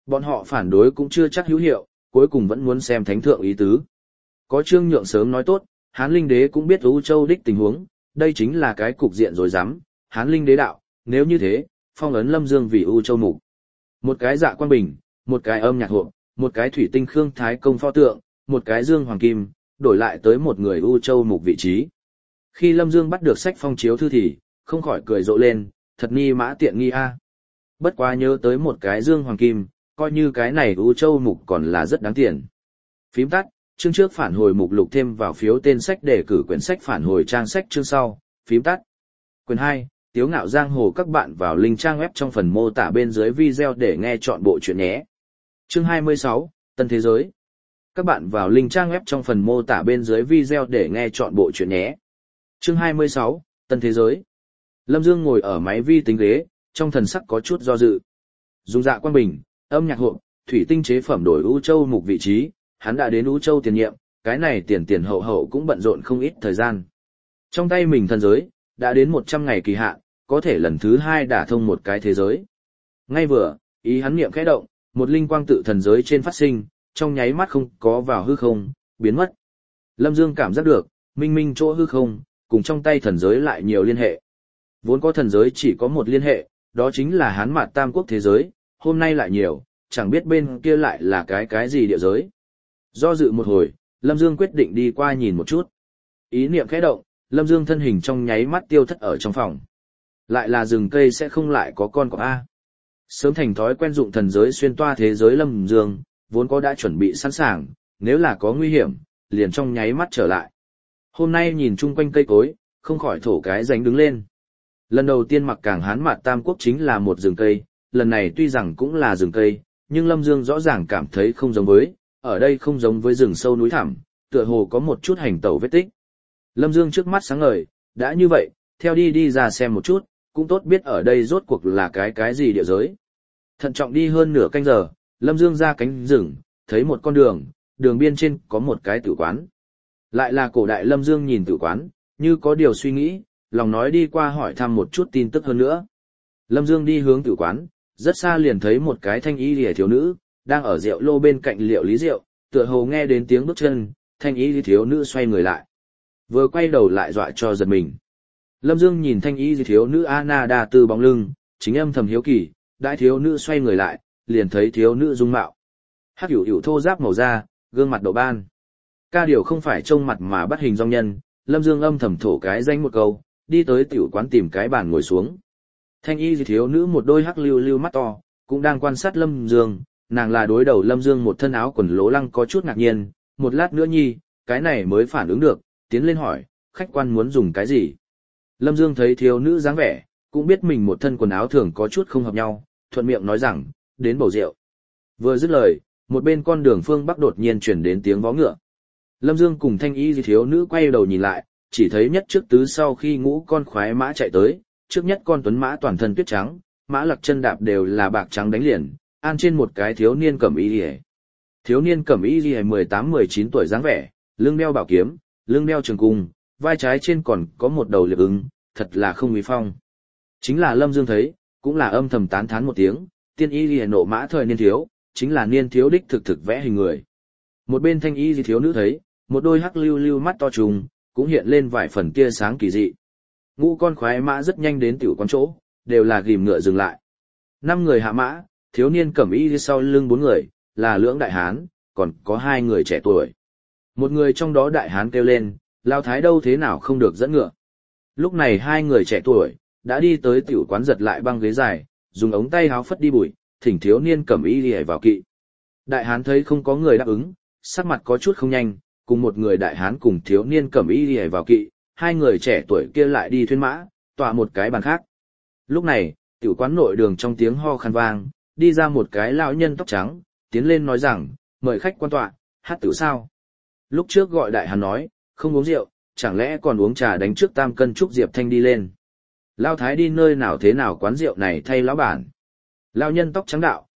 Bọn họ phản đối cũng chưa chắc hữu hiệu, cuối cùng vẫn muốn xem thánh thượng ý tứ. Có Trương Nhượng sớm nói tốt, Hán Linh Đế cũng biết U Châu đích tình huống, đây chính là cái cục diện rồi dám, Hán Linh Đế đạo, nếu như thế, phong ấn Lâm Dương vì U Châu mục. Một cái Dạ Quang Bình, một cái âm nhạc hộp, một cái thủy tinh Khương Thái Công pho tượng, một cái Dương Hoàng Kim, đổi lại tới một người U Châu mục vị trí. Khi Lâm Dương bắt được sách phong chiếu thư thì, không khỏi cười rộ lên, thật ni mã tiện nghi a. Bất quá nhớ tới một cái Dương Hoàng Kim, coi như cái này U Châu mục còn là rất đáng tiền. Phím tắt, chương trước phản hồi mục lục thêm vào phiếu tên sách để cử quyển sách phản hồi trang sách chương sau, phím tắt. Quyển 2, Tiếu Ngạo Giang Hồ, các bạn vào link trang web trong phần mô tả bên dưới video để nghe chọn bộ truyện nhé. Chương 26, Tân Thế Giới. Các bạn vào link trang web trong phần mô tả bên dưới video để nghe chọn bộ truyện nhé. Chương 26, Tân Thế Giới. Lâm Dương ngồi ở máy vi tính ghế, trong thần sắc có chút do dự. Dùng Dạ Quang Bình, âm nhạc hộp, thủy tinh chế phẩm đổi U Châu mục vị trí, hắn đã đến U Châu tiền nhiệm, cái này tiền hậu hậu cũng bận rộn không ít thời gian. Trong tay mình thần giới, đã đến 100 ngày kỳ hạn, có thể lần thứ 2 đả thông một cái thế giới. Ngay vừa, ý hắn niệm khẽ động, một linh quang tự thần giới trên phát sinh, trong nháy mắt không có vào hư không, biến mất. Lâm Dương cảm giác được, minh minh chỗ hư không, cùng trong tay thần giới lại nhiều liên hệ. Vốn có thần giới chỉ có một liên hệ, đó chính là Hán Mạt Tam Quốc thế giới, hôm nay lại nhiều, chẳng biết bên kia lại là cái gì địa giới. Do dự một hồi, Lâm Dương quyết định đi qua nhìn một chút. Ý niệm khẽ động, Lâm Dương thân hình trong nháy mắt tiêu thất ở trong phòng. Lại là rừng cây sẽ không lại có con cọp A. Sớm thành thói quen dụng thần giới xuyên toa thế giới Lâm Dương, vốn có đã chuẩn bị sẵn sàng, nếu là có nguy hiểm, liền trong nháy mắt trở lại. Hôm nay nhìn chung quanh cây cối, không khỏi thổ cái dánh đứng lên. Lần đầu tiên mặc Cảng Hán Mạt Tam Quốc chính là một rừng cây, lần này tuy rằng cũng là rừng cây, nhưng Lâm Dương rõ ràng cảm thấy không giống với, ở đây không giống với rừng sâu núi thẳm, tựa hồ có một chút hành tẩu vết tích. Lâm Dương trước mắt sáng ngời, đã như vậy, theo đi ra xem một chút, cũng tốt biết ở đây rốt cuộc là cái gì địa giới. Thận trọng đi hơn nửa canh giờ, Lâm Dương ra cánh rừng, thấy một con đường, đường biên trên có một cái tử quán. Lại là cổ đại. Lâm Dương nhìn tử quán, như có điều suy nghĩ, lòng nói đi qua hỏi thăm một chút tin tức hơn nữa. Lâm Dương đi hướng tử quán, rất xa liền thấy một cái thanh y lìa thiếu nữ, đang ở rượu lô bên cạnh liệu lý rượu, tựa hồ nghe đến tiếng bước chân, thanh y thiếu nữ xoay người lại. Vừa quay đầu lại dọa cho giật mình. Lâm Dương nhìn thanh y thiếu nữ Anna đa từ bóng lưng, chính âm thầm hiếu kỳ, đại thiếu nữ xoay người lại, liền thấy thiếu nữ dung mạo. Hắc hữu thô giáp màu da, gương mặt đậu ban. Ca điều không phải trông mặt mà bắt hình dong nhân, Lâm Dương âm thầm thổ cái danh một câu, đi tới tiểu quán tìm cái bàn ngồi xuống. Thanh y thiếu nữ một đôi hắc lưu lưu mắt to, cũng đang quan sát Lâm Dương, nàng là đối đầu Lâm Dương một thân áo quần lố lăng có chút ngạc nhiên, một lát nữa nhi, cái này mới phản ứng được, tiến lên hỏi, khách quan muốn dùng cái gì? Lâm Dương thấy thiếu nữ dáng vẻ, cũng biết mình một thân quần áo thường có chút không hợp nhau, thuận miệng nói rằng, đến bầu rượu. Vừa dứt lời, một bên con đường phương bắc đột nhiên chuyển đến tiếng vó ngựa. Lâm Dương cùng thanh y thiếu nữ quay đầu nhìn lại, chỉ thấy nhất trước tứ sau khi ngũ con khoái mã chạy tới, trước nhất con tuấn mã toàn thân tuyết trắng, mã lặc chân đạp đều là bạc trắng đánh liền, an trên một cái thiếu niên cẩm y liễu. Thiếu niên cẩm y liễu 18-19 tuổi dáng vẻ, lưng đeo bảo kiếm, lưng đeo trường cung, vai trái trên còn có một đầu liệp ứng, thật là không uy phong. Chính là Lâm Dương thấy, cũng là âm thầm tán thán một tiếng, tiên y liễu nộ mã thời niên thiếu, chính là niên thiếu đích thực vẽ hình người. Một bên thanh y thiếu nữ thấy, một đôi hắc lưu lưu mắt to trùng, cũng hiện lên vài phần tia sáng kỳ dị. Ngũ con khoái mã rất nhanh đến tiểu quán chỗ, đều là ghim ngựa dừng lại. 5 người hạ mã, thiếu niên cẩm y đi sau lưng 4 người, là lưỡng đại hán, còn có 2 người trẻ tuổi. Một người trong đó đại hán kêu lên, lao thái đâu thế nào không được dẫn ngựa. Lúc này 2 người trẻ tuổi, đã đi tới tiểu quán giật lại băng ghế dài, dùng ống tay háo phất đi bụi, thỉnh thiếu niên cẩm y đi vào kỵ. Đại hán thấy không có người đáp ứng, sắc mặt có chút không nhanh, cùng một người đại hán cùng thiếu niên cẩm y đi vào kỵ, 2 người trẻ tuổi kia lại đi thuyên mã, tọa một cái bàn khác. Lúc này, tiểu quán nội đường trong tiếng ho khan vang, đi ra một cái lão nhân tóc trắng, tiến lên nói rằng, mời khách quan tọa, hát tử sao. Lúc trước gọi đại hán nói, không uống rượu, chẳng lẽ còn uống trà đánh trước tam cân trúc Diệp Thanh đi lên. Lao thái đi nơi nào thế nào quán rượu này thay lão bản. Lão nhân tóc trắng đạo,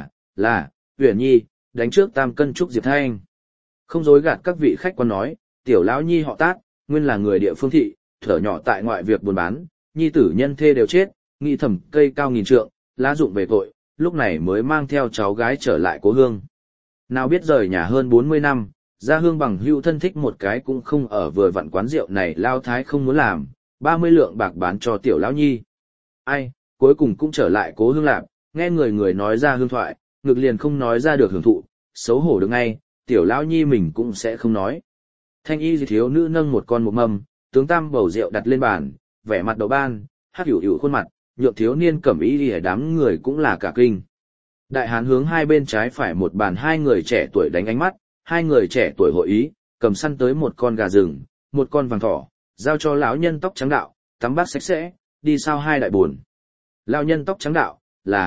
là, Uyển Nhi, đánh trước tam cân trúc Diệp Thanh. Không dối gạt các vị khách quan nói, tiểu lão nhi họ Tát, nguyên là người địa phương thị, thở nhỏ tại ngoại việc buôn bán, nhi tử nhân thê đều chết, nghĩ thầm cây cao nghìn trượng, lá dụng về tội, lúc này mới mang theo cháu gái trở lại cố hương. Nào biết rời nhà hơn 40 năm, ra hương bằng hữu thân thích một cái cũng không ở, vừa vặn quán rượu này lao thái không muốn làm, 30 lượng bạc bán cho tiểu lão nhi. Ai, cuối cùng cũng trở lại cố hương lạp, nghe người người nói ra hương thoại, ngực liền không nói ra được hưởng thụ, xấu hổ được ngay, tiểu lão nhi mình cũng sẽ không nói. Thanh y thiếu nữ nâng một con một mâm, tướng tam bầu rượu đặt lên bàn, vẻ mặt đậu ban, hắc hữu hữu khuôn mặt, nhượng thiếu niên cẩm y lìa đám người cũng là cả kinh. Đại hán hướng hai bên trái phải một bàn hai người trẻ tuổi đánh ánh mắt, hai người trẻ tuổi hội ý, cầm săn tới một con gà rừng, một con vàng thỏ, giao cho lão nhân tóc trắng đạo, tắm bát sạch sẽ, đi sau hai đại buồn. Lão nhân tóc trắng đạo,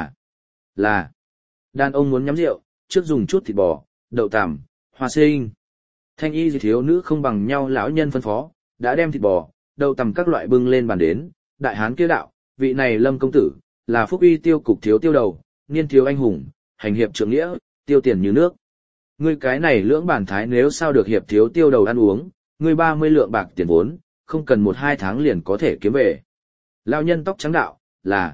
là, đàn ông muốn nhắm rượu, trước dùng chút thịt bò, đậu tằm, hoa sinh. Thanh y thiếu nữ không bằng nhau, lão nhân phân phó, đã đem thịt bò, đậu tằm các loại bưng lên bàn đến, đại hán kia đạo, vị này Lâm công tử, là phúc uy tiêu cục thiếu tiêu đầu, niên thiếu anh hùng, hành hiệp trượng nghĩa, tiêu tiền như nước. Ngươi cái này lưỡng bản thái nếu sao được hiệp thiếu tiêu đầu ăn uống, ngươi 30 lượng bạc tiền vốn, không cần 1-2 tháng liền có thể kiếm về. Lão nhân tóc trắng đạo, là,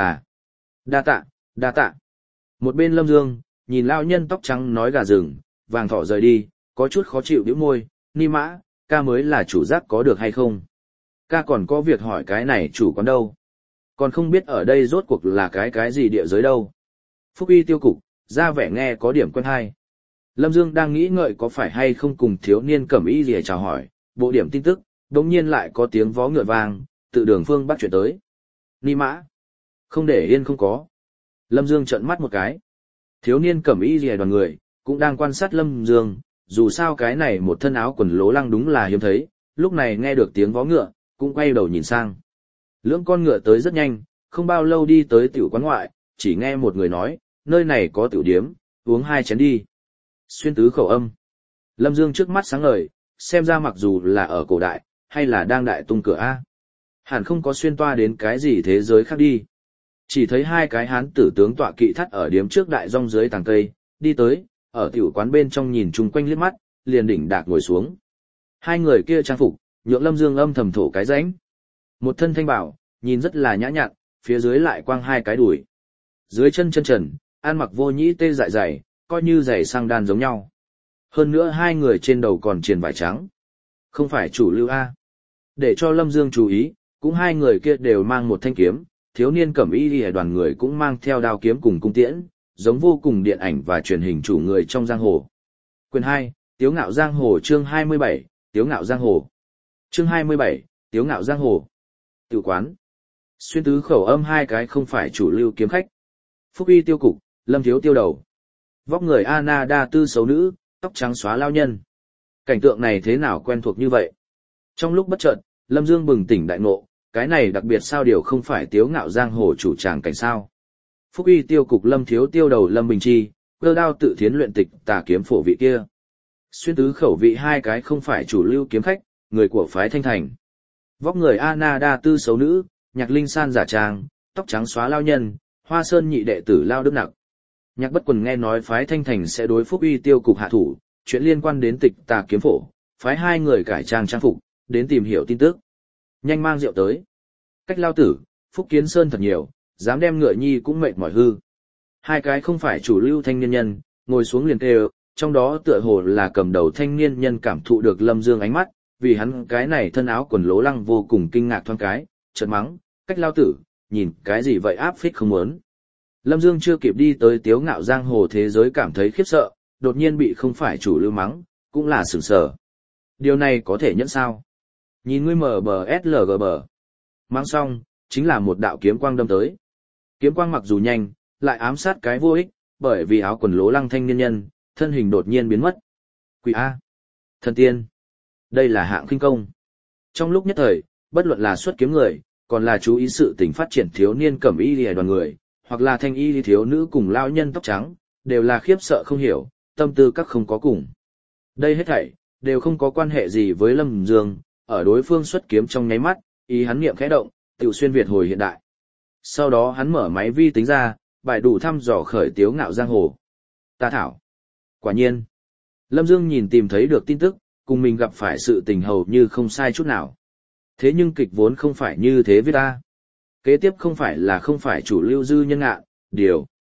đa tạ. Một bên Lâm Dương, nhìn lão nhân tóc trắng nói gà rừng, vàng thỏ rời đi, có chút khó chịu bĩu môi, ni mã, ca mới là chủ giác có được hay không? Ca còn có việc hỏi cái này chủ quán đâu? Còn không biết ở đây rốt cuộc là cái gì địa giới đâu? Phúc uy tiêu cục, ra vẻ nghe có điểm quen hay. Lâm Dương đang nghĩ ngợi có phải hay không cùng thiếu niên cẩm y rìa chào hỏi, bộ điểm tin tức, đống nhiên lại có tiếng vó ngựa vang, tự đường phương bắt chuyển tới. Ni mã. Không để yên không có. Lâm Dương trợn mắt một cái. Thiếu niên cẩm y rìa đoàn người, cũng đang quan sát Lâm Dương, dù sao cái này một thân áo quần lố lăng đúng là hiếm thấy, lúc này nghe được tiếng vó ngựa, cũng quay đầu nhìn sang. Lưỡng con ngựa tới rất nhanh, không bao lâu đi tới tiểu quán ngoại, chỉ nghe một người nói, nơi này có tiểu điếm, uống 2 chén đi. Xuyên tứ khẩu âm. Lâm Dương trước mắt sáng ngời, xem ra mặc dù là ở cổ đại, hay là đang đại tung cửa A. Hẳn không có xuyên toa đến cái gì thế giới khác đi. Chỉ thấy hai cái hán tử tướng tọa kỵ thắt ở điếm trước đại rong dưới tàng cây, đi tới, ở tiểu quán bên trong nhìn chung quanh liếc mắt, liền đỉnh đạc ngồi xuống. Hai người kia trang phục, nhượng Lâm Dương âm thầm thổ cái rãnh. Một thân thanh bảo, nhìn rất là nhã nhặn, phía dưới lại quang hai cái đùi. Dưới chân chân trần, ăn mặc vô nhĩ tê dại dày, coi như giày sang đan giống nhau. Hơn nữa hai người trên đầu còn triền vải trắng. Không phải chủ lưu A. Để cho Lâm Dương chú ý, cũng hai người kia đều mang một thanh kiếm, thiếu niên cẩm y lìa đoàn người cũng mang theo đao kiếm cùng cung tiễn, giống vô cùng điện ảnh và truyền hình chủ người trong giang hồ. Quyền 2, Tiếu ngạo giang hồ chương 27, Tiếu ngạo giang hồ. Chương 27, Tiếu ngạo giang hồ. Tiểu quán. Xuyên tứ khẩu âm hai cái không phải chủ lưu kiếm khách. Phúc uy tiêu cục, Lâm thiếu tiêu đầu. Vóc người Anna đa tư xấu nữ, tóc trắng xóa lao nhân. Cảnh tượng này thế nào quen thuộc như vậy? Trong lúc bất chợt, Lâm Dương bừng tỉnh đại ngộ, cái này đặc biệt sao điều không phải Tiếu ngạo giang hồ chủ tràng cảnh sao? Phúc uy tiêu cục Lâm thiếu tiêu đầu Lâm Bình Chi, cơ đao tự thiến luyện tịch tà kiếm phổ vị kia. Xuyên tứ khẩu vị hai cái không phải chủ lưu kiếm khách, người của phái Thanh Thành. Vóc người Anna đa tư xấu nữ, Nhạc Linh San giả trang, tóc trắng xóa lao nhân, Hoa Sơn nhị đệ tử Lao Đức Nặc. Nhạc Bất Quần nghe nói phái Thanh Thành sẽ đối Phúc uy tiêu cục hạ thủ, chuyện liên quan đến tịch tà kiếm phổ, phái hai người cải trang trang phục, đến tìm hiểu tin tức. Nhanh mang rượu tới. Cách Lao Tử, Phúc Kiến Sơn thật nhiều, dám đem ngựa nhi cũng mệt mỏi hư. Hai cái không phải chủ lưu thanh niên nhân, ngồi xuống liền kêu, trong đó tựa hồ là cầm đầu thanh niên nhân cảm thụ được Lâm Dương ánh mắt, vì hắn cái này thân áo quần lố lăng vô cùng kinh ngạc thoáng cái, chợt mắng, Cách Lao Tử, nhìn cái gì vậy áp phích không muốn. Lâm Dương chưa kịp đi tới Tiếu ngạo giang hồ thế giới cảm thấy khiếp sợ, đột nhiên bị không phải chủ lưu mắng, cũng là sửng sở. Điều này có thể nhẫn sao? Nhìn ngươi mở bờ SLG bờ. Mắng xong, chính là một đạo kiếm quang đâm tới. Kiếm quang mặc dù nhanh, lại ám sát cái vô ích, bởi vì áo quần lố lăng thanh niên nhân, thân hình đột nhiên biến mất. Quỷ A. Thần tiên. Đây là hạng khinh công. Trong lúc nhất thời, bất luận là xuất kiếm người, còn là chú ý sự tình phát triển thiếu niên cẩm y lìa đoàn người, hoặc là thanh y thiếu nữ cùng lao nhân tóc trắng, đều là khiếp sợ không hiểu, tâm tư các không có cùng. Đây hết thảy, đều không có quan hệ gì với Lâm Dương, ở đối phương xuất kiếm trong nháy mắt, ý hắn niệm khẽ động, tiểu xuyên Việt hồi hiện đại. Sau đó hắn mở máy vi tính ra, bài đủ thăm dò khởi Tiếu ngạo giang hồ. Ta thảo. Quả nhiên. Lâm Dương nhìn tìm thấy được tin tức, cùng mình gặp phải sự tình hầu như không sai chút nào. Thế nhưng kịch vốn không phải như thế viết ta. Kế tiếp không phải là không phải chủ lưu dư nhân ngạ, điều.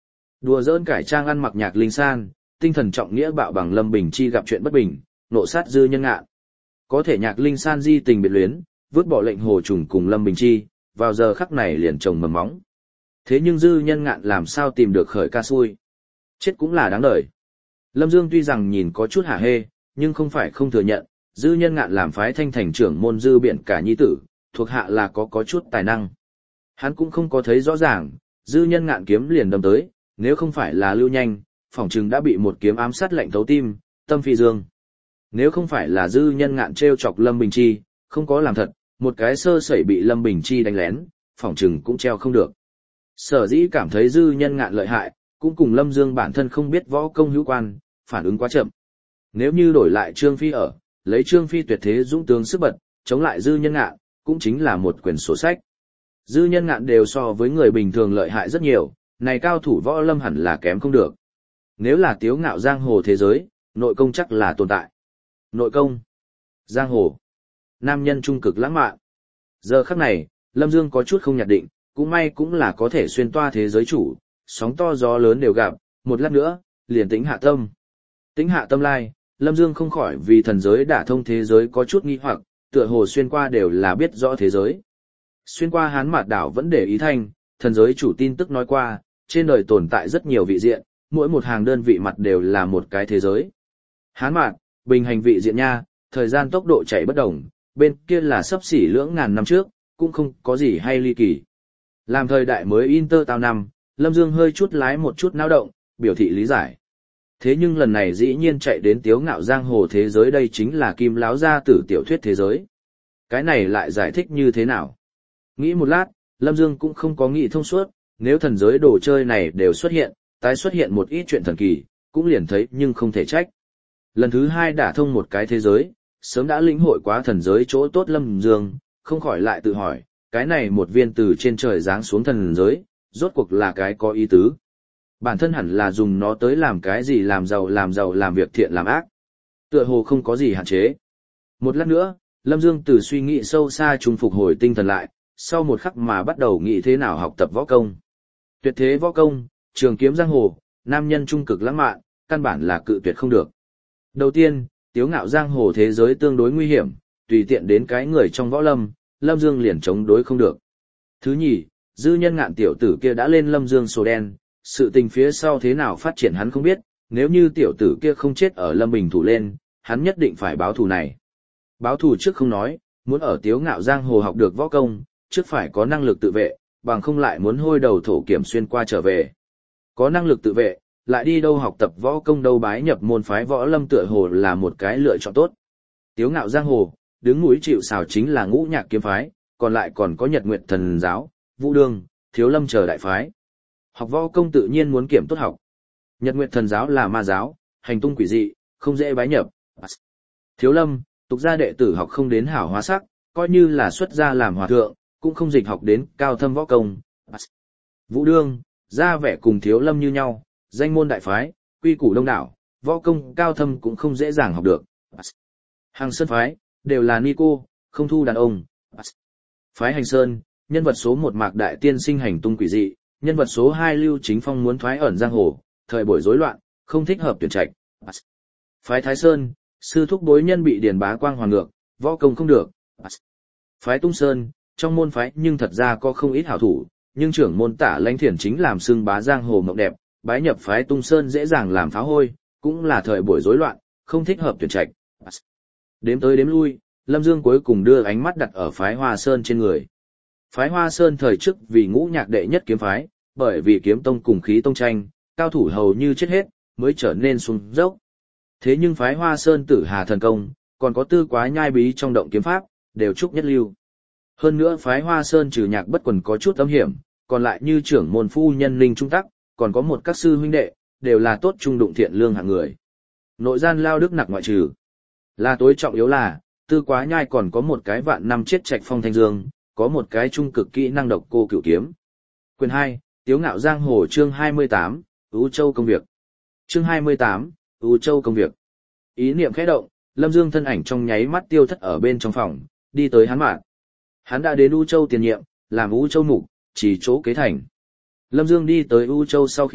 Đùa giỡn cải trang ăn mặc Nhạc Linh San, tinh thần trọng nghĩa bạo bằng Lâm Bình Chi gặp chuyện bất bình, nộ sát Dư Nhân Ngạn. Có thể Nhạc Linh San di tình biệt luyến, vứt bỏ lệnh hồ trùng cùng Lâm Bình Chi, vào giờ khắc này liền trồng mầm móng. Thế nhưng Dư Nhân Ngạn làm sao tìm được khởi ca xui? Chết cũng là đáng đời. Lâm Dương tuy rằng nhìn có chút hả hê, nhưng không phải không thừa nhận, Dư Nhân Ngạn làm phái thanh thành trưởng môn Dư Biện cả nhi tử, thuộc hạ là có chút tài năng. Hắn cũng không có thấy rõ ràng, Dư Nhân Ngạn kiếm liền đâm tới, nếu không phải là lưu nhanh, phỏng chừng đã bị một kiếm ám sát lệnh thấu tim, tâm phi dương. Nếu không phải là Dư Nhân Ngạn trêu chọc Lâm Bình Chi, không có làm thật, một cái sơ sẩy bị Lâm Bình Chi đánh lén, phỏng chừng cũng treo không được. Sở dĩ cảm thấy Dư Nhân Ngạn lợi hại, cũng cùng Lâm Dương bản thân không biết võ công hữu quan, phản ứng quá chậm. Nếu như đổi lại Trương Phi ở, lấy Trương Phi tuyệt thế dũng tướng sức bật, chống lại Dư Nhân Ngạn, cũng chính là một quyển sổ sách. Dư Nhân Ngạn đều so với người bình thường lợi hại rất nhiều, này cao thủ võ lâm hẳn là kém không được. Nếu là tiếu ngạo giang hồ thế giới, nội công chắc là tồn tại. Nội công, giang hồ, nam nhân trung cực lãng mạn. Giờ khắc này, Lâm Dương có chút không nhạt định, cũng may cũng là có thể xuyên toa thế giới chủ, sóng to gió lớn đều gặp, một lát nữa, liền tĩnh hạ tâm. Tĩnh hạ tâm lai, Lâm Dương không khỏi vì thần giới đả thông thế giới có chút nghi hoặc, tựa hồ xuyên qua đều là biết rõ thế giới. Xuyên qua Hán Mạt đảo vẫn để ý thanh, thần giới chủ tin tức nói qua, trên đời tồn tại rất nhiều vị diện, mỗi một hàng đơn vị mặt đều là một cái thế giới. Hán Mạt, bình hành vị diện nha, thời gian tốc độ chạy bất đồng, bên kia là xấp xỉ lưỡng ngàn năm trước, cũng không có gì hay ly kỳ. Làm thời đại mới Inter tao năm, Lâm Dương hơi chút lái một chút náo động, biểu thị lý giải. Thế nhưng lần này dĩ nhiên chạy đến tiếu ngạo giang hồ thế giới, đây chính là Kim Láo gia tử tiểu thuyết thế giới. Cái này lại giải thích như thế nào? Nghĩ một lát, Lâm Dương cũng không có nghĩ thông suốt, nếu thần giới đồ chơi này đều xuất hiện, tái xuất hiện một ít chuyện thần kỳ, cũng liền thấy nhưng không thể trách. Lần thứ hai đả thông một cái thế giới, sớm đã lĩnh hội quá thần giới chỗ tốt Lâm Dương, không khỏi lại tự hỏi, cái này một viên từ trên trời giáng xuống thần giới, rốt cuộc là cái có ý tứ. Bản thân hẳn là dùng nó tới làm cái gì, làm giàu, làm việc thiện làm ác. Tựa hồ không có gì hạn chế. Một lát nữa, Lâm Dương từ suy nghĩ sâu xa trung phục hồi tinh thần lại, sau một khắc mà bắt đầu nghĩ thế nào học tập võ công. Tuyệt thế võ công, trường kiếm giang hồ, nam nhân trung cực lãng mạn, căn bản là cự tuyệt không được. Đầu tiên, tiếu ngạo giang hồ thế giới tương đối nguy hiểm, tùy tiện đến cái người trong võ lâm, Lâm Dương liền chống đối không được. Thứ nhì, Dư Nhân Ngạn tiểu tử kia đã lên Lâm Dương sổ đen, sự tình phía sau thế nào phát triển hắn không biết, nếu như tiểu tử kia không chết ở Lâm Bình thủ lên, hắn nhất định phải báo thù này. Báo thù trước không nói, muốn ở tiếu ngạo giang hồ học được võ công, trước phải có năng lực tự vệ, bằng không lại muốn hôi đầu thổ kiểm xuyên qua trở về. Có năng lực tự vệ, lại đi đâu học tập võ công đâu bái nhập môn phái võ lâm tựa hồ là một cái lựa chọn tốt. Tiếu ngạo giang hồ, đứng núi chịu sào chính là Ngũ Nhạc kiếm phái, còn lại còn có Nhật Nguyệt thần giáo, Vũ Đương, Thiếu Lâm chờ đại phái. Học võ công tự nhiên muốn kiểm tốt học. Nhật Nguyệt thần giáo là ma giáo, hành tung quỷ dị, không dễ bái nhập. Thiếu Lâm, tục gia đệ tử học không đến hảo hóa sắc, coi như là xuất gia làm hòa thượng, cũng không dịch học đến cao thâm võ công. Vũ Đương, ra vẻ cùng Thiếu Lâm như nhau, danh môn đại phái, quy củ đông đảo, võ công cao thâm cũng không dễ dàng học được. Hàng Sơn phái, đều là ni cô, không thu đàn ông. Phái Hành Sơn, nhân vật số 1 Mạc Đại Tiên sinh hành tung quỷ dị, nhân vật số 2 Lưu Chính Phong muốn thoái ẩn giang hồ, thời buổi rối loạn, không thích hợp tuyển trạch. Phái Thái Sơn, sư thúc bối nhân bị Điền Bá Quang hoàn ngược, võ công không được. Phái Tung Sơn, trong môn phái nhưng thật ra có không ít hảo thủ, nhưng trưởng môn Tả Lãnh Thiển chính làm xưng bá giang hồ mộng đẹp, bái nhập phái Tung Sơn dễ dàng làm phá hôi, cũng là thời buổi rối loạn, không thích hợp tuyển trạch. Đếm tới đếm lui, Lâm Dương cuối cùng đưa ánh mắt đặt ở phái Hoa Sơn trên người. Phái Hoa Sơn thời trước vì Ngũ Nhạc đệ nhất kiếm phái, bởi vì kiếm tông cùng khí tông tranh, cao thủ hầu như chết hết, mới trở nên xuống dốc. Thế nhưng phái Hoa Sơn Tử Hà thần công, còn có Tư Quá Nhai bí trong động kiếm pháp, đều trúc nhất lưu. Hơn nữa phái Hoa Sơn trừ Nhạc Bất Quần có chút âm hiểm, còn lại như trưởng môn phu nhân Linh Trung Tắc, còn có một các sư huynh đệ, đều là tốt trung đụng thiện lương hạng người. Nội gian lao đức nặc ngoại trừ. Là tối trọng yếu là, Tư Quá Nhai còn có một cái vạn năm chết trạch phong thanh dương, có một cái trung cực kỹ năng độc cô cửu kiếm. Quyền 2, Tiếu Ngạo Giang Hồ chương 28, Ú Châu công việc. Chương 28, Ú Châu công việc. Ý niệm khẽ động, Lâm Dương thân ảnh trong nháy mắt tiêu thất ở bên trong phòng, đi tới Hán Mạn. Hắn đã đến U Châu tiền nhiệm, làm U Châu mục, chỉ chỗ kế thành. Lâm Dương đi tới U Châu sau khi,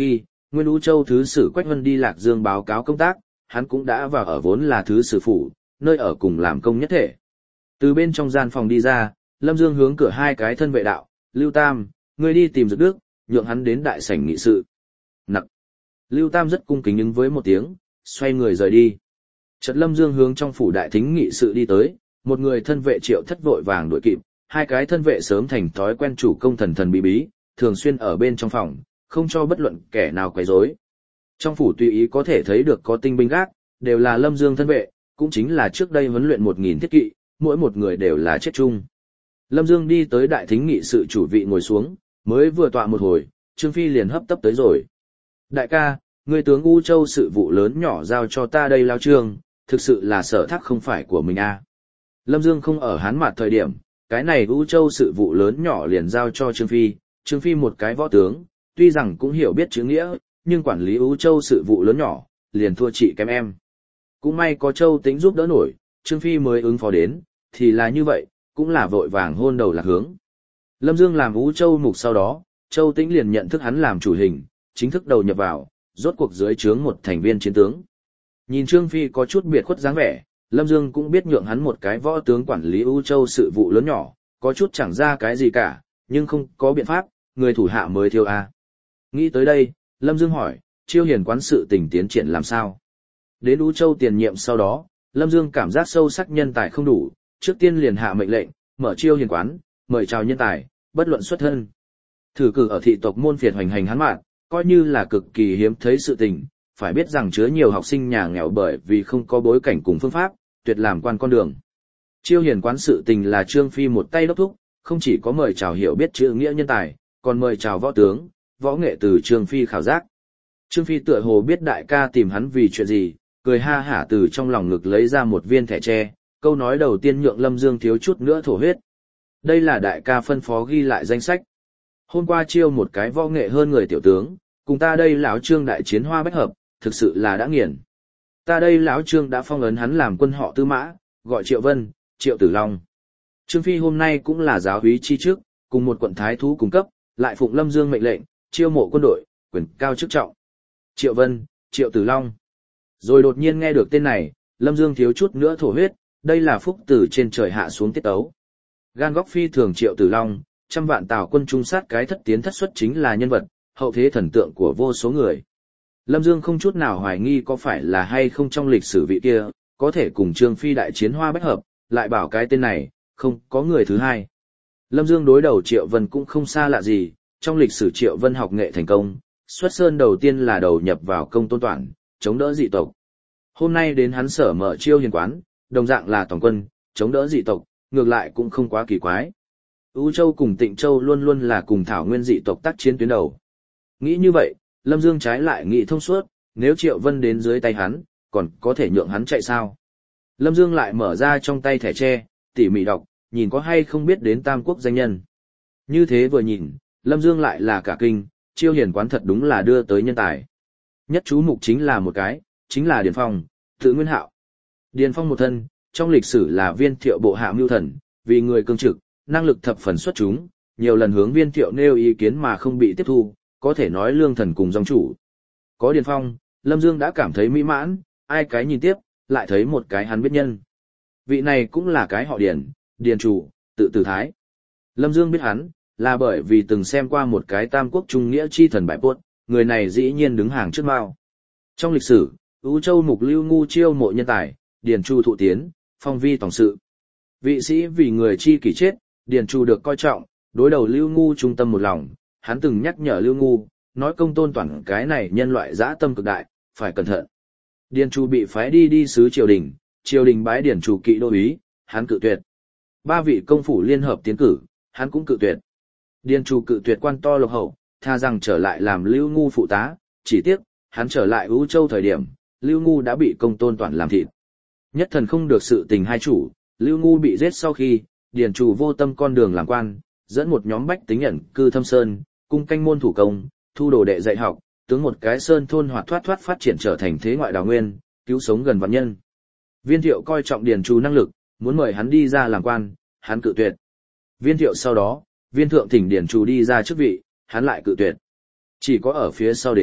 Nguyên Ú Châu thứ sử Quách Vân đi Lạc Dương báo cáo công tác, hắn cũng đã vào ở vốn là thứ sử phủ, nơi ở cùng làm công nhất thể. Từ bên trong gian phòng đi ra, Lâm Dương hướng cửa hai cái thân vệ đạo, Lưu Tam, ngươi đi tìm Dực Đức, nhượng hắn đến đại sảnh nghị sự. Nặc. Lưu Tam rất cung kính ứng với một tiếng, xoay người rời đi. Chợt Lâm Dương hướng trong phủ đại thính nghị sự đi tới, một người thân vệ Triệu Thất vội vàng đuổi kịp, hai cái thân vệ sớm thành thói quen chủ công thần thần bí bí, thường xuyên ở bên trong phòng, không cho bất luận kẻ nào quấy rối. Trong phủ tùy ý có thể thấy được có tinh binh gác, đều là Lâm Dương thân vệ, cũng chính là trước đây huấn luyện 1000 thiết kỵ, mỗi một người đều là chết chung. Lâm Dương đi tới đại thính nghị sự chủ vị ngồi xuống, mới vừa tọa một hồi, Trương Phi liền hấp tấp tới rồi. Đại ca, người tướng U Châu sự vụ lớn nhỏ giao cho ta đây lao trương, thực sự là sở thác không phải của mình à. Lâm Dương không ở Hán Mạt thời điểm, cái này U Châu sự vụ lớn nhỏ liền giao cho Trương Phi một cái võ tướng, tuy rằng cũng hiểu biết chữ nghĩa, nhưng quản lý U Châu sự vụ lớn nhỏ, liền thua chị kém em. Cũng may có Châu Tĩnh giúp đỡ nổi, Trương Phi mới ứng phó đến, thì là như vậy, cũng là vội vàng hôn đầu lạc hướng. Lâm Dương làm U Châu mục sau đó, Châu Tĩnh liền nhận thức hắn làm chủ hình, chính thức đầu nhập vào, rốt cuộc dưới trướng một thành viên chiến tướng. Nhìn Trương Phi có chút biệt khuất dáng vẻ, Lâm Dương cũng biết nhượng hắn một cái võ tướng quản lý U Châu sự vụ lớn nhỏ, có chút chẳng ra cái gì cả, nhưng không có biện pháp, người thủ hạ mới thiêu a. Nghĩ tới đây, Lâm Dương hỏi, Chiêu Hiền quán sự tình tiến triển làm sao? Đến U Châu tiền nhiệm sau đó, Lâm Dương cảm giác sâu sắc nhân tài không đủ, trước tiên liền hạ mệnh lệnh, mở Chiêu Hiền quán, mời chào nhân tài, bất luận xuất thân. Thử cử ở thị tộc môn phiệt hoành hành Hán Mạt, coi như là cực kỳ hiếm thấy sự tình, phải biết rằng chứa nhiều học sinh nhà nghèo bởi vì không có bối cảnh cùng phương pháp, tuyệt làm quan con đường. Chiêu Hiền quán sự tình là Trương Phi một tay đốc thúc, không chỉ có mời chào hiểu biết chữ nghĩa nhân tài, còn mời chào võ tướng, võ nghệ từ Trương Phi khảo giác. Trương Phi tựa hồ biết đại ca tìm hắn vì chuyện gì, cười ha hả từ trong lòng ngực lấy ra một viên thẻ tre, câu nói đầu tiên nhượng Lâm Dương thiếu chút nữa thổ huyết. Đây là đại ca phân phó ghi lại danh sách. Hôm qua chiêu một cái võ nghệ hơn người tiểu tướng, cùng ta đây lão Trương đại chiến hoa bách hợp, thực sự là đã nghiền. Ta đây lão Trương đã phong ấn hắn làm quân họ Tư Mã, gọi Triệu Vân, Triệu Tử Long. Trương Phi hôm nay cũng là giáo úy chi trước, cùng một quận thái thú cung cấp, lại phụng Lâm Dương mệnh lệnh, chiêu mộ quân đội, quyền cao chức trọng. Triệu Vân, Triệu Tử Long. Rồi đột nhiên nghe được tên này, Lâm Dương thiếu chút nữa thổ huyết, đây là phúc từ trên trời hạ xuống tiết ấu. Gan góc phi thường Triệu Tử Long, trăm vạn Tào quân trung sát cái thất tiến thất xuất chính là nhân vật, hậu thế thần tượng của vô số người. Lâm Dương không chút nào hoài nghi có phải là hay không trong lịch sử vị kia, có thể cùng Trương Phi đại chiến hoa bách hợp, lại bảo cái tên này, không có người thứ hai. Lâm Dương đối đầu Triệu Vân cũng không xa lạ gì, trong lịch sử Triệu Vân học nghệ thành công, xuất sơn đầu tiên là đầu nhập vào Công Tôn Toản, chống đỡ dị tộc. Hôm nay đến hắn sở mở Chiêu Hiền quán, đồng dạng là toàn quân, chống đỡ dị tộc, ngược lại cũng không quá kỳ quái. U Châu cùng Tịnh Châu luôn luôn là cùng thảo nguyên dị tộc tác chiến tuyến đầu. Nghĩ như vậy, Lâm Dương trái lại nghĩ thông suốt, nếu Triệu Vân đến dưới tay hắn, còn có thể nhượng hắn chạy sao? Lâm Dương lại mở ra trong tay thẻ tre, tỉ mỉ đọc, nhìn có hay không biết đến Tam Quốc danh nhân. Như thế vừa nhìn, Lâm Dương lại là cả kinh, Chiêu Hiền quán thật đúng là đưa tới nhân tài. Nhất chú mục chính là một cái, chính là Điền Phong, Tự Nguyên Hạo. Điền Phong một thân, trong lịch sử là Viên Thiệu bộ hạ mưu thần, vì người cương trực, năng lực thập phần xuất chúng, nhiều lần hướng Viên Thiệu nêu ý kiến mà không bị tiếp thu, có thể nói lương thần cùng dòng chủ. Có Điền Phong, Lâm Dương đã cảm thấy mỹ mãn, ai cái nhìn tiếp, lại thấy một cái hắn biết nhân. Vị này cũng là cái họ Điền, Điền chủ, tự Tử Thái. Lâm Dương biết hắn, là bởi vì từng xem qua một cái Tam Quốc trung nghĩa chi thần bại buốt, người này dĩ nhiên đứng hàng trước mao. Trong lịch sử, U Châu mục Lưu Ngu chiêu mộ nhân tài, Điền Chu thụ tiến, phong vi tổng sự. Vị sĩ vì người chi kỷ chết, Điền Chu được coi trọng, đối đầu Lưu Ngu trung tâm một lòng, hắn từng nhắc nhở Lưu Ngu, nói Công Tôn Toản cái này nhân loại dã tâm cực đại, phải cẩn thận. Điền Chu bị phái đi sứ triều đình bái Điền Chu kỵ đô úy, hắn cự tuyệt. Ba vị công phủ liên hợp tiến cử, hắn cũng cự tuyệt. Điền Chu cự tuyệt quan to lộc hậu, tha rằng trở lại làm Lưu Ngu phụ tá, chỉ tiếc, hắn trở lại U Châu thời điểm, Lưu Ngu đã bị Công Tôn Toản làm thịt. Nhất thần không được sự tình hai chủ, Lưu Ngu bị giết sau khi, Điền Chu vô tâm con đường làm quan, dẫn một nhóm bách tính ẩn cư thâm sơn, cung canh môn thủ công, thu đồ đệ dạy học, tướng một cái sơn thôn hoạt thoát phát triển trở thành thế ngoại đào nguyên, cứu sống gần vạn nhân. Viên Thiệu coi trọng Điền Chu năng lực, muốn mời hắn đi ra làm quan, hắn cự tuyệt. Viên Thiệu sau đó, Viên Thượng thỉnh Điền Chu đi ra chức vị, hắn lại cự tuyệt. Chỉ có ở phía sau đến,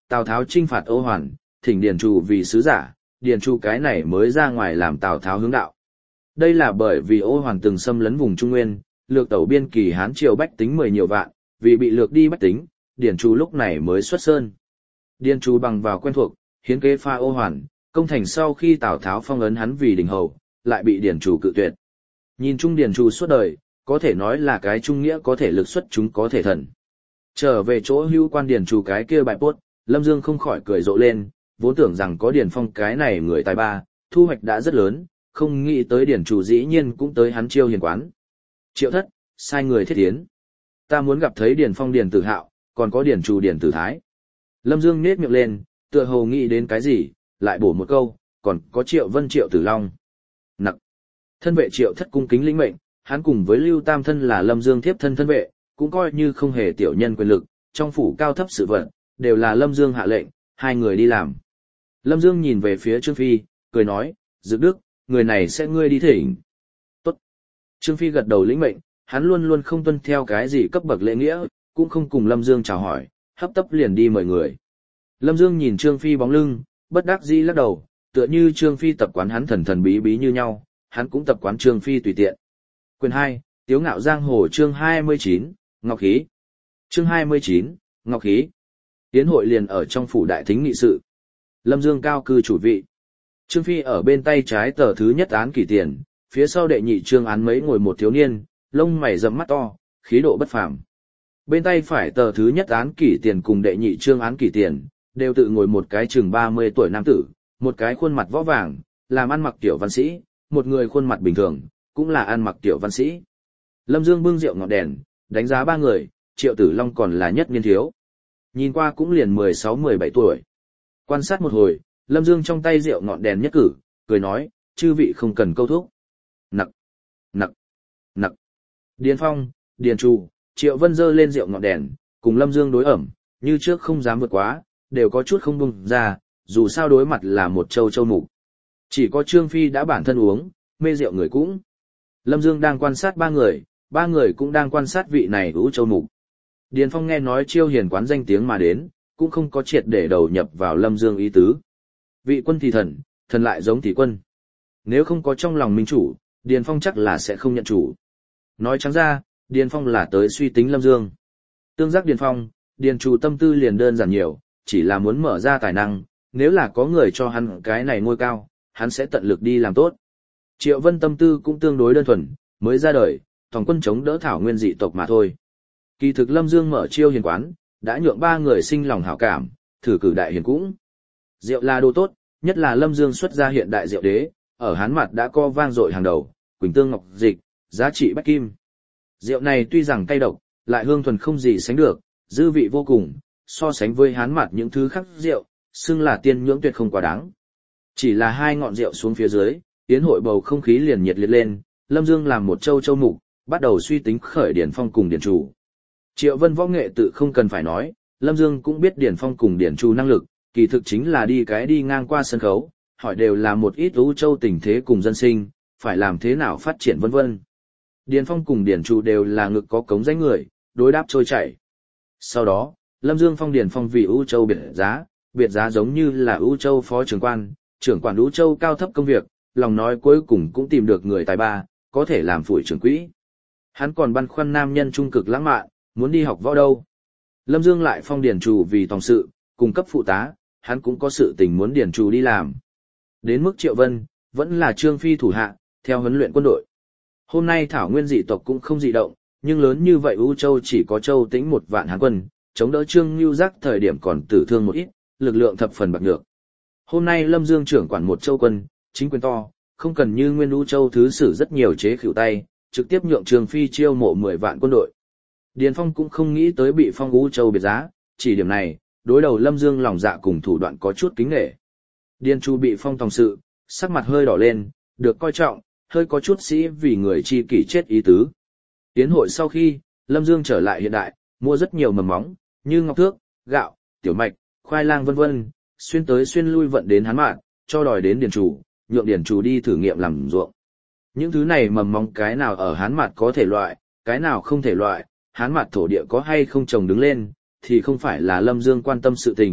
Tào Tháo trinh phạt Ô Hoàn, thỉnh Điền Trù vì sứ giả, Điền Trù cái này mới ra ngoài làm Tào Tháo hướng đạo. Đây là bởi vì Ô Hoàn từng xâm lấn vùng Trung Nguyên, lược tẩu biên kỳ Hán triều bách tính 10 nhiều vạn, vì bị lược đi bách tính, Điền Trù lúc này mới xuất sơn. Điền Trù bằng vào quen thuộc, hiến kế pha Ô Hoàn, công thành sau khi Tào Tháo phong ấn hắn vì đình hầu, lại bị Điền Trù cự tuyệt. Nhìn chung Điền Trù suốt đời, có thể nói là cái trung nghĩa có thể lực xuất chúng có thể thần. Trở về chỗ hữu quan Điền Trù cái kia bài bốt, Lâm Dương không khỏi cười rộ lên, vốn tưởng rằng có Điền Phong cái này người tài ba, thu hoạch đã rất lớn, không nghĩ tới Điền Trù dĩ nhiên cũng tới hắn chiêu hiền quán. Triệu Thất, sai người thiết tiến. Ta muốn gặp thấy Điền Phong Điền Tử Hạo, còn có Điền Trù Điền Tử Thái. Lâm Dương nhếch miệng lên, tựa hồ nghĩ đến cái gì, lại bổ một câu, còn có Triệu Vân Triệu Tử Long. Nặc. Thân vệ Triệu Thất cung kính lĩnh mệnh, hắn cùng với Lưu Tam thân là Lâm Dương thiếp thân thân vệ, cũng coi như không hề tiểu nhân quyền lực, trong phủ cao thấp sự vận, đều là Lâm Dương hạ lệnh, hai người đi làm. Lâm Dương nhìn về phía Trương Phi, cười nói, Dực Đức, người này sẽ ngươi đi thỉnh. Tốt. Trương Phi gật đầu lĩnh mệnh, hắn luôn luôn không tuân theo cái gì cấp bậc lễ nghĩa, cũng không cùng Lâm Dương chào hỏi, hấp tấp liền đi mời người. Lâm Dương nhìn Trương Phi bóng lưng, bất đắc dĩ lắc đầu, tựa như Trương Phi tập quán hắn thần thần bí bí như nhau, hắn cũng tập quán Trương Phi tùy tiện. Quyền 2, Tiếu ngạo giang hồ chương 29, Ngọc Khí. Chương 29, Ngọc Khí. Tiến hội liền ở trong phủ đại thính nghị sự. Lâm Dương cao cư chủ vị. Trương Phi ở bên tay trái tờ thứ nhất án kỷ tiền, phía sau đệ nhị trương án mấy ngồi một thiếu niên, lông mày rậm mắt to, khí độ bất phàm. Bên tay phải tờ thứ nhất án kỷ tiền cùng đệ nhị trương án kỷ tiền, đều tự ngồi một cái chừng 30 tuổi nam tử, một cái khuôn mặt võ vàng, làm ăn mặc tiểu văn sĩ, một người khuôn mặt bình thường, cũng là ăn mặc tiểu văn sĩ. Lâm Dương bưng rượu ngọn đèn, đánh giá ba người, Triệu Tử Long còn là nhất niên thiếu. Nhìn qua cũng liền 16-17 tuổi. Quan sát một hồi, Lâm Dương trong tay rượu ngọn đèn nhất cử, cười nói, chư vị không cần câu thúc. Nặc, nặc, nặc. Điền Phong, Điền Trù, Triệu Vân dơ lên rượu ngọn đèn, cùng Lâm Dương đối ẩm, như trước không dám vượt quá, đều có chút không bung ra, dù sao đối mặt là một châu mục. Chỉ có Trương Phi đã bản thân uống, mê rượu người cũng. Lâm Dương đang quan sát ba người cũng đang quan sát vị này hữu châu mục. Điền Phong nghe nói chiêu hiền quán danh tiếng mà đến, cũng không có triệt để đầu nhập vào Lâm Dương ý tứ. Vị quân thì thần, thần lại giống thì quân. Nếu không có trong lòng minh chủ, Điền Phong chắc là sẽ không nhận chủ. Nói trắng ra, Điền Phong là tới suy tính Lâm Dương. Tương giác Điền Phong, Điền Trù tâm tư liền đơn giản nhiều, chỉ là muốn mở ra tài năng, nếu là có người cho hắn cái này ngôi cao, hắn sẽ tận lực đi làm tốt. Triệu Vân tâm tư cũng tương đối đơn thuần, mới ra đời, toàn quân chống đỡ thảo nguyên dị tộc mà thôi. Kỳ thực Lâm Dương mở chiêu hiền quán, đã nhượng ba người sinh lòng hảo cảm, thử cử đại hiền cũng. Rượu là đồ tốt, nhất là Lâm Dương xuất ra hiện đại rượu đế, ở Hán mặt đã co vang dội hàng đầu, Quỳnh Tương Ngọc Dịch, giá trị bách kim. Rượu này tuy rằng cay độc, lại hương thuần không gì sánh được, dư vị vô cùng, so sánh với Hán mặt những thứ khác rượu, xưng là tiên nhưỡng tuyệt không quá đáng. Chỉ là hai ngọn rượu xuống phía dưới, yến hội bầu không khí liền nhiệt liệt lên, Lâm Dương làm một châu mục, bắt đầu suy tính khởi Điền Phong cùng Điền Trù. Triệu Vân võ nghệ tự không cần phải nói, Lâm Dương cũng biết Điền Phong cùng Điền Trù năng lực, kỳ thực chính là đi ngang qua sân khấu, hỏi đều là một ít ưu châu tình thế cùng dân sinh, phải làm thế nào phát triển vân vân. Điền Phong cùng Điền Trù đều là ngực có cống danh người, đối đáp trôi chảy. Sau đó, Lâm Dương phong Điền Phong vì ưu châu biệt giá giống như là ưu châu phó trưởng quản ưu châu cao thấp công việc, lòng nói cuối cùng cũng tìm được người tài ba, có thể làm phủi trưởng quỹ. Hắn còn băn khoăn nam nhân trung cực lãng mạn, muốn đi học võ đâu. Lâm Dương lại phong Điền Trù vì tòng sự, cung cấp phụ tá, hắn cũng có sự tình muốn Điền Trù đi làm. Đến mức Triệu Vân, vẫn là Trương Phi thủ hạ, theo huấn luyện quân đội. Hôm nay thảo nguyên dị tộc cũng không dị động, nhưng lớn như vậy ưu châu chỉ có Châu Tĩnh 1 vạn Hán quân, chống đỡ Trương Nưu Giác thời điểm còn tử thương một ít, lực lượng thập phần bạc nhược. Hôm nay Lâm Dương trưởng quản một châu quân, chính quyền to, không cần như nguyên ưu châu thứ sử rất nhiều chế khỉu tay, trực tiếp nhượng Trương Phi chiêu mộ 10 vạn quân đội. Điền Phong cũng không nghĩ tới bị phong ưu châu biệt giá, chỉ điểm này, đối đầu Lâm Dương lòng dạ cùng thủ đoạn có chút kính nể. Điền Trù bị phong tòng sự, sắc mặt hơi đỏ lên, được coi trọng, hơi có chút sĩ vì người chi kỷ chết ý tứ. Tiến hội sau khi, Lâm Dương trở lại hiện đại, mua rất nhiều mầm móng, như ngọc thước, gạo, tiểu mạch, khoai lang vân vân, xuyên tới xuyên lui vận đến Hán Mạn, cho đòi đến Điền Trù, nhượng Điền Trù đi thử nghiệm làm ruộng. Những thứ này mầm móng cái nào ở Hán Mạn có thể loại, cái nào không thể loại, Hán Mạn thổ địa có hay không trồng đứng lên, thì không phải là Lâm Dương quan tâm sự tình,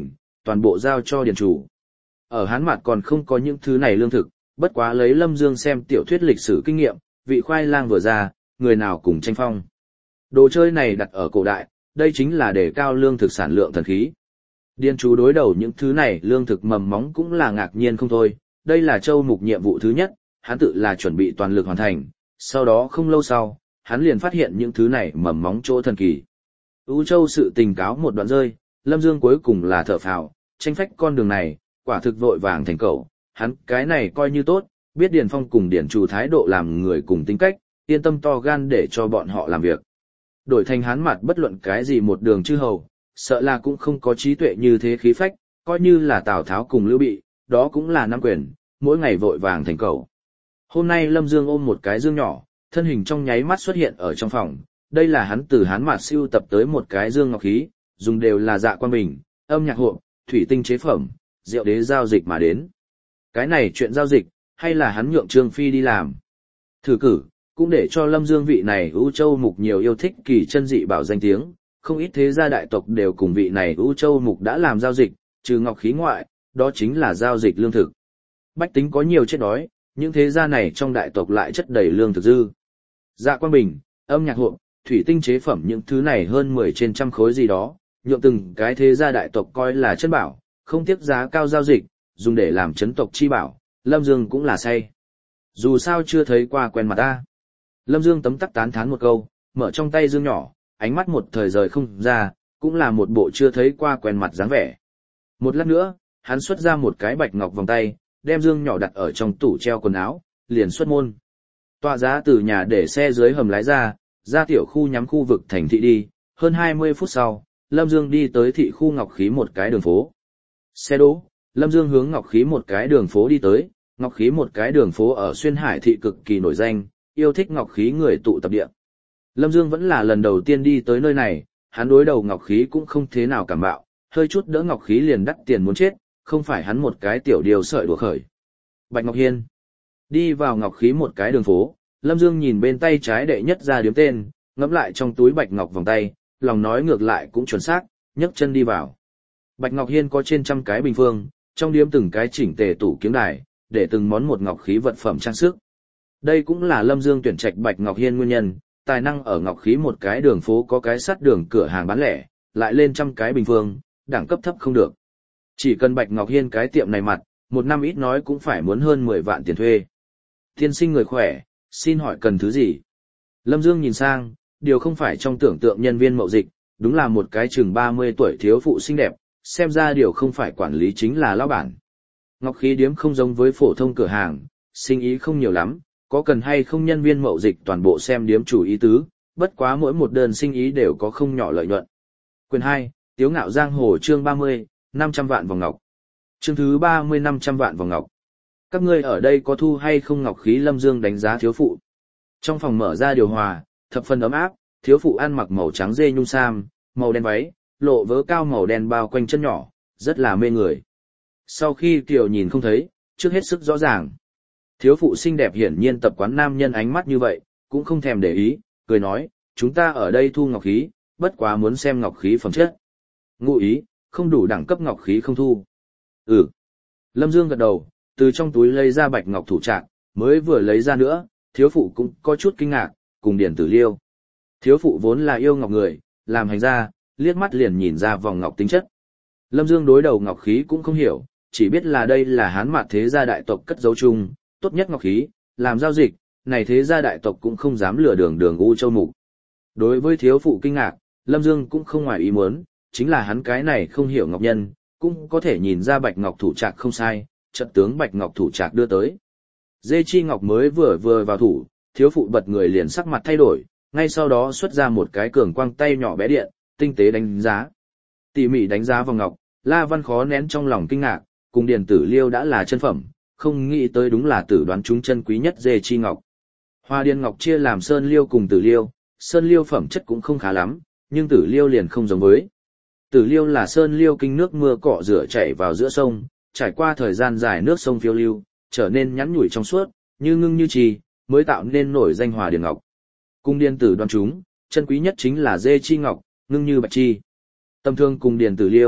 toàn bộ giao cho điền chủ. Ở Hán Mạt còn không có những thứ này lương thực, bất quá lấy Lâm Dương xem tiểu thuyết lịch sử kinh nghiệm, vị khoai lang vừa ra, người nào cùng tranh phong. Đồ chơi này đặt ở cổ đại, đây chính là để cao lương thực sản lượng thần khí. Điền chủ đối đầu những thứ này lương thực mầm móng cũng là ngạc nhiên không thôi, đây là Châu Mục nhiệm vụ thứ nhất, hắn tự là chuẩn bị toàn lực hoàn thành, sau đó không lâu sau, hắn liền phát hiện những thứ này mầm móng chỗ thần kỳ. U Châu sự tình cáo một đoạn rơi, Lâm Dương cuối cùng là thở phào, tranh phách con đường này, quả thực vội vàng thành cẩu, hắn cái này coi như tốt, biết Điền Phong cùng Điền Chủ thái độ làm người cùng tính cách, yên tâm to gan để cho bọn họ làm việc. Đổi thành Hán Mạt bất luận cái gì một đường chư hầu, sợ là cũng không có trí tuệ như thế khí phách, coi như là Tào Tháo cùng Lưu Bị, đó cũng là nắm quyền, mỗi ngày vội vàng thành cẩu. Hôm nay Lâm Dương ôm một cái dương nhỏ, thân hình trong nháy mắt xuất hiện ở trong phòng, đây là hắn từ Hán Mạt siêu tập tới một cái dương ngọc khí, dùng đều là dạ quan bình, âm nhạc hộp, thủy tinh chế phẩm, rượu đế giao dịch mà đến. Cái này chuyện giao dịch, hay là hắn nhượng Trương Phi đi làm? Thử cử, cũng để cho Lâm Dương vị này U Châu Mục nhiều yêu thích kỳ chân dị bảo danh tiếng, không ít thế gia đại tộc đều cùng vị này U Châu Mục đã làm giao dịch, trừ ngọc khí ngoại, đó chính là giao dịch lương thực. Bách tính có nhiều chết đói, những thế gia này trong đại tộc lại chất đầy lương thực dư. Dạ quan bình, âm nhạc hộp, thủy tinh chế phẩm những thứ này hơn 10 trên trăm khối gì đó, nhượng từng cái thế gia đại tộc coi là chân bảo, không tiếc giá cao giao dịch, dùng để làm chấn tộc chi bảo, Lâm Dương cũng là say. Dù sao chưa thấy qua quen mặt ta. Lâm Dương tấm tắc tán thán một câu, mở trong tay dương nhỏ, ánh mắt một thời rời không ra, cũng là một bộ chưa thấy qua quen mặt dáng vẻ. Một lát nữa, hắn xuất ra một cái bạch ngọc vòng tay, đem dương nhỏ đặt ở trong tủ treo quần áo, liền xuất môn. Tọa giá từ nhà để xe dưới hầm lái ra tiểu khu nhắm khu vực thành thị đi, hơn 20 phút sau, Lâm Dương đi tới thị khu Ngọc Khí một cái đường phố. Xe đỗ, Lâm Dương hướng Ngọc Khí một cái đường phố đi tới, Ngọc Khí một cái đường phố ở Xuyên Hải thị cực kỳ nổi danh, yêu thích Ngọc Khí người tụ tập địa. Lâm Dương vẫn là lần đầu tiên đi tới nơi này, hắn đối đầu Ngọc Khí cũng không thế nào cảm bạo, hơi chút đỡ Ngọc Khí liền đắt tiền muốn chết, không phải hắn một cái tiểu điều sợi đùa khởi. Bạch Ngọc Hiên đi vào Ngọc Khí một cái đường phố, Lâm Dương nhìn bên tay trái đệ nhất ra điếm tên, ngẫm lại trong túi Bạch Ngọc vòng tay, lòng nói ngược lại cũng chuẩn xác, nhấc chân đi vào. Bạch Ngọc Hiên có trên trăm cái bình phương, trong điếm từng cái chỉnh tề tủ kiếng đài, để từng món một ngọc khí vật phẩm trang sức. Đây cũng là Lâm Dương tuyển trạch Bạch Ngọc Hiên nguyên nhân, tài năng ở Ngọc Khí một cái đường phố có cái sắt đường cửa hàng bán lẻ, lại lên trăm cái bình phương, đẳng cấp thấp không được. Chỉ cần Bạch Ngọc Hiên cái tiệm này mặt, một năm ít nói cũng phải muốn hơn 10 vạn tiền thuê. Tiên sinh người khỏe, xin hỏi cần thứ gì? Lâm Dương nhìn sang, điều không phải trong tưởng tượng nhân viên mậu dịch, đúng là một cái chừng 30 tuổi thiếu phụ xinh đẹp, xem ra điều không phải quản lý chính là lão bản. Ngọc Khí điếm không giống với phổ thông cửa hàng, sinh ý không nhiều lắm, có cần hay không nhân viên mậu dịch toàn bộ xem điếm chủ ý tứ, bất quá mỗi một đơn sinh ý đều có không nhỏ lợi nhuận. Quyền 2, Tiếu Ngạo Giang Hồ chương 30, 500 vạn vòng ngọc. Chương thứ 30 500 vạn vòng ngọc. Các ngươi ở đây có thu hay không? Ngọc Khí Lâm Dương đánh giá thiếu phụ. Trong phòng mở ra điều hòa, thập phần ấm áp, thiếu phụ ăn mặc màu trắng dê nhung sam, màu đen váy, lộ vớ cao màu đen bao quanh chân nhỏ, rất là mê người. Sau khi Kiều nhìn không thấy, trước hết sức rõ ràng. Thiếu phụ xinh đẹp hiển nhiên tập quán nam nhân ánh mắt như vậy, cũng không thèm để ý, cười nói, chúng ta ở đây thu ngọc khí, bất quá muốn xem ngọc khí phẩm chất. Ngụ ý, không đủ đẳng cấp ngọc khí không thu. Ừ. Lâm Dương gật đầu, từ trong túi lấy ra bạch ngọc thủ trạc, mới vừa lấy ra nữa, thiếu phụ cũng có chút kinh ngạc, cùng Điền Tử Liêu. Thiếu phụ vốn là yêu ngọc người, làm hành ra, liếc mắt liền nhìn ra vòng ngọc tính chất. Lâm Dương đối đầu ngọc khí cũng không hiểu, chỉ biết là đây là Hán Mạt thế gia đại tộc cất giấu chung, tốt nhất ngọc khí, làm giao dịch, này thế gia đại tộc cũng không dám lừa đường U Châu Mục. Đối với thiếu phụ kinh ngạc, Lâm Dương cũng không ngoài ý muốn, chính là hắn cái này không hiểu ngọc nhân, cũng có thể nhìn ra bạch ngọc thủ trạc không sai, trận tướng bạch ngọc thủ trạc đưa tới. Dê chi ngọc mới vừa vào thủ, thiếu phụ bật người liền sắc mặt thay đổi, ngay sau đó xuất ra một cái cường quang tay nhỏ bé điện, tinh tế đánh giá. Tỉ mỉ đánh giá vòng ngọc, La Văn khó nén trong lòng kinh ngạc, cùng Điền Tử Liêu đã là chân phẩm, không nghĩ tới đúng là tử đoán chúng chân quý nhất dê chi ngọc. Hoa Điền ngọc chia làm sơn liêu cùng tử liêu, sơn liêu phẩm chất cũng không khá lắm, nhưng tử liêu liền không giống với. Tử liêu là sơn liêu kinh nước mưa cọ rửa chảy vào giữa sông, trải qua thời gian dài nước sông phiêu lưu, trở nên nhắn nhủi trong suốt, như ngưng như trì, mới tạo nên nổi danh Hoa Điền ngọc. Cung Điền Tử đoán chúng, chân quý nhất chính là dê chi ngọc, ngưng như bạch chi. Tầm thường cùng Điền Tử Liêu,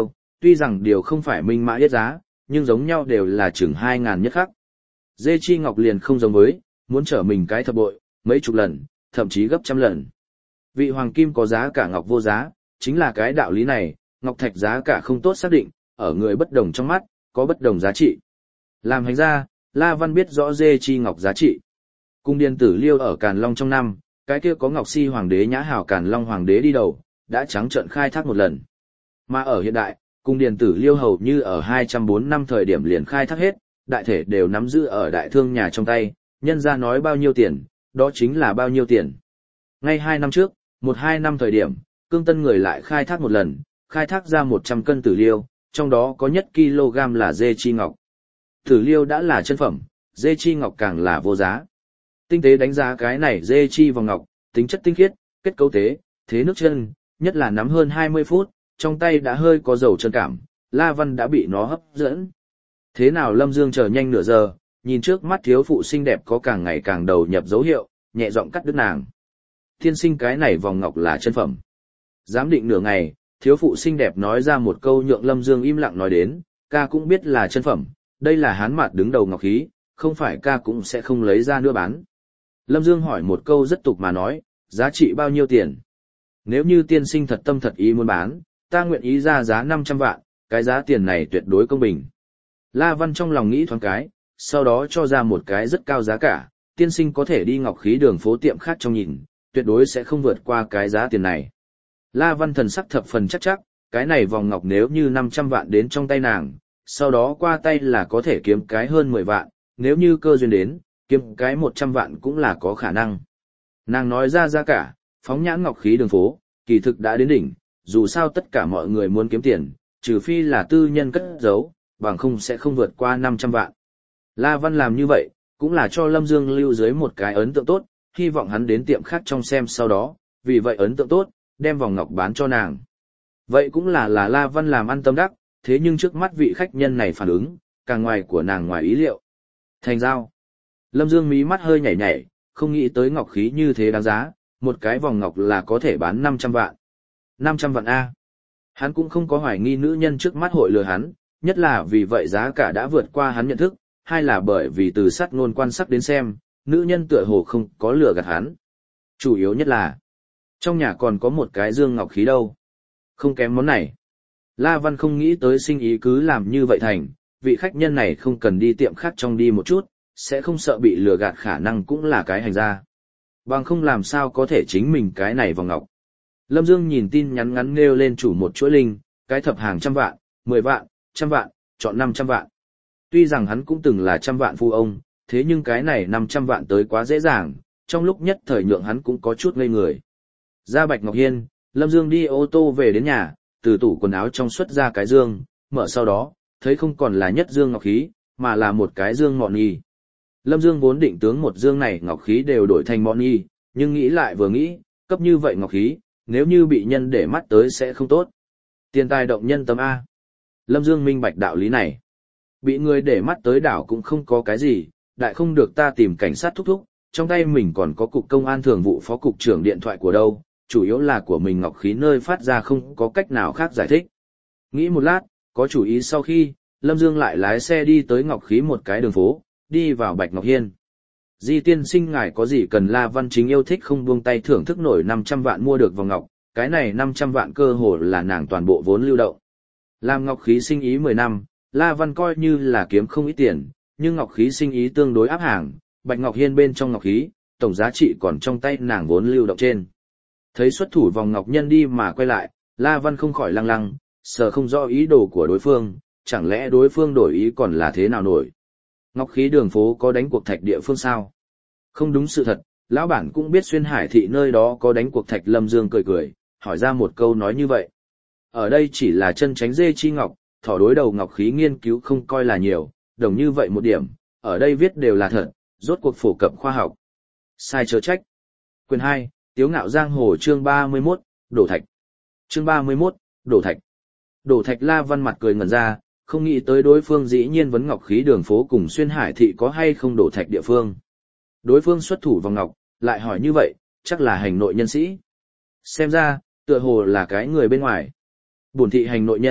Tuy rằng điều không phải minh mã yết giá, nhưng giống nhau đều là chừng 2.000 nhất khắc. Dê chi ngọc liền không giống với, muốn trở mình cái thập bội, mấy chục lần, thậm chí gấp trăm lần. Vị hoàng kim có giá cả ngọc vô giá, chính là cái đạo lý này, ngọc thạch giá cả không tốt xác định, ở người bất đồng trong mắt, có bất đồng giá trị. Làm hành ra, La Văn biết rõ dê chi ngọc giá trị. Cung điền tử liêu ở Càn Long trong năm, cái kia có ngọc si hoàng đế nhã hảo Càn Long hoàng đế đi đầu, đã trắng trợn khai thác một lần. Mà ở hiện đại, cung điền tử liêu hầu như ở 204 năm thời điểm liền khai thác hết, đại thể đều nắm giữ ở đại thương nhà trong tay, nhân ra nói bao nhiêu tiền, đó chính là bao nhiêu tiền. Ngay 2 năm trước, 1-2 năm thời điểm, cương tân người lại khai thác một lần, khai thác ra 100 cân tử liêu, trong đó có nhất kg là dê chi ngọc. Tử liêu đã là chân phẩm, dê chi ngọc càng là vô giá. Tinh tế đánh giá cái này dê chi vòng ngọc, tính chất tinh khiết, kết cấu tế, thế nước chân, nhất là nắm hơn 20 phút, trong tay đã hơi có dầu chân cảm, La Văn đã bị nó hấp dẫn. Thế nào Lâm Dương chờ nhanh nửa giờ, nhìn trước mắt thiếu phụ xinh đẹp có càng ngày càng đầu nhập dấu hiệu, nhẹ giọng cắt đứt nàng. Thiên sinh cái này vòng ngọc là chân phẩm. Giám định nửa ngày, thiếu phụ xinh đẹp nói ra một câu nhượng Lâm Dương im lặng nói đến, ca cũng biết là chân phẩm, đây là hán mạt đứng đầu ngọc khí, không phải ca cũng sẽ không lấy ra nữa bán. Lâm Dương hỏi một câu rất tục mà nói, giá trị bao nhiêu tiền? Nếu như tiên sinh thật tâm thật ý muốn bán, ta nguyện ý ra giá 500 vạn, cái giá tiền này tuyệt đối công bình. La Văn trong lòng nghĩ thoáng cái, sau đó cho ra một cái rất cao giá cả, tiên sinh có thể đi ngọc khí đường phố tiệm khác trong nhìn, tuyệt đối sẽ không vượt qua cái giá tiền này. La Văn thần sắc thập phần chắc, cái này vòng ngọc nếu như 500 vạn đến trong tay nàng, sau đó qua tay là có thể kiếm cái hơn 10 vạn, nếu như cơ duyên đến, kiếm cái 100 vạn cũng là có khả năng. Nàng nói ra giá cả, phóng nhãn ngọc khí đường phố, kỳ thực đã đến đỉnh, dù sao tất cả mọi người muốn kiếm tiền, trừ phi là tư nhân cất giấu, bằng không sẽ không vượt qua 500 vạn. La Văn làm như vậy, cũng là cho Lâm Dương lưu dưới một cái ấn tượng tốt, hy vọng hắn đến tiệm khác trong xem sau đó, vì vậy ấn tượng tốt, đem vòng ngọc bán cho nàng. Vậy cũng là La Văn làm ăn tâm đắc, thế nhưng trước mắt vị khách nhân này phản ứng, càng ngoài của nàng ngoài ý liệu. Thành giao. Lâm Dương mí mắt hơi nhảy nhảy, không nghĩ tới ngọc khí như thế đáng giá, một cái vòng ngọc là có thể bán 500 vạn. 500 vạn A. Hắn cũng không có hoài nghi nữ nhân trước mắt hội lừa hắn, nhất là vì vậy giá cả đã vượt qua hắn nhận thức, hay là bởi vì từ sát ngôn quan sắc đến xem, nữ nhân tựa hồ không có lừa gạt hắn. Chủ yếu nhất là, trong nhà còn có một cái dương ngọc khí đâu. Không kém món này. La Văn không nghĩ tới sinh ý cứ làm như vậy thành, vị khách nhân này không cần đi tiệm khác trong đi một chút, sẽ không sợ bị lừa gạt khả năng cũng là cái hành ra. Bằng không làm sao có thể chính mình cái này vòng ngọc. Lâm Dương nhìn tin nhắn ngắn nêu lên chủ một chuỗi linh, cái thập hàng 100 vạn, 10 vạn, 100 vạn, chọn 500 vạn. Tuy rằng hắn cũng từng là 100 vạn phu ông, thế nhưng cái này 500 vạn tới quá dễ dàng, trong lúc nhất thời nhượng hắn cũng có chút ngây người. Ra Bạch Ngọc Hiên, Lâm Dương đi ô tô về đến nhà, từ tủ quần áo trong xuất ra cái dương, mở sau đó, thấy không còn là nhất dương ngọc khí, mà là một cái dương mọn nhì. Lâm Dương vốn định tướng một dương này ngọc khí đều đổi thành mọn nhì, nhưng nghĩ lại vừa nghĩ, cấp như vậy ngọc khí, nếu như bị nhân để mắt tới sẽ không tốt. Tiền tài động nhân tâm A. Lâm Dương minh bạch đạo lý này. Bị người để mắt tới đảo cũng không có cái gì, đại không được ta tìm cảnh sát thúc thúc, trong tay mình còn có cục công an thường vụ phó cục trưởng điện thoại của đâu, chủ yếu là của mình ngọc khí nơi phát ra không có cách nào khác giải thích. Nghĩ một lát, có chủ ý sau khi, Lâm Dương lại lái xe đi tới ngọc khí một cái đường phố, đi vào Bạch Ngọc Hiên. Di tiên sinh ngài có gì cần La Văn Chính yêu thích không buông tay thưởng thức nổi 500 vạn mua được vòng ngọc, cái này 500 vạn cơ hồ là nàng toàn bộ vốn lưu động. Làm ngọc khí sinh ý 10 năm, La Văn coi như là kiếm không ít tiền, nhưng ngọc khí sinh ý tương đối áp hàng, Bạch Ngọc Hiên bên trong ngọc khí, tổng giá trị còn trong tay nàng vốn lưu động trên. Thấy xuất thủ vòng ngọc nhân đi mà quay lại, La Văn không khỏi lăng lăng, sợ không rõ ý đồ của đối phương, chẳng lẽ đối phương đổi ý còn là thế nào nổi. Ngọc khí đường phố có đánh cuộc thạch địa phương sao? Không đúng sự thật, lão bản cũng biết xuyên hải thị nơi đó có đánh cuộc thạch. Lâm Dương cười cười, hỏi ra một câu nói như vậy. Ở đây chỉ là chân tránh dê chi ngọc, thỏ đối đầu ngọc khí nghiên cứu không coi là nhiều, đồng như vậy một điểm, ở đây viết đều là thật, rốt cuộc phổ cập khoa học. Sai chớ trách. Quyền 2, Tiếu ngạo giang hồ chương 31, đổ thạch. Chương 31, đổ thạch. Đổ thạch. La Văn mặt cười ngẩn ra, không nghĩ tới đối phương dĩ nhiên vấn ngọc khí đường phố cùng xuyên hải thị có hay không đổ thạch địa phương. Đối phương xuất thủ vào ngọc, lại hỏi như vậy, chắc là hành nội nhân sĩ. Xem ra, tựa hồ là cái người bên ngoài. Bổn thị hành nội nhân,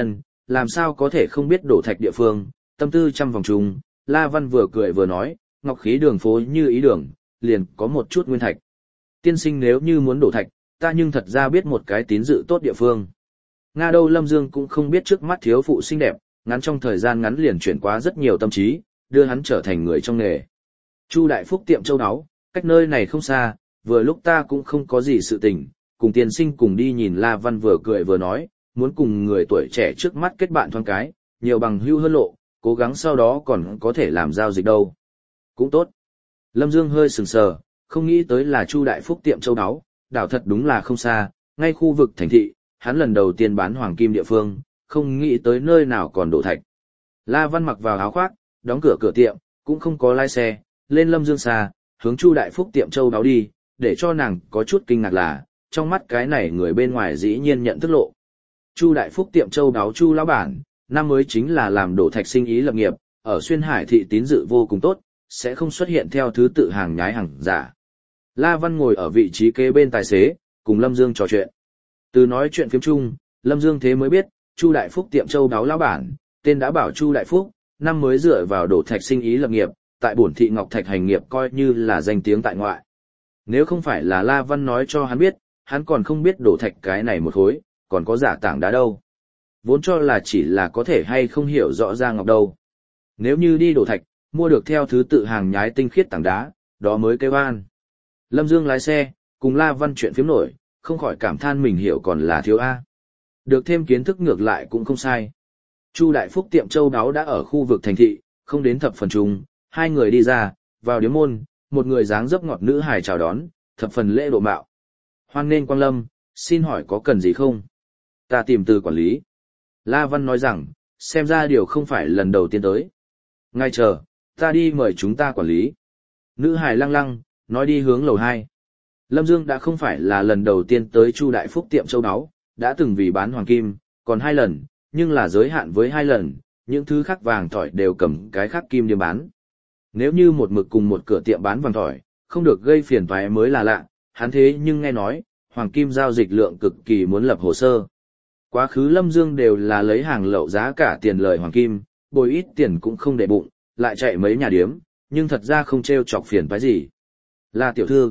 làm sao có thể không biết đổ thạch địa phương, tâm tư trăm vòng trùng, La Văn vừa cười vừa nói, ngọc khí đường phố như ý đường, liền có một chút nguyên thạch. Tiên sinh nếu như muốn đổ thạch, ta nhưng thật ra biết một cái tín dự tốt địa phương. Nga đâu Lâm Dương cũng không biết trước mắt thiếu phụ xinh đẹp, ngắn trong thời gian ngắn liền chuyển qua rất nhiều tâm trí, đưa hắn trở thành người trong nghề. Chu Đại Phúc tiệm châu áo, cách nơi này không xa, vừa lúc ta cũng không có gì sự tình, cùng tiên sinh cùng đi nhìn. La Văn vừa cười vừa nói, muốn cùng người tuổi trẻ trước mắt kết bạn thoáng cái, nhiều bằng hữu hơn lộ, cố gắng sau đó còn có thể làm giao dịch đâu. Cũng tốt. Lâm Dương hơi sừng sờ, không nghĩ tới là Chu Đại Phúc tiệm châu áo, đảo thật đúng là không xa, ngay khu vực thành thị, hắn lần đầu tiên bán hoàng kim địa phương, không nghĩ tới nơi nào còn đổ thạch. La Văn mặc vào áo khoác, đóng cửa tiệm, cũng không có lái xe, lên Lâm Dương xa, hướng Chu Đại Phúc tiệm châu đáo đi, để cho nàng có chút kinh ngạc là, trong mắt cái này người bên ngoài dĩ nhiên nhận thức lộ. Chu Đại Phúc tiệm châu đáo Chu lão bản, năm mới chính là làm đổ thạch sinh ý lập nghiệp, ở Xuyên Hải thị tín dự vô cùng tốt, sẽ không xuất hiện theo thứ tự hàng nhái hàng giả. La Văn ngồi ở vị trí kế bên tài xế, cùng Lâm Dương trò chuyện. Từ nói chuyện phiếm chung, Lâm Dương thế mới biết, Chu Đại Phúc tiệm châu đáo lão bản, tên đã bảo Chu Đại Phúc, năm mới dựa vào đổ thạch sinh ý lập nghiệp, tại bổn thị Ngọc Thạch hành nghiệp coi như là danh tiếng tại ngoại. Nếu không phải là La Văn nói cho hắn biết, hắn còn không biết đổ thạch cái này một khối, còn có giả tảng đá đâu. Vốn cho là chỉ là có thể hay không hiểu rõ ra ngọc đâu. Nếu như đi đổ thạch, mua được theo thứ tự hàng nhái tinh khiết tảng đá, đó mới kêu an. Lâm Dương lái xe, cùng La Văn chuyện phiếm nổi, không khỏi cảm than mình hiểu còn là thiếu A. Được thêm kiến thức ngược lại cũng không sai. Chu Đại Phúc tiệm châu đáo đã ở khu vực thành thị, không đến thập phần trùng, hai người đi ra, vào điếm môn, một người dáng dấp ngọt nữ hài chào đón, thập phần lễ độ mạo. Hoan nghênh quang lâm, xin hỏi có cần gì không? Ta tìm từ quản lý. La Văn nói rằng, xem ra điều không phải lần đầu tiên tới. Ngay chờ, ta đi mời chúng ta quản lý. Nữ hài lăng lăng, nói đi hướng lầu 2. Lâm Dương đã không phải là lần đầu tiên tới Chu Đại Phúc tiệm châu áo, đã từng vì bán hoàng kim, còn 2 lần, nhưng là giới hạn với 2 lần, những thứ khác vàng thỏi đều cầm cái khác kim điểm bán. Nếu như một mực cùng một cửa tiệm bán vàng thỏi, không được gây phiền toái mới là lạ, hắn thế nhưng nghe nói, hoàng kim giao dịch lượng cực kỳ muốn lập hồ sơ. Quá khứ Lâm Dương đều là lấy hàng lậu giá cả tiền lời hoàng kim, bồi ít tiền cũng không để bụng, lại chạy mấy nhà điếm, nhưng thật ra không trêu chọc phiền toái gì. Là tiểu thư.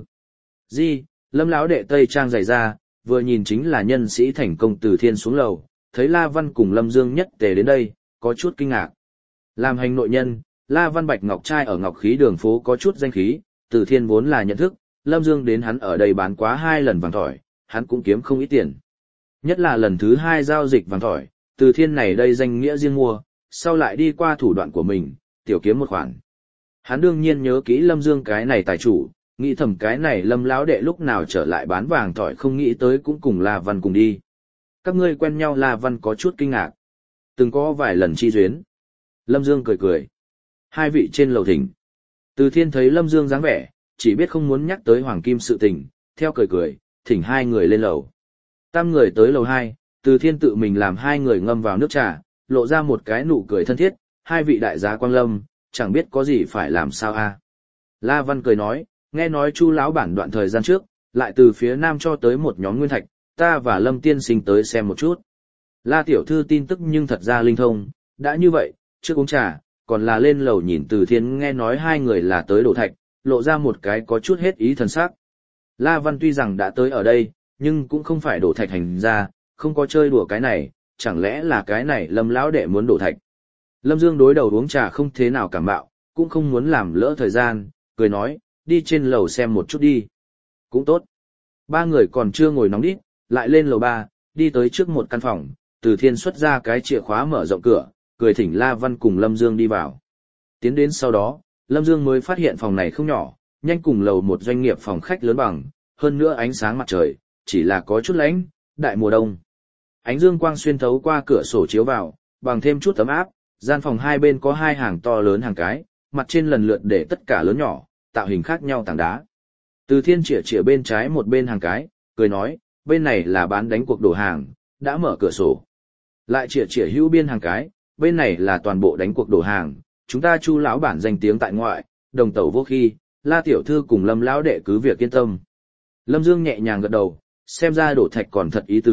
Di, Lâm lão đệ tây trang giày ra, vừa nhìn chính là nhân sĩ thành công từ thiên xuống lầu, thấy La Văn cùng Lâm Dương nhất tề đến đây, có chút kinh ngạc. Làm hành nội nhân, La Văn Bạch Ngọc trai ở Ngọc Khí đường phố có chút danh khí, từ thiên vốn là nhận thức, Lâm Dương đến hắn ở đây bán quá 2 lần vàng thỏi, hắn cũng kiếm không ít tiền. Nhất là lần thứ 2 giao dịch vàng thỏi, từ thiên này đây danh nghĩa riêng mua, sau lại đi qua thủ đoạn của mình, tiểu kiếm một khoản. Hắn đương nhiên nhớ kỹ Lâm Dương cái này tài chủ, nghĩ thầm cái này Lâm lão đệ lúc nào trở lại bán vàng thỏi không nghĩ tới cũng cùng La Văn cùng đi. Các ngươi quen nhau. La Văn có chút kinh ngạc. Từng có vài lần chi duyên. Lâm Dương cười cười. Hai vị trên lầu thỉnh. Từ thiên thấy Lâm Dương dáng vẻ, chỉ biết không muốn nhắc tới hoàng kim sự tình, theo cười cười, thỉnh hai người lên lầu. Tam người tới lầu 2, từ thiên tự mình làm hai người ngâm vào nước trà, lộ ra một cái nụ cười thân thiết, hai vị đại gia quang lâm, chẳng biết có gì phải làm sao a. La Văn cười nói, nghe nói Chu lão bản đoạn thời gian trước, lại từ phía nam cho tới một nhóm nguyên thạch, ta và Lâm tiên sinh tới xem một chút. La tiểu thư tin tức nhưng thật ra linh thông, đã như vậy, trước uống trà, còn là lên lầu nhìn từ thiên nghe nói hai người là tới đổ thạch, lộ ra một cái có chút hết ý thần sắc. La Văn tuy rằng đã tới ở đây, nhưng cũng không phải đổ thạch hành ra, không có chơi đùa cái này, chẳng lẽ là cái này Lâm lão đệ muốn đổ thạch. Lâm Dương đối đầu uống trà không thế nào cảm bạo, cũng không muốn làm lỡ thời gian, cười nói, đi trên lầu xem một chút đi. Cũng tốt. Ba người còn chưa ngồi nóng đít, lại lên lầu 3, đi tới trước một căn phòng, từ thiên xuất ra cái chìa khóa mở rộng cửa, cười thỉnh La Văn cùng Lâm Dương đi vào. Tiến đến sau đó, Lâm Dương mới phát hiện phòng này không nhỏ, nhanh cùng lầu một doanh nghiệp phòng khách lớn bằng, hơn nữa ánh sáng mặt trời, chỉ là có chút lạnh, đại mùa đông. Ánh dương quang xuyên thấu qua cửa sổ chiếu vào, bằng thêm chút ấm áp, gian phòng hai bên có 2 hàng to lớn hàng cái, mặt trên lần lượt để tất cả lớn nhỏ, tạo hình khác nhau tảng đá. Từ thiên chĩa bên trái một bên hàng cái, cười nói, bên này là bán đánh cuộc đồ hàng, đã mở cửa sổ. Lại chĩa hữu biên hàng cái, bên này là toàn bộ đánh cuộc đồ hàng, chúng ta Chu lão bản danh tiếng tại ngoại, đồng tẩu vô khi, La tiểu thư cùng Lâm lão đệ cứ việc yên tâm. Lâm Dương nhẹ nhàng gật đầu, xem ra đổ thạch còn thật ý tứ,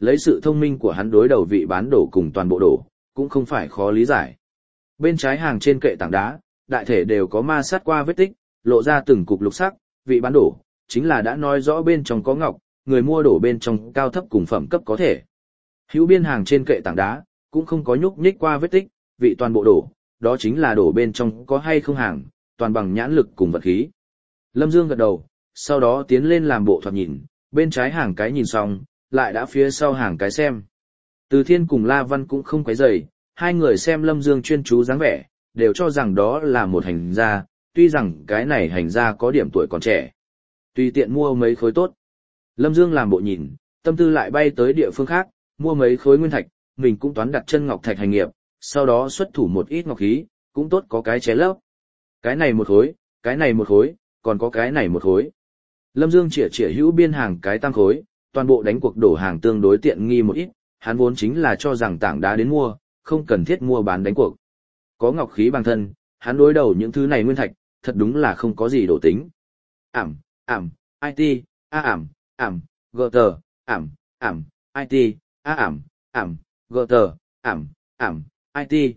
lấy sự thông minh của hắn đối đầu vị bán đổ cùng toàn bộ đổ, cũng không phải khó lý giải. Bên trái hàng trên kệ tảng đá, đại thể đều có ma sát qua vết tích, lộ ra từng cục lục sắc, vị bán đổ, chính là đã nói rõ bên trong có ngọc, người mua đổ bên trong cao thấp cùng phẩm cấp có thể. Hữu biên hàng trên kệ tảng đá, cũng không có nhúc nhích qua vết tích, vị toàn bộ đổ, đó chính là đổ bên trong có hay không hàng, toàn bằng nhãn lực cùng vật khí. Lâm Dương gật đầu, sau đó tiến lên làm bộ thoạt nhìn, bên trái hàng cái nhìn xong, lại đã phía sau hàng cái xem. Từ Thiên cùng La Văn cũng không quấy rầy, hai người xem Lâm Dương chuyên chú dáng vẻ, đều cho rằng đó là một hành gia, tuy rằng cái này hành gia có điểm tuổi còn trẻ. Tùy tiện mua mấy khối tốt. Lâm Dương làm bộ nhìn, tâm tư lại bay tới địa phương khác, mua mấy khối nguyên thạch, mình cũng toán đặt chân ngọc thạch hành nghiệp, sau đó xuất thủ một ít ngọc khí, cũng tốt có cái ché lấp. Cái này một khối, cái này một khối, còn có cái này một khối. Lâm Dương chĩa hữu biên hàng cái tam khối, toàn bộ đánh cuộc đổ hàng tương đối tiện nghi một ít, hắn vốn chính là cho rằng tảng đá đến mua, không cần thiết mua bán đánh cuộc. Có ngọc khí bằng thân, hắn đối đầu những thứ này nguyên thạch, thật đúng là không có gì đổ tính. IT, GT, IT, GT, IT,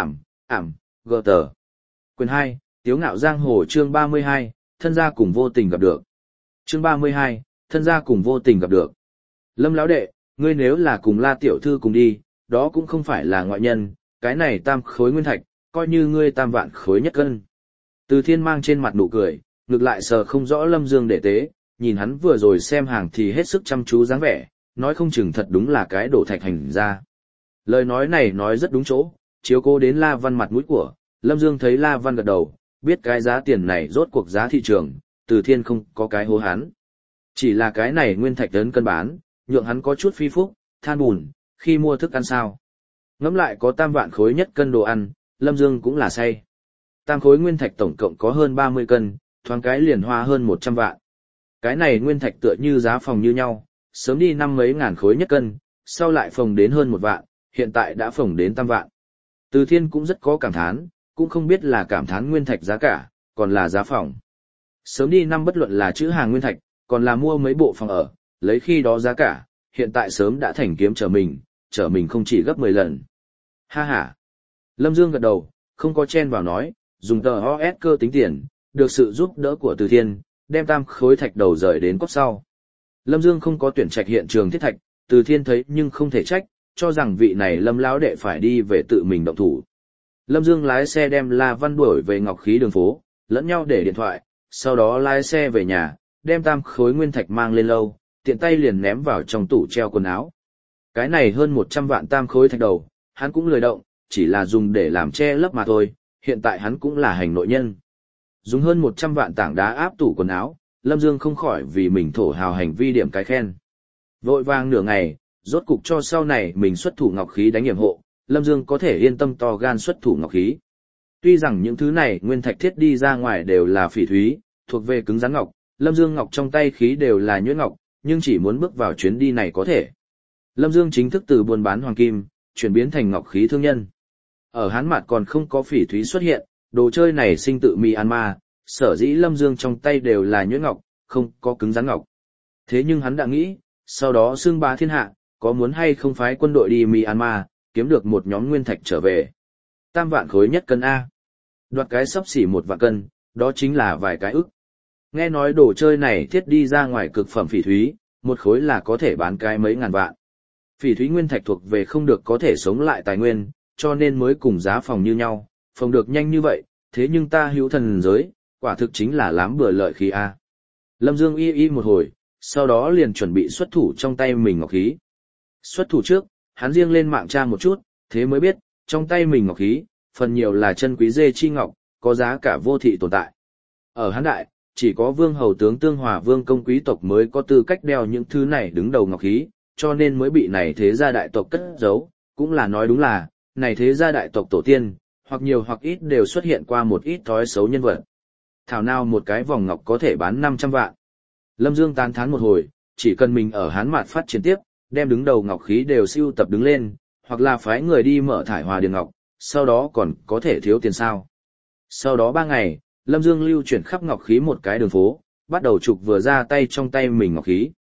GT. Quyền 2, Tiếu ngạo giang hồ chương 32, thân gia cùng vô tình gặp được. Chương 32, thân gia cùng vô tình gặp được. Lâm lão đệ, ngươi nếu là cùng La tiểu thư cùng đi, đó cũng không phải là ngoại nhân, cái này tam khối nguyên thạch, coi như ngươi tam vạn khối nhất cân. Từ Thiên mang trên mặt nụ cười, ngược lại sờ không rõ Lâm Dương đệ tế, nhìn hắn vừa rồi xem hàng thì hết sức chăm chú dáng vẻ, nói không chừng thật đúng là cái đổ thạch hành ra. Lời nói này nói rất đúng chỗ, chiếu cố đến La Văn mặt mũi của, Lâm Dương thấy La Văn gật đầu, biết cái giá tiền này rốt cuộc giá thị trường, Từ Thiên không có cái hố hắn. Chỉ là cái này nguyên thạch lớn cân bán, nhượng hắn có chút phi phúc, than buồn, khi mua thức ăn sao. Ngẫm lại có tam vạn khối nhất cân đồ ăn, Lâm Dương cũng là say. Tam khối nguyên thạch tổng cộng có hơn 30 cân, thoáng cái liền hoa hơn 100 vạn. Cái này nguyên thạch tựa như giá phòng như nhau, sớm đi năm mấy ngàn khối nhất cân, sau lại phồng đến hơn 1 vạn, hiện tại đã phồng đến tam vạn. Từ Thiên cũng rất có cảm thán, cũng không biết là cảm thán nguyên thạch giá cả, còn là giá phòng. Sớm đi năm bất luận là chữ hàng nguyên thạch, còn là mua mấy bộ phòng ở, lấy khi đó giá cả, hiện tại sớm đã thành kiếm trở mình không chỉ gấp 10 lần. Ha ha. Lâm Dương gật đầu, không có chen vào nói, dùng tờ OS cơ tính tiền, được sự giúp đỡ của Từ Thiên, đem tam khối thạch đầu rời đến cốt sau. Lâm Dương không có tuyển trạch hiện trường thiết thạch, Từ Thiên thấy nhưng không thể trách, cho rằng vị này Lâm lão đệ phải đi về tự mình động thủ. Lâm Dương lái xe đem La Văn đuổi về ngọc khí đường phố, lẫn nhau để điện thoại, sau đó lái xe về nhà, đem tam khối nguyên thạch mang lên lâu, tiện tay liền ném vào trong tủ treo quần áo. Cái này hơn 100 vạn tam khối thạch đầu, hắn cũng lười động, chỉ là dùng để làm che lấp mà thôi, hiện tại hắn cũng là hành nội nhân. Dùng hơn 100 vạn tảng đá áp tủ quần áo, Lâm Dương không khỏi vì mình thổ hào hành vi điểm cái khen. Vội vàng nửa ngày, rốt cục cho sau này mình xuất thủ ngọc khí đánh hiểm hộ, Lâm Dương có thể yên tâm to gan xuất thủ ngọc khí. Tuy rằng những thứ này nguyên thạch thiết đi ra ngoài đều là phỉ thúy, thuộc về cứng rắn ngọc, Lâm Dương ngọc trong tay khí đều là nhuyễn ngọc, nhưng chỉ muốn bước vào chuyến đi này có thể. Lâm Dương chính thức từ buôn bán hoàng kim, chuyển biến thành ngọc khí thương nhân. Ở Hán Mạt còn không có phỉ thúy xuất hiện, đồ chơi này sinh tự Myanmar, sở dĩ Lâm Dương trong tay đều là nhuyễn ngọc, không có cứng rắn ngọc. Thế nhưng hắn đã nghĩ, sau đó xưng bá thiên hạ, có muốn hay không phái quân đội đi Myanmar, kiếm được một nhóm nguyên thạch trở về. Tam vạn khối nhất cân A. Đoạt cái sắp xỉ 1 vạn cân, đó chính là vài cái ức. Nghe nói đồ chơi này thiết đi ra ngoài cực phẩm phỉ thúy, một khối là có thể bán cái mấy ngàn vạn. Phỉ thúy nguyên thạch thuộc về không được có thể sống lại tài nguyên, cho nên mới cùng giá phòng như nhau, phòng được nhanh như vậy, thế nhưng ta hữu thần giới, quả thực chính là lám bừa lợi khí A. Lâm Dương y một hồi, sau đó liền chuẩn bị xuất thủ trong tay mình ngọc khí. Xuất thủ trước, hắn riêng lên mạng tra một chút, thế mới biết, trong tay mình ngọc khí, phần nhiều là chân quý dê chi ngọc, có giá cả vô thị tồn tại. Ở Hán Đại, chỉ có vương hầu tướng Tương Hòa vương công quý tộc mới có tư cách đeo những thứ này đứng đầu ngọc khí, cho nên mới bị này thế gia đại tộc cất giấu, cũng là nói đúng là, này thế gia đại tộc tổ tiên, hoặc nhiều hoặc ít đều xuất hiện qua một ít thói xấu nhân vật. Thảo nào một cái vòng ngọc có thể bán 500 vạn. Lâm Dương tán thán một hồi, chỉ cần mình ở Hán Mạt phát triển tiếp, đem đứng đầu ngọc khí đều sưu tập đứng lên, hoặc là phái người đi mở thải hòa điền ngọc, sau đó còn có thể thiếu tiền sao. Sau đó 3 ngày, Lâm Dương lưu chuyển khắp ngọc khí một cái đường phố, bắt đầu trục vừa ra tay trong tay mình ngọc khí.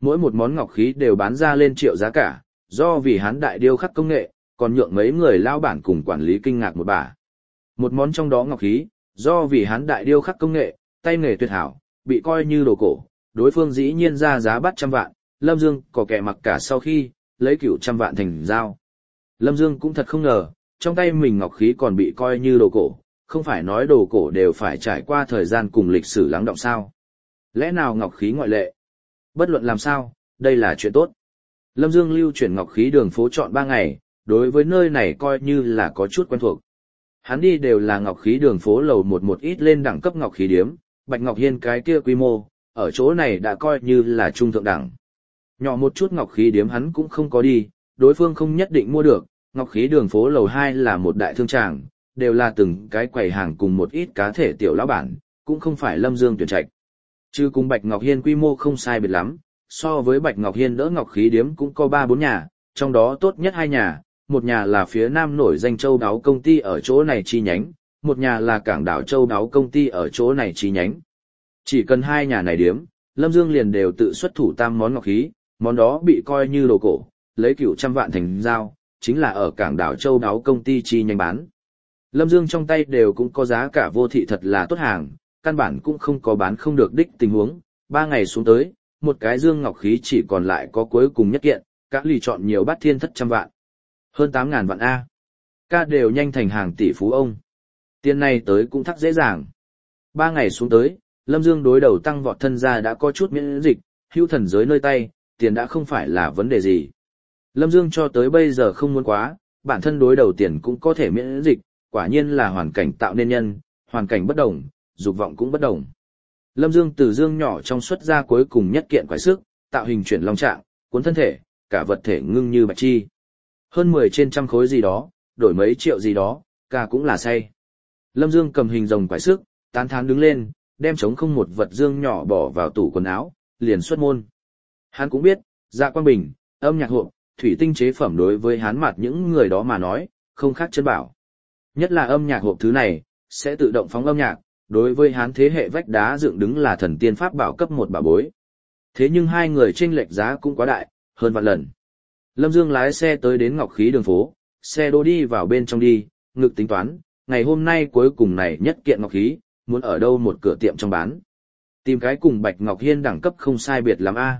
mỗi một món ngọc khí đều bán ra lên triệu giá cả, do vì hán đại điêu khắc công nghệ, còn nhượng mấy người lao bản cùng quản lý kinh ngạc một bà. Một món trong đó ngọc khí, do vì hán đại điêu khắc công nghệ, tay nghề tuyệt hảo, bị coi như đồ cổ, đối phương dĩ nhiên ra giá bắt 100 vạn, Lâm Dương có kẻ mặc cả sau khi, lấy 900 vạn thành giao. Lâm Dương cũng thật không ngờ, trong tay mình ngọc khí còn bị coi như đồ cổ, không phải nói đồ cổ đều phải trải qua thời gian cùng lịch sử lắng đọng sao. Lẽ nào ngọc khí ngoại lệ? Bất luận làm sao, đây là chuyện tốt. Lâm Dương lưu chuyển ngọc khí đường phố chọn 3 ngày, đối với nơi này coi như là có chút quen thuộc. Hắn đi đều là ngọc khí đường phố lầu một ít lên đẳng cấp ngọc khí điếm, Bạch Ngọc Hiên cái kia quy mô, ở chỗ này đã coi như là trung thượng đẳng. Nhỏ một chút ngọc khí điếm hắn cũng không có đi, đối phương không nhất định mua được, ngọc khí đường phố lầu 2 là một đại thương tràng, đều là từng cái quầy hàng cùng một ít cá thể tiểu lão bản, cũng không phải Lâm Dương tuyển trạch. Chứ cùng Bạch Ngọc Hiên quy mô không sai biệt lắm, so với Bạch Ngọc Hiên đỡ ngọc khí điếm cũng có 3-4 nhà, trong đó tốt nhất 2 nhà, một nhà là phía nam nổi danh châu đáo công ty ở chỗ này chi nhánh, một nhà là cảng đảo châu đáo công ty ở chỗ này chi nhánh. Chỉ cần 2 nhà này điếm, Lâm Dương liền đều tự xuất thủ tam món ngọc khí, món đó bị coi như đồ cổ, lấy 900 vạn thành giao, chính là ở cảng đảo châu đáo công ty chi nhánh bán. Lâm Dương trong tay đều cũng có giá cả vô thị thật là tốt hàng, căn bản cũng không có bán không được đích tình huống, 3 ngày xuống tới, một cái dương ngọc khí chỉ còn lại có cuối cùng nhất kiện, các lì chọn nhiều bát thiên thất trăm vạn. Hơn 8.000 vạn A. Ca đều nhanh thành hàng tỷ phú ông. Tiền này tới cũng thắc dễ dàng. 3 ngày xuống tới, Lâm Dương đối đầu tăng vọt thân ra đã có chút miễn dịch, hưu thần giới nơi tay, tiền đã không phải là vấn đề gì. Lâm Dương cho tới bây giờ không muốn quá, bản thân đối đầu tiền cũng có thể miễn dịch, quả nhiên là hoàn cảnh tạo nên nhân, hoàn cảnh bất đồng, dục vọng cũng bất đồng. Lâm Dương từ dương nhỏ trong xuất ra cuối cùng nhất kiện quái sức, tạo hình chuyển long trạng, cuốn thân thể, cả vật thể ngưng như bạch chi. Hơn 10 trên trăm khối gì đó, đổi mấy triệu gì đó, ca cũng là say. Lâm Dương cầm hình rồng quái sức, tán thán đứng lên, đem trống không một vật dương nhỏ bỏ vào tủ quần áo, liền xuất môn. Hắn cũng biết, Dạ Quang Bình, âm nhạc hộp, thủy tinh chế phẩm đối với hắn mặt những người đó mà nói, không khác chân bảo. Nhất là âm nhạc hộp thứ này, sẽ tự động phóng âm nhạc, đối với hắn thế hệ vách đá dựng đứng là thần tiên pháp bảo cấp 1 bảo bối. Thế nhưng hai người chênh lệch giá cũng quá đại, hơn vạn lần. Lâm Dương lái xe tới đến ngọc khí đường phố, xe đỗ đi vào bên trong đi, ngực tính toán, ngày hôm nay cuối cùng này nhất kiện ngọc khí, muốn ở đâu một cửa tiệm trong bán. Tìm cái cùng Bạch Ngọc Hiên đẳng cấp không sai biệt lắm a.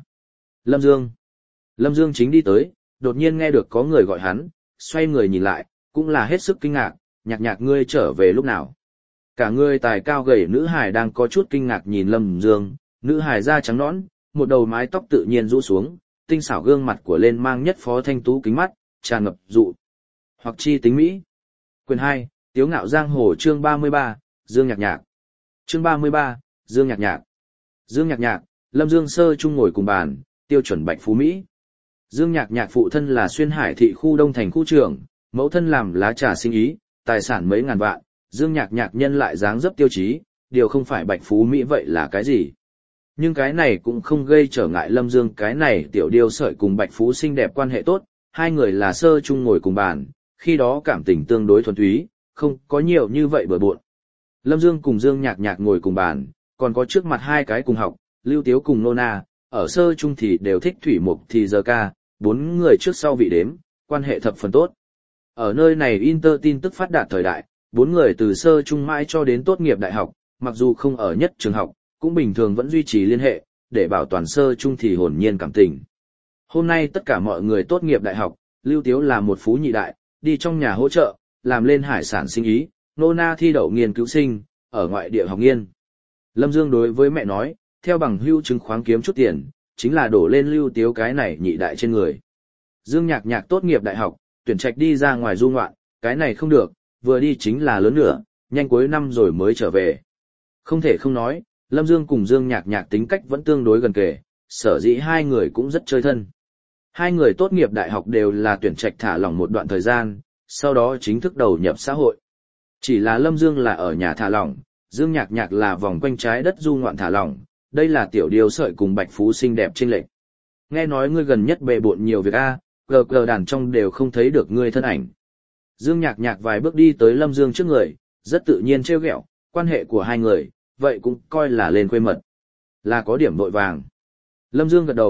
Lâm Dương chính đi tới, đột nhiên nghe được có người gọi hắn, xoay người nhìn lại, cũng là hết sức kinh ngạc, nhạc nhạc ngươi trở về lúc nào. Cả người tài cao gầy nữ hài đang có chút kinh ngạc nhìn Lâm Dương, nữ hài da trắng nõn, một đầu mái tóc tự nhiên rũ xuống, tinh xảo gương mặt của lên mang nhất phó thanh tú kính mắt, tràn ngập dụ hoặc chi tính mỹ. Quyền 2, Tiếu ngạo giang hồ chương 33, Dương Nhạc Nhạc. Chương 33, Dương Nhạc Nhạc. Dương Nhạc Nhạc, Lâm Dương sơ chung ngồi cùng bàn, tiêu chuẩn bạch phú Mỹ. Dương Nhạc Nhạc phụ thân là Xuyên Hải thị khu Đông thành khu trưởng, mẫu thân làm lá trà sinh ý, tài sản mấy ngàn vạn, Dương Nhạc Nhạc nhân lại dáng dấp tiêu chí, điều không phải bạch phú Mỹ vậy là cái gì. Nhưng cái này cũng không gây trở ngại Lâm Dương cái này tiểu điêu sợi cùng bạch phú xinh đẹp quan hệ tốt, hai người là sơ chung ngồi cùng bàn, khi đó cảm tình tương đối thuần túy, không có nhiều như vậy bừa bộn. Lâm Dương cùng Dương Nhạc Nhạc ngồi cùng bàn, còn có trước mặt hai cái cùng học, Lưu Tiếu cùng Nona, ở sơ chung thì đều thích thủy mục thì giờ ca, 4 người trước sau vị đếm, quan hệ thập phần tốt. Ở nơi này Inter tin tức phát đạt thời đại, 4 người từ sơ chung mãi cho đến tốt nghiệp đại học, mặc dù không ở nhất trường học, cũng bình thường vẫn duy trì liên hệ, để bảo toàn sơ chung thì hồn nhiên cảm tình. Hôm nay tất cả mọi người tốt nghiệp đại học, Lưu Tiếu là một phú nhị đại, đi trong nhà hỗ trợ, làm lên hải sản sinh ý, Nona thi đậu nghiên cứu sinh, ở ngoại địa học nghiên. Lâm Dương đối với mẹ nói, theo bằng hưu chứng khoán kiếm chút tiền, chính là đổ lên Lưu Tiếu cái này nhị đại trên người. Dương Nhạc Nhạc tốt nghiệp đại học, tuyển trạch đi ra ngoài du ngoạn, cái này không được, vừa đi chính là lớn nữa, nhanh cuối năm rồi mới trở về. Không thể không nói, Lâm Dương cùng Dương Nhạc Nhạc tính cách vẫn tương đối gần kề, sở dĩ hai người cũng rất chơi thân. Hai người tốt nghiệp đại học đều là tuyển trạch thả lỏng một đoạn thời gian, sau đó chính thức đầu nhập xã hội. Chỉ là Lâm Dương là ở nhà thả lỏng, Dương Nhạc Nhạc là vòng quanh trái đất du ngoạn thả lỏng, đây là tiểu điêu sợi cùng bạch phú xinh đẹp chênh lệch. Nghe nói ngươi gần nhất bề bộn nhiều việc gờ đàn trong đều không thấy được ngươi thân ảnh. Dương Nhạc Nhạc vài bước đi tới Lâm Dương trước người, rất tự nhiên trêu ghẹo, quan hệ của hai người, vậy cũng coi là lên quê mật. Là có điểm vội vàng. Lâm Dương gật đầu,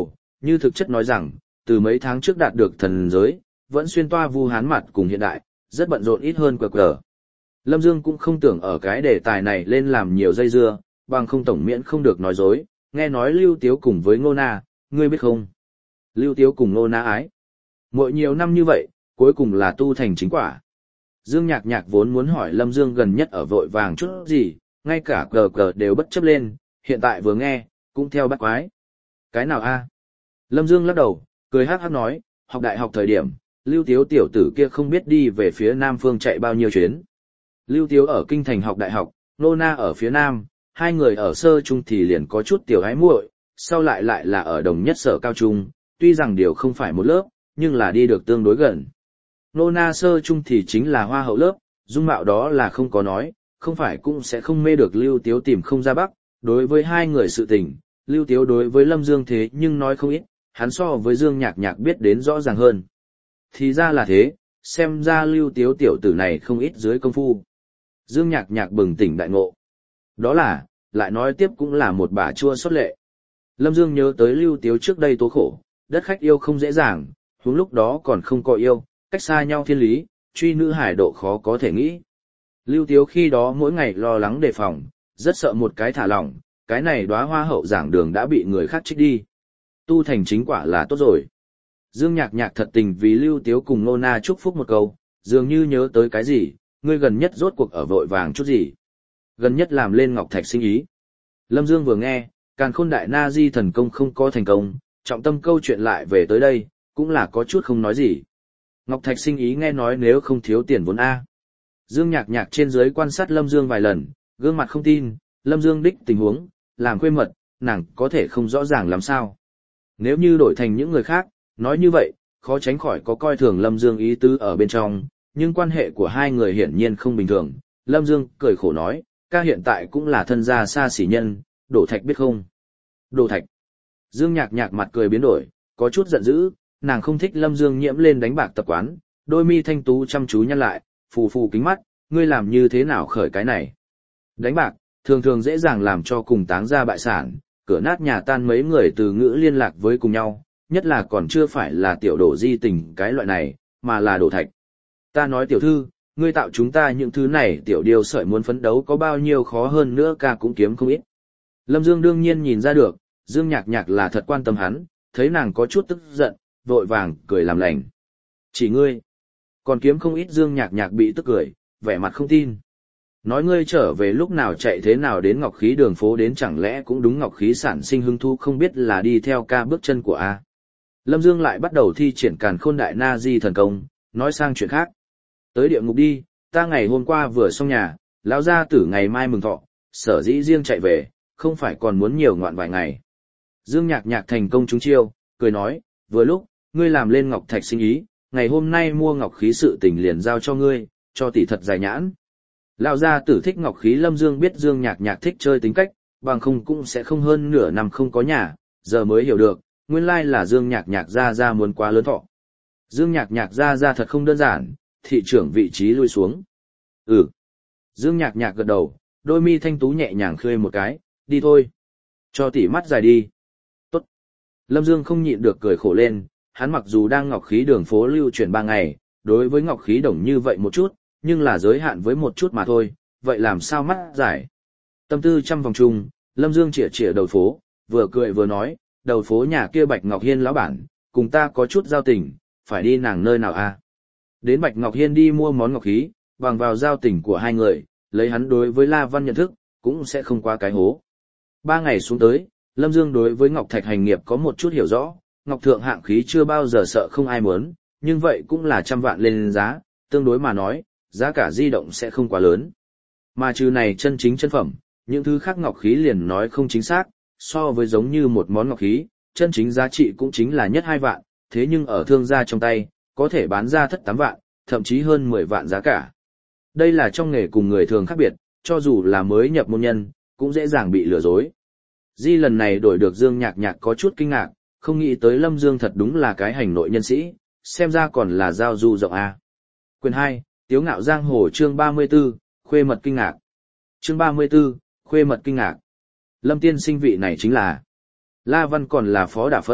như thực chất nói rằng, từ mấy tháng trước đạt được thần giới, vẫn xuyên toa Vu Hán mặt cùng hiện đại, rất bận rộn ít hơn cờ. Lâm Dương cũng không tưởng ở cái đề tài này lên làm nhiều dây dưa, bằng không tổng miễn không được nói dối, nghe nói Lưu Tiếu cùng với Ngô Na, ngươi biết không? Lưu Tiếu cùng Ngô Na ái. Mỗi nhiều năm như vậy, cuối cùng là tu thành chính quả. Dương Nhạc Nhạc vốn muốn hỏi Lâm Dương gần nhất ở vội vàng chút gì, ngay cả cờ đều bất chấp lên, hiện tại vừa nghe, cũng theo bắt quái. Cái nào a? Lâm Dương lắc đầu, cười hát hát nói, học đại học thời điểm, Lưu Tiếu tiểu tử kia không biết đi về phía Nam Phương chạy bao nhiêu chuyến. Lưu Tiếu ở Kinh Thành học đại học, Nô Na ở phía Nam, hai người ở sơ trung thì liền có chút tiểu gái muội, sau lại là ở đồng nhất sở cao trung, tuy rằng điều không phải một lớp, nhưng là đi được tương đối gần. Nô Na sơ trung thì chính là hoa hậu lớp, dung mạo đó là không có nói, không phải cũng sẽ không mê được Lưu Tiếu tìm không ra bắc. Đối với hai người sự tình, Lưu Tiếu đối với Lâm Dương thế nhưng nói không ít, hắn so với Dương Nhạc Nhạc biết đến rõ ràng hơn. Thì ra là thế, xem ra Lưu Tiếu tiểu tử này không ít dưới công phu. Dương Nhạc Nhạc bừng tỉnh đại ngộ. Đó là, lại nói tiếp cũng là một bà chua xót lệ. Lâm Dương nhớ tới Lưu Tiếu trước đây tố khổ, đất khách yêu không dễ dàng, huống lúc đó còn không có yêu, cách xa nhau thiên lý, truy nữ hải độ khó có thể nghĩ. Lưu Tiếu khi đó mỗi ngày lo lắng đề phòng, rất sợ một cái thả lỏng, cái này đóa hoa hậu giảng đường đã bị người khác trích đi. Tu thành chính quả là tốt rồi. Dương Nhạc Nhạc thật tình vì Lưu Tiếu cùng Nô Na chúc phúc một câu, dường như nhớ tới cái gì, ngươi gần nhất rốt cuộc ở vội vàng chút gì. Gần nhất làm lên Ngọc Thạch sinh ý. Lâm Dương vừa nghe, Càn Khôn Đại Na Di thần công không có thành công, trọng tâm câu chuyện lại về tới đây, cũng là có chút không nói gì. Ngọc Thạch sinh ý nghe nói nếu không thiếu tiền vốn A. Dương Nhạc Nhạc trên dưới quan sát Lâm Dương vài lần, gương mặt không tin, Lâm Dương đích tình huống, làm khuê mật, nàng có thể không rõ ràng làm sao. Nếu như đổi thành những người khác, nói như vậy, khó tránh khỏi có coi thường Lâm Dương ý tứ ở bên trong, nhưng quan hệ của hai người hiển nhiên không bình thường. Lâm Dương cười khổ nói, ca hiện tại cũng là thân gia xa xỉ nhân, Đổ Thạch biết không? Đổ Thạch. Dương Nhạc Nhạc mặt cười biến đổi, có chút giận dữ, nàng không thích Lâm Dương nhiễm lên đánh bạc tập quán, đôi mi thanh tú chăm chú nhăn lại, phù phù kính mắt, ngươi làm như thế nào khởi cái này? Đánh bạc, thường thường dễ dàng làm cho cùng táng ra bại sản, cửa nát nhà tan mấy người từ ngữ liên lạc với cùng nhau, nhất là còn chưa phải là tiểu đổ di tình cái loại này, mà là Đổ Thạch. Ta nói tiểu thư, ngươi tạo chúng ta những thứ này tiểu điều sợi muốn phấn đấu có bao nhiêu khó hơn nữa ca cũng kiếm không ít. Lâm Dương đương nhiên nhìn ra được, Dương Nhạc Nhạc là thật quan tâm hắn, thấy nàng có chút tức giận, vội vàng cười làm lành. Chỉ ngươi, còn kiếm không ít. Dương Nhạc Nhạc bị tức cười, vẻ mặt không tin. Nói ngươi trở về lúc nào chạy thế nào đến ngọc khí đường phố đến chẳng lẽ cũng đúng ngọc khí sản sinh hứng thú không biết là đi theo ca bước chân của A. Lâm Dương lại bắt đầu thi triển Càn Khôn Đại Na Di thần công, nói sang chuyện khác. Tới địa ngục đi, ta ngày hôm qua vừa xong nhà, lão gia tử ngày mai mừng thọ, sở dĩ riêng chạy về, không phải còn muốn nhiều ngoạn vài ngày. Dương Nhạc Nhạc thành công trúng chiêu, cười nói, vừa lúc, ngươi làm lên ngọc thạch sinh ý, ngày hôm nay mua ngọc khí sự tình liền giao cho ngươi, cho tỷ thật dài nhãn. Lão gia tử thích ngọc khí. Lâm Dương biết Dương Nhạc Nhạc thích chơi tính cách, bằng không cũng sẽ không hơn nửa năm không có nhà, giờ mới hiểu được, nguyên lai là Dương Nhạc Nhạc ra muốn quá lớn thọ. Dương Nhạc Nhạc ra thật không đơn giản, thị trưởng vị trí lui xuống. Ừ. Dương Nhạc Nhạc gật đầu, đôi mi thanh tú nhẹ nhàng khơi một cái, đi thôi. Cho tỷ mắt dài đi. Tốt. Lâm Dương không nhịn được cười khổ lên, hắn mặc dù đang ngọc khí đường phố lưu chuyển 3 ngày, đối với ngọc khí đồng như vậy một chút, nhưng là giới hạn với một chút mà thôi, vậy làm sao mắt giải. Tâm tư trăm vòng chung, Lâm Dương chĩa chĩa đầu phố, vừa cười vừa nói, đầu phố nhà kia Bạch Ngọc Hiên lão bản, cùng ta có chút giao tình, phải đi nàng nơi nào a? Đến Bạch Ngọc Hiên đi mua món ngọc khí, bằng vào giao tình của hai người, lấy hắn đối với La Văn nhận thức, cũng sẽ không qua cái hố. 3 ngày xuống tới, Lâm Dương đối với Ngọc Thạch hành nghiệp có một chút hiểu rõ, Ngọc Thượng hạng khí chưa bao giờ sợ không ai muốn, nhưng vậy cũng là trăm vạn lên giá, tương đối mà nói, giá cả di động sẽ không quá lớn. Mà trừ này chân chính chân phẩm, những thứ khác ngọc khí liền nói không chính xác, so với giống như một món ngọc khí, chân chính giá trị cũng chính là nhất 2 vạn, thế nhưng ở thương gia trong tay, có thể bán ra thất 8 vạn, thậm chí hơn 10 vạn giá cả. Đây là trong nghề cùng người thường khác biệt, cho dù là mới nhập môn nhân, cũng dễ dàng bị lừa dối. Di lần này đổi được Dương Nhạc Nhạc có chút kinh ngạc, không nghĩ tới Lâm Dương thật đúng là cái hành nội nhân sĩ, xem ra còn là giao du rộng A. Quyền 2, Tiếu Ngạo Giang Hồ chương 34, Khuê Mật Kinh Ngạc. Chương 34, Khuê Mật Kinh Ngạc. Lâm tiên sinh vị này chính là La Văn còn là phó đả phẫn,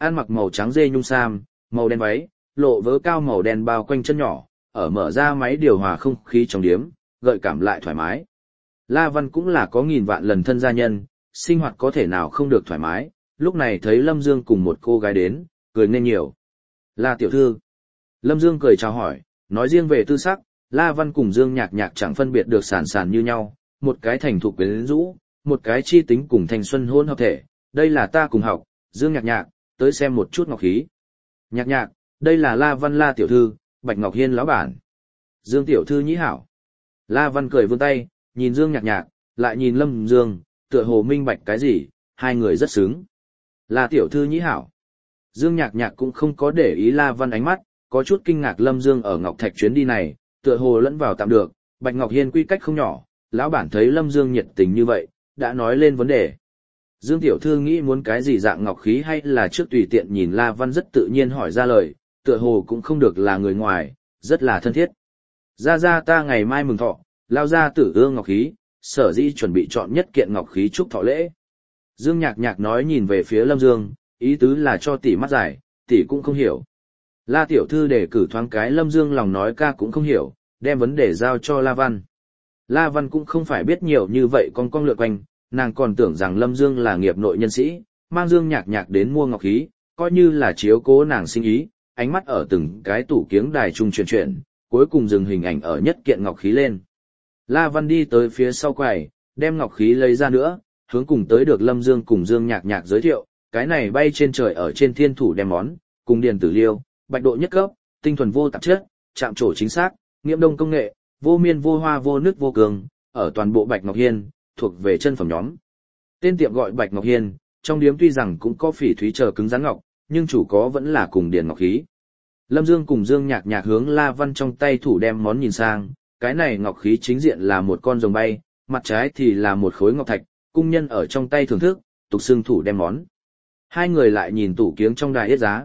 ăn mặc màu trắng dê nhung sam, màu đen váy, lộ vớ cao màu đen bao quanh chân nhỏ, ở mở ra máy điều hòa không khí trong điếm, gợi cảm lại thoải mái. La Văn cũng là có nghìn vạn lần thân gia nhân, sinh hoạt có thể nào không được thoải mái, lúc này thấy Lâm Dương cùng một cô gái đến, cười nên nhiều. La tiểu thư. Lâm Dương cười chào hỏi, nói riêng về tư sắc, La Văn cùng Dương Nhạc Nhạc chẳng phân biệt được sàn sàn như nhau, một cái thành thục quyến rũ, một cái chi tính cùng thanh xuân hôn hợp thể, đây là ta cùng học, Dương Nhạc Nhạc, tới xem một chút ngọc khí. Nhạc Nhạc, đây là La Văn La tiểu thư, Bạch Ngọc Hiên lão bản. Dương tiểu thư nhĩ hảo. La Văn cười vươn tay, nhìn Dương Nhạc Nhạc, lại nhìn Lâm Dương, tựa hồ minh bạch cái gì, hai người rất sướng. La tiểu thư nhĩ hảo. Dương Nhạc Nhạc cũng không có để ý La Văn ánh mắt, có chút kinh ngạc Lâm Dương ở Ngọc Thạch chuyến đi này, tựa hồ lẫn vào tạm được, Bạch Ngọc Hiên quy cách không nhỏ, lão bản thấy Lâm Dương nhiệt tình như vậy, đã nói lên vấn đề. Dương tiểu thư nghĩ muốn cái gì dạng ngọc khí hay là trước tùy tiện nhìn La Văn rất tự nhiên hỏi ra lời, tựa hồ cũng không được là người ngoài, rất là thân thiết. Ra ta ngày mai mừng thọ, lao ra tử ương ngọc khí, sở dĩ chuẩn bị chọn nhất kiện ngọc khí chúc thọ lễ. Dương Nhạc Nhạc nói nhìn về phía Lâm Dương, ý tứ là cho tỷ mắt giải, tỷ cũng không hiểu. La tiểu thư để cử thoáng cái Lâm Dương lòng nói ca cũng không hiểu, đem vấn đề giao cho La Văn. La Văn cũng không phải biết nhiều như vậy con lượn quanh, nàng còn tưởng rằng Lâm Dương là nghiệp nội nhân sĩ, mang Dương Nhạc Nhạc đến mua ngọc khí, coi như là chiếu cố nàng sinh ý, ánh mắt ở từng cái tủ kiếng đài trung chuyển, cuối cùng dừng hình ảnh ở nhất kiện ngọc khí lên. La Văn đi tới phía sau quầy, đem ngọc khí lấy ra nữa, hướng cùng tới được Lâm Dương cùng Dương Nhạc Nhạc giới thiệu, cái này bay trên trời ở trên thiên thủ đem món, cùng điền tử liêu, bạch độ nhất cấp, tinh thuần vô tạp chất, chạm trổ chính xác, nghiễm đông công nghệ, vô miên vô hoa vô nước vô cường, ở toàn bộ Bạch Ngọc Hiên, thuộc về chân phẩm nhóm. Tên tiệm gọi Bạch Ngọc Hiên, trong điếm tuy rằng cũng có phỉ thúy chờ cứng rắn ngọc, nhưng chủ có vẫn là cùng điền ngọc khí. Lâm Dương cùng Dương Nhạc Nhạc hướng La Văn trong tay thủ đem món nhìn sang, cái này ngọc khí chính diện là một con rồng bay, mặt trái thì là một khối ngọc thạch, cung nhân ở trong tay thưởng thức, tục xưng thủ đem món. Hai người lại nhìn tủ kiếng trong đài yết giá,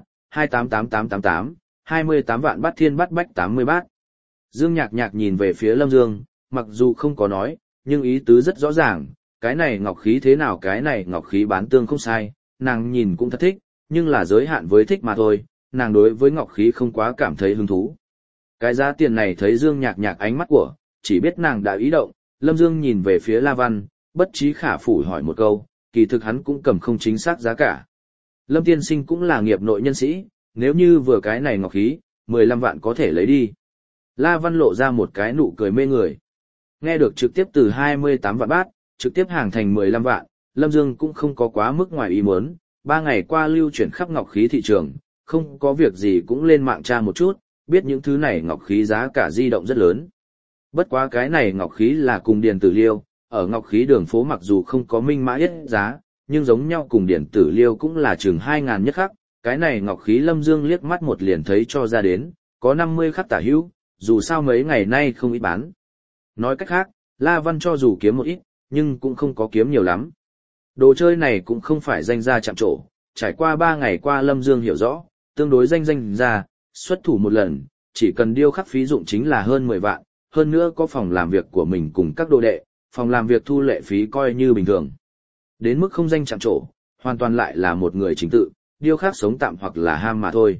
288888, 28 vạn bát thiên bát bách 80 bát. Dương Nhạc Nhạc nhìn về phía Lâm Dương, mặc dù không có nói, nhưng ý tứ rất rõ ràng, cái này ngọc khí thế nào cái này ngọc khí bán tương không sai, nàng nhìn cũng thật thích, nhưng là giới hạn với thích mà thôi, nàng đối với ngọc khí không quá cảm thấy hứng thú. Cái giá tiền này thấy Dương Nhạc Nhạc ánh mắt của, chỉ biết nàng đã ý động, Lâm Dương nhìn về phía La Văn, bất trí khả phủ hỏi một câu, kỳ thực hắn cũng cầm không chính xác giá cả. Lâm tiên sinh cũng là nghiệp nội nhân sĩ, nếu như vừa cái này ngọc khí, 15 vạn có thể lấy đi. La Văn lộ ra một cái nụ cười mê người. Nghe được trực tiếp từ 28 vạn bát, trực tiếp hàng thành 15 vạn, Lâm Dương cũng không có quá mức ngoài ý muốn, 3 ngày qua lưu chuyển khắp ngọc khí thị trường, không có việc gì cũng lên mạng tra một chút, biết những thứ này ngọc khí giá cả di động rất lớn. Bất quá cái này ngọc khí là cùng điền tử liêu, ở ngọc khí đường phố mặc dù không có minh mã yết giá, nhưng giống nhau cùng điền tử liêu cũng là chừng 2.000 nhất khắc, cái này ngọc khí Lâm Dương liếc mắt một liền thấy cho ra đến, có 50 khắc tả hữu, dù sao mấy ngày nay không ít bán. Nói cách khác, La Văn cho dù kiếm một ít, nhưng cũng không có kiếm nhiều lắm. Đồ chơi này cũng không phải danh ra chạm trổ, trải qua 3 ngày qua Lâm Dương hiểu rõ, tương đối danh ra, xuất thủ một lần, chỉ cần điêu khắc phí dụng chính là hơn 10 vạn, hơn nữa có phòng làm việc của mình cùng các đồ đệ, phòng làm việc thu lệ phí coi như bình thường. Đến mức không danh chạm trổ, hoàn toàn lại là một người chính tự, điêu khắc sống tạm hoặc là ham mà thôi.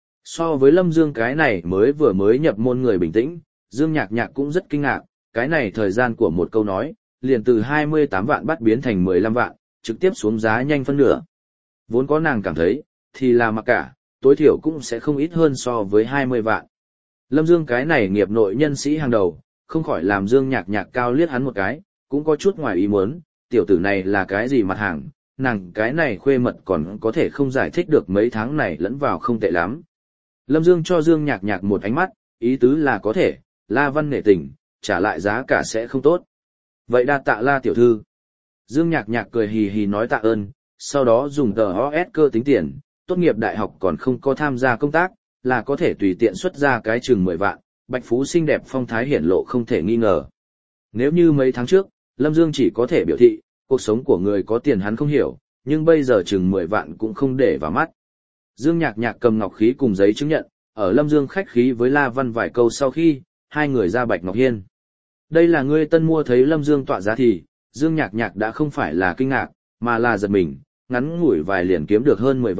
So với Lâm Dương cái này vừa mới nhập môn người bình tĩnh, Dương Nhạc Nhạc cũng rất kinh ngạc, cái này thời gian của một câu nói, liền từ 28 vạn bắt biến thành 15 vạn, trực tiếp xuống giá nhanh phân nửa. Vốn có nàng cảm thấy, thì là mặc cả, tối thiểu cũng sẽ không ít hơn so với 20 vạn. Lâm Dương cái này nghiệp nội nhân sĩ hàng đầu, không khỏi làm Dương Nhạc Nhạc cao liếc hắn một cái, cũng có chút ngoài ý muốn, tiểu tử này là cái gì mặt hàng, nàng cái này khuê mật còn có thể không giải thích được mấy tháng này lẫn vào không tệ lắm. Lâm Dương cho Dương Nhạc Nhạc một ánh mắt, ý tứ là có thể, La Văn nể tình, trả lại giá cả sẽ không tốt. Vậy đa tạ La tiểu thư. Dương Nhạc Nhạc cười hì hì nói tạ ơn, sau đó dùng tờ OS cơ tính tiền, tốt nghiệp đại học còn không có tham gia công tác, là có thể tùy tiện xuất ra cái chừng 10 vạn, bạch phú xinh đẹp phong thái hiển lộ không thể nghi ngờ. Nếu như mấy tháng trước, Lâm Dương chỉ có thể biểu thị, cuộc sống của người có tiền hắn không hiểu, nhưng bây giờ chừng 10 vạn cũng không để vào mắt. Dương Nhạc Nhạc cầm ngọc khí cùng giấy chứng nhận, ở Lâm Dương khách khí với La Văn vài câu sau khi, hai người ra Bạch Ngọc Hiên. Đây là ngươi tân mua thấy Lâm Dương tọa giá thì, Dương Nhạc Nhạc đã không phải là kinh ngạc, mà là giật mình, ngắn ngủi vài liền kiếm được hơn 10 vạn,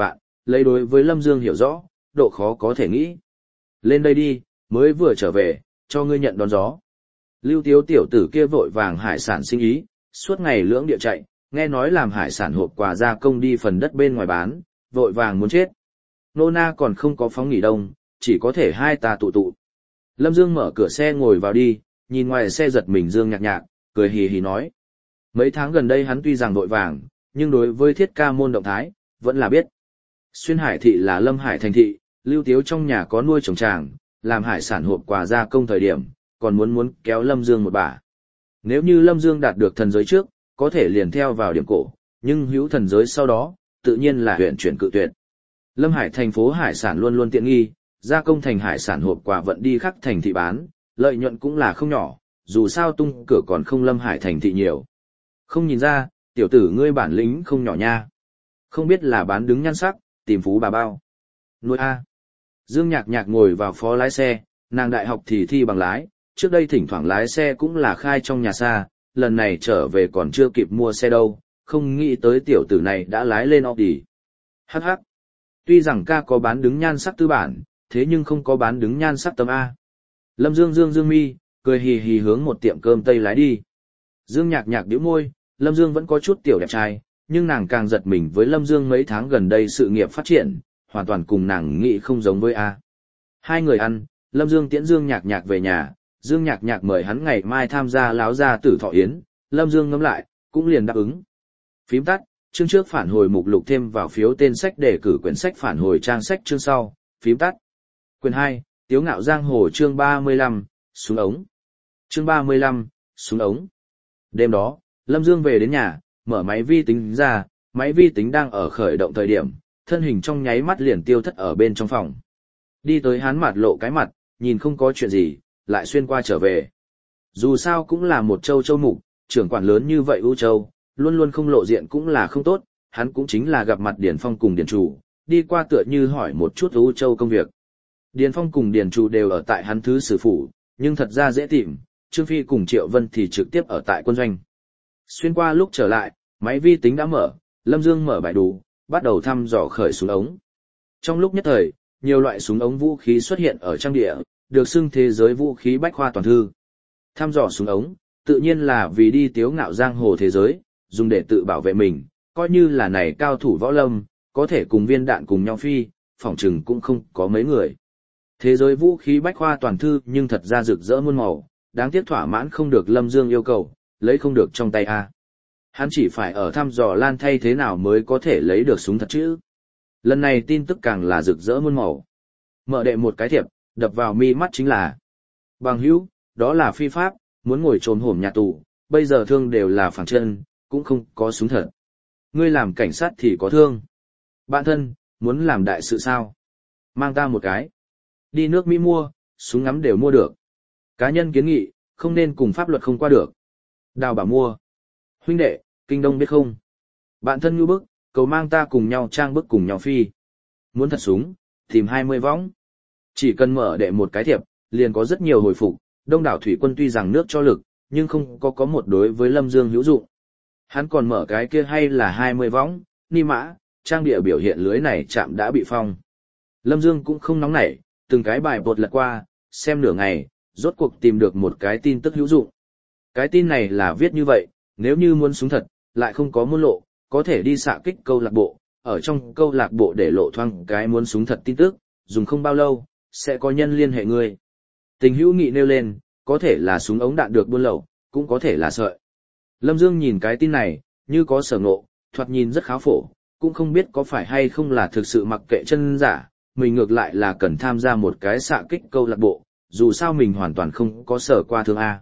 lấy đối với Lâm Dương hiểu rõ, độ khó có thể nghĩ. Lên đây đi, mới vừa trở về, cho ngươi nhận đón gió. Lưu Tiếu tiểu tử kia vội vàng hải sản sinh ý, suốt ngày lưỡng địa chạy, nghe nói làm hải sản hộp quà gia công đi phần đất bên ngoài bán, vội vàng muốn chết. Nô na còn không có phóng nghỉ đông, chỉ có thể hai ta tụ tụ. Lâm Dương mở cửa xe ngồi vào đi, nhìn ngoài xe giật mình Dương Nhạc Nhạc, cười hì hì nói. Mấy tháng gần đây hắn tuy rằng vội vàng, nhưng đối với thiết ca môn động thái, vẫn là biết. Xuyên Hải thị là Lâm Hải thành thị, Lưu Tiếu trong nhà có nuôi trồng tràng, làm hải sản hộp quà gia công thời điểm, còn muốn kéo Lâm Dương một bả. Nếu như Lâm Dương đạt được thần giới trước, có thể liền theo vào điểm cổ, nhưng hữu thần giới sau đó, tự nhiên là huyện chuyển cự tuyệt. Lâm Hải thành phố hải sản luôn luôn tiện nghi, gia công thành hải sản hộp quà vận đi khắp thành thị bán, lợi nhuận cũng là không nhỏ, dù sao tung cửa còn không Lâm Hải thành thị nhiều. Không nhìn ra, tiểu tử ngươi bản lĩnh không nhỏ nha. Không biết là bán đứng nhan sắc, tìm phú bà bao. Nuôi A. Dương Nhạc Nhạc ngồi vào phó lái xe, nàng đại học thì thi bằng lái, trước đây thỉnh thoảng lái xe cũng là khai trong nhà xa, lần này trở về còn chưa kịp mua xe đâu, không nghĩ tới tiểu tử này đã lái lên Audi. Hắc hắc. Tuy rằng ca có bán đứng nhan sắc tư bản, thế nhưng không có bán đứng nhan sắc tấm A. Lâm Dương Dương mi, cười hì hì hướng một tiệm cơm Tây lái đi. Dương Nhạc Nhạc bĩu môi, Lâm Dương vẫn có chút tiểu đẹp trai, nhưng nàng càng giật mình với Lâm Dương mấy tháng gần đây sự nghiệp phát triển, hoàn toàn cùng nàng nghĩ không giống với A. Hai người ăn, Lâm Dương tiễn Dương Nhạc Nhạc về nhà, Dương Nhạc Nhạc mời hắn ngày mai tham gia láo gia tử thọ yến, Lâm Dương ngẫm lại, cũng liền đáp ứng. Phím tắt, chương trước phản hồi mục lục thêm vào phiếu tên sách để cử quyển sách phản hồi trang sách chương sau, phím tắt. Quyển 2, Tiếu ngạo giang hồ chương 35, súng ống. Chương 35, súng ống. Đêm đó, Lâm Dương về đến nhà, mở máy vi tính ra, máy vi tính đang ở khởi động thời điểm, thân hình trong nháy mắt liền tiêu thất ở bên trong phòng. Đi tới hắn mặt lộ cái mặt, nhìn không có chuyện gì, lại xuyên qua trở về. Dù sao cũng là một châu mục, trưởng quản lớn như vậy U Châu, luôn luôn không lộ diện cũng là không tốt, hắn cũng chính là gặp mặt Điền Phong cùng Điền Chủ, đi qua tựa như hỏi một chút U Châu công việc. Điền Phong cùng Điền Chủ đều ở tại hắn thứ sử phủ, nhưng thật ra dễ tìm, Trương Phi cùng Triệu Vân thì trực tiếp ở tại quân doanh. Xuyên qua lúc trở lại, máy vi tính đã mở, Lâm Dương mở bài đủ, bắt đầu thăm dò khởi súng ống. Trong lúc nhất thời, nhiều loại súng ống vũ khí xuất hiện ở trang địa, được xưng thế giới vũ khí bách khoa toàn thư. Thăm dò súng ống, tự nhiên là vì đi tiếu ngạo giang hồ thế giới, dùng để tự bảo vệ mình, coi như là này cao thủ võ lâm, có thể cùng viên đạn cùng nhau phi, phỏng chừng cũng không có mấy người. Thế giới vũ khí bách khoa toàn thư nhưng thật ra rực rỡ muôn màu, đáng tiếc thỏa mãn không được Lâm Dương yêu cầu, lấy không được trong tay A. Hắn chỉ phải ở thăm dò lan thay thế nào mới có thể lấy được súng thật chứ. Lần này tin tức càng là rực rỡ muôn màu. Mở đệ một cái thiệp, đập vào mi mắt chính là bằng hữu, đó là phi pháp, muốn ngồi trồm hổm nhà tù, bây giờ thương đều là phẳng chân, cũng không có súng thật. Ngươi làm cảnh sát thì có thương. Bạn thân, muốn làm đại sự sao? Mang ta một cái. Đi nước Mỹ mua, súng ngắm đều mua được. Cá nhân kiến nghị, không nên cùng pháp luật không qua được. Đào bảo mua. Huynh đệ, kinh đông biết không? Bạn thân như bức, cầu mang ta cùng nhau trang bức cùng nhau phi. Muốn thật súng, tìm 20 võng. Chỉ cần mở đệ một cái thiệp, liền có rất nhiều hồi phục. Đông đảo thủy quân tuy rằng nước cho lực, nhưng không có một đối với Lâm Dương hữu dụng. Hắn còn mở cái kia hay là 20 võng, ni mã, trang địa biểu hiện lưới này chạm đã bị phong. Lâm Dương cũng không nóng nảy, từng cái bài bột lật qua, xem nửa ngày, rốt cuộc tìm được một cái tin tức hữu dụng. Cái tin này là viết như vậy, nếu như muốn súng thật, lại không có môn lộ, có thể đi xạ kích câu lạc bộ, ở trong câu lạc bộ để lộ thoang cái muốn súng thật tin tức, dùng không bao lâu, sẽ có nhân liên hệ ngươi. Tình hữu nghị nêu lên, có thể là súng ống đạn được buôn lậu, cũng có thể là sợi. Lâm Dương nhìn cái tin này, như có sở ngộ, thoạt nhìn rất khá phổ, cũng không biết có phải hay không là thực sự mặc kệ chân giả, mình ngược lại là cần tham gia một cái xạ kích câu lạc bộ, dù sao mình hoàn toàn không có sở qua thương A.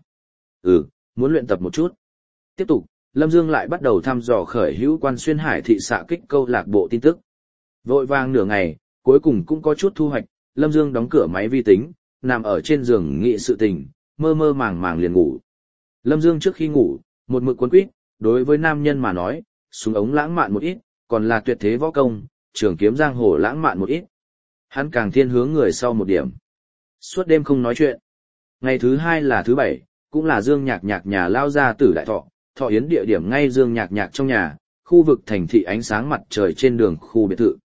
Muốn luyện tập một chút. Tiếp tục, Lâm Dương lại bắt đầu thăm dò khởi hữu quan xuyên hải thị xạ kích câu lạc bộ tin tức. Vội vàng nửa ngày, cuối cùng cũng có chút thu hoạch, Lâm Dương đóng cửa máy vi tính, nằm ở trên giường nghĩ sự tình, mơ mơ màng màng liền ngủ. Lâm Dương trước khi ngủ, một mực cuốn quýt, đối với nam nhân mà nói, súng ống lãng mạn một ít, còn là tuyệt thế võ công, trường kiếm giang hồ lãng mạn một ít. Hắn càng thiên hướng người sau một điểm. Suốt đêm không nói chuyện. Ngày thứ hai là thứ bảy, cũng là Dương Nhạc Nhạc nhà lao ra tử đại thọ, thọ yến địa điểm ngay Dương Nhạc Nhạc trong nhà, khu vực thành thị ánh sáng mặt trời trên đường khu biệt thự.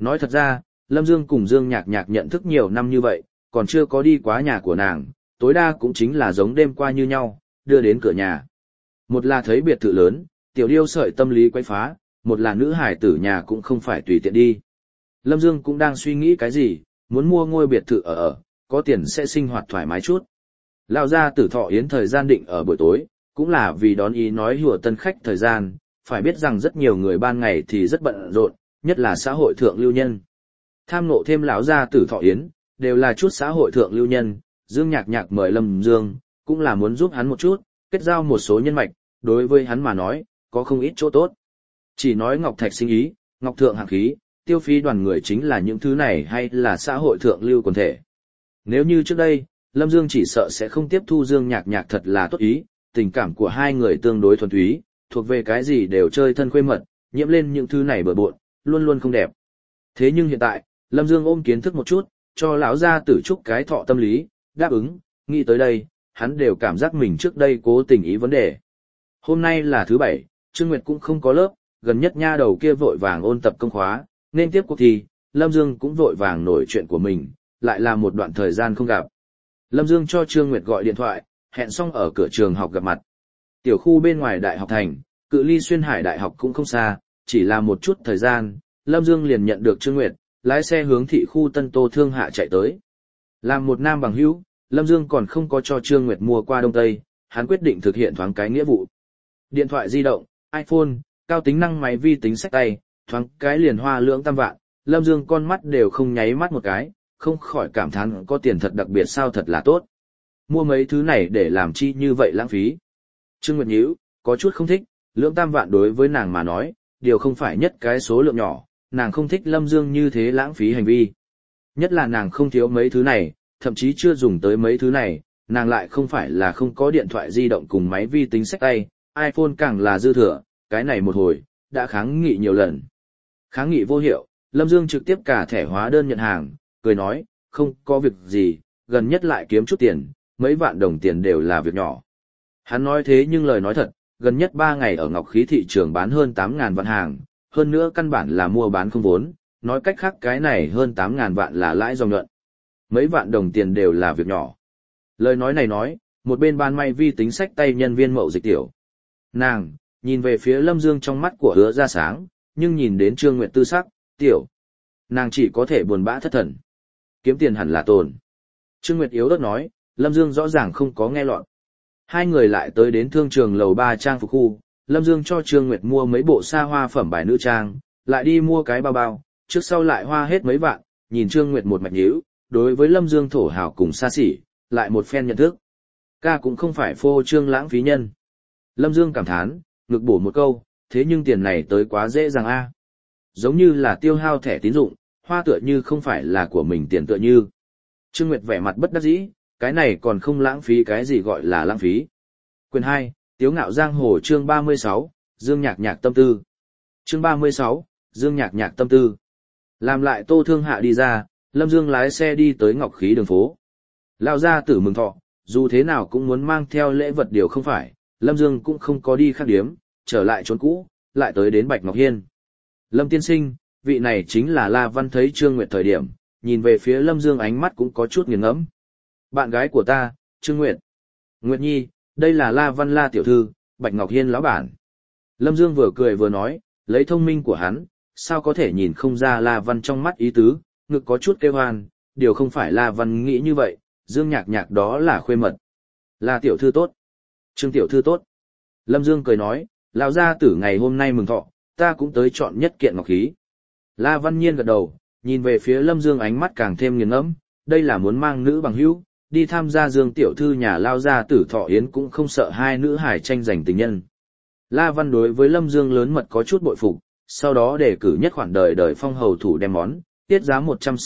Nói thật ra, Lâm Dương cùng Dương Nhạc Nhạc nhận thức nhiều năm như vậy, còn chưa có đi quá nhà của nàng, tối đa cũng chính là giống đêm qua như nhau, đưa đến cửa nhà. Một là thấy biệt thự lớn, tiểu điêu sợi tâm lý quấy phá, một là nữ hải tử nhà cũng không phải tùy tiện đi. Lâm Dương cũng đang suy nghĩ cái gì, muốn mua ngôi biệt thự ở, có tiền sẽ sinh hoạt thoải mái chút. Lão gia tử Thọ Yến thời gian định ở buổi tối, cũng là vì đón ý nói hùa tân khách thời gian, phải biết rằng rất nhiều người ban ngày thì rất bận rộn, nhất là xã hội thượng lưu nhân. Tham ngộ thêm lão gia tử Thọ Yến, đều là chút xã hội thượng lưu nhân, Dương Nhạc Nhạc mời Lâm Dương, cũng là muốn giúp hắn một chút, kết giao một số nhân mạch, đối với hắn mà nói, có không ít chỗ tốt. Chỉ nói Ngọc Thạch sinh ý, Ngọc Thượng hạng khí, tiêu phí đoàn người chính là những thứ này hay là xã hội thượng lưu quần thể. Nếu như trước đây, Lâm Dương chỉ sợ sẽ không tiếp thu Dương Nhạc Nhạc thật là tốt ý, tình cảm của hai người tương đối thuần túy, thuộc về cái gì đều chơi thân khuê mật, nhiễm lên những thứ này bừa bộn, luôn luôn không đẹp. Thế nhưng hiện tại, Lâm Dương ôm kiến thức một chút, cho lão gia tử chúc cái thọ tâm lý, đáp ứng, nghĩ tới đây, hắn đều cảm giác mình trước đây cố tình ý vấn đề. Hôm nay là thứ bảy, Trương Nguyệt cũng không có lớp, gần nhất nha đầu kia vội vàng ôn tập công khóa, nên tiếp cuộc thi, Lâm Dương cũng vội vàng nổi chuyện của mình, lại là một đoạn thời gian không gặp. Lâm Dương cho Trương Nguyệt gọi điện thoại, hẹn xong ở cửa trường học gặp mặt. Tiểu khu bên ngoài Đại học Thành, cự ly Xuyên Hải Đại học cũng không xa, chỉ là một chút thời gian, Lâm Dương liền nhận được Trương Nguyệt, lái xe hướng thị khu Tân Tô Thương Hạ chạy tới. Làm một nam bằng hữu, Lâm Dương còn không có cho Trương Nguyệt mua qua Đông Tây, hắn quyết định thực hiện thoáng cái nghĩa vụ. Điện thoại di động, iPhone, cao tính năng máy vi tính xách tay, thoáng cái liền hoa lưỡng tam vạn, Lâm Dương con mắt đều không nháy mắt một cái, không khỏi cảm thán có tiền thật đặc biệt sao thật là tốt. Mua mấy thứ này để làm chi như vậy lãng phí. Trương Nguyệt nhíu, có chút không thích, lưỡng tam vạn đối với nàng mà nói, điều không phải nhất cái số lượng nhỏ, nàng không thích Lâm Dương như thế lãng phí hành vi. Nhất là nàng không thiếu mấy thứ này, thậm chí chưa dùng tới mấy thứ này, nàng lại không phải là không có điện thoại di động cùng máy vi tính xách tay, iPhone càng là dư thừa, cái này một hồi, đã kháng nghị nhiều lần. Kháng nghị vô hiệu, Lâm Dương trực tiếp cả thẻ hóa đơn nhận hàng, cười nói, không có việc gì, gần nhất lại kiếm chút tiền, mấy vạn đồng tiền đều là việc nhỏ. Hắn nói thế nhưng lời nói thật, gần nhất 3 ngày ở Ngọc Khí thị trường bán hơn 8.000 vạn hàng, hơn nữa căn bản là mua bán không vốn, nói cách khác cái này hơn 8.000 vạn là lãi dòng nhuận. Mấy vạn đồng tiền đều là việc nhỏ. Lời nói này nói, một bên ban may vi tính sách tay nhân viên mậu dịch tiểu. Nàng, nhìn về phía Lâm Dương trong mắt của hứa ra sáng, nhưng nhìn đến Trương Nguyệt tư sắc, tiểu. Nàng chỉ có thể buồn bã thất thần. Kiếm tiền hẳn là tồn. Trương Nguyệt yếu ớt nói, Lâm Dương rõ ràng không có nghe lọt. Hai người lại tới đến thương trường lầu 3 trang phục khu, Lâm Dương cho Trương Nguyệt mua mấy bộ xa hoa phẩm bài nữ trang, lại đi mua cái bao bao, trước sau lại hoa hết mấy vạn, nhìn Trương Nguyệt một mạch nhíu, đối với Lâm Dương thổ hào cùng xa xỉ, lại một phen nhận thức. Ca cũng không phải phô trương lãng phí nhân. Lâm Dương cảm thán, ngực bổ một câu, thế nhưng tiền này tới quá dễ dàng a. Giống như là tiêu hao thẻ tín dụng, hoa tựa như không phải là của mình tiền tựa như. Trương Nguyệt vẻ mặt bất đắc dĩ, cái này còn không lãng phí cái gì gọi là lãng phí. Quyền 2, Tiếu ngạo giang hồ chương 36, Dương Nhạc Nhạc tâm tư. Chương 36, Dương Nhạc Nhạc tâm tư. Làm lại Tô Thương Hạ đi ra, Lâm Dương lái xe đi tới Ngọc Khí đường phố. Lão gia tử mừng thọ, dù thế nào cũng muốn mang theo lễ vật điều không phải, Lâm Dương cũng không có đi khác điếm, trở lại chốn cũ, lại tới đến Bạch Ngọc Hiên. Lâm tiên sinh, vị này chính là La Văn thấy Trương Nguyệt thời điểm, nhìn về phía Lâm Dương ánh mắt cũng có chút nghiền ngẫm. Bạn gái của ta, Trương Nguyệt. Nguyệt Nhi, đây là La Văn La tiểu thư, Bạch Ngọc Hiên lão bản. Lâm Dương vừa cười vừa nói, lấy thông minh của hắn, sao có thể nhìn không ra La Văn trong mắt ý tứ, ngực có chút kêu hoan, điều không phải La Văn nghĩ như vậy, Dương Nhạc Nhạc đó là khuê mật. La tiểu thư tốt. Trương tiểu thư tốt. Lâm Dương cười nói, lão gia tử ngày hôm nay mừng thọ, ta cũng tới chọn nhất kiện ngọc khí. La Văn Nhiên gật đầu, nhìn về phía Lâm Dương ánh mắt càng thêm nghiền ngẫm, đây là muốn mang nữ bằng hữu, đi tham gia Dương tiểu thư nhà lao gia tử thọ yến cũng không sợ hai nữ hải tranh giành tình nhân. La Văn đối với Lâm Dương lớn mật có chút bội phục, sau đó đề cử nhất khoản đời phong hầu thủ đem món, tiết giá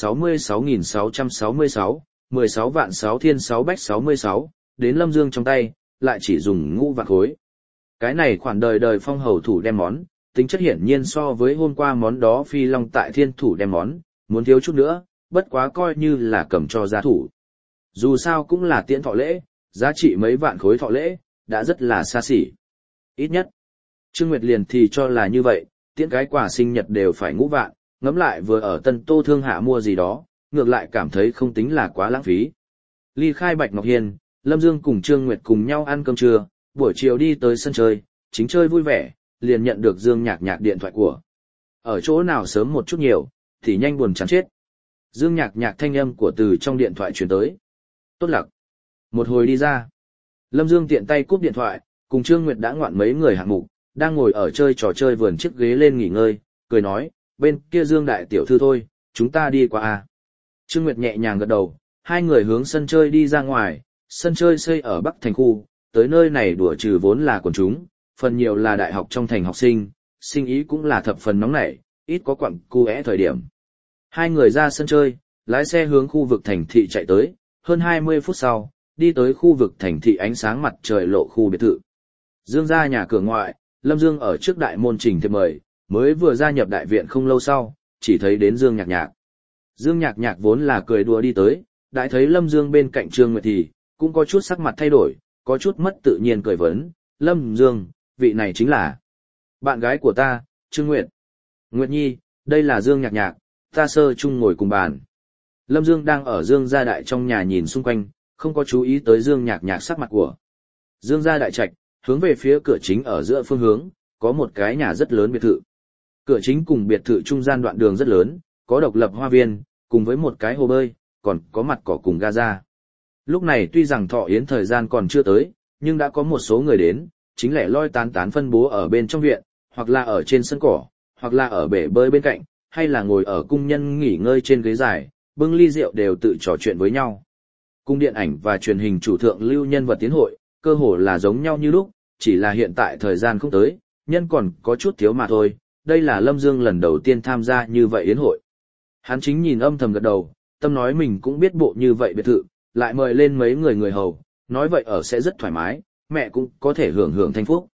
166.666, 16 vạn 6 thiên 6 bách 66, đến Lâm Dương trong tay, lại chỉ dùng ngũ vạn khối. Cái này khoản đời phong hầu thủ đem món, tính chất hiển nhiên so với hôm qua món đó phi long tại thiên thủ đem món, muốn thiếu chút nữa, bất quá coi như là cầm cho gia thủ. Dù sao cũng là tiễn thọ lễ, giá trị mấy vạn khối thọ lễ, đã rất là xa xỉ. Ít nhất, Trương Nguyệt liền thì cho là như vậy, tiễn cái quà sinh nhật đều phải ngũ vạn, ngẫm lại vừa ở Tân Tô Thương Hạ mua gì đó, ngược lại cảm thấy không tính là quá lãng phí. Ly khai Bạch Ngọc Hiên, Lâm Dương cùng Trương Nguyệt cùng nhau ăn cơm trưa, buổi chiều đi tới sân chơi, chính chơi vui vẻ, liền nhận được Dương Nhạc Nhạc điện thoại của. Ở chỗ nào sớm một chút nhiều, thì nhanh buồn chán chết. Dương Nhạc Nhạc thanh âm của từ trong điện thoại truyền tới. Tốt lặc. Một hồi đi ra. Lâm Dương tiện tay cúp điện thoại, cùng Trương Nguyệt đã ngoạn mấy người hạng mục, đang ngồi ở chơi trò chơi vườn chiếc ghế lên nghỉ ngơi, cười nói, bên kia Dương đại tiểu thư thôi, chúng ta đi qua à. Trương Nguyệt nhẹ nhàng gật đầu, hai người hướng sân chơi đi ra ngoài, sân chơi xây ở Bắc thành khu, tới nơi này đùa trừ vốn là quần chúng, phần nhiều là đại học trong thành học sinh, sinh ý cũng là thập phần nóng nảy, ít có quặng cu é thời điểm. Hai người ra sân chơi, lái xe hướng khu vực thành thị chạy tới, hơn 20 phút sau, đi tới khu vực thành thị ánh sáng mặt trời lộ khu biệt thự. Dương ra nhà cửa ngoại, Lâm Dương ở trước đại môn trình thiệp mời, mới vừa gia nhập đại viện không lâu sau, chỉ thấy đến Dương Nhạc Nhạc. Dương Nhạc Nhạc vốn là cười đùa đi tới, đại thấy Lâm Dương bên cạnh Trương Nguyệt thì, cũng có chút sắc mặt thay đổi, có chút mất tự nhiên cười vấn, Lâm Dương, vị này chính là bạn gái của ta, Trương Nguyệt. Nguyệt Nhi, đây là Dương Nhạc Nhạc, ta sơ chung ngồi cùng bàn. Lâm Dương đang ở Dương gia đại trong nhà nhìn xung quanh, không có chú ý tới Dương Nhạc Nhạc sắc mặt của. Dương gia đại trạch, hướng về phía cửa chính ở giữa phương hướng, có một cái nhà rất lớn biệt thự. Cửa chính cùng biệt thự trung gian đoạn đường rất lớn, có độc lập hoa viên, cùng với một cái hồ bơi, còn có mặt cỏ cùng gaza. Lúc này tuy rằng thọ yến thời gian còn chưa tới, nhưng đã có một số người đến, chính lẻ loi tán tán phân bố ở bên trong viện, hoặc là ở trên sân cỏ, hoặc là ở bể bơi bên cạnh, hay là ngồi ở cung nhân nghỉ ngơi trên ghế dài, bưng ly rượu đều tự trò chuyện với nhau. Cung điện ảnh và truyền hình chủ thượng lưu nhân vật tiến hội, cơ hồ là giống nhau như lúc, chỉ là hiện tại thời gian không tới, nhân còn có chút thiếu mà thôi. Đây là Lâm Dương lần đầu tiên tham gia như vậy yến hội. Hắn chính nhìn âm thầm gật đầu, tâm nói mình cũng biết bộ như vậy biệt thự, lại mời lên mấy người hầu, nói vậy ở sẽ rất thoải mái, mẹ cũng có thể hưởng hưởng thanh phúc.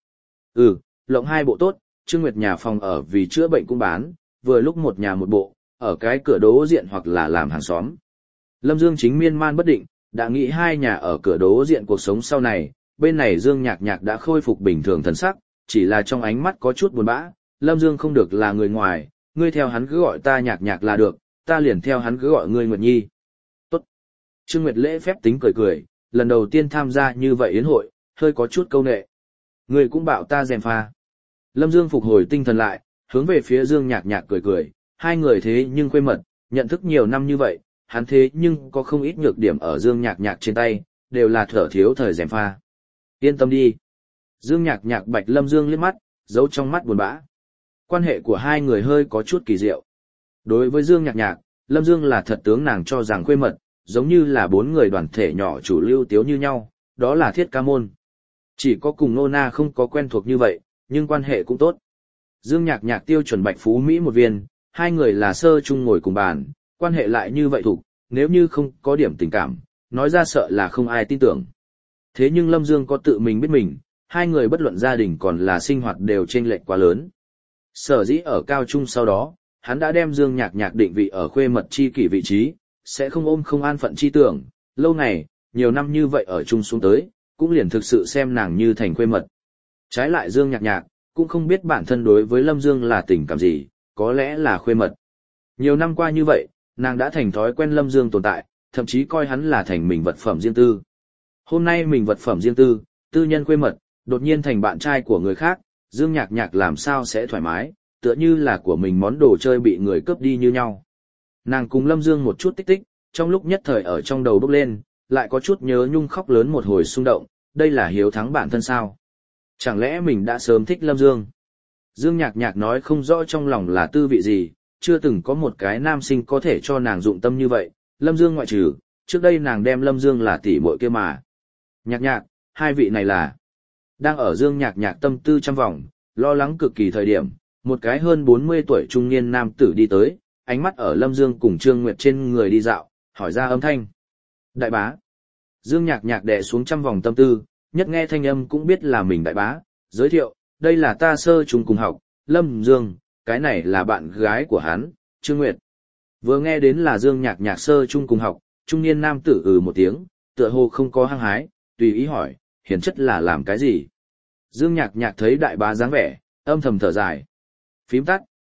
Lộng hai bộ tốt, Trương Nguyệt nhà phòng ở vì chữa bệnh cũng bán, vừa lúc một nhà một bộ, ở cái cửa đối diện hoặc là làm hàng xóm. Lâm Dương chính miên man bất định, đã nghĩ hai nhà ở cửa đối diện cuộc sống sau này, bên này Dương Nhạc Nhạc đã khôi phục bình thường thần sắc, chỉ là trong ánh mắt có chút buồn bã. Lâm Dương không được là người ngoài, ngươi theo hắn cứ gọi ta Nhạc Nhạc là được, ta liền theo hắn cứ gọi ngươi Nguyệt Nhi. Tốt. Trương Nguyệt lễ phép tính cười cười, lần đầu tiên tham gia như vậy yến hội, hơi có chút câu nệ. Ngươi cũng bảo ta dèm pha. Lâm Dương phục hồi tinh thần lại, hướng về phía Dương Nhạc Nhạc cười cười, hai người thế nhưng khuê mật, nhận thức nhiều năm như vậy, hắn thế nhưng có không ít nhược điểm ở Dương Nhạc Nhạc trên tay, đều là thở thiếu thời dèm pha. Yên tâm đi. Dương Nhạc Nhạc bạch Lâm Dương liếc mắt, giấu trong mắt buồn bã. Quan hệ của hai người hơi có chút kỳ diệu. Đối với Dương Nhạc Nhạc, Lâm Dương là thật tướng nàng cho rằng khuê mật, giống như là bốn người đoàn thể nhỏ chủ lưu tiếu như nhau, đó là Thiết Ca Môn. Chỉ có cùng Nô Na không có quen thuộc như vậy, nhưng quan hệ cũng tốt. Dương Nhạc Nhạc tiêu chuẩn bạch phú Mỹ một viên, hai người là sơ chung ngồi cùng bàn, quan hệ lại như vậy thuộc, nếu như không có điểm tình cảm, nói ra sợ là không ai tin tưởng. Thế nhưng Lâm Dương có tự mình biết mình, hai người bất luận gia đình còn là sinh hoạt đều chênh lệch quá lớn. Sở dĩ ở cao trung sau đó, hắn đã đem Dương Nhạc Nhạc định vị ở khuê mật chi kỷ vị trí, sẽ không ôm không an phận chi tưởng, lâu này, nhiều năm như vậy ở chung xuống tới, cũng liền thực sự xem nàng như thành khuê mật. Trái lại Dương Nhạc Nhạc, cũng không biết bản thân đối với Lâm Dương là tình cảm gì, có lẽ là khuê mật. Nhiều năm qua như vậy, nàng đã thành thói quen Lâm Dương tồn tại, thậm chí coi hắn là thành mình vật phẩm riêng tư. Hôm nay mình vật phẩm riêng tư, tư nhân khuê mật, đột nhiên thành bạn trai của người khác, Dương Nhạc Nhạc làm sao sẽ thoải mái, tựa như là của mình món đồ chơi bị người cướp đi như nhau. Nàng cùng Lâm Dương một chút tích tích, trong lúc nhất thời ở trong đầu bốc lên, lại có chút nhớ nhung khóc lớn một hồi xung động, đây là hiếu thắng bản thân sao? Chẳng lẽ mình đã sớm thích Lâm Dương? Dương Nhạc Nhạc nói không rõ trong lòng là tư vị gì, chưa từng có một cái nam sinh có thể cho nàng dụng tâm như vậy, Lâm Dương ngoại trừ, trước đây nàng đem Lâm Dương là tỷ muội kia mà. Nhạc Nhạc, hai vị này là... Đang ở Dương Nhạc Nhạc tâm tư trăm vòng, lo lắng cực kỳ thời điểm, một cái hơn 40 tuổi trung niên nam tử đi tới, ánh mắt ở Lâm Dương cùng Trương Nguyệt trên người đi dạo, hỏi ra âm thanh. Đại bá. Dương Nhạc Nhạc đè xuống trăm vòng tâm tư, nhất nghe thanh âm cũng biết là mình đại bá, giới thiệu, đây là ta sơ trung cùng học, Lâm Dương, cái này là bạn gái của hắn, Trương Nguyệt. Vừa nghe đến là Dương Nhạc Nhạc sơ trung cùng học, trung niên nam tử một tiếng, tựa hồ không có hăng hái, tùy ý hỏi, hiển chất là làm cái gì? Dương Nhạc Nhạc thấy đại bá dáng vẻ, âm thầm thở dài. Phím tắt,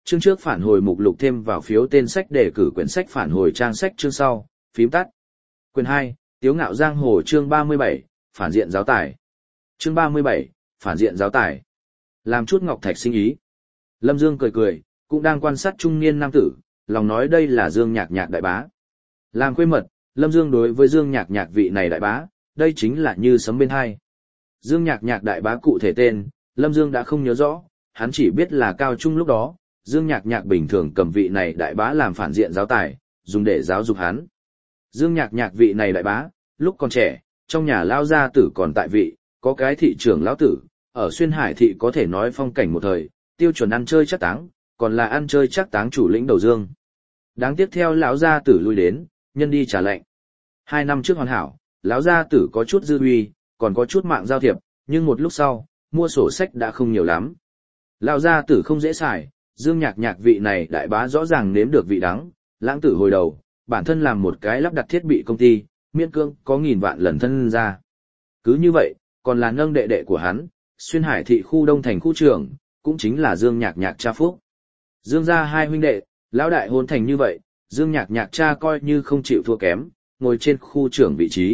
chương trước phản hồi mục lục thêm vào phiếu tên sách để cử quyển sách phản hồi trang sách chương sau, phím tắt. Quyển 2, Tiếu ngạo giang hồ chương 37, phản diện giáo tài. Chương 37, phản diện giáo tài. Làm chút ngọc thạch sinh ý. Lâm Dương cười cười, cũng đang quan sát trung niên nam tử, lòng nói đây là Dương Nhạc Nhạc đại bá. Làm khuê mật, Lâm Dương đối với Dương Nhạc Nhạc vị này đại bá, đây chính là như sấm bên hai. Dương Nhạc Nhạc đại bá cụ thể tên, Lâm Dương đã không nhớ rõ, hắn chỉ biết là cao trung lúc đó, Dương Nhạc Nhạc bình thường cầm vị này đại bá làm phản diện giáo tài, dùng để giáo dục hắn. Dương Nhạc Nhạc vị này đại bá, lúc còn trẻ, trong nhà lao gia tử còn tại vị, có cái thị trưởng lão tử, ở Xuyên Hải thị có thể nói phong cảnh một thời, tiêu chuẩn ăn chơi chắc táng, còn là ăn chơi chắc táng chủ lĩnh đầu Dương. Đáng tiếc theo lão gia tử lui đến, nhân đi trả lệnh. 2 năm trước hoàn hảo, lão gia tử có chút dư uy, còn có chút mạng giao thiệp, nhưng một lúc sau, mua sổ sách đã không nhiều lắm. Lão gia tử không dễ xài, Dương Nhạc Nhạc vị này đại bá rõ ràng nếm được vị đắng, lãng tử hồi đầu, bản thân làm một cái lắp đặt thiết bị công ty, miễn cưỡng có 1000 vạn lần thân ra. Cứ như vậy, còn là nâng đệ đệ của hắn, Xuyên Hải thị khu Đông thành khu trưởng, cũng chính là Dương Nhạc Nhạc cha phúc. Dương gia hai huynh đệ, lão đại hôn thành như vậy, Dương Nhạc Nhạc cha coi như không chịu thua kém, ngồi trên khu trưởng vị trí.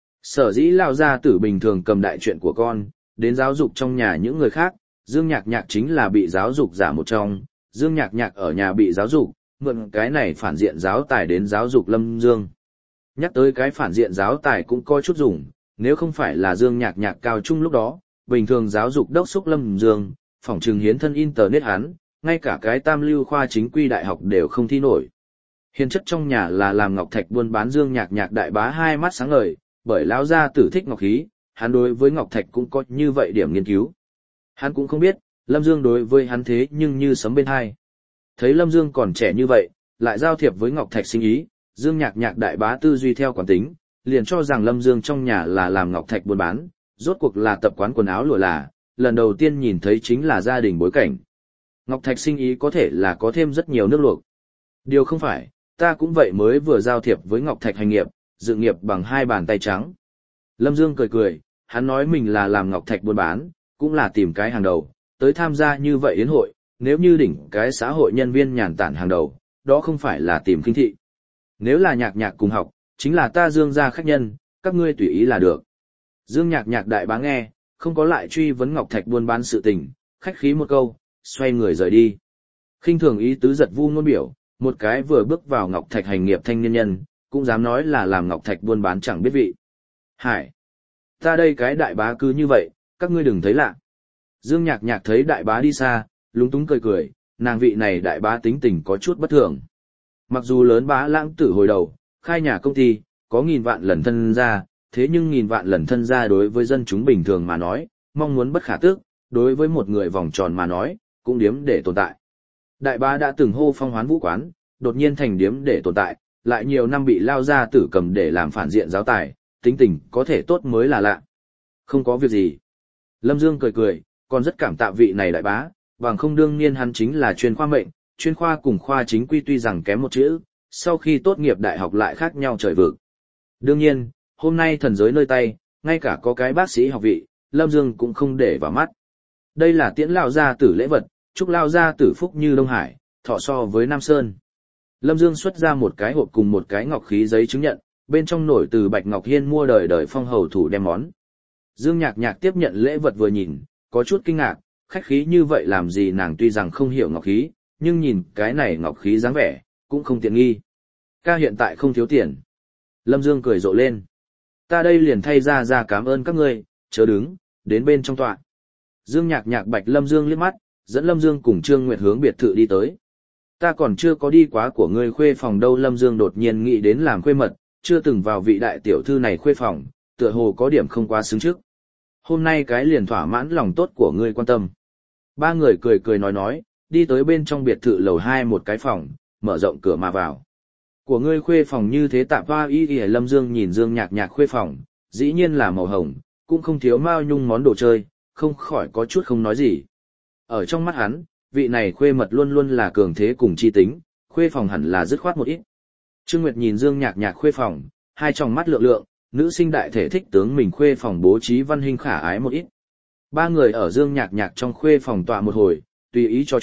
Sở dĩ lão gia tử bình thường cầm đại chuyện của con, đến giáo dục trong nhà những người khác, Dương Nhạc Nhạc chính là bị giáo dục giả một trong, Dương Nhạc Nhạc ở nhà bị giáo dục, mượn cái này phản diện giáo tài đến giáo dục Lâm Dương. Nhắc tới cái phản diện giáo tài cũng có chút dùng, nếu không phải là Dương Nhạc Nhạc cao trung lúc đó, bình thường giáo dục đốc xúc Lâm Dương, phỏng trừng hiến thân internet hắn, ngay cả cái tam lưu khoa chính quy đại học đều không thi nổi. Hiền chất trong nhà là làm ngọc thạch buôn bán Dương Nhạc Nhạc đại bá hai mắt sáng ngời, bởi lão gia tử thích ngọc khí, hắn đối với ngọc thạch cũng có như vậy điểm nghiên cứu. Hắn cũng không biết, Lâm Dương đối với hắn thế nhưng như sấm bên hai. Thấy Lâm Dương còn trẻ như vậy, lại giao thiệp với ngọc thạch sinh ý, Dương Nhạc Nhạc đại bá tư duy theo quán tính, liền cho rằng Lâm Dương trong nhà là làm ngọc thạch buôn bán, rốt cuộc là tập quán quần áo lụa là, lần đầu tiên nhìn thấy chính là gia đình bối cảnh. Ngọc thạch sinh ý có thể là có thêm rất nhiều nước luộc. Điều không phải, ta cũng vậy mới vừa giao thiệp với ngọc thạch hành nghiệp, dự nghiệp bằng 2 bàn tay trắng. Lâm Dương cười cười, hắn nói mình là làm ngọc thạch buôn bán, cũng là tìm cái hàng đầu, tới tham gia như vậy yến hội, nếu như đỉnh cái xã hội nhân viên nhàn tản hàng đầu, đó không phải là tìm khinh thị. Nếu là Nhạc Nhạc cùng học, chính là ta Dương gia khách nhân, các ngươi tùy ý là được. Dương Nhạc Nhạc đại bá nghe, không có lại truy vấn ngọc thạch buôn bán sự tình, khách khí một câu, xoay người rời đi. Khinh thường ý tứ giật vu ngôn biểu, một cái vừa bước vào ngọc thạch hành nghiệp thanh niên nhân, cũng dám nói là làm ngọc thạch buôn bán chẳng biết vị. Hải! Ta đây cái đại bá cứ như vậy, các ngươi đừng thấy lạ. Dương Nhạc Nhạc thấy đại bá đi xa, lúng túng cười cười, nàng vị này đại bá tính tình có chút bất thường. Mặc dù lớn bá lãng tử hồi đầu, khai nhà công ty, có 1000 vạn lần thân ra, thế nhưng 1000 vạn lần thân ra đối với dân chúng bình thường mà nói, mong muốn bất khả tước, đối với một người vòng tròn mà nói, cũng điếm để tồn tại. Đại bá đã từng hô phong hoán vũ quán, đột nhiên thành điếm để tồn tại, lại nhiều năm bị lao ra tử cầm để làm phản diện giáo tài, tính tình có thể tốt mới là lạ. Không có việc gì. Lâm Dương cười cười, còn rất cảm tạ vị này đại bá, bằng không đương nhiên hắn chính là chuyên khoa mệnh, chuyên khoa cùng khoa chính quy tuy rằng kém một chữ, sau khi tốt nghiệp đại học lại khác nhau trời vực. Đương nhiên, hôm nay thần giới nơi tay, ngay cả có cái bác sĩ học vị, Lâm Dương cũng không để vào mắt. Đây là tiễn lao gia tử lễ vật, chúc lao gia tử phúc như Đông Hải, thọ so với Nam Sơn. Lâm Dương xuất ra một cái hộp cùng một cái ngọc khí giấy chứng nhận, bên trong nổi từ Bạch Ngọc Hiên mua đời đời phong hầu thủ đem món. Dương Nhạc Nhạc tiếp nhận lễ vật vừa nhìn, có chút kinh ngạc, khách khí như vậy làm gì nàng tuy rằng không hiểu ngọc khí, nhưng nhìn cái này ngọc khí dáng vẻ, cũng không tiện nghi. Ca hiện tại không thiếu tiền. Lâm Dương cười rộ lên. Ta đây liền thay ra cảm ơn các ngươi, chớ đứng, đến bên trong tọa. Dương Nhạc Nhạc bạch Lâm Dương liếc mắt, dẫn Lâm Dương cùng Trương Nguyệt hướng biệt thự đi tới. Ta còn chưa có đi quá của ngươi khuê phòng đâu. Lâm Dương đột nhiên nghĩ đến làm khuê mật, chưa từng vào vị đại tiểu thư này khuê phòng, tựa hồ có điểm không quá xứng trước. Hôm nay cái liền thỏa mãn lòng tốt của ngươi quan tâm. Ba người cười cười nói, đi tới bên trong biệt thự lầu 2 một cái phòng, mở rộng cửa mà vào. Của ngươi khuê phòng như thế tạp hoa y y. Lâm Dương nhìn Dương Nhạc Nhạc khuê phòng, dĩ nhiên là màu hồng, cũng không thiếu mao nhung món đồ chơi, không khỏi có chút không nói gì. Ở trong mắt hắn, vị này khuê mật luôn luôn là cường thế cùng chi tính, khuê phòng hẳn là dứt khoát một ít. Trương Nguyệt nhìn Dương Nhạc Nhạc khuê phòng, hai tròng mắt lượng lượng, nữ sinh đại thể thích tướng mình khuê phòng bố trí văn hình khả ái một ít. Ba người ở Dương Nhạc Nhạc trong khuê phòng tọa một hồi, tùy ý trò chuyện,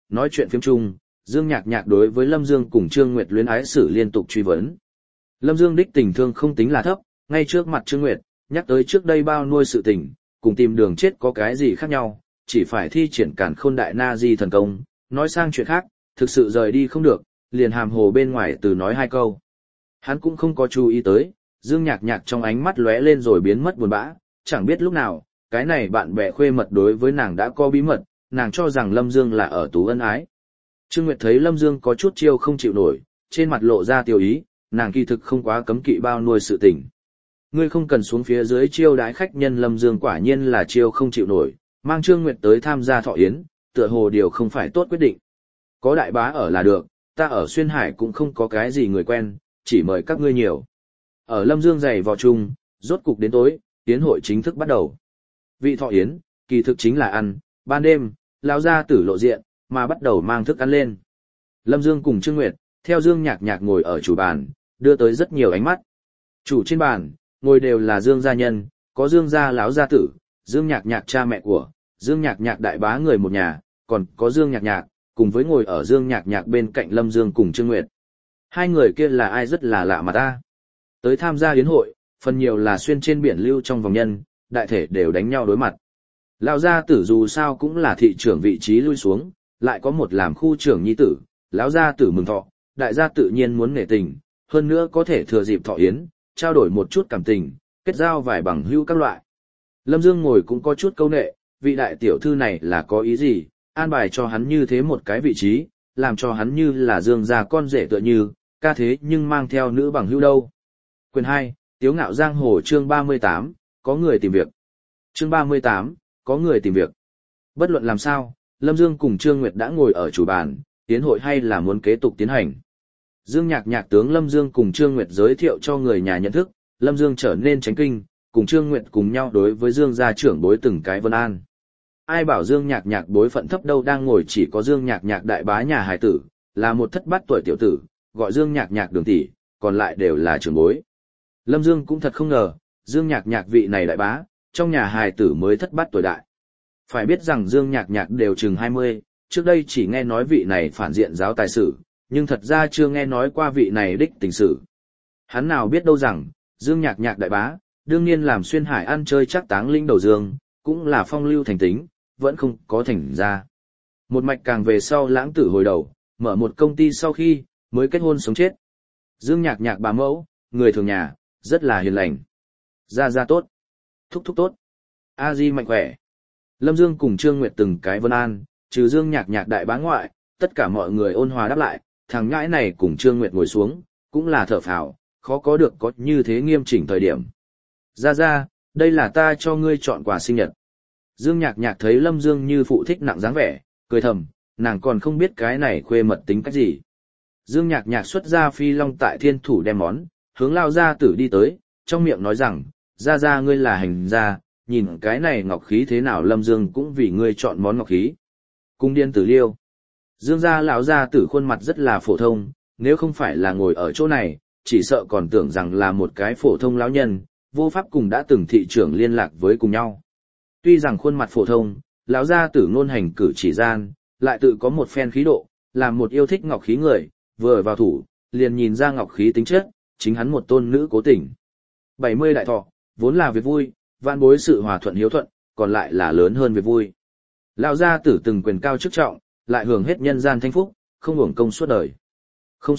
nói chuyện phiếm chung, Dương Nhạc Nhạc đối với Lâm Dương cùng Trương Nguyệt luyến ái sử liên tục truy vấn. Lâm Dương đích tình thương không tính là thấp, ngay trước mặt Trương Nguyệt, nhắc tới trước đây bao nuôi sự tình, cùng tìm đường chết có cái gì khác nhau, chỉ phải thi triển Càn Khôn Đại Na Di thần công, nói sang chuyện khác, thực sự rời đi không được, liền hàm hồ bên ngoài từ nói hai câu. Hắn cũng không có chú ý tới, Dương Nhạc Nhạc trong ánh mắt lóe lên rồi biến mất buồn bã, chẳng biết lúc nào, cái này bạn bè khuê mật đối với nàng đã có bí mật, nàng cho rằng Lâm Dương là ở tú ân ái. Trương Nguyệt thấy Lâm Dương có chút chiêu không chịu nổi, trên mặt lộ ra tiêu ý, nàng kỳ thực không quá cấm kỵ bao nuôi sự tình. Ngươi không cần xuống phía dưới chiêu đái khách nhân. Lâm Dương quả nhiên là chiêu không chịu nổi, mang Trương Nguyệt tới tham gia thọ yến, tựa hồ điều không phải tốt quyết định. Có đại bá ở là được, ta ở Xuyên Hải cũng không có cái gì người quen, chỉ mời các ngươi nhiều. Ở Lâm Dương giày vò chung, rốt cục đến tối, yến hội chính thức bắt đầu. Vị thọ yến, kỳ thực chính là ăn, ban đêm, lão gia tử lộ diện, mà bắt đầu mang thức ăn lên. Lâm Dương cùng Trương Nguyệt, theo Dương Nhạc Nhạc ngồi ở chủ bàn, đưa tới rất nhiều ánh mắt. Chủ trên bàn, ngồi đều là Dương gia nhân, có Dương gia lão gia tử, Dương Nhạc Nhạc cha mẹ của, Dương Nhạc Nhạc đại bá người một nhà, còn có Dương Nhạc Nhạc, cùng với ngồi ở Dương Nhạc Nhạc bên cạnh Lâm Dương cùng Trương Nguyệt. Hai người kia là ai rất là lạ mà ta. Tới tham gia yến hội, phần nhiều là xuyên trên biển lưu trong vòng nhân, đại thể đều đánh nhau đối mặt. Lão gia tử dù sao cũng là thị trưởng vị trí lui xuống, lại có một làm khu trưởng nhi tử, lão gia tử mừng thọ, đại gia tự nhiên muốn nể tình, hơn nữa có thể thừa dịp thọ yến, trao đổi một chút cảm tình, kết giao vài bằng hữu các loại. Lâm Dương ngồi cũng có chút câu nệ, vị đại tiểu thư này là có ý gì, an bài cho hắn như thế một cái vị trí, làm cho hắn như là Dương gia con rể tựa như, ca thế nhưng mang theo nữ bằng hữu đâu. Quyền 2, Tiếu ngạo giang hồ chương 38, có người tìm việc. Chương 38, có người tìm việc. Bất luận làm sao, Lâm Dương cùng Trương Nguyệt đã ngồi ở chủ bàn, tiến hội hay là muốn kế tục tiến hành. Dương Nhạc Nhạc tướng Lâm Dương cùng Trương Nguyệt giới thiệu cho người nhà nhận thức, Lâm Dương trở nên tránh kinh, cùng Trương Nguyệt cùng nhau đối với Dương gia trưởng bối từng cái vân an. Ai bảo Dương Nhạc Nhạc bối phận thấp đâu, đang ngồi chỉ có Dương Nhạc Nhạc đại bá nhà hài tử, là một thất bát tuổi tiểu tử, gọi Dương Nhạc Nhạc đường tỷ, còn lại đều là trưởng bối. Lâm Dương cũng thật không ngờ, Dương Nhạc Nhạc vị này đại bá, trong nhà hài tử mới thất bát tuổi đại. Phải biết rằng Dương Nhạc Nhạc đều chừng 20, trước đây chỉ nghe nói vị này phản diện giáo tài sử, nhưng thật ra chưa nghe nói qua vị này đích tình sử. Hắn nào biết đâu rằng, Dương Nhạc Nhạc đại bá, đương nhiên làm Xuyên Hải ăn chơi chắc táng linh đầu Dương, cũng là phong lưu thành tính, vẫn không có thành ra. Một mạch càng về sau lãng tử hồi đầu, mở một công ty sau khi, mới kết hôn sống chết. Dương Nhạc Nhạc bà mẫu, người thường nhà, rất là hiền lành. Gia tốt. Thúc thúc tốt. A Di mạnh khỏe. Lâm Dương cùng Trương Nguyệt từng cái vân an, trừ Dương Nhạc Nhạc đại bá ngoại, tất cả mọi người ôn hòa đáp lại, thằng nhãi này cùng Trương Nguyệt ngồi xuống, cũng là thở phào, khó có được có như thế nghiêm chỉnh thời điểm. Ra, đây là ta cho ngươi chọn quà sinh nhật. Dương Nhạc Nhạc thấy Lâm Dương như phụ thích nặng dáng vẻ, cười thầm, nàng còn không biết cái này khuê mật tính cách gì. Dương Nhạc Nhạc xuất ra phi long tại thiên thủ đem món, hướng lao gia tử đi tới, trong miệng nói rằng, ra ngươi là hành gia, nhìn cái này ngọc khí thế nào. Lâm Dương cũng vì ngươi chọn món ngọc khí. Cung điên tử liêu. Dương gia lão gia tử khuôn mặt rất là phổ thông, nếu không phải là ngồi ở chỗ này, chỉ sợ còn tưởng rằng là một cái phổ thông lão nhân, vô pháp cùng đã từng thị trưởng liên lạc với cùng nhau. Tuy rằng khuôn mặt phổ thông, lão gia tử ngôn hành cử chỉ gian, lại tự có một phen khí độ, làm một yêu thích ngọc khí người, vừa vào thủ, liền nhìn ra ngọc khí tính chất, chính hắn một tôn nữ cố tình. 70 đại thọ, vốn là việc vui, vạn bối sự hòa thuận hiếu thuận, còn lại là lớn hơn việc vui. Lão gia tử từng quyền cao chức trọng, lại hưởng hết nhân gian thanh phúc, không hưởng công suốt đời. Không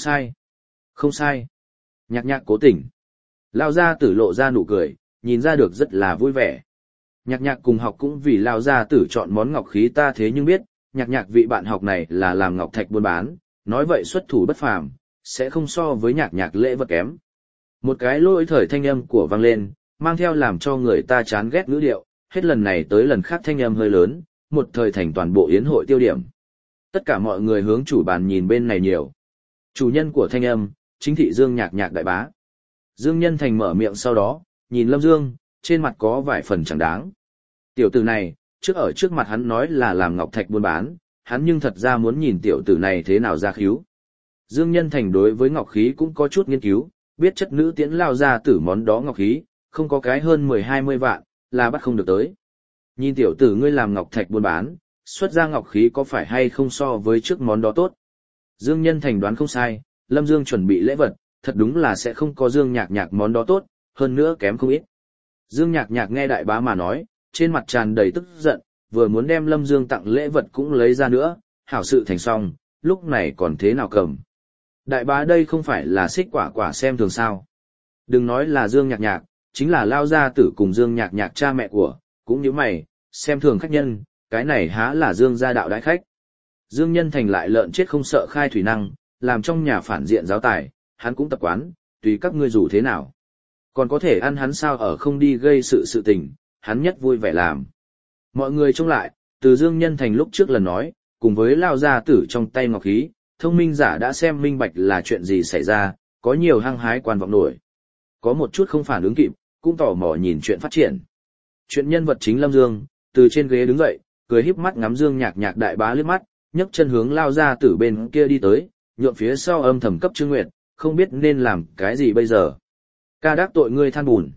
sai. Nhạc Nhạc cố tình. Lão gia tử lộ ra nụ cười, nhìn ra được rất là vui vẻ. Nhạc Nhạc cùng học cũng vì lão gia tử chọn món ngọc khí, ta thế nhưng biết, Nhạc Nhạc vị bạn học này là làm ngọc thạch buôn bán, nói vậy xuất thủ bất phàm, sẽ không so với Nhạc Nhạc lễ vật kém. Một cái lỗi thời thanh âm của vang lên, mang theo làm cho người ta chán ghét ngữ điệu, hết lần này tới lần khác thanh âm hơi lớn, một thời thành toàn bộ yến hội tiêu điểm. Tất cả mọi người hướng chủ bàn nhìn bên này nhiều. Chủ nhân của thanh âm, chính thị Dương Nhạc Nhạc đại bá. Dương Nhân Thành mở miệng sau đó, nhìn Lâm Dương, trên mặt có vài phần chẳng đáng. Tiểu tử này, ở trước mặt hắn nói là làm ngọc thạch buôn bán, hắn nhưng thật ra muốn nhìn tiểu tử này thế nào ra khíu. Dương Nhân Thành đối với ngọc khí cũng có chút nghiên cứu, biết chất nữ tiễn lao ra tử món đó ngọc khí, không có cái hơn 10-20 vạn, là bắt không được tới. Nhìn tiểu tử ngươi làm ngọc thạch buôn bán, xuất ra ngọc khí có phải hay không so với trước món đó tốt. Dương Nhân Thành đoán không sai, Lâm Dương chuẩn bị lễ vật, thật đúng là sẽ không có Dương Nhạc Nhạc món đó tốt, hơn nữa kém không ít. Dương Nhạc Nhạc nghe đại bá mà nói, trên mặt tràn đầy tức giận, vừa muốn đem Lâm Dương tặng lễ vật cũng lấy ra nữa, hảo sự thành xong, lúc này còn thế nào cầm. Đại bá đây không phải là xích quả quả xem thường sao. Đừng nói là Dương Nhạc Nhạc, chính là Lao Gia Tử cùng Dương Nhạc Nhạc cha mẹ của, cũng như mày, xem thường khách nhân, cái này há là Dương gia đạo đại khách. Dương Nhân Thành lại lợn chết không sợ khai thủy năng, làm trong nhà phản diện giáo tài, hắn cũng tập quán, tùy các ngươi dù thế nào. Còn có thể ăn hắn sao ở không đi gây sự tình, hắn nhất vui vẻ làm. Mọi người trông lại, từ Dương Nhân Thành lúc trước lần nói, cùng với Lao Gia Tử trong tay ngọc khí, thông minh giả đã xem minh bạch là chuyện gì xảy ra, có nhiều hăng hái quan vọng nổi. Có một chút không phản ứng kịp, cũng tò mò nhìn chuyện phát triển. Chuyện nhân vật chính Lâm Dương, từ trên ghế đứng dậy, cười híp mắt ngắm Dương Nhạc Nhạc đại bá liếc mắt, nhấc chân hướng Lao Gia Tử bên kia đi tới, nhượng phía sau âm thầm cấp Trương Nguyệt, không biết nên làm cái gì bây giờ. Ca đắc tội ngươi than bùn.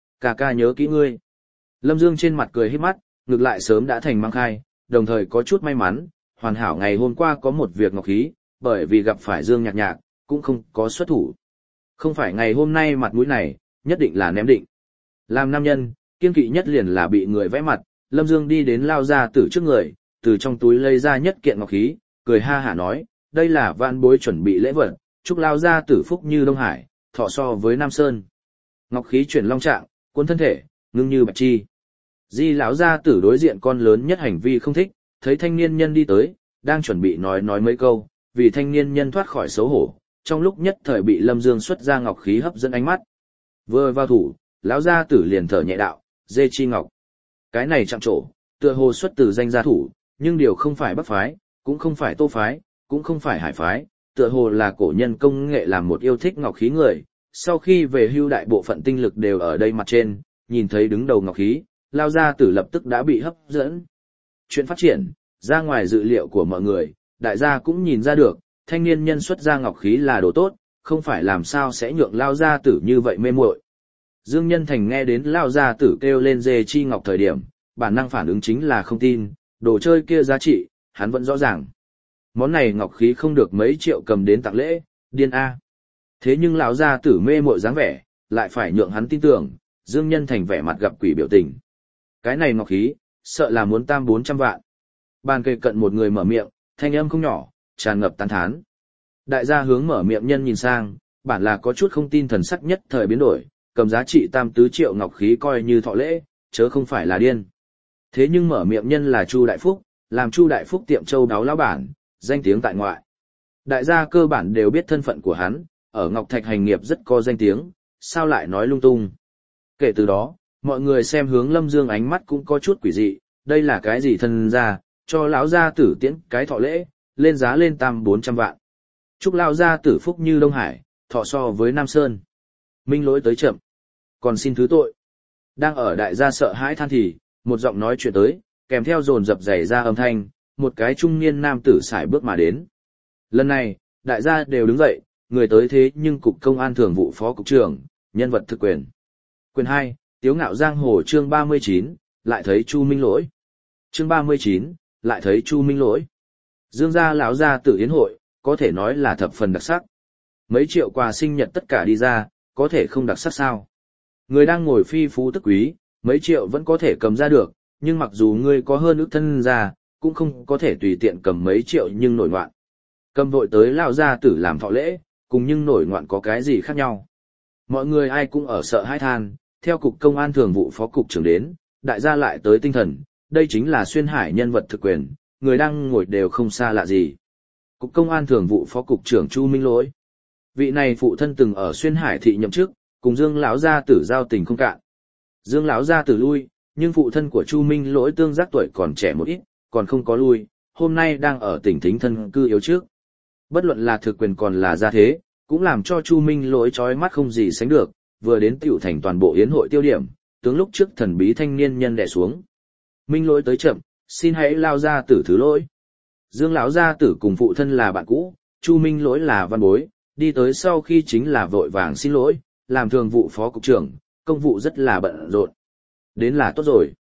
Ca nhớ kỹ ngươi. Lâm Dương trên mặt cười híp mắt, ngược lại sớm đã thành mang khai, đồng thời có chút may mắn, hoàn hảo ngày hôm qua có một việc ngọc khí, bởi vì gặp phải Dương Nhạc Nhạc, cũng không có xuất thủ. Không phải ngày hôm nay mặt mũi này, nhất định là ném định. Làm nam nhân, kiên kỵ nhất liền là bị người vẽ mặt, Lâm Dương đi đến Lao Gia Tử trước người, từ trong túi lấy ra nhất kiện ngọc khí, cười ha hả nói, đây là vạn bối chuẩn bị lễ vật, chúc Lao Gia Tử phúc như Đông Hải, thọ so với Nam Sơn. Ngọc khí chuyển long trạng, cuốn thân thể, ngưng như bạch chi. Di lão Gia Tử đối diện con lớn nhất hành vi không thích, thấy thanh niên nhân đi tới, đang chuẩn bị nói mấy câu, vì thanh niên nhân thoát khỏi xấu hổ, trong lúc nhất thời bị Lâm Dương xuất ra ngọc khí hấp dẫn ánh mắt. Vừa vào thủ, lão Gia Tử liền thở nhẹ đạo, dê chi ngọc. Cái này chạm trổ, tựa hồ xuất từ danh gia thủ, nhưng điều không phải Bắc phái, cũng không phải Tô phái, cũng không phải Hải phái, tựa hồ là cổ nhân công nghệ làm một yêu thích ngọc khí người. Sau khi về hưu đại bộ phận tinh lực đều ở đây mặt trên, nhìn thấy đứng đầu ngọc khí, Lao Gia Tử lập tức đã bị hấp dẫn. Chuyện phát triển, ra ngoài dự liệu của mọi người, đại gia cũng nhìn ra được, thanh niên nhân xuất ra ngọc khí là đồ tốt, không phải làm sao sẽ nhượng Lao Gia Tử như vậy mê muội. Dương Nhân Thành nghe đến Lao Gia Tử kêu lên dê chi ngọc thời điểm, bản năng phản ứng chính là không tin, đồ chơi kia giá trị, hắn vẫn rõ ràng. Món này ngọc khí không được mấy triệu cầm đến tặng lễ, điên a. Thế nhưng lão Gia Tử mê muội dáng vẻ, lại phải nhượng hắn tin tưởng, Dương Nhân Thành vẻ mặt gặp quỷ biểu tình. Cái này ngọc khí, sợ là muốn 300-400 vạn. Bàn kề cận một người mở miệng, thanh âm không nhỏ, tràn ngập tán thán. Đại gia hướng mở miệng nhân nhìn sang, bản là có chút không tin thần sắc nhất thời biến đổi, cầm giá trị 3-4 triệu ngọc khí coi như thọ lễ, chớ không phải là điên. Thế nhưng mở miệng nhân là Chu Đại Phúc, làm Chu Đại Phúc tiệm châu đáo lão bản, danh tiếng tại ngoại. Đại gia cơ bản đều biết thân phận của hắn, ở Ngọc Thạch hành nghiệp rất có danh tiếng, sao lại nói lung tung. Kể từ đó, mọi người xem hướng Lâm Dương ánh mắt cũng có chút quỷ dị, đây là cái gì thân ra, cho lão Gia Tử tiễn cái thọ lễ, lên giá lên 300-400 vạn. Chúc lão Gia Tử phúc như Đông Hải, thọ so với Nam Sơn. Minh lỗi tới chậm, còn xin thứ tội. Đang ở đại gia sợ hãi than thì, một giọng nói chuyện tới, kèm theo dồn dập giày ra âm thanh, một cái trung niên nam tử sải bước mà đến. Lần này, đại gia đều đứng dậy, người tới thế nhưng cục công an thường vụ phó cục trưởng, nhân vật thực quyền. Quyền 2, Tiếu ngạo giang hồ chương 39, lại thấy Chu Minh lỗi. Chương 39, lại thấy Chu Minh lỗi. Dương gia lão gia tử yến hội, có thể nói là thập phần đặc sắc. Mấy triệu quà sinh nhật tất cả đi ra, có thể không đặc sắc sao. Người đang ngồi phi phú tức quý, mấy triệu vẫn có thể cầm ra được, nhưng mặc dù ngươi có hơn ước thân ra, cũng không có thể tùy tiện cầm mấy triệu nhưng nổi ngoạn. Cầm vội tới lão gia tử làm thọ lễ, cùng nhưng nổi ngoạn có cái gì khác nhau. Mọi người ai cũng ở sợ hãi than, theo cục công an thường vụ phó cục trưởng đến, đại gia lại tới tinh thần, đây chính là xuyên hải nhân vật thực quyền, người đang ngồi đều không xa lạ gì. Cục công an thường vụ phó cục trưởng Chu Minh lỗi. Vị này phụ thân từng ở xuyên hải thị nhậm chức, cùng Dương lão gia tử giao tình không cạn. Dương lão gia tử lui, nhưng phụ thân của Chu Minh lỗi tương giác tuổi còn trẻ một ít, còn không có lui, hôm nay đang ở tỉnh Thính thân cư yếu trước. Bất luận là thực quyền còn là gia thế, cũng làm cho Chu Minh lỗi chói mắt không gì sánh được, vừa đến tiểu thành toàn bộ yến hội tiêu điểm, tướng lúc trước thần bí thanh niên nhân đè xuống. Minh lỗi tới chậm, xin hãy lao gia tử thứ lỗi. Dương lão gia tử cùng phụ thân là bạn cũ, Chu Minh lỗi là văn bối, đi tới sau khi chính là vội vàng xin lỗi, làm thường vụ phó cục trưởng, công vụ rất là bận rộn. Đến là tốt rồi.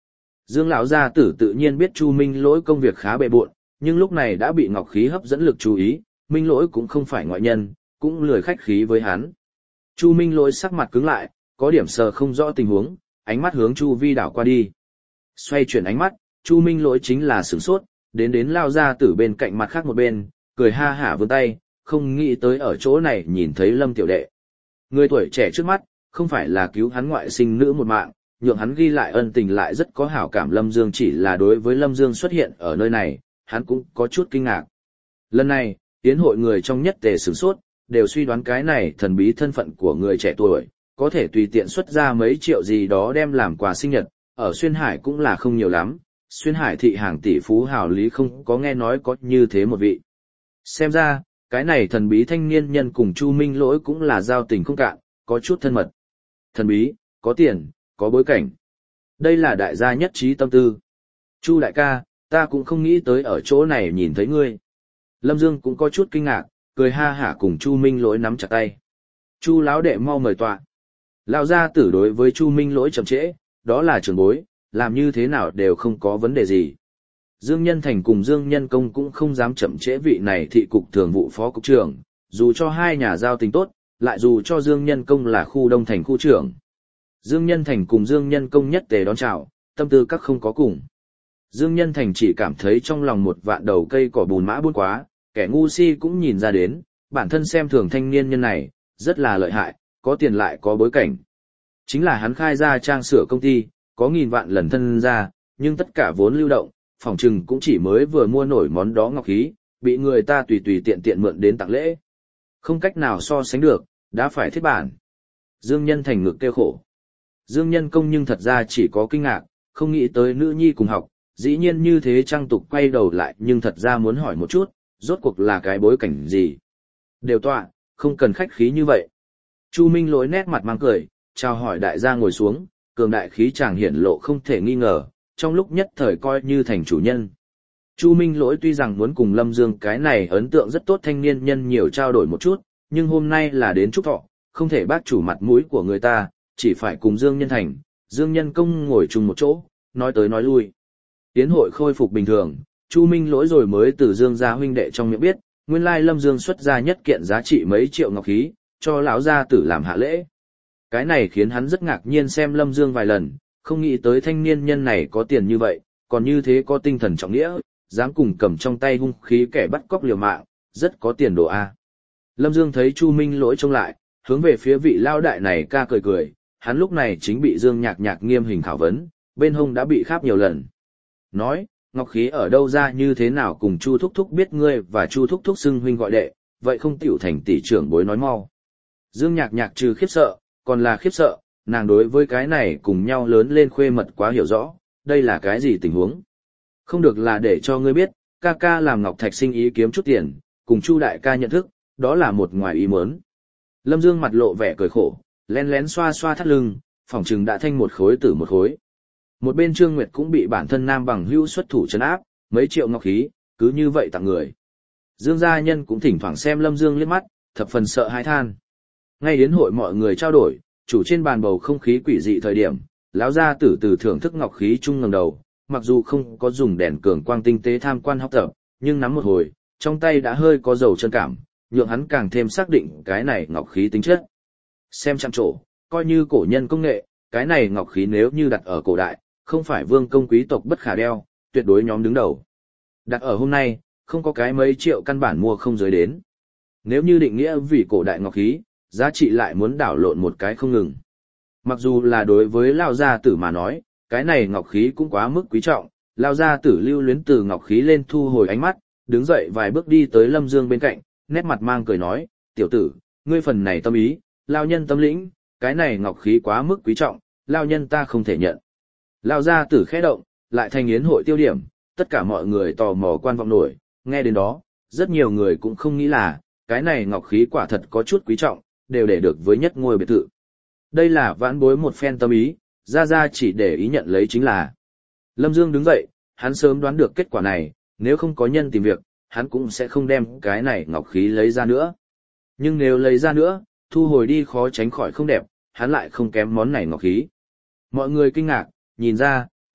Dương lão gia tử tự nhiên biết Chu Minh Lỗi công việc khá bề bộn, nhưng lúc này đã bị ngọc khí hấp dẫn lực chú ý, Minh Lỗi cũng không phải ngoại nhân, cũng lười khách khí với hắn. Chu Minh Lỗi sắc mặt cứng lại, có điểm sờ không rõ tình huống, ánh mắt hướng Chu Vi đảo qua đi. Xoay chuyển ánh mắt, Chu Minh Lỗi chính là sửng sốt, đến lao gia tử bên cạnh mặt khác một bên, cười ha hả vươn tay, không nghĩ tới ở chỗ này nhìn thấy Lâm tiểu đệ. Người tuổi trẻ trước mắt, không phải là cứu hắn ngoại sinh nữ một mạng, nhượng hắn ghi lại ân tình lại rất có hảo cảm Lâm Dương, chỉ là đối với Lâm Dương xuất hiện ở nơi này, hắn cũng có chút kinh ngạc. Lần này, tiến hội người trong nhất tề sửng sốt, đều suy đoán cái này thần bí thân phận của người trẻ tuổi, có thể tùy tiện xuất ra mấy triệu gì đó đem làm quà sinh nhật, ở Xuyên Hải cũng là không nhiều lắm, Xuyên Hải thị hàng tỷ phú hào lý không có nghe nói có như thế một vị. Xem ra, cái này thần bí thanh niên nhân cùng Chu Minh Lỗi cũng là giao tình không cạn, có chút thân mật. Thần bí, có tiền, có bối cảnh. Đây là đại gia nhất trí tâm tư. Chu đại ca, ta cũng không nghĩ tới ở chỗ này nhìn thấy ngươi. Lâm Dương cũng có chút kinh ngạc, cười ha hả cùng Chu Minh Lỗi nắm chặt tay. Chu lão đệ mau mời tọa. Lão gia tử đối với Chu Minh Lỗi chậm trễ, đó là trưởng bối, làm như thế nào đều không có vấn đề gì. Dương Nhân Thành cùng Dương Nhân Công cũng không dám chậm trễ vị này thị cục thường vụ phó cục trưởng, dù cho hai nhà giao tình tốt, lại dù cho Dương Nhân Công là khu Đông Thành khu trưởng. Dương Nhân Thành cùng Dương Nhân Công nhất tề đón chào, tâm tư các không có cùng. Dương Nhân Thành chỉ cảm thấy trong lòng một vạn đầu cây cỏ bùn mã buôn quá, kẻ ngu si cũng nhìn ra đến, bản thân xem thường thanh niên nhân này, rất là lợi hại, có tiền lại có bối cảnh. Chính là hắn khai ra trang sửa công ty, có nghìn vạn lần thân ra, nhưng tất cả vốn lưu động, phòng trừng cũng chỉ mới vừa mua nổi món đó ngọc khí, bị người ta tùy tùy tiện tiện mượn đến tặng lễ. Không cách nào so sánh được, đã phải thiết bản. Dương Nhân Thành ngực kêu khổ. Dương Nhân Công nhưng thật ra chỉ có kinh ngạc, không nghĩ tới nữ nhi cùng học, dĩ nhiên như thế trang tục quay đầu lại nhưng thật ra muốn hỏi một chút, rốt cuộc là cái bối cảnh gì. Đều tọa, không cần khách khí như vậy. Chu Minh Lỗi nét mặt mang cười, chào hỏi đại gia ngồi xuống, cường đại khí chàng hiển lộ không thể nghi ngờ, trong lúc nhất thời coi như thành chủ nhân. Chu Minh Lỗi tuy rằng muốn cùng Lâm Dương cái này ấn tượng rất tốt thanh niên nhân nhiều trao đổi một chút, nhưng hôm nay là đến chúc thọ, không thể bác chủ mặt mũi của người ta, chỉ phải cùng Dương Nhân Thành, Dương Nhân Công ngồi chung một chỗ, nói tới nói lui. Tiến hội khôi phục bình thường, Chu Minh Lỗi rồi mới từ Dương gia huynh đệ trong miệng biết, nguyên lai Lâm Dương xuất ra nhất kiện giá trị mấy triệu ngọc khí, cho lão gia tử làm hạ lễ. Cái này khiến hắn rất ngạc nhiên xem Lâm Dương vài lần, không nghĩ tới thanh niên nhân này có tiền như vậy, còn như thế có tinh thần trọng nghĩa, dám cùng cầm trong tay hung khí kẻ bắt cóc liều mạng, rất có tiền đồ a. Lâm Dương thấy Chu Minh Lỗi trông lại, hướng về phía vị lao đại này ca cười cười, hắn lúc này chính bị Dương Nhạc Nhạc nghiêm hình khảo vấn, bên hông đã bị kháp nhiều lần. Nói, ngọc khí ở đâu ra như thế nào cùng Chu Thúc Thúc biết ngươi và Chu Thúc Thúc xưng huynh gọi đệ, vậy không tiểu thành tỷ trưởng bối nói mau. Dương Nhạc Nhạc trừ khiếp sợ, còn là khiếp sợ, nàng đối với cái này cùng nhau lớn lên khuê mật quá hiểu rõ, đây là cái gì tình huống. Không được là để cho ngươi biết, ca ca làm ngọc thạch sinh ý kiếm chút tiền, cùng Chu đại ca nhận thức, đó là một ngoài ý muốn. Lâm Dương mặt lộ vẻ cười khổ, lén lén xoa xoa thắt lưng, phỏng chừng đã thanh một khối tử một khối. Một bên Trương Nguyệt cũng bị bản thân nam bằng hữu xuất thủ trấn áp, mấy triệu ngọc khí, cứ như vậy tặng người. Dương gia nhân cũng thỉnh thoảng xem Lâm Dương liếc mắt, thập phần sợ hãi than. Ngay đến hội mọi người trao đổi, chủ trên bàn bầu không khí quỷ dị thời điểm, lão gia tử từ thưởng thức ngọc khí trung ngẩng đầu, mặc dù không có dùng đèn cường quang tinh tế tham quan học tập, nhưng nắm một hồi, trong tay đã hơi có dầu chân cảm, nhượng hắn càng thêm xác định cái này ngọc khí tính chất. Xem chăm trổ, coi như cổ nhân công nghệ, cái này ngọc khí nếu như đặt ở cổ đại, không phải vương công quý tộc bất khả đeo, tuyệt đối nhóm đứng đầu. Đặt ở hôm nay, không có cái mấy triệu căn bản mua không giới đến. Nếu như định nghĩa vì cổ đại ngọc khí, giá trị lại muốn đảo lộn một cái không ngừng. Mặc dù là đối với Lao Gia Tử mà nói, cái này ngọc khí cũng quá mức quý trọng, Lao Gia Tử lưu luyến từ ngọc khí lên thu hồi ánh mắt, đứng dậy vài bước đi tới Lâm Dương bên cạnh, nét mặt mang cười nói, tiểu tử, ngươi phần này tâm ý, Lao nhân tâm lĩnh, cái này ngọc khí quá mức quý trọng, Lao nhân ta không thể nhận. Lao Gia Tử khẽ động, lại thành yến hội tiêu điểm, tất cả mọi người tò mò quan vọng nổi, nghe đến đó, rất nhiều người cũng không nghĩ là, cái này ngọc khí quả thật có chút quý trọng, đều để được với nhất ngôi biệt thự. Đây là vãn bối một phen tâm ý, ra chỉ để ý nhận lấy chính là. Lâm Dương đứng dậy, hắn sớm đoán được kết quả này, nếu không có nhân tìm việc, hắn cũng sẽ không đem cái này ngọc khí lấy ra nữa. Nhưng nếu lấy ra nữa, thu hồi đi khó tránh khỏi không đẹp, hắn lại không kém món này ngọc khí. Mọi người kinh ngạc, nhìn ra,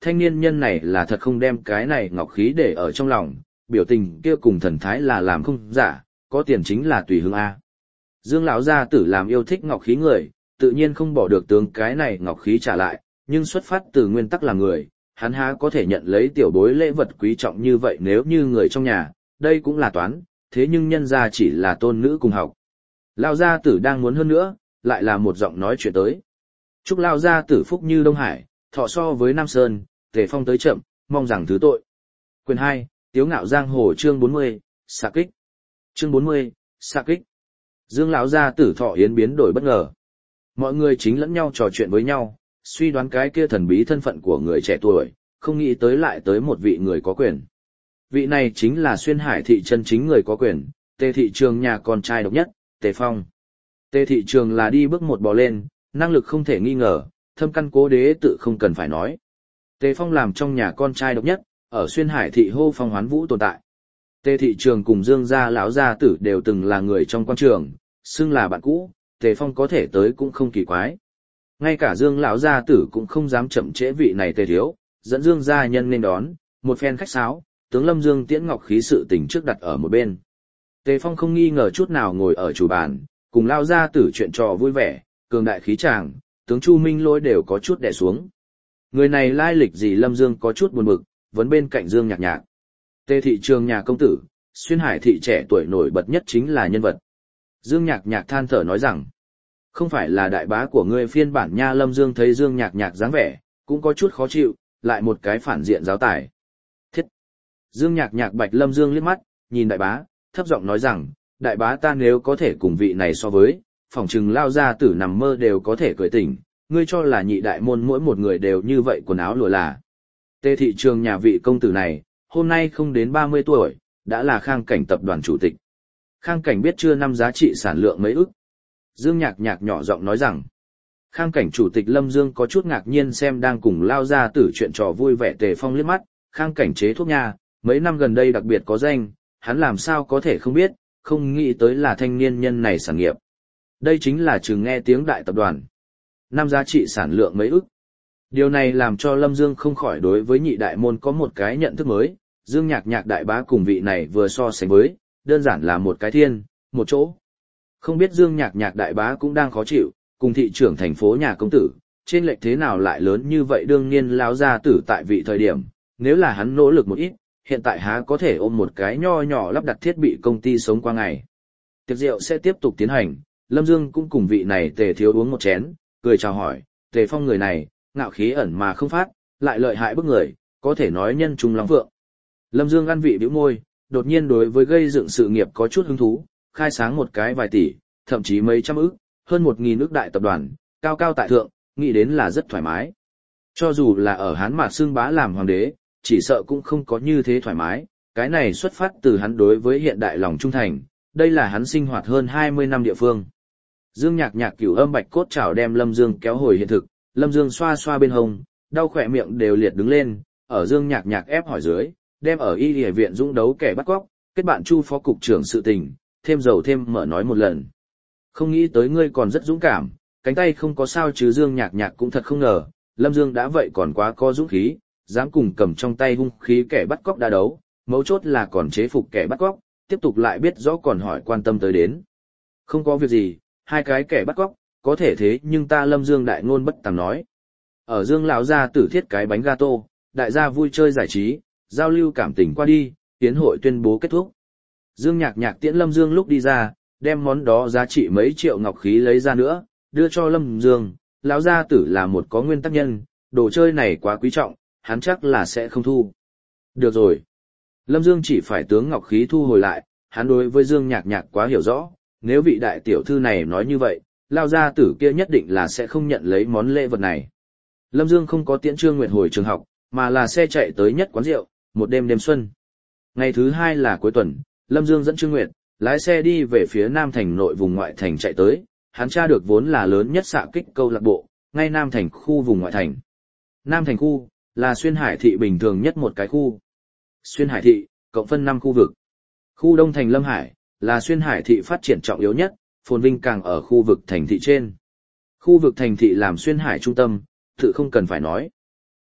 thanh niên nhân này là thật không đem cái này ngọc khí để ở trong lòng, biểu tình kia cùng thần thái là làm không giả, có tiền chính là tùy hứng a. Dương lão gia tử làm yêu thích ngọc khí người, tự nhiên không bỏ được tướng cái này ngọc khí trả lại, nhưng xuất phát từ nguyên tắc là người, hắn há có thể nhận lấy tiểu bối lễ vật quý trọng như vậy nếu như người trong nhà, đây cũng là toán, thế nhưng nhân gia chỉ là tôn nữ cùng học. Lão gia tử đang muốn hơn nữa, lại là một giọng nói chuyện tới. Chúc lão gia tử phúc như Đông Hải, thọ so với Nam Sơn, Tề Phong tới chậm, mong rằng thứ tội. Quyền 2, Tiếu ngạo giang hồ chương 40, xạ kích. Chương 40, xạ kích. Dương lão gia tử thọ yến biến đổi bất ngờ. Mọi người chính lẫn nhau trò chuyện với nhau, suy đoán cái kia thần bí thân phận của người trẻ tuổi, không nghĩ tới lại tới một vị người có quyền. Vị này chính là Xuyên Hải thị chân chính người có quyền, Tề thị trường nhà con trai độc nhất, Tề Phong. Tề thị trường là đi bước một bò lên, năng lực không thể nghi ngờ, thâm căn cố đế tự không cần phải nói. Tề Phong làm trong nhà con trai độc nhất, ở Xuyên Hải thị hô phong hoán vũ tồn tại. Tề thị trường cùng Dương gia lão gia tử đều từng là người trong quan trường, xưng là bạn cũ, Tề Phong có thể tới cũng không kỳ quái. Ngay cả Dương lão gia tử cũng không dám chậm trễ vị này Tề thiếu, dẫn Dương gia nhân nên đón, một phen khách sáo, tướng Lâm Dương tiễn ngọc khí sự tình trước đặt ở một bên. Tề Phong không nghi ngờ chút nào ngồi ở chủ bàn, cùng lão gia tử chuyện trò vui vẻ, cường đại khí tràng, tướng Chu Minh Lỗi đều có chút đè xuống. Người này lai lịch gì Lâm Dương có chút buồn bực, vấn bên cạnh Dương Nhạc Nhạc. Tề thị trường nhà công tử, Xuyên Hải thị trẻ tuổi nổi bật nhất chính là nhân vật. Dương Nhạc Nhạc than thở nói rằng, không phải là đại bá của ngươi phiên bản nha. Lâm Dương thấy Dương Nhạc Nhạc dáng vẻ, cũng có chút khó chịu, lại một cái phản diện giáo tài. Thiết! Dương Nhạc Nhạc bạch Lâm Dương liếc mắt, nhìn đại bá, thấp giọng nói rằng, đại bá ta nếu có thể cùng vị này so với, phỏng chừng lao ra tử nằm mơ đều có thể cười tỉnh, ngươi cho là nhị đại môn mỗi một người đều như vậy quần áo lụa là. Tề thị trường nhà vị công tử này, hôm nay không đến 30 tuổi, đã là Khang Cảnh tập đoàn chủ tịch. Khang Cảnh biết chưa năm giá trị sản lượng mấy ức. Dương Nhạc Nhạc nhỏ giọng nói rằng, Khang Cảnh chủ tịch Lâm Dương có chút ngạc nhiên xem đang cùng lao ra tử chuyện trò vui vẻ. Tề Phong liếc mắt, Khang Cảnh chế thuốc nha, mấy năm gần đây đặc biệt có danh, hắn làm sao có thể không biết, không nghĩ tới là thanh niên nhân này sản nghiệp. Đây chính là chừng nghe tiếng đại tập đoàn. Năm giá trị sản lượng mấy ức. Điều này làm cho Lâm Dương không khỏi đối với nhị đại môn có một cái nhận thức mới, Dương Nhạc Nhạc đại bá cùng vị này vừa so sánh với, đơn giản là một cái thiên, một chỗ. Không biết Dương Nhạc Nhạc đại bá cũng đang khó chịu, cùng thị trưởng thành phố nhà công tử, trên lệch thế nào lại lớn như vậy. Đương nhiên lão gia tử tại vị thời điểm, nếu là hắn nỗ lực một ít, hiện tại há có thể ôm một cái nho nhỏ lắp đặt thiết bị công ty sống qua ngày. Tiệc rượu sẽ tiếp tục tiến hành, Lâm Dương cũng cùng vị này Tề thiếu uống một chén, cười chào hỏi, Tề Phong người này, ngạo khí ẩn mà không phát, lại lợi hại bức người, có thể nói nhân trung lắm vượng. Lâm Dương ăn vị bĩu môi, đột nhiên đối với gây dựng sự nghiệp có chút hứng thú, khai sáng một cái vài tỷ, thậm chí mấy trăm ức, hơn 1.000 ức đại tập đoàn, cao cao tại thượng, nghĩ đến là rất thoải mái. Cho dù là ở Hán Mạt xưng bá làm hoàng đế, chỉ sợ cũng không có như thế thoải mái, cái này xuất phát từ hắn đối với hiện đại lòng trung thành, đây là hắn sinh hoạt hơn 20 năm địa phương. Dương Nhạc Nhạc cửu âm bạch cốt chảo đem Lâm Dương kéo hồi hiện thực, Lâm Dương xoa xoa bên hông, đau khỏe miệng đều liệt đứng lên, ở Dương Nhạc Nhạc ép hỏi dưới, đem ở y y viện dũng đấu kẻ bắt cóc, kết bạn Chu phó cục trưởng sự tình, thêm dầu thêm mỡ nói một lần. Không nghĩ tới ngươi còn rất dũng cảm, cánh tay không có sao chứ. Dương Nhạc Nhạc cũng thật không ngờ, Lâm Dương đã vậy còn quá có dũng khí, dám cùng cầm trong tay hung khí kẻ bắt cóc đa đấu, mấu chốt là còn chế phục kẻ bắt cóc, tiếp tục lại biết rõ còn hỏi quan tâm tới đến. Không có việc gì, hai cái kẻ bắt cóc, có thể thế nhưng ta Lâm Dương đại ngôn bất tàm nói. Ở Dương lão gia tử thiết cái bánh gato, đại gia vui chơi giải trí, giao lưu cảm tình qua đi, tiến hội tuyên bố kết thúc. Dương Nhạc Nhạc tiễn Lâm Dương lúc đi ra, đem món đó giá trị mấy triệu ngọc khí lấy ra nữa, đưa cho Lâm Dương. Lão gia tử là một có nguyên tắc nhân, đồ chơi này quá quý trọng, hắn chắc là sẽ không thu. Được rồi. Lâm Dương chỉ phải tướng ngọc khí thu hồi lại, hắn đối với Dương Nhạc Nhạc quá hiểu rõ, nếu vị đại tiểu thư này nói như vậy, lão gia tử kia nhất định là sẽ không nhận lấy món lễ vật này. Lâm Dương không có tiễn Trương Nguyệt hồi trường học, mà là xe chạy tới nhất quán rượu, một đêm đêm xuân. Ngày thứ hai là cuối tuần, Lâm Dương dẫn Trương Nguyệt, lái xe đi về phía Nam Thành nội vùng ngoại thành chạy tới, hắn tra được vốn là lớn nhất xạ kích câu lạc bộ, ngay Nam Thành khu vùng ngoại thành. Nam Thành khu, là Xuyên Hải thị bình thường nhất một cái khu. Xuyên Hải thị, cộng phân 5 khu vực. Khu Đông Thành Lâm Hải, là Xuyên Hải thị phát triển trọng yếu nhất, phồn vinh càng ở khu vực thành thị trên. Khu vực thành thị làm Xuyên Hải trung tâm, tự không cần phải nói.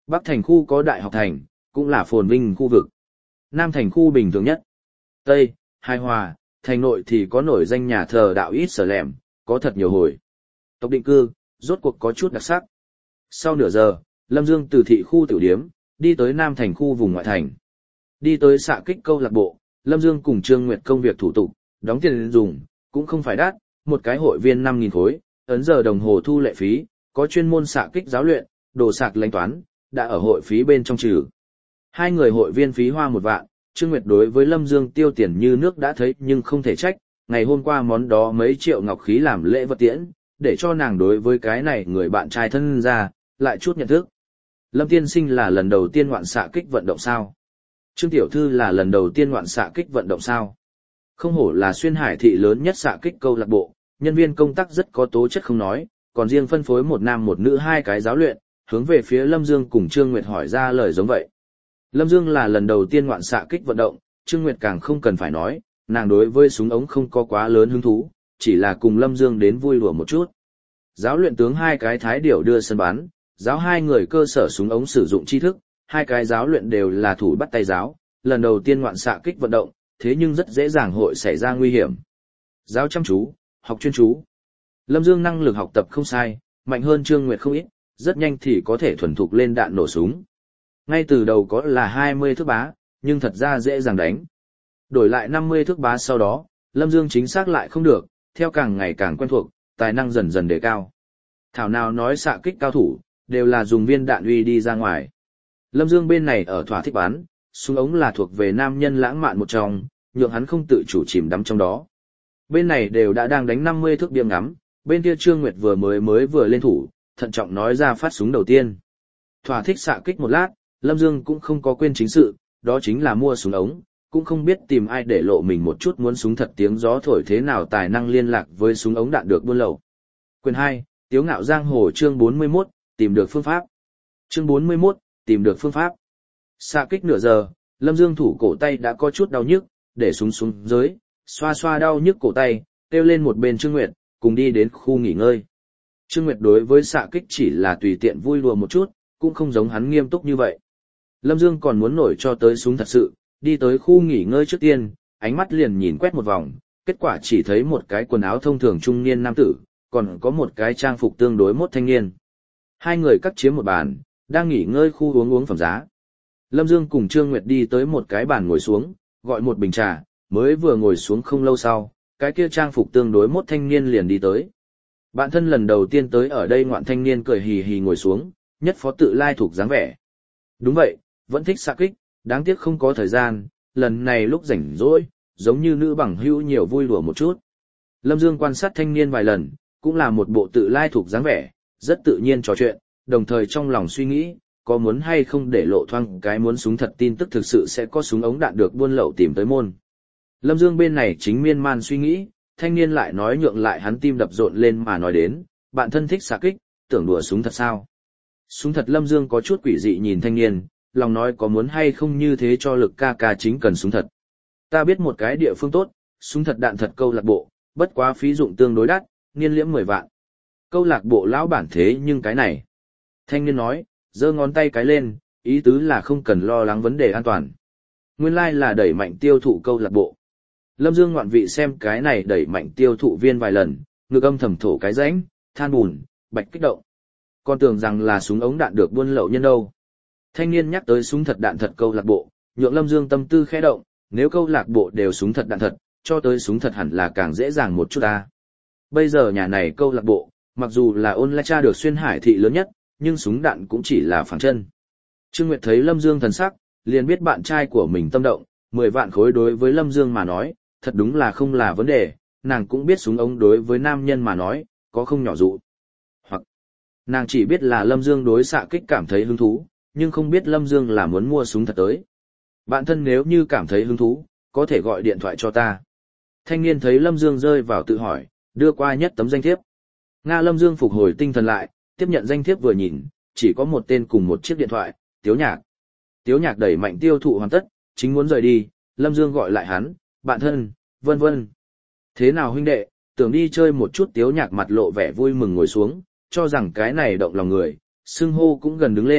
Bắc thành khu có đại học thành, cũng là phồn vinh khu vực. Nam thành khu bình thường nhất. Tây, hài hòa, thành nội thì có nổi danh nhà thờ đạo ít sở lẻm, có thật nhiều hồi. Tộc định cư, rốt cuộc có chút đặc sắc. Sau nửa giờ, Lâm Dương từ thị khu tiểu điếm, đi tới Nam thành khu vùng ngoại thành. Đi tới xạ kích câu lạc bộ, Lâm Dương cùng Trương Nguyệt công việc thủ tục, đóng tiền dùng, cũng không phải đắt, một cái hội viên 5.000 khối, ấn giờ đồng hồ thu lệ phí, có chuyên môn xạ kích giáo luyện, đồ sạc lãnh toán, đã ở hội phí bên trong trừ. Hai người hội viên phí hoa 1 vạn, Trương Nguyệt đối với Lâm Dương tiêu tiền như nước đã thấy nhưng không thể trách, ngày hôm qua món đó mấy triệu ngọc khí làm lễ vật tiễn, để cho nàng đối với cái này người bạn trai thân ra, lại chút nhận thức. Lâm tiên sinh là lần đầu tiên ngoạn xạ kích vận động sao? Trương tiểu thư là lần đầu tiên ngoạn xạ kích vận động sao? Không hổ là xuyên hải thị lớn nhất xạ kích câu lạc bộ, nhân viên công tác rất có tố chất không nói, còn riêng phân phối một nam một nữ 2 cái giáo luyện, hướng về phía Lâm Dương cùng Trương Nguyệt hỏi ra lời giống vậy. Lâm Dương là lần đầu tiên ngoạn xạ kích vận động, Trương Nguyệt càng không cần phải nói, nàng đối với súng ống không có quá lớn hứng thú, chỉ là cùng Lâm Dương đến vui đùa một chút. Giáo luyện tướng 2 cái thái điểu đưa sân bắn, giáo 2 người cơ sở súng ống sử dụng tri thức, 2 cái giáo luyện đều là thủ bắt tay giáo, lần đầu tiên ngoạn xạ kích vận động, thế nhưng rất dễ dàng hội xảy ra nguy hiểm. Giáo chăm chú, học chuyên chú. Lâm Dương năng lực học tập không sai, mạnh hơn Trương Nguyệt không ít, rất nhanh thì có thể thuần thục lên đạn nổ súng. Ngay từ đầu có là 20 thước bá, nhưng thật ra dễ dàng đánh. Đổi lại 50 thước bá sau đó, Lâm Dương chính xác lại không được, theo càng ngày càng quen thuộc, tài năng dần dần đề cao. Thảo nào nói xạ kích cao thủ, đều là dùng viên đạn uy đi ra ngoài. Lâm Dương bên này ở thỏa thích bắn, súng ống là thuộc về nam nhân lãng mạn một trong, nhượng hắn không tự chủ chìm đắm trong đó. Bên này đều đã đang đánh 50 thước biếng ngắm, bên kia Trương Nguyệt vừa lên thủ, thận trọng nói ra phát súng đầu tiên. Thỏa thích xạ kích một lát, Lâm Dương cũng không có quên chính sự, đó chính là mua súng ống, cũng không biết tìm ai để lộ mình một chút muốn súng thật tiếng gió thổi thế nào tài năng liên lạc với súng ống đạn được buôn lậu. Quyền 2, Tiếu ngạo giang hồ chương 41, tìm được phương pháp. Chương 41, tìm được phương pháp. Xạ kích nửa giờ, Lâm Dương thủ cổ tay đã có chút đau nhức, để súng xuống dưới, xoa xoa đau nhức cổ tay, kêu lên một bên Trương Nguyệt, cùng đi đến khu nghỉ ngơi. Trương Nguyệt đối với xạ kích chỉ là tùy tiện vui đùa một chút, cũng không giống hắn nghiêm túc như vậy. Lâm Dương còn muốn nổi cho tới súng thật sự, đi tới khu nghỉ ngơi trước tiên, ánh mắt liền nhìn quét một vòng, kết quả chỉ thấy một cái quần áo thông thường trung niên nam tử, còn có một cái trang phục tương đối mốt thanh niên. 2 người cắt chiếm một bàn, đang nghỉ ngơi khu uống phẩm giá. Lâm Dương cùng Trương Nguyệt đi tới một cái bàn ngồi xuống, gọi một bình trà, mới vừa ngồi xuống không lâu sau, cái kia trang phục tương đối mốt thanh niên liền đi tới. Bạn thân lần đầu tiên tới ở đây ngoạn thanh niên cười hì hì ngồi xuống, nhất phó tự lai thuộc dáng vẻ. Đúng vậy, vẫn thích xạ kích, đáng tiếc không có thời gian, lần này lúc rảnh rỗi, giống như nữ bằng hữu nhiều vui đùa một chút. Lâm Dương quan sát thanh niên vài lần, cũng là một bộ tự lai thuộc dáng vẻ, rất tự nhiên trò chuyện, đồng thời trong lòng suy nghĩ, có muốn hay không để lộ thoang cái muốn súng thật tin tức thực sự sẽ có súng ống đạn được buôn lậu tìm tới môn. Lâm Dương bên này chính miên man suy nghĩ, thanh niên lại nói nhượng lại hắn tim đập rộn lên mà nói đến, bạn thân thích xạ kích, tưởng đùa súng thật sao? Súng thật. Lâm Dương có chút quỷ dị nhìn thanh niên, lòng nói có muốn hay không như thế cho Lực ca ca chính cần súng thật. Ta biết một cái địa phương tốt, súng thật đạn thật câu lạc bộ, bất quá phí dụng tương đối đắt, niên liễm 10 vạn. Câu lạc bộ lão bản thế nhưng cái này. Thanh niên nói, giơ ngón tay cái lên, ý tứ là không cần lo lắng vấn đề an toàn. Nguyên lai là đẩy mạnh tiêu thụ câu lạc bộ. Lâm Dương ngoạn vị xem cái này đẩy mạnh tiêu thụ viên vài lần, ngực âm thầm thổ cái rãnh, than bùn, bạch kích động. Con tưởng rằng là súng ống đạn được buôn lậu nhân đâu. Thanh niên nhắc tới súng thật đạn thật câu lạc bộ, nhượng Lâm Dương tâm tư khẽ động, nếu câu lạc bộ đều súng thật đạn thật, cho tới súng thật hẳn là càng dễ dàng một chút ta. Bây giờ nhà này câu lạc bộ, mặc dù là online tra được xuyên hải thị lớn nhất, nhưng súng đạn cũng chỉ là phẳng chân. Trương Nguyệt thấy Lâm Dương thần sắc, liền biết bạn trai của mình tâm động, 10 vạn khối đối với Lâm Dương mà nói, thật đúng là không là vấn đề, nàng cũng biết súng ống đối với nam nhân mà nói, có không nhỏ dụ. Hoặc, nàng chỉ biết là Lâm Dương đối xạ kích cảm thấy hứng thú, nhưng không biết Lâm Dương là muốn mua súng thật tới. Bạn thân nếu như cảm thấy hứng thú, có thể gọi điện thoại cho ta. Thanh niên thấy Lâm Dương rơi vào tự hỏi, đưa qua nhất tấm danh thiếp. Nga. Lâm Dương phục hồi tinh thần lại, tiếp nhận danh thiếp vừa nhìn, chỉ có một tên cùng một chiếc điện thoại, Tiếu Nhạc. Tiếu Nhạc đẩy mạnh tiêu thụ hoàn tất, chính muốn rời đi, Lâm Dương gọi lại hắn, bạn thân, vân vân. Thế nào huynh đệ, tưởng đi chơi một chút. Tiếu Nhạc mặt lộ vẻ vui mừng ngồi xuống, cho rằng cái này động lòng người, xưng hô cũng gần đứng lên,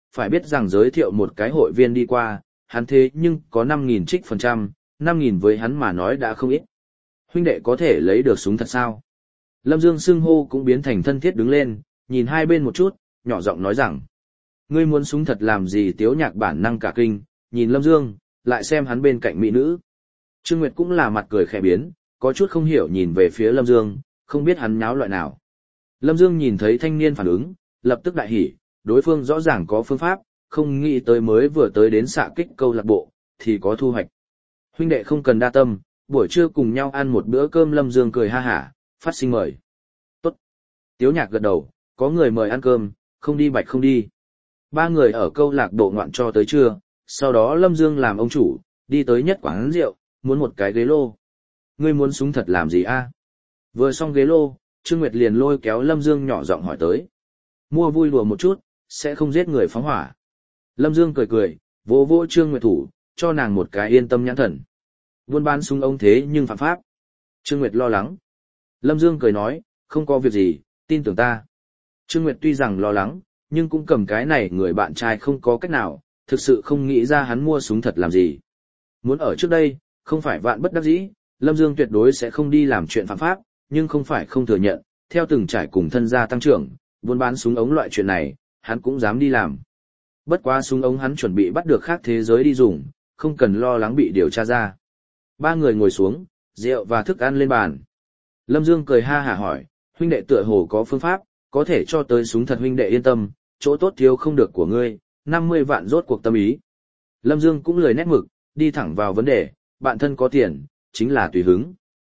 phải biết rằng giới thiệu một cái hội viên đi qua, hắn thế nhưng có 5.000 trích phần trăm, 5.000 với hắn mà nói đã không ít. Huynh đệ có thể lấy được súng thật sao? Lâm Dương xưng hô cũng biến thành thân thiết đứng lên, nhìn hai bên một chút, nhỏ giọng nói rằng. Ngươi muốn súng thật làm gì? Tiếu Nhạc bản năng cả kinh, nhìn Lâm Dương, lại xem hắn bên cạnh mỹ nữ. Trương Nguyệt cũng là mặt cười khẽ biến, có chút không hiểu nhìn về phía Lâm Dương, không biết hắn nháo loại nào. Lâm Dương nhìn thấy thanh niên phản ứng, lập tức đại hỉ, đối phương rõ ràng có phương pháp, không nghĩ tới mới vừa tới đến xạ kích câu lạc bộ, thì có thu hoạch. Huynh đệ không cần đa tâm, buổi trưa cùng nhau ăn một bữa cơm. Lâm Dương cười ha hả, phát sinh mời. Tốt. Tiếu Nhạc gật đầu, có người mời ăn cơm, không đi bạch không đi. Ba người ở câu lạc bộ ngoạn cho tới trưa, sau đó Lâm Dương làm ông chủ, đi tới nhất quán rượu, muốn một cái ghế lô. Ngươi muốn súng thật làm gì a? Vừa xong ghế lô, Trương Nguyệt liền lôi kéo Lâm Dương nhỏ giọng hỏi tới. Mua vui đùa một chút, sẽ không giết người phóng hỏa. Lâm Dương cười cười, vỗ vỗ Trương Nguyệt thủ, cho nàng một cái yên tâm nhãn thần. Buôn bán súng ống thế nhưng phạm pháp. Trương Nguyệt lo lắng. Lâm Dương cười nói, không có việc gì, tin tưởng ta. Trương Nguyệt tuy rằng lo lắng, nhưng cũng cầm cái này người bạn trai không có cách nào, thực sự không nghĩ ra hắn mua súng thật làm gì. Muốn ở trước đây, không phải vạn bất đắc dĩ, Lâm Dương tuyệt đối sẽ không đi làm chuyện phạm pháp, nhưng không phải không thừa nhận, theo từng trải cùng thân gia tăng trưởng, buôn bán súng ống loại chuyện này, hắn cũng dám đi làm. Bất quá súng ống hắn chuẩn bị bắt được khác thế giới đi dùng, không cần lo lắng bị điều tra ra. Ba người ngồi xuống, rượu và thức ăn lên bàn. Lâm Dương cười ha hả hỏi, huynh đệ tựa hồ có phương pháp, có thể cho tới súng thật. Huynh đệ yên tâm, chỗ tốt thiếu không được của ngươi, 50 vạn rốt cuộc tâm ý. Lâm Dương cũng lười nét mực, đi thẳng vào vấn đề, bạn thân có tiền, chính là tùy hứng.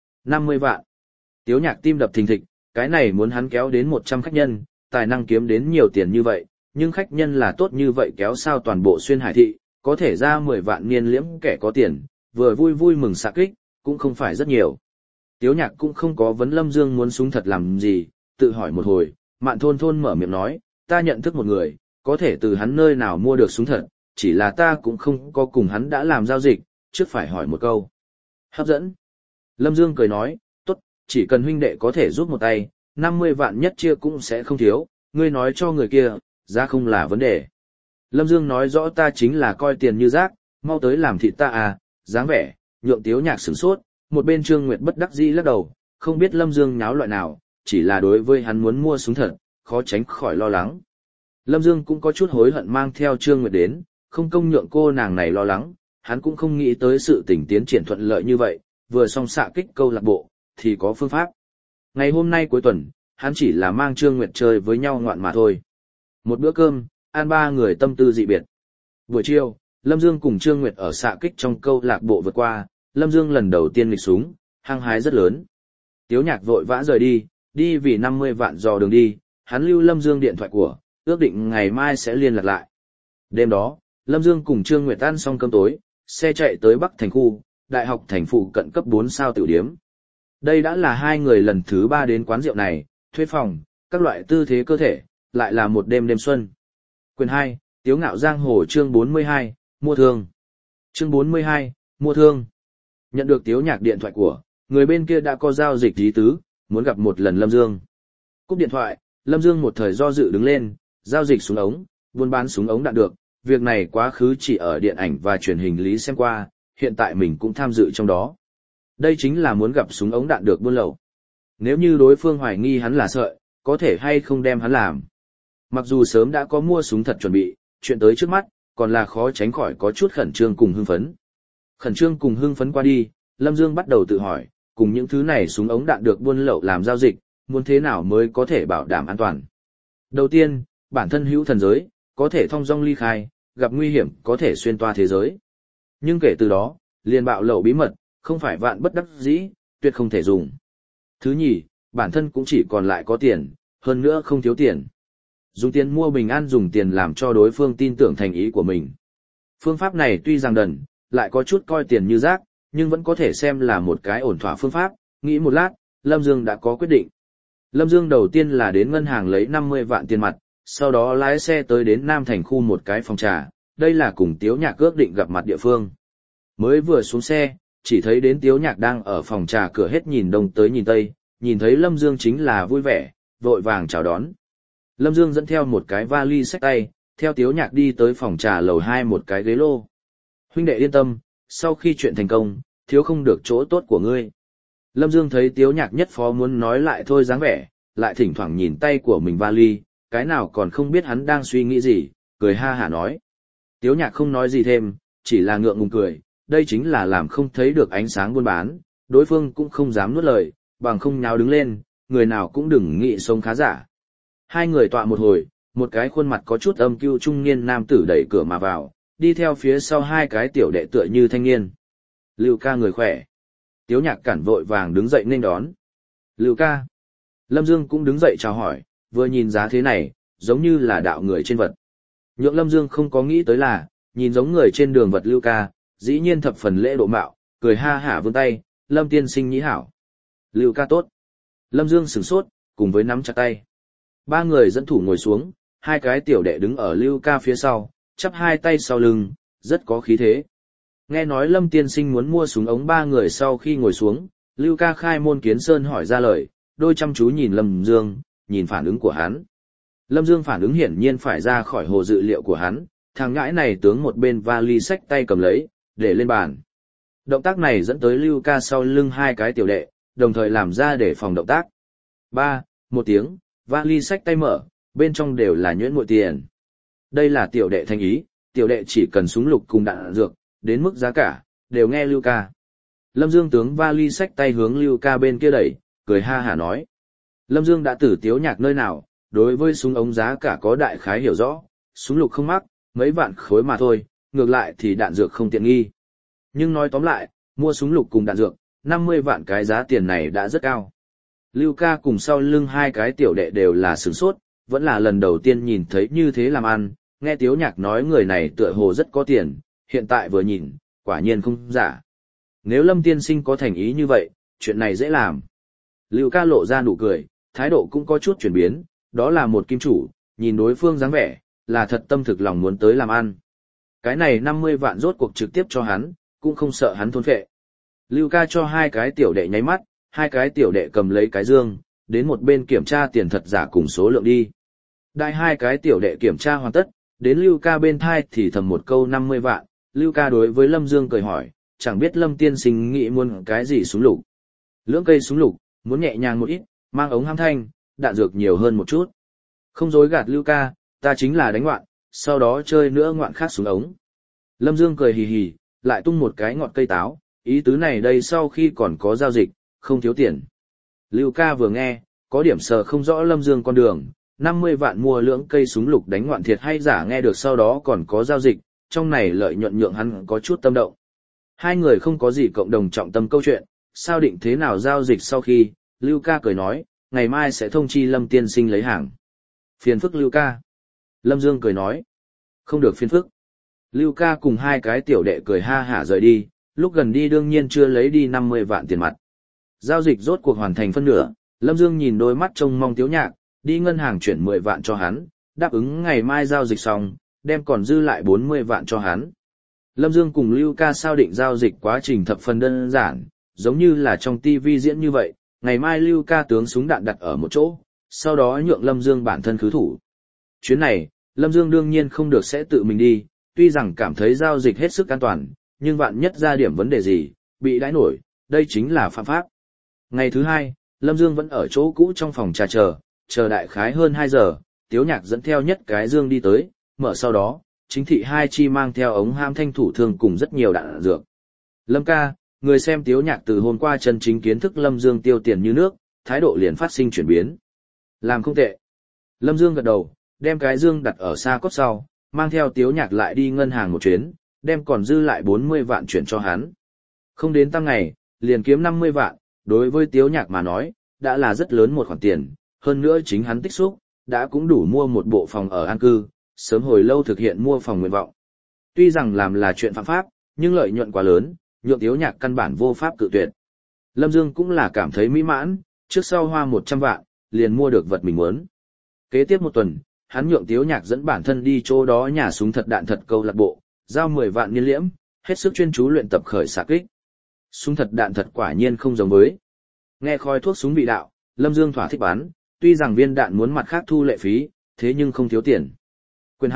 50 vạn. Tiếu Nhạc tim đập thình thịch, cái này muốn hắn kéo đến 100 khách nhân, tài năng kiếm đến nhiều tiền như vậy, nhưng khách nhân là tốt như vậy kéo sao toàn bộ xuyên hải thị, có thể ra 10 vạn niên liễm kẻ có tiền, vừa vui vui mừng xạ kích, cũng không phải rất nhiều. Tiếu Nhạc cũng không có vấn Lâm Dương muốn súng thật làm gì, tự hỏi một hồi, Mạn Thôn Thôn mở miệng nói, ta nhận thức một người, có thể từ hắn nơi nào mua được súng thật, chỉ là ta cũng không có cùng hắn đã làm giao dịch, trước phải hỏi một câu. Hấp dẫn. Lâm Dương cười nói, tốt, chỉ cần huynh đệ có thể giúp một tay, 50 vạn nhất chia cũng sẽ không thiếu, ngươi nói cho người kia, giá không là vấn đề. Lâm Dương nói rõ ta chính là coi tiền như rác, mau tới làm thịt ta à, dáng vẻ, nhượng Tiếu Nhạc sửng sốt, một bên Trương Nguyệt bất đắc dĩ lắc đầu, không biết Lâm Dương nháo loại nào, chỉ là đối với hắn muốn mua súng thật, khó tránh khỏi lo lắng. Lâm Dương cũng có chút hối hận mang theo Trương Nguyệt đến, không công nhượng cô nàng này lo lắng, hắn cũng không nghĩ tới sự tình tiến triển thuận lợi như vậy, vừa xong xạ kích câu lạc bộ, thì có phương pháp. Ngày hôm nay cuối tuần, hắn chỉ là mang Trương Nguyệt chơi với nhau ngoạn mà thôi. Một bữa cơm, ăn ba người tâm tư dị biệt. Buổi chiều, Lâm Dương cùng Trương Nguyệt ở xạ kích trong câu lạc bộ vượt qua, Lâm Dương lần đầu tiên nghịch súng, hăng hái rất lớn. Tiếu Nhạc vội vã rời đi vì 50 vạn dò đường đi, hắn lưu Lâm Dương điện thoại của, ước định ngày mai sẽ liên lạc lại. Đêm đó, Lâm Dương cùng Trương Nguyệt ăn xong cơm tối, xe chạy tới Bắc Thành khu, đại học thành phụ cận cấp 4 sao tiểu điếm. Đây đã là hai người lần thứ 3 đến quán rượu này, thuê phòng, các loại tư thế cơ thể, lại là một đêm đêm xuân. Quyền 2, Tiếu Ngạo Giang Hồ chương 42, mua thương. Chương 42, mua thương. Nhận được Tiếu Nhạc điện thoại của, người bên kia đã có giao dịch ý tứ, muốn gặp một lần Lâm Dương. Cúp điện thoại, Lâm Dương một thời do dự đứng lên, giao dịch súng ống, buôn bán súng ống đạn được, việc này quá khứ chỉ ở điện ảnh và truyền hình lý xem qua, hiện tại mình cũng tham dự trong đó. Đây chính là muốn gặp súng ống đạn được buôn lậu. Nếu như đối phương hoài nghi hắn là sợi, có thể hay không đem hắn làm. Mặc dù sớm đã có mua súng thật chuẩn bị, chuyện tới trước mắt, còn là khó tránh khỏi có chút khẩn trương cùng hưng phấn. Khẩn trương cùng hưng phấn qua đi, Lâm Dương bắt đầu tự hỏi, cùng những thứ này súng ống đạn được buôn lậu làm giao dịch, muốn thế nào mới có thể bảo đảm an toàn. Đầu tiên, bản thân hữu thần giới, có thể thong dong ly khai, gặp nguy hiểm có thể xuyên toa thế giới. Nhưng kể từ đó, liền bạo lậu bí mật, không phải vạn bất đắc dĩ, tuyệt không thể dùng. Thứ nhì, bản thân cũng chỉ còn lại có tiền, hơn nữa không thiếu tiền. Dùng tiền mua bình an, dùng tiền làm cho đối phương tin tưởng thành ý của mình. Phương pháp này tuy rằng đần, lại có chút coi tiền như rác, nhưng vẫn có thể xem là một cái ổn thỏa phương pháp. Nghĩ một lát, Lâm Dương đã có quyết định. Lâm Dương đầu tiên là đến ngân hàng lấy 50 vạn tiền mặt, sau đó lái xe tới đến Nam Thành khu một cái phòng trà, đây là cùng Tiếu Nhạc ước định gặp mặt địa phương. Mới vừa xuống xe, chỉ thấy đến Tiếu Nhạc đang ở phòng trà cửa hết nhìn đông tới nhìn tây, nhìn thấy Lâm Dương chính là vui vẻ, vội vàng chào đón. Lâm Dương dẫn theo một cái vali xách tay, theo Tiếu Nhạc đi tới phòng trà lầu 2 một cái ghế lô. Huynh đệ yên tâm, sau khi chuyện thành công, thiếu không được chỗ tốt của ngươi. Lâm Dương thấy Tiếu Nhạc nhất phó muốn nói lại thôi dáng vẻ, lại thỉnh thoảng nhìn tay của mình vali, cái nào còn không biết hắn đang suy nghĩ gì, cười ha hả nói. Tiếu Nhạc không nói gì thêm, chỉ là ngượng ngùng cười, đây chính là làm không thấy được ánh sáng buôn bán, đối phương cũng không dám nuốt lời, bằng không nháo đứng lên, người nào cũng đừng nghĩ sống khá giả. Hai người tọa một hồi, một cái khuôn mặt có chút âm cưu trung niên nam tử đẩy cửa mà vào, đi theo phía sau hai cái tiểu đệ tựa như thanh niên. Lưu ca người khỏe. Tiếu Nhạc cản vội vàng đứng dậy nên đón. Lưu ca. Lâm Dương cũng đứng dậy chào hỏi, vừa nhìn giá thế này, giống như là đạo người trên vật. Nhượng Lâm Dương không có nghĩ tới là, nhìn giống người trên đường vật Lưu ca, dĩ nhiên thập phần lễ độ mạo, cười ha hả vươn tay, Lâm tiên sinh nhĩ hảo. Lưu ca tốt. Lâm Dương sửng sốt, cùng với nắm chặt tay. Ba người dẫn thủ ngồi xuống, hai cái tiểu đệ đứng ở Lưu ca phía sau, chắp hai tay sau lưng, rất có khí thế. Nghe nói Lâm tiên sinh muốn mua súng ống, ba người sau khi ngồi xuống, Lưu ca khai môn kiến sơn hỏi ra lời, đôi chăm chú nhìn Lâm Dương, nhìn phản ứng của hắn. Lâm Dương phản ứng hiển nhiên phải ra khỏi hồ dự liệu của hắn, thằng ngãi này tướng một bên vali xách tay cầm lấy, để lên bàn. Động tác này dẫn tới Lưu ca sau lưng hai cái tiểu đệ, đồng thời làm ra để phòng động tác. Một tiếng, vali xách tay mở, bên trong đều là nhuyễn muội tiền. Đây là tiểu đệ thành ý, tiểu đệ chỉ cần súng lục cùng đạn dược, đến mức giá cả, đều nghe Lưu ca. Lâm Dương tướng vali xách tay hướng Lưu ca bên kia đẩy, cười ha hả nói. Lâm Dương đã từ Tiếu Nhạc nơi nào, đối với súng ống giá cả có đại khái hiểu rõ, súng lục không mắc, mấy vạn khối mà thôi, ngược lại thì đạn dược không tiện nghi. Nhưng nói tóm lại, mua súng lục cùng đạn dược, 50 vạn cái giá tiền này đã rất cao. Lưu ca cùng sau lưng hai cái tiểu đệ đều là sửng sốt, vẫn là lần đầu tiên nhìn thấy như thế làm ăn, nghe Tiếu Nhạc nói người này tựa hồ rất có tiền, hiện tại vừa nhìn, quả nhiên không giả. Nếu Lâm tiên sinh có thành ý như vậy, chuyện này dễ làm. Lưu ca lộ ra nụ cười, thái độ cũng có chút chuyển biến, đó là một kim chủ, nhìn đối phương dáng vẻ, là thật tâm thực lòng muốn tới làm ăn. Cái này 50 vạn rốt cuộc trực tiếp cho hắn, cũng không sợ hắn thôn phệ. Lưu ca cho hai cái tiểu đệ nháy mắt, hai cái tiểu đệ cầm lấy cái dương, đến một bên kiểm tra tiền thật giả cùng số lượng đi. Đại hai cái tiểu đệ kiểm tra hoàn tất, đến Lưu ca bên thai thì thầm một câu 50 vạn, Lưu ca đối với Lâm Dương cười hỏi, chẳng biết Lâm tiên sinh nghĩ muốn cái gì súng lục. Lưỡng cây súng lục, muốn nhẹ nhàng một ít, mang ống hãm thanh, đạn dược nhiều hơn một chút. Không dối gạt Lưu ca, ta chính là đánh ngoạn, sau đó chơi nữa ngoạn khác súng ống. Lâm Dương cười hì hì, lại tung một cái ngọt cây táo, ý tứ này đây sau khi còn có giao dịch, không thiếu tiền. Lưu ca vừa nghe, có điểm sờ không rõ Lâm Dương con đường, 50 vạn mua lưỡng cây súng lục đánh ngoạn thiệt hay giả, nghe được sau đó còn có giao dịch, trong này lợi nhuận nhượng hắn có chút tâm động. Hai người không có gì cộng đồng trọng tâm câu chuyện, sao định thế nào giao dịch sau khi, Lưu ca cười nói, ngày mai sẽ thông chi Lâm tiên sinh lấy hàng. Phiền phức Lưu ca. Lâm Dương cười nói, không được phiền phức. Lưu ca cùng hai cái tiểu đệ cười ha hả rời đi, lúc gần đi đương nhiên chưa lấy đi 50 vạn tiền mặt. Giao dịch rốt cuộc hoàn thành phân nửa, Lâm Dương nhìn đôi mắt trông mong Tiếu Nhạc, đi ngân hàng chuyển 10 vạn cho hắn, đáp ứng ngày mai giao dịch xong, đem còn dư lại 40 vạn cho hắn. Lâm Dương cùng Lưu ca sao định giao dịch quá trình thập phần đơn giản, giống như là trong TV diễn như vậy, ngày mai Lưu ca tướng súng đạn đặt ở một chỗ, sau đó nhượng Lâm Dương bản thân khứ thủ. Chuyến này, Lâm Dương đương nhiên không được sẽ tự mình đi, tuy rằng cảm thấy giao dịch hết sức an toàn, nhưng vạn nhất ra điểm vấn đề gì, bị đãi nổi, đây chính là phạm pháp. Ngày thứ hai, Lâm Dương vẫn ở chỗ cũ trong phòng trà chờ đại khái hơn 2 giờ, Tiếu Nhạc dẫn theo nhất cái dương đi tới, mở sau đó, chính thị hai chi mang theo ống ham thanh thủ thương cùng rất nhiều đạn dược. Lâm ca, người xem Tiếu Nhạc từ hôm qua chân chính kiến thức Lâm Dương tiêu tiền như nước, thái độ liền phát sinh chuyển biến. Làm không tệ. Lâm Dương gật đầu, đem cái dương đặt ở xa cốt sau, mang theo Tiếu Nhạc lại đi ngân hàng một chuyến, đem còn dư lại 40 vạn chuyển cho hắn. Không đến tăng ngày, liền kiếm 50 vạn, đối với Tiếu Nhạc mà nói, đã là rất lớn một khoản tiền, hơn nữa chính hắn tích xúc, đã cũng đủ mua một bộ phòng ở an cư, sớm hồi lâu thực hiện mua phòng nguyện vọng. Tuy rằng làm là chuyện phạm pháp, nhưng lợi nhuận quá lớn, nhượng Tiếu Nhạc căn bản vô pháp cự tuyệt. Lâm Dương cũng là cảm thấy mỹ mãn, trước sau hoa 100 vạn, liền mua được vật mình muốn. Kế tiếp một tuần, hắn nhượng Tiếu Nhạc dẫn bản thân đi chỗ đó nhà súng thật đạn thật câu lạc bộ, giao 10 vạn niên liễm, hết sức chuyên chú luyện tập khởi xạ kích. Súng thật đạn thật quả nhiên không giống với. Nghe khói thuốc súng bị đạo, Lâm Dương thỏa thích bán, tuy rằng viên đạn muốn mặt khác thu lệ phí, thế nhưng không thiếu tiền. Quyền 2,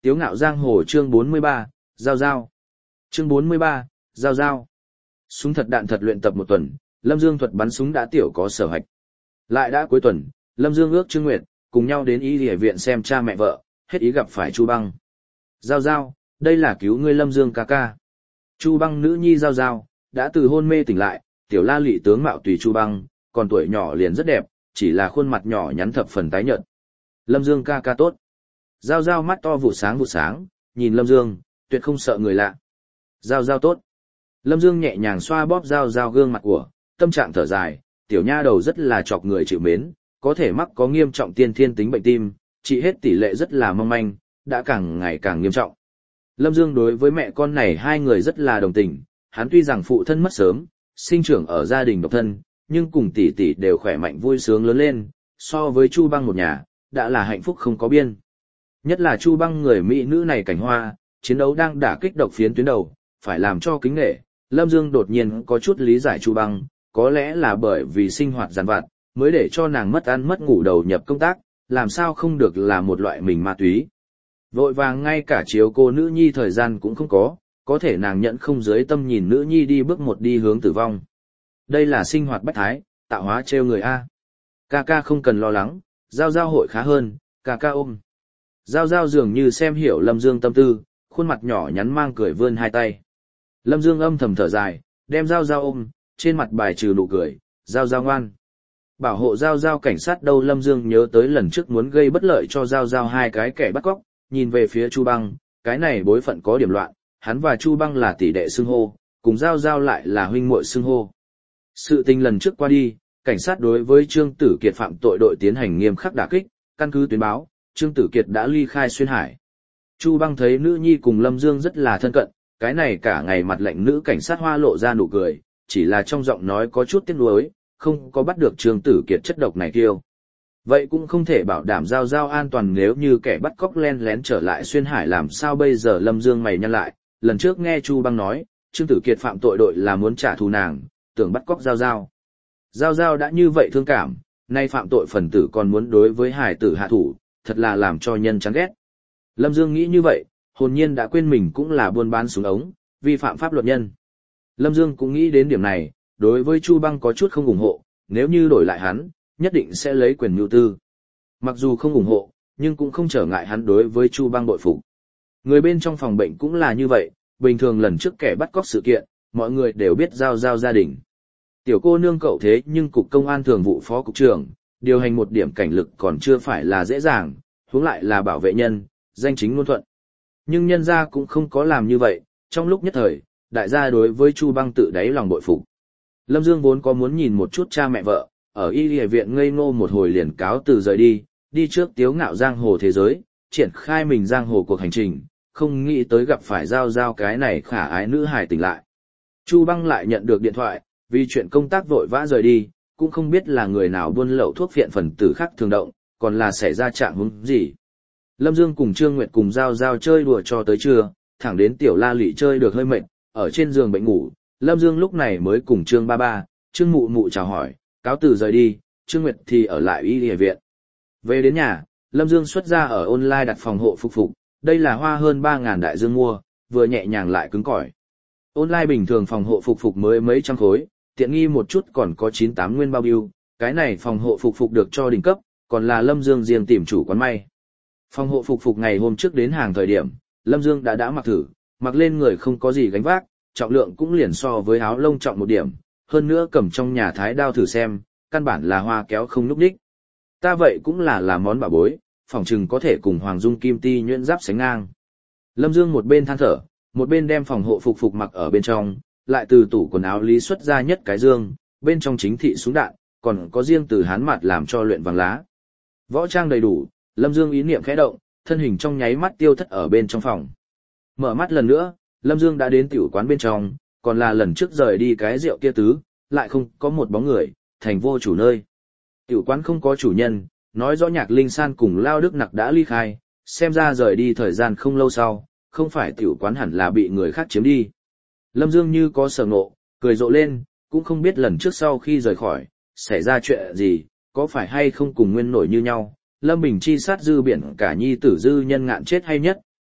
Tiếu ngạo giang hồ chương 43, giao giao. Chương 43, giao giao. Súng thật đạn thật luyện tập một tuần, Lâm Dương thuật bắn súng đã tiểu có sở hạch. Lại đã cuối tuần, Lâm Dương ước Trương Nguyệt, cùng nhau đến y y viện xem cha mẹ vợ, hết ý gặp phải Chu Băng. Giao giao, đây là cứu ngươi Lâm Dương ca ca. Chu Băng nữ nhi giao giao, đã từ hôn mê tỉnh lại, tiểu la lị tướng mạo tùy Chu Băng, còn tuổi nhỏ liền rất đẹp, chỉ là khuôn mặt nhỏ nhắn thập phần tái nhợt. Lâm Dương ca ca tốt. Giao giao mắt to vụ sáng, nhìn Lâm Dương, tuyệt không sợ người lạ. Giao giao tốt. Lâm Dương nhẹ nhàng xoa bóp giao giao gương mặt của, tâm trạng thở dài, tiểu nha đầu rất là chọc người chịu mến, có thể mắc có nghiêm trọng tiên thiên tính bệnh tim, trị hết tỷ lệ rất là mong manh, đã càng ngày càng nghiêm trọng. Lâm Dương đối với mẹ con này hai người rất là đồng tình, hắn tuy rằng phụ thân mất sớm, sinh trưởng ở gia đình độc thân, nhưng cùng tỷ tỷ đều khỏe mạnh vui sướng lớn lên, so với Chu Băng một nhà, đã là hạnh phúc không có biên. Nhất là Chu Băng người mỹ nữ này cảnh hoa, chiến đấu đang đả kích độc phiến tuyến đầu, phải làm cho kính nể. Lâm Dương đột nhiên có chút lý giải Chu Băng, có lẽ là bởi vì sinh hoạt giàn vặt, mới để cho nàng mất ăn mất ngủ đầu nhập công tác, làm sao không được là một loại mình ma túy. Vội vàng ngay cả chiếu cô nữ nhi thời gian cũng không có thể nàng nhận không dưới tâm nhìn nữ nhi đi bước một đi hướng tử vong. Đây là sinh hoạt bách thái, tạo hóa trêu người A. Ca ca không cần lo lắng, giao giao hội khá hơn, ca ca ôm. Giao giao dường như xem hiểu Lâm Dương tâm tư, khuôn mặt nhỏ nhắn mang cười vươn hai tay. Lâm Dương âm thầm thở dài, đem giao giao ôm, trên mặt bài trừ nụ cười, giao giao ngoan. Bảo hộ giao giao cảnh sát đâu. Lâm Dương nhớ tới lần trước muốn gây bất lợi cho giao giao hai cái kẻ bắt cóc, nhìn về phía Chu Băng, cái này bối phận có điểm loạn, hắn và Chu Băng là tỷ đệ xưng hô, cùng giao giao lại là huynh muội xưng hô. Sự tình lần trước qua đi, cảnh sát đối với Trương Tử Kiệt phạm tội đội tiến hành nghiêm khắc đả kích, căn cứ tuyên báo, Trương Tử Kiệt đã ly khai xuyên hải. Chu Băng thấy nữ nhi cùng Lâm Dương rất là thân cận, cái này cả ngày mặt lạnh nữ cảnh sát hoa lộ ra nụ cười, chỉ là trong giọng nói có chút tiếc nuối, không có bắt được Trương Tử Kiệt chất độc này kiêu. Vậy cũng không thể bảo đảm giao giao an toàn, nếu như kẻ bắt cóc len lén trở lại xuyên hải làm sao bây giờ. Lâm Dương mày nhăn lại, lần trước nghe Chu Băng nói, Trương Tử Kiệt phạm tội đội là muốn trả thù nàng, tưởng bắt cóc giao giao. Giao giao đã như vậy thương cảm, nay phạm tội phần tử còn muốn đối với hải tử hạ thủ, thật là làm cho nhân chán ghét. Lâm Dương nghĩ như vậy, hồn nhiên đã quên mình cũng là buôn bán súng ống, vi phạm pháp luật nhân. Lâm Dương cũng nghĩ đến điểm này, đối với Chu Băng có chút không ủng hộ, nếu như đổi lại hắn, nhất định sẽ lấy quyền mưu tư. Mặc dù không ủng hộ, nhưng cũng không trở ngại hắn đối với Chu Băng bội phục. Người bên trong phòng bệnh cũng là như vậy, bình thường lần trước kẻ bắt cóc sự kiện, mọi người đều biết giao giao gia đình. Tiểu cô nương cậu thế nhưng cục công an thường vụ phó cục trưởng, điều hành một điểm cảnh lực còn chưa phải là dễ dàng, huống lại là bảo vệ nhân, danh chính ngôn thuận. Nhưng nhân gia cũng không có làm như vậy, trong lúc nhất thời, đại gia đối với Chu Băng tự đáy lòng bội phục. Lâm Dương vốn có muốn nhìn một chút cha mẹ vợ, ở y y viện ngây ngô một hồi liền cáo từ rời đi, đi trước tiếu ngạo giang hồ thế giới, triển khai mình giang hồ cuộc hành trình, không nghĩ tới gặp phải giao giao cái này khả ái nữ hài tỉnh lại. Chu Băng lại nhận được điện thoại, vì chuyện công tác vội vã rời đi, cũng không biết là người nào buôn lậu thuốc phiện phần tử khác thường động, còn là xảy ra trạng huống gì. Lâm Dương cùng Trương Nguyệt cùng giao giao chơi đùa cho tới trưa, thẳng đến tiểu la lị chơi được hơi mệt, ở trên giường bệnh ngủ, Lâm Dương lúc này mới cùng Trương ba ba, Trương mụ mụ chào hỏi, cáo từ rời đi, Trương Nguyệt thì ở lại y y viện. Về đến nhà, Lâm Dương xuất ra ở online đặt phòng hộ phục, đây là hoa hơn 3.000 đại dương mua, vừa nhẹ nhàng lại cứng cỏi. Online bình thường phòng hộ phục mới mấy trăm khối, tiện nghi một chút còn có 98 nguyên bao bill, cái này phòng hộ phục được cho đỉnh cấp, còn là Lâm Dương riêng tìm chủ quán may. Phòng hộ phục ngày hôm trước đến hàng thời điểm, Lâm Dương đã mặc thử, mặc lên người không có gì gánh vác, trọng lượng cũng liền so với áo lông trọng một điểm, hơn nữa cầm trong nhà thái đao thử xem, căn bản là hoa kéo không núc đích. Ta vậy cũng là món bảo bối, phỏng chừng có thể cùng Hoàng Dung Kim Ti nhuyễn giáp sánh ngang. Lâm Dương một bên than thở, một bên đem phòng hộ phục mặc ở bên trong, lại từ tủ quần áo lý xuất ra nhất cái dương, bên trong chính thị súng đạn, còn có riêng từ hán mặt làm cho luyện vàng lá. Võ trang đầy đủ, Lâm Dương ý niệm khẽ động, thân hình trong nháy mắt tiêu thất ở bên trong phòng. Mở mắt lần nữa, Lâm Dương đã đến tiểu quán bên trong, còn là lần trước rời đi cái rượu kia tứ, lại không có một bóng người, thành vô chủ nơi. Tiểu quán không có chủ nhân, nói rõ Nhạc Linh San cùng Lao Đức Nặc đã ly khai, xem ra rời đi thời gian không lâu sau, không phải tiểu quán hẳn là bị người khác chiếm đi. Lâm Dương như có sở ngộ, cười rộ lên, cũng không biết lần trước sau khi rời khỏi, xảy ra chuyện gì, có phải hay không cùng nguyên nổi như nhau. Lâm Bình chi sát dư biển cả nhi tử dư nhân ngạn chết hay nhất,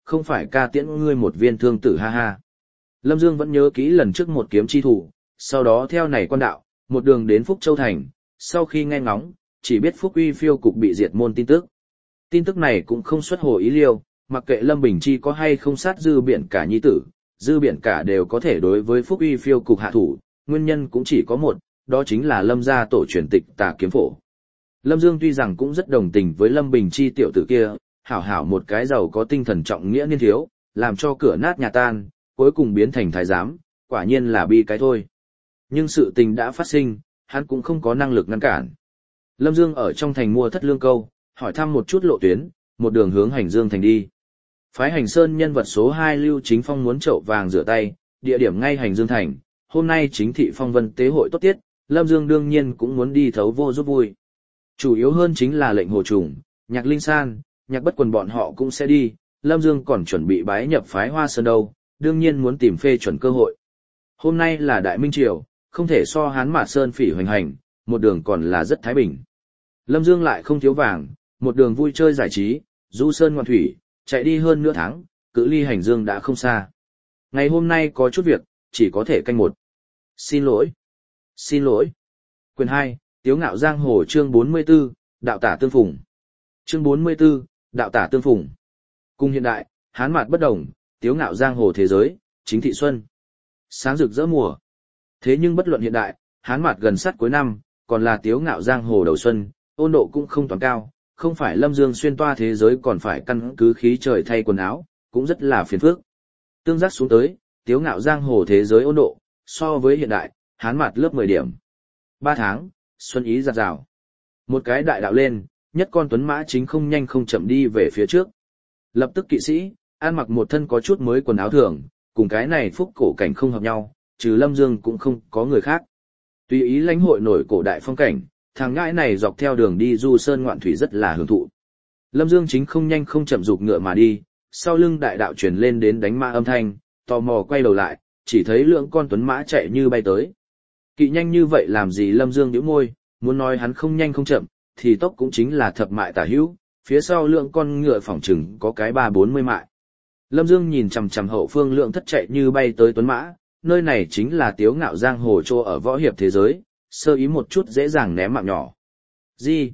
không phải ca tiễn ngươi một viên thương tử ha ha. Lâm Dương vẫn nhớ kỹ lần trước một kiếm chi thủ, sau đó theo này quan đạo, một đường đến Phúc Châu Thành, sau khi nghe ngóng, chỉ biết Phúc Uy phiêu cục bị diệt môn tin tức. Tin tức này cũng không xuất hồ ý liêu, mặc kệ Lâm Bình Chi có hay không sát Dư Biển Cả nhi tử, Dư Biển Cả đều có thể đối với Phúc Uy phiêu cục hạ thủ, nguyên nhân cũng chỉ có một, đó chính là Lâm gia tổ truyền tịch Tà Kiếm Phổ. Lâm Dương tuy rằng cũng rất đồng tình với Lâm Bình Chi tiểu tử kia, hảo hảo một cái giàu có tinh thần trọng nghĩa niên thiếu, làm cho cửa nát nhà tan, cuối cùng biến thành thái giám, quả nhiên là bi cái thôi. Nhưng sự tình đã phát sinh, hắn cũng không có năng lực ngăn cản. Lâm Dương ở trong thành mua thất lương câu, hỏi thăm một chút lộ tuyến, một đường hướng Hành Dương thành đi. Phái Hành Sơn nhân vật số 2 Lưu Chính Phong muốn chậu vàng rửa tay, địa điểm ngay Hành Dương thành, hôm nay chính thị phong vân tế hội tốt tiết, Lâm Dương đương nhiên cũng muốn đi thấu vô giúp vui. Chủ yếu hơn chính là lệnh Hồ Trùng, Nhạc Linh San, Nhạc Bất Quần bọn họ cũng sẽ đi, Lâm Dương còn chuẩn bị bái nhập phái Hoa Sơn đâu, đương nhiên muốn tìm phê chuẩn cơ hội. Hôm nay là Đại Minh Triều, không thể so Hán Mạt Sơn phỉ hoành hành, một đường còn là rất thái bình. Lâm Dương lại không thiếu vàng, một đường vui chơi giải trí, du sơn ngoạn thủy, chạy đi hơn nửa tháng, cự ly Hành Dương đã không xa. Ngày hôm nay có chút việc, chỉ có thể canh một. Xin lỗi. Xin lỗi. Quyền 2, Tiếu Ngạo Giang Hồ chương 44, Đạo Tả Tương Phùng. Chương 44, Đạo Tả Tương Phùng. Cùng hiện đại, Hán Mạt bất đồng, Tiếu Ngạo Giang Hồ thế giới, chính thị xuân. Sáng rực rỡ mùa. Thế nhưng bất luận hiện đại, Hán Mạt gần sát cuối năm, còn là Tiếu Ngạo Giang Hồ đầu xuân, ôn độ cũng không toàn cao, không phải Lâm Dương xuyên toa thế giới còn phải căn cứ khí trời thay quần áo, cũng rất là phiền phức. Tương giác xuống tới, Tiếu Ngạo Giang Hồ thế giới ôn độ, so với hiện đại, Hán Mạt lớp 10 điểm. 3 tháng, xuân ý giặt rào. Một cái đại đạo lên, nhất con tuấn mã chính không nhanh không chậm đi về phía trước. Lập tức kỵ sĩ, ăn mặc một thân có chút mới quần áo thường, cùng cái này phúc cổ cảnh không hợp nhau, trừ Lâm Dương cũng không có người khác. Tùy ý lãnh hội nổi cổ đại phong cảnh, thằng ngãi này dọc theo đường đi du sơn ngoạn thủy rất là hưởng thụ. Lâm Dương chính không nhanh không chậm rục ngựa mà đi, sau lưng đại đạo truyền lên đến đánh mã âm thanh, tò mò quay đầu lại, chỉ thấy lượng con tuấn mã chạy như bay tới. Kỵ nhanh như vậy làm gì? Lâm Dương nhíu môi, muốn nói hắn không nhanh không chậm, thì tốc cũng chính là thập mại tả hữu, phía sau lượng con ngựa phỏng chừng có cái 30-40 mại. Lâm Dương nhìn chằm chằm hậu phương lượng thất chạy như bay tới tuấn mã, nơi này chính là Tiếu Ngạo Giang Hồ trô ở võ hiệp thế giới, sơ ý một chút dễ dàng ném mạng nhỏ. Gì?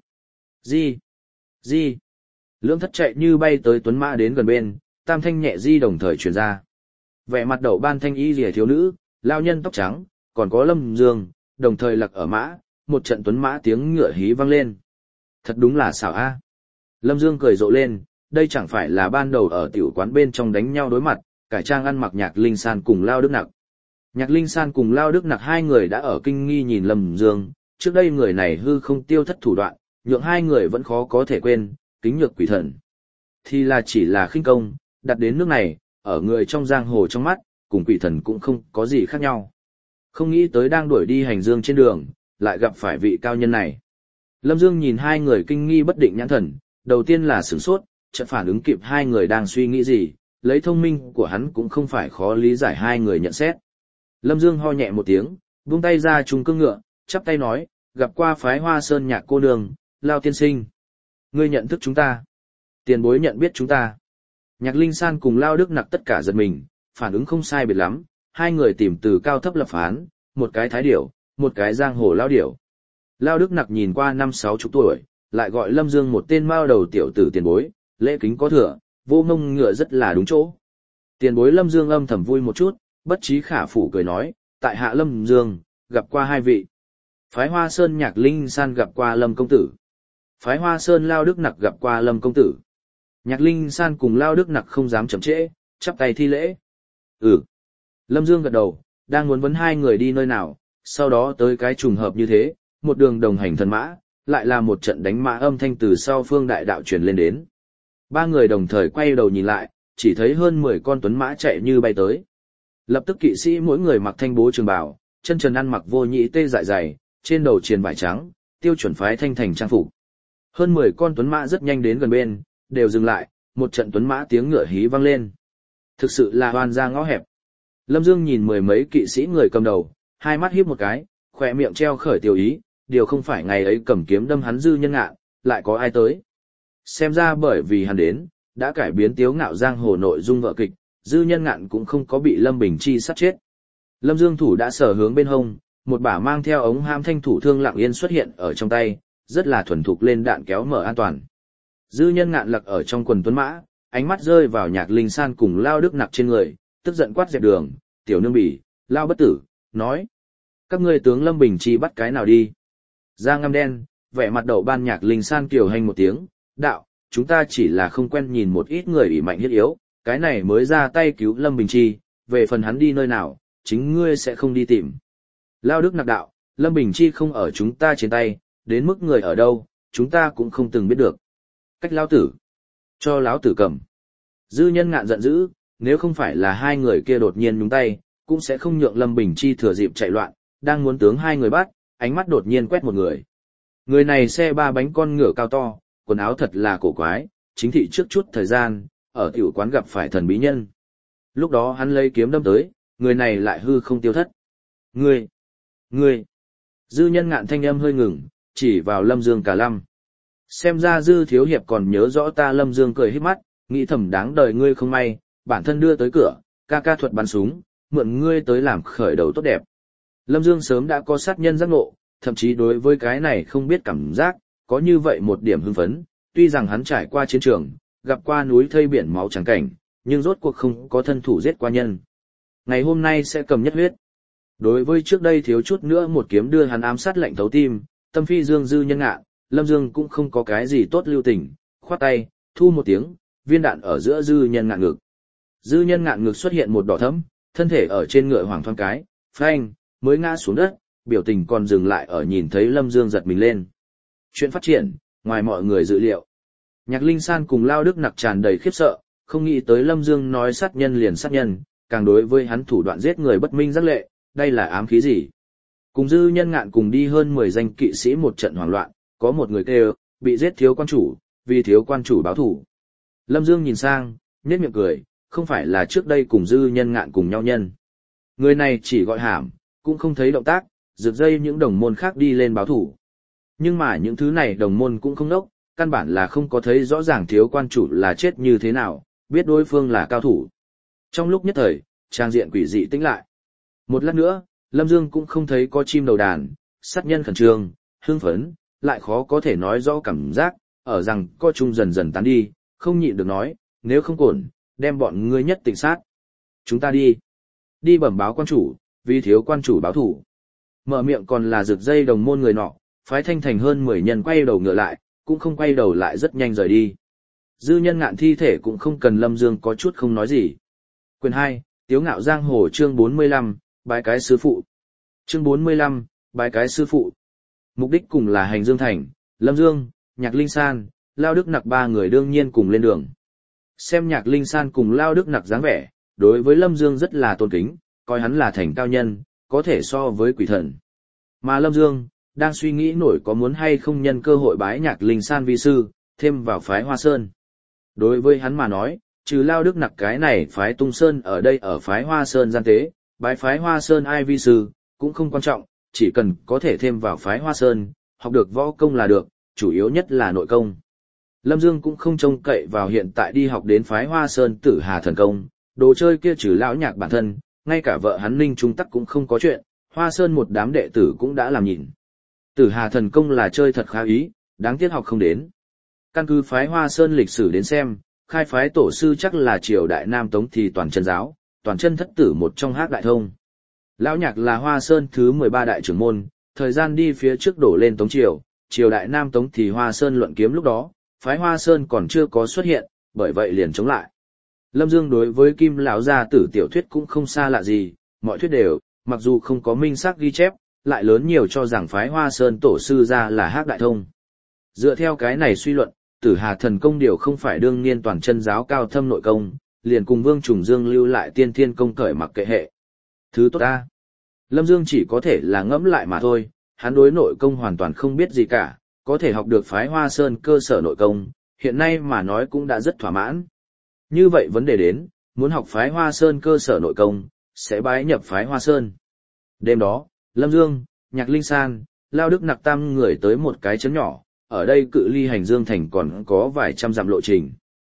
Lượng thất chạy như bay tới tuấn mã đến gần bên, tam thanh nhẹ di đồng thời truyền ra. Vẻ mặt đầu ban thanh y rìa thiếu nữ, lao nhân tóc trắng, còn có Lâm Dương, đồng thời lặc ở mã, một trận tuấn mã tiếng ngựa hí vang lên. Thật đúng là xảo a. Lâm Dương cười rộ lên, đây chẳng phải là ban đầu ở tiểu quán bên trong đánh nhau đối mặt, cải trang ăn mặc Nhạc Linh San cùng Lao Đức Nặc. Nhạc Linh San cùng Lao Đức Nặc hai người đã ở kinh nghi nhìn Lâm Dương, trước đây người này hư không tiêu thất thủ đoạn, nhượng hai người vẫn khó có thể quên, kính nhược quỷ thần. Thì là chỉ là khinh công, đặt đến nước này, ở người trong giang hồ trong mắt, cùng quỷ thần cũng không có gì khác nhau. Không nghĩ tới đang đuổi đi Hành Dương trên đường, lại gặp phải vị cao nhân này. Lâm Dương nhìn hai người kinh nghi bất định nhãn thần, đầu tiên là sửng sốt, chợt phản ứng kịp hai người đang suy nghĩ gì, lấy thông minh của hắn cũng không phải khó lý giải hai người nhận xét. Lâm Dương ho nhẹ một tiếng, buông tay ra trùng cương ngựa, chắp tay nói, gặp qua phái Hoa Sơn Nhạc cô nương, Lao tiên sinh. Ngươi nhận thức chúng ta. Tiền bối nhận biết chúng ta. Nhạc Linh San cùng Lao Đức Nặc tất cả giật mình, phản ứng không sai biệt lắm, hai người tìm từ cao thấp lập phán, một cái thái điểu, một cái giang hồ lao điểu. Lao Đức Nặc nhìn qua 50-60 tuổi, lại gọi Lâm Dương một tên mao đầu tiểu tử tiền bối, lễ kính có thừa, vô mông ngựa rất là đúng chỗ. Tiền bối Lâm Dương âm thầm vui một chút, bất trí khả phủ cười nói, tại hạ Lâm Dương, gặp qua hai vị. Phái Hoa Sơn Nhạc Linh San gặp qua Lâm công tử. Phái Hoa Sơn Lao Đức Nặc gặp qua Lâm công tử. Nhạc Linh San cùng Lao Đức Nặc không dám chậm trễ, chắp tay thi lễ. Lâm Dương gật đầu, đang muốn vấn hai người đi nơi nào, sau đó tới cái trùng hợp như thế, một đường đồng hành thần mã, lại là một trận đánh mã âm thanh từ sau phương đại đạo truyền lên đến. Ba người đồng thời quay đầu nhìn lại, chỉ thấy hơn 10 con tuấn mã chạy như bay tới. Lập tức kỵ sĩ mỗi người mặc thanh bố trường bào, chân trần ăn mặc vô nhị tê dại dày, trên đầu triền vải trắng, tiêu chuẩn phái thanh thành trang phục. Hơn 10 con tuấn mã rất nhanh đến gần bên, đều dừng lại, một trận tuấn mã tiếng ngựa hí vang lên. Thực sự là oan ra ngõ hẹp. Lâm Dương nhìn mười mấy kỵ sĩ người cầm đầu, hai mắt híp một cái, khỏe miệng treo khởi tiểu ý, điều không phải ngày ấy cầm kiếm đâm hắn Dư Nhân Ngạn, lại có ai tới. Xem ra bởi vì hắn đến, đã cải biến tiếu ngạo giang hồ nội dung vở kịch, Dư Nhân Ngạn cũng không có bị Lâm Bình Chi sát chết. Lâm Dương thủ đã sở hướng bên hông, một bả mang theo ống ham thanh thủ thương lặng yên xuất hiện ở trong tay, rất là thuần thục lên đạn kéo mở an toàn. Dư Nhân Ngạn lặc ở trong quần tuấn mã, ánh mắt rơi vào Nhạc Linh San cùng Lao Đức Nặc trên người, tức giận quát dẹp đường, tiểu nương bỉ, Lao bất tử, nói. Các ngươi tướng Lâm Bình Chi bắt cái nào đi? Da ngăm đen, vẻ mặt đầu ban Nhạc Linh San kiều hành một tiếng, đạo, chúng ta chỉ là không quen nhìn một ít người ủy mạnh hiết yếu, cái này mới ra tay cứu Lâm Bình Chi, về phần hắn đi nơi nào, chính ngươi sẽ không đi tìm. Lao Đức Nặc đạo, Lâm Bình Chi không ở chúng ta trên tay, đến mức người ở đâu, chúng ta cũng không từng biết được. Cách Lao Tử. Cho Lão Tử cầm. Dư Nhân Ngạn giận dữ, nếu không phải là hai người kia đột nhiên nhúng tay, cũng sẽ không nhượng Lâm Bình Chi thừa dịp chạy loạn, đang muốn tướng hai người bắt, ánh mắt đột nhiên quét một người. Người này xe ba bánh con ngựa cao to, quần áo thật là cổ quái, chính thị trước chút thời gian, ở tiểu quán gặp phải thần bí nhân. Lúc đó hắn lấy kiếm đâm tới, người này lại hư không tiêu thất. Ngươi! Dư Nhân Ngạn thanh âm hơi ngừng, chỉ vào Lâm Dương cả lăm. Xem ra Dư thiếu hiệp còn nhớ rõ ta. Lâm Dương cười híp mắt, nghĩ thầm đáng đời ngươi không may, bản thân đưa tới cửa, ca ca thuật bắn súng, mượn ngươi tới làm khởi đầu tốt đẹp. Lâm Dương sớm đã có sát nhân giác ngộ, thậm chí đối với cái này không biết cảm giác, có như vậy một điểm hưng phấn, tuy rằng hắn trải qua chiến trường, gặp qua núi thây biển máu trắng cảnh, nhưng rốt cuộc không có thân thủ giết qua nhân. Ngày hôm nay sẽ cầm nhất huyết. Đối với trước đây thiếu chút nữa một kiếm đưa hắn ám sát lệnh thấu tim, tâm phi dương Dư Nhân Ngạn, Lâm Dương cũng không có cái gì tốt lưu tình, khoát tay, thu một tiếng, viên đạn ở giữa Dư Nhân Ngạn ngực. Dư Nhân Ngạn ngực xuất hiện một đỏ thẫm, thân thể ở trên ngựa hoàng thoáng cái, phanh, mới ngã xuống đất, biểu tình còn dừng lại ở nhìn thấy Lâm Dương giật mình lên. Chuyện phát triển, ngoài mọi người dự liệu. Nhạc Linh San cùng Lao Đức Nặc tràn đầy khiếp sợ, không nghĩ tới Lâm Dương nói sát nhân liền sát nhân, càng đối với hắn thủ đoạn giết người bất minh giác lệ, đây là ám khí gì? Cùng Dư Nhân Ngạn cùng đi hơn 10 danh kỵ sĩ một trận hoảng loạn, có một người kêu, bị giết thiếu quan chủ, vì thiếu quan chủ báo thủ. Lâm Dương nhìn sang, nhếch miệng cười, không phải là trước đây cùng Dư Nhân Ngạn cùng nhau nhân. Người này chỉ gọi hàm, cũng không thấy động tác, rực dây những đồng môn khác đi lên báo thủ. Nhưng mà những thứ này đồng môn cũng không đốc, căn bản là không có thấy rõ ràng thiếu quan chủ là chết như thế nào, biết đối phương là cao thủ. Trong lúc nhất thời, trang diện quỷ dị tĩnh lại. Một lát nữa, Lâm Dương cũng không thấy có chim đầu đàn, sát nhân khẩn trương, hưng phấn, lại khó có thể nói rõ cảm giác, ở rằng co chung dần dần tán đi, không nhịn được nói, nếu không cổn, đem bọn ngươi nhất tịnh sát. Chúng ta đi. Đi bẩm báo quan chủ, vì thiếu quan chủ báo thủ. Mở miệng còn là rực dây đồng môn người nọ, phái thanh thành hơn 10 nhân quay đầu ngựa lại, cũng không quay đầu lại rất nhanh rời đi. Dư Nhân Ngạn thi thể cũng không cần Lâm Dương có chút không nói gì. Quyền 2, Tiếu Ngạo Giang Hồ chương 45, bái cái sư phụ. Chương 45, bái cái sư phụ. Mục đích cùng là hành Dương Thành, Lâm Dương, Nhạc Linh San, Lao Đức Nặc ba người đương nhiên cùng lên đường. Xem Nhạc Linh San cùng Lao Đức Nặc dáng vẻ, đối với Lâm Dương rất là tôn kính, coi hắn là thành cao nhân, có thể so với quỷ thần. Mà Lâm Dương, đang suy nghĩ nổi có muốn hay không nhân cơ hội bái Nhạc Linh San vi sư, thêm vào phái Hoa Sơn. Đối với hắn mà nói, trừ Lao Đức Nặc cái này phái Tung Sơn ở đây ở phái Hoa Sơn gian tế, bái phái Hoa Sơn ai vi sư, cũng không quan trọng, chỉ cần có thể thêm vào phái Hoa Sơn, học được võ công là được, chủ yếu nhất là nội công. Lâm Dương cũng không trông cậy vào hiện tại đi học đến phái Hoa Sơn Tử Hà thần công, đồ chơi kia trừ lão Nhạc bản thân, ngay cả vợ hắn Ninh Trung Tắc cũng không có chuyện, Hoa Sơn một đám đệ tử cũng đã làm nhìn. Tử Hà thần công là chơi thật khá ý, đáng tiếc học không đến. Căn cứ phái Hoa Sơn lịch sử đến xem, khai phái tổ sư chắc là triều đại Nam Tống thì toàn chân giáo, toàn chân thất tử một trong Hắc Đại Thông. Lão Nhạc là Hoa Sơn thứ 13 đại trưởng môn, thời gian đi phía trước đổ lên Tống triều, triều đại Nam Tống thì Hoa Sơn luận kiếm lúc đó, phái Hoa Sơn còn chưa có xuất hiện, bởi vậy liền chống lại. Lâm Dương đối với Kim lão gia tử tiểu thuyết cũng không xa lạ gì, mọi thuyết đều, mặc dù không có minh xác ghi chép, lại lớn nhiều cho rằng phái Hoa Sơn tổ sư ra là Hắc Đại Thông. Dựa theo cái này suy luận, Tử Hà thần công điều không phải đương niên toàn chân giáo cao thâm nội công, liền cùng Vương Trùng Dương lưu lại tiên thiên công cởi mặc kệ hệ. Thứ tốt ta. Lâm Dương chỉ có thể là ngẫm lại mà thôi, hắn đối nội công hoàn toàn không biết gì cả, có thể học được phái Hoa Sơn cơ sở nội công, hiện nay mà nói cũng đã rất thỏa mãn. Như vậy vấn đề đến, muốn học phái Hoa Sơn cơ sở nội công, sẽ bái nhập phái Hoa Sơn. Đêm đó, Lâm Dương, Nhạc Linh San, Lao Đức Nặc tam người tới một cái trấn nhỏ, ở đây cự ly hành Dương Thành còn có vài trăm dặm lộ trình.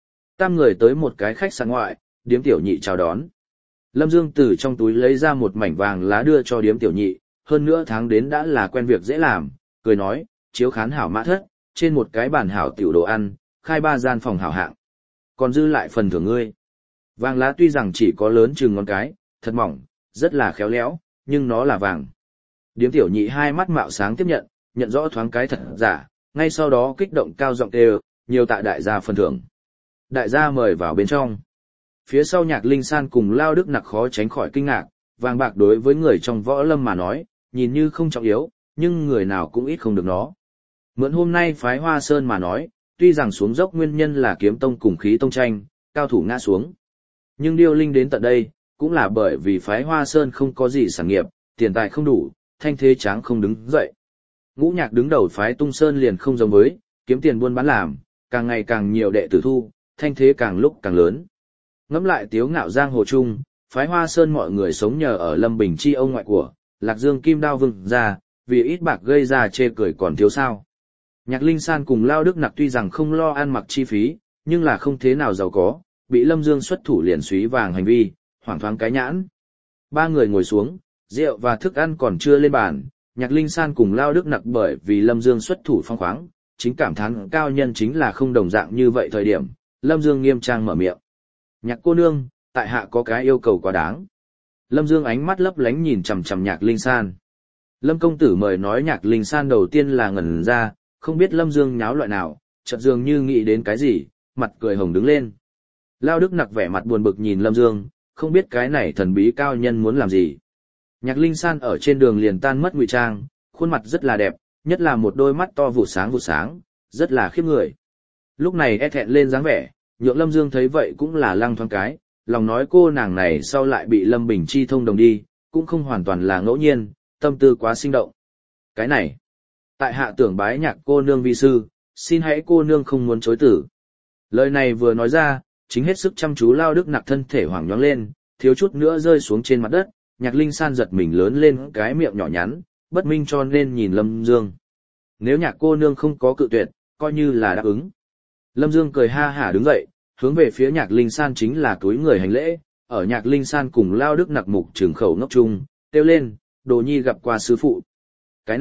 Tam người tới một cái khách sạn ngoại, điếm tiểu nhị chào đón. Lâm Dương từ trong túi lấy ra một mảnh vàng lá đưa cho điếm tiểu nhị, hơn nữa tháng đến đã là quen việc dễ làm, cười nói, chiếu khán hảo mã thất, trên một cái bàn hảo tiểu đồ ăn, khai 3 gian phòng hảo hạng. Còn dư lại phần thưởng ngươi. Vàng lá tuy rằng chỉ có lớn chừng ngón cái, thật mỏng, rất là khéo léo, nhưng nó là vàng. Điếm tiểu nhị hai mắt mạo sáng tiếp nhận rõ thoáng cái thật giả, ngay sau đó kích động cao giọng kêu, nhiều tạ đại gia phần thưởng. Đại gia mời vào bên trong. Phía sau Nhạc Linh San cùng Lao Đức Nặc khó tránh khỏi kinh ngạc, vàng bạc đối với người trong võ lâm mà nói, nhìn như không trọng yếu, nhưng người nào cũng ít không được nó. Mượn hôm nay phái Hoa Sơn mà nói, tuy rằng xuống dốc nguyên nhân là kiếm tông cùng khí tông tranh, cao thủ ngã xuống. Nhưng điêu linh đến tận đây, cũng là bởi vì phái Hoa Sơn không có gì sản nghiệp, tiền tài không đủ, thanh thế tráng không đứng dậy. Ngũ Nhạc đứng đầu phái Tung Sơn liền không giống với, kiếm tiền buôn bán làm, càng ngày càng nhiều đệ tử thu, thanh thế càng lúc càng lớn. Ngẫm lại tiếu ngạo giang hồ chung, phái Hoa Sơn mọi người sống nhờ ở Lâm Bình chi ông ngoại của, Lạc Dương Kim Đao Vương ra, vì ít bạc gây ra chê cười còn thiếu sao. Nhạc Linh San cùng Lao Đức Nặc tuy rằng không lo ăn mặc chi phí, nhưng là không thế nào giàu có, bị Lâm Dương xuất thủ liền súy vàng hành vi, hoảng thoáng cái nhãn. Ba người ngồi xuống, rượu và thức ăn còn chưa lên bàn, Nhạc Linh San cùng Lao Đức Nặc bởi vì Lâm Dương xuất thủ phong khoáng, chính cảm thán cao nhân chính là không đồng dạng như vậy thời điểm, Lâm Dương nghiêm trang mở miệng. Nhạc cô nương, tại hạ có cái yêu cầu quá đáng. Lâm Dương ánh mắt lấp lánh nhìn chằm chằm Nhạc Linh San. Lâm công tử mời nói. Nhạc Linh San đầu tiên là ngẩn ra, không biết Lâm Dương nháo loại nào, chợt dường như nghĩ đến cái gì, mặt cười hồng đứng lên. Lao Đức Nặc vẻ mặt buồn bực nhìn Lâm Dương, không biết cái này thần bí cao nhân muốn làm gì. Nhạc Linh San ở trên đường liền tan mất ngụy trang, khuôn mặt rất là đẹp, nhất là một đôi mắt to vụt sáng, rất là khiếp người. Lúc này e thẹn lên dáng vẻ, nhượng Lâm Dương thấy vậy cũng là lăng thoáng cái, lòng nói cô nàng này sau lại bị Lâm Bình chi thông đồng đi, cũng không hoàn toàn là ngẫu nhiên, tâm tư quá sinh động. Cái này, tại hạ tưởng bái Nhạc cô nương vi sư, xin hãy cô nương không muốn chối tử. Lời này vừa nói ra, chính hết sức chăm chú Lao Đức Nặc thân thể hoảng nhoáng lên, thiếu chút nữa rơi xuống trên mặt đất. Nhạc Linh San giật mình lớn lên cái miệng nhỏ nhắn, bất minh cho nên nhìn Lâm Dương. Nếu Nhạc cô nương không có cự tuyệt, coi như là đáp ứng. Lâm Dương cười ha hả đứng dậy, hướng về phía Nhạc Linh San chính là túi người hành lễ, ở Nhạc Linh San cùng Lao Đức Nặc mục trường khẩu ngốc chung, kêu lên, Đồ Nhi gặp qua sư phụ. Cái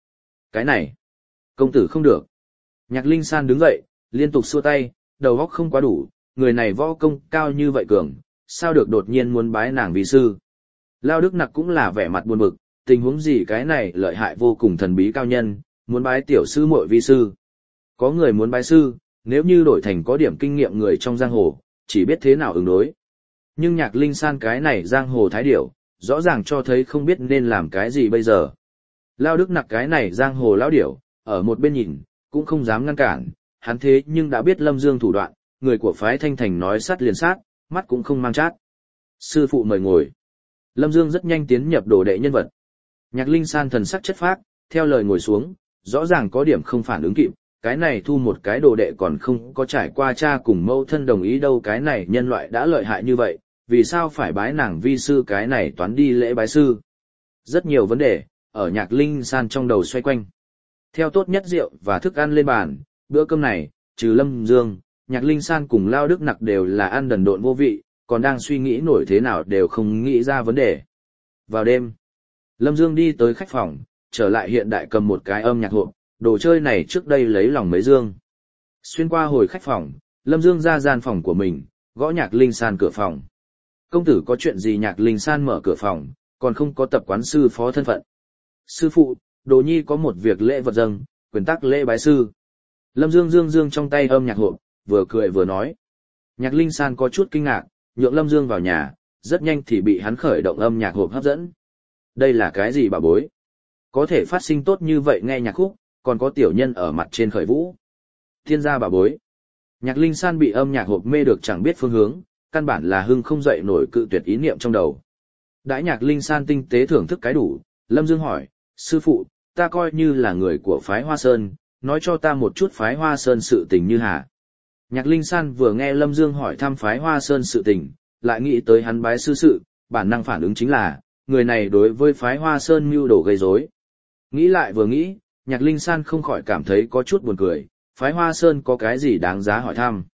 này, công tử không được. Nhạc Linh San đứng dậy, liên tục xua tay, đầu óc không quá đủ, người này võ công cao như vậy cường, sao được đột nhiên muốn bái nàng vì sư. Lao Đức Nặc cũng là vẻ mặt buồn bực, tình huống gì cái này lợi hại vô cùng thần bí cao nhân, muốn bái tiểu sư muội vi sư. Có người muốn bái sư, nếu như đổi thành có điểm kinh nghiệm người trong giang hồ, chỉ biết thế nào ứng đối. Nhưng Nhạc Linh San cái này giang hồ thái điểu, rõ ràng cho thấy không biết nên làm cái gì bây giờ. Lao Đức Nặc cái này giang hồ lão điểu, ở một bên nhìn, cũng không dám ngăn cản, hắn thế nhưng đã biết Lâm Dương thủ đoạn, người của phái Thanh Thành nói sát liền sát, mắt cũng không mang chát. Sư phụ mời ngồi. Lâm Dương rất nhanh tiến nhập đồ đệ nhân vật. Nhạc Linh San thần sắc chất phác, theo lời ngồi xuống, rõ ràng có điểm không phản ứng kịp, cái này thu một cái đồ đệ còn không có trải qua cha cùng mẫu thân đồng ý đâu, cái này nhân loại đã lợi hại như vậy, vì sao phải bái nàng vi sư, cái này toán đi lễ bái sư. Rất nhiều vấn đề, ở Nhạc Linh San trong đầu xoay quanh. Theo tốt nhất rượu và thức ăn lên bàn, bữa cơm này, trừ Lâm Dương, Nhạc Linh San cùng Lao Đức Nặc đều là ăn đần độn vô vị, còn đang suy nghĩ nổi thế nào đều không nghĩ ra vấn đề. Vào đêm, Lâm Dương đi tới khách phòng, trở lại hiện đại cầm một cái âm nhạc hộp, đồ chơi này trước đây lấy lòng mấy Dương. Xuyên qua hồi khách phòng, Lâm Dương ra gian phòng của mình, gõ Nhạc Linh San cửa phòng. Công tử có chuyện gì? Nhạc Linh San mở cửa phòng, còn không có tập quán sư phó thân phận. Sư phụ, Đồ Nhi có một việc lễ vật dâng, quyền tắc lễ bái sư. Lâm Dương dương trong tay âm nhạc hộp, vừa cười vừa nói. Nhạc Linh San có chút kinh ngạc, nhượng Lâm Dương vào nhà, rất nhanh thì bị hắn khởi động âm nhạc hộp hấp dẫn. Đây là cái gì bà bối? Có thể phát sinh tốt như vậy nghe nhạc khúc, còn có tiểu nhân ở mặt trên khởi vũ. Thiên gia bà bối. Nhạc Linh San bị âm nhạc hộp mê được chẳng biết phương hướng, căn bản là hưng không dậy nổi cự tuyệt ý niệm trong đầu. Đãi Nhạc Linh San tinh tế thưởng thức cái đủ, Lâm Dương hỏi, sư phụ, ta coi như là người của phái Hoa Sơn, nói cho ta một chút phái Hoa Sơn sự tình như hà. Nhạc Linh San vừa nghe Lâm Dương hỏi thăm phái Hoa Sơn sự tình, lại nghĩ tới hắn bái sư sự, bản năng phản ứng chính là, người này đối với phái Hoa Sơn mưu đồ gây rối. Nghĩ lại vừa nghĩ, Nhạc Linh San không khỏi cảm thấy có chút buồn cười, phái Hoa Sơn có cái gì đáng giá hỏi thăm.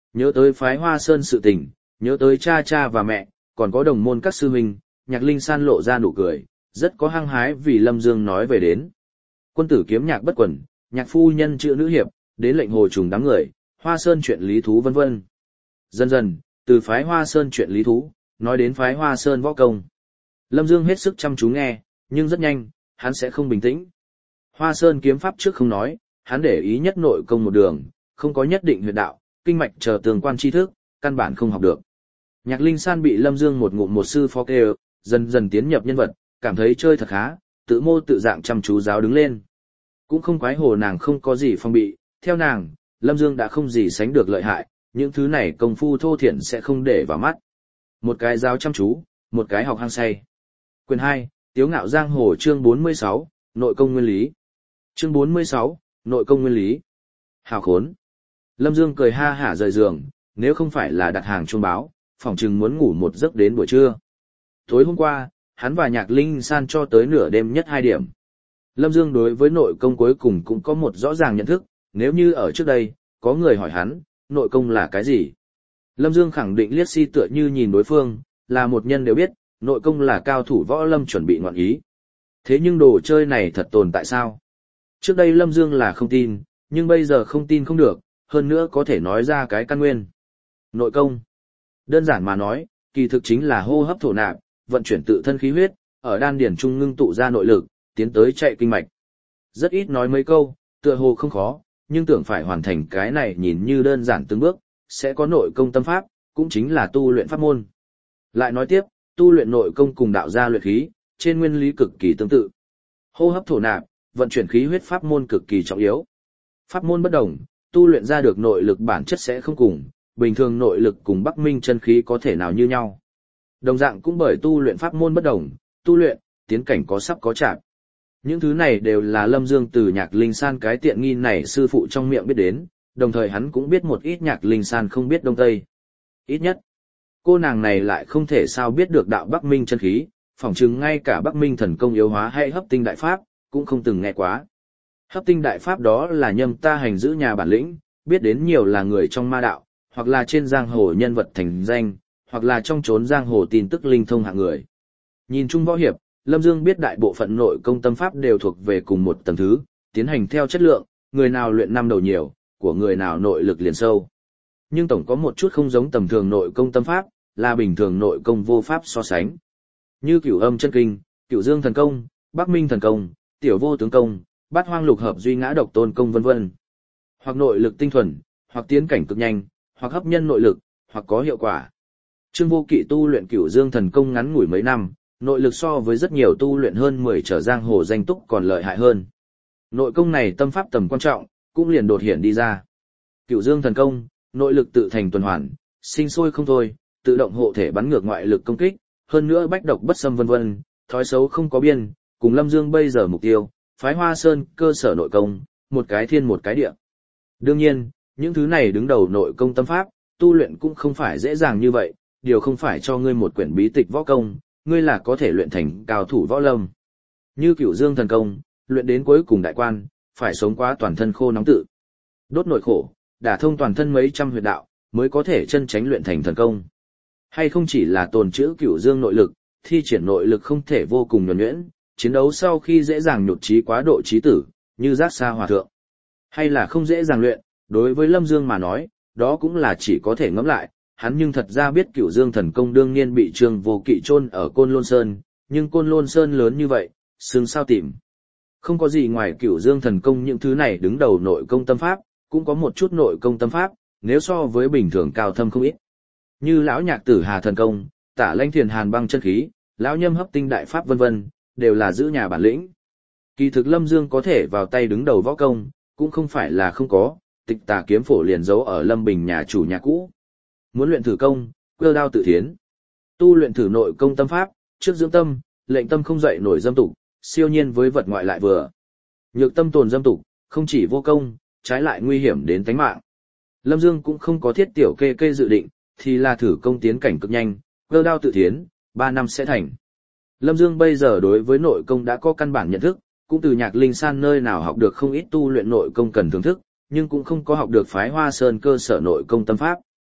Nhớ tới phái Hoa Sơn sự tình, nhớ tới cha cha và mẹ, còn có đồng môn các sư huynh, Nhạc Linh San lộ ra nụ cười, rất có hăng hái vì Lâm Dương nói về đến. Quân tử kiếm nhạc bất quần, nhạc phu nhân chữ nữ hiệp, đến lệnh hồ trùng đám người, Hoa Sơn chuyện lý thú vân vân. Dần dần, từ phái Hoa Sơn chuyện lý thú, nói đến phái Hoa Sơn võ công. Lâm Dương hết sức chăm chú nghe, nhưng rất nhanh, hắn sẽ không bình tĩnh. Hoa Sơn kiếm pháp trước không nói, hắn để ý nhất nội công một đường, không có nhất định huyệt đạo, kinh mạch chờ tường quan tri thức, căn bản không học được. Nhạc Linh San bị Lâm Dương một ngụm một sư phó kêu, dần dần tiến nhập nhân vật, cảm thấy chơi thật khá, tự mô tự dạng chăm chú giáo đứng lên. Cũng không quái hồ nàng không có gì phong bị, theo nàng, Lâm Dương đã không gì sánh được lợi hại, những thứ này công phu thô thiển sẽ không để vào mắt. Một cái giáo chăm chú, một cái học hăng say. Quyền 2, Tiếu ngạo giang hồ chương 46, nội công nguyên lý. Chương 46, nội công nguyên lý. Hào khốn. Lâm Dương cười ha hả rời giường, nếu không phải là đặt hàng chuông báo, phỏng chừng muốn ngủ một giấc đến buổi trưa. Tối hôm qua, hắn và Nhạc Linh San cho tới nửa đêm nhất 2 điểm. Lâm Dương đối với nội công cuối cùng cũng có một rõ ràng nhận thức, nếu như ở trước đây, có người hỏi hắn, nội công là cái gì? Lâm Dương khẳng định liếc si tựa như nhìn đối phương, là một nhân đều biết, nội công là cao thủ võ lâm chuẩn bị ngoạn ý. Thế nhưng đồ chơi này thật tồn tại sao? Trước đây Lâm Dương là không tin, nhưng bây giờ không tin không được, hơn nữa có thể nói ra cái căn nguyên. Nội công. Đơn giản mà nói, kỳ thực chính là hô hấp thổ nạp, vận chuyển tự thân khí huyết, ở đan điển trung ngưng tụ ra nội lực, tiến tới chạy kinh mạch. Rất ít nói mấy câu, tựa hồ không khó, nhưng tưởng phải hoàn thành cái này nhìn như đơn giản từng bước, sẽ có nội công tâm pháp, cũng chính là tu luyện pháp môn. Lại nói tiếp, tu luyện nội công cùng đạo gia luyện khí, trên nguyên lý cực kỳ tương tự. Hô hấp thổ nạp, vận chuyển khí huyết pháp môn cực kỳ trọng yếu. Pháp môn bất đồng, tu luyện ra được nội lực bản chất sẽ không cùng, bình thường nội lực cùng Bắc Minh chân khí có thể nào như nhau. Đồng dạng cũng bởi tu luyện pháp môn bất đồng, tu luyện, tiến cảnh có sắp có chạm. Những thứ này đều là Lâm Dương từ Nhạc Linh San cái tiện nghi này sư phụ trong miệng biết đến, đồng thời hắn cũng biết một ít Nhạc Linh San không biết Đông Tây. Ít nhất, cô nàng này lại không thể sao biết được đạo Bắc Minh chân khí, phỏng chừng ngay cả Bắc Minh thần công yếu hóa hay hấp tinh đại pháp, cũng không từng nghe quá. Hấp tinh đại pháp đó là nhâm ta hành giữ nhà bản lĩnh, biết đến nhiều là người trong ma đạo, hoặc là trên giang hồ nhân vật thành danh, hoặc là trong chốn giang hồ tin tức linh thông hạng người. Nhìn chung võ hiệp, Lâm Dương biết đại bộ phận nội công tâm pháp đều thuộc về cùng một tầng thứ, tiến hành theo chất lượng, người nào luyện năm đầu nhiều, của người nào nội lực liền sâu. Nhưng tổng có một chút không giống tầm thường nội công tâm pháp, là bình thường nội công vô pháp so sánh. Như Cửu Âm chân kinh, Cửu Dương thần công, Bắc Minh thần công, Tiểu Vô tướng công, Bát Hoang lục hợp duy ngã độc tôn công vân vân. Hoặc nội lực tinh thuần, hoặc tiến cảnh cực nhanh, hoặc hấp nhân nội lực, hoặc có hiệu quả. Trương Vô Kỵ tu luyện Cửu Dương thần công ngắn ngủi mấy năm, nội lực so với rất nhiều tu luyện hơn 10 trở giang hồ danh túc còn lợi hại hơn. Nội công này tâm pháp tầm quan trọng, cũng liền đột hiện đi ra. Cửu Dương thần công, nội lực tự thành tuần hoàn, sinh sôi không thôi, tự động hộ thể bắn ngược ngoại lực công kích, hơn nữa bách độc bất xâm vân vân, thói xấu không có biên, cùng Lâm Dương bây giờ mục tiêu, phái Hoa Sơn cơ sở nội công, một cái thiên một cái địa. Đương nhiên, những thứ này đứng đầu nội công tâm pháp, tu luyện cũng không phải dễ dàng như vậy, điều không phải cho ngươi một quyển bí tịch võ công, ngươi là có thể luyện thành cao thủ võ lâm. Như Cửu Dương thần công, luyện đến cuối cùng đại quan, phải sống quá toàn thân khô nóng tự. Đốt nội khổ, đả thông toàn thân mấy trăm huyệt đạo, mới có thể chân tránh luyện thành thần công. Hay không chỉ là tồn trữ Cửu Dương nội lực, thi triển nội lực không thể vô cùng nhuần nhuyễn, chiến đấu sau khi dễ dàng nhụt chí quá độ chí tử, như giác xa hòa thượng. Hay là không dễ dàng luyện, đối với Lâm Dương mà nói, đó cũng là chỉ có thể ngẫm lại, hắn nhưng thật ra biết Cửu Dương thần công đương nhiên bị Trương Vô Kỵ chôn ở Côn Lôn Sơn, nhưng Côn Lôn Sơn lớn như vậy, xương sao tìm. Không có gì ngoài Cửu Dương thần công những thứ này đứng đầu nội công tâm pháp, cũng có một chút nội công tâm pháp, nếu so với bình thường cao thâm không ít. Như lão Nhạc Tử Hà thần công, Tả Lanh Thiền Hàn băng chân khí, lão Nhâm hấp tinh đại pháp vân vân, đều là giữ nhà bản lĩnh. Kỳ thực Lâm Dương có thể vào tay đứng đầu võ công, cũng không phải là không có, Tịch Tà kiếm phổ liền giấu ở Lâm Bình nhà chủ nhà cũ. Muốn luyện thử công, cơ đao tự thiến. Tu luyện thử nội công tâm pháp, trước dưỡng tâm, lệnh tâm không dậy nổi dâm tục, siêu nhiên với vật ngoại lại vừa. Nhược tâm tồn dâm tục, không chỉ vô công, trái lại nguy hiểm đến tánh mạng. Lâm Dương cũng không có thiết tiểu kê dự định, thì là thử công tiến cảnh cực nhanh, cơ đao tự thiến, 3 năm sẽ thành. Lâm Dương bây giờ đối với nội công đã có căn bản nhận thức, cũng từ Nhạc Linh San nơi nào học được không ít tu luyện nội công cần thưởng thức, nhưng cũng không có học được phái Hoa Sơn cơ sở nội công tâm pháp.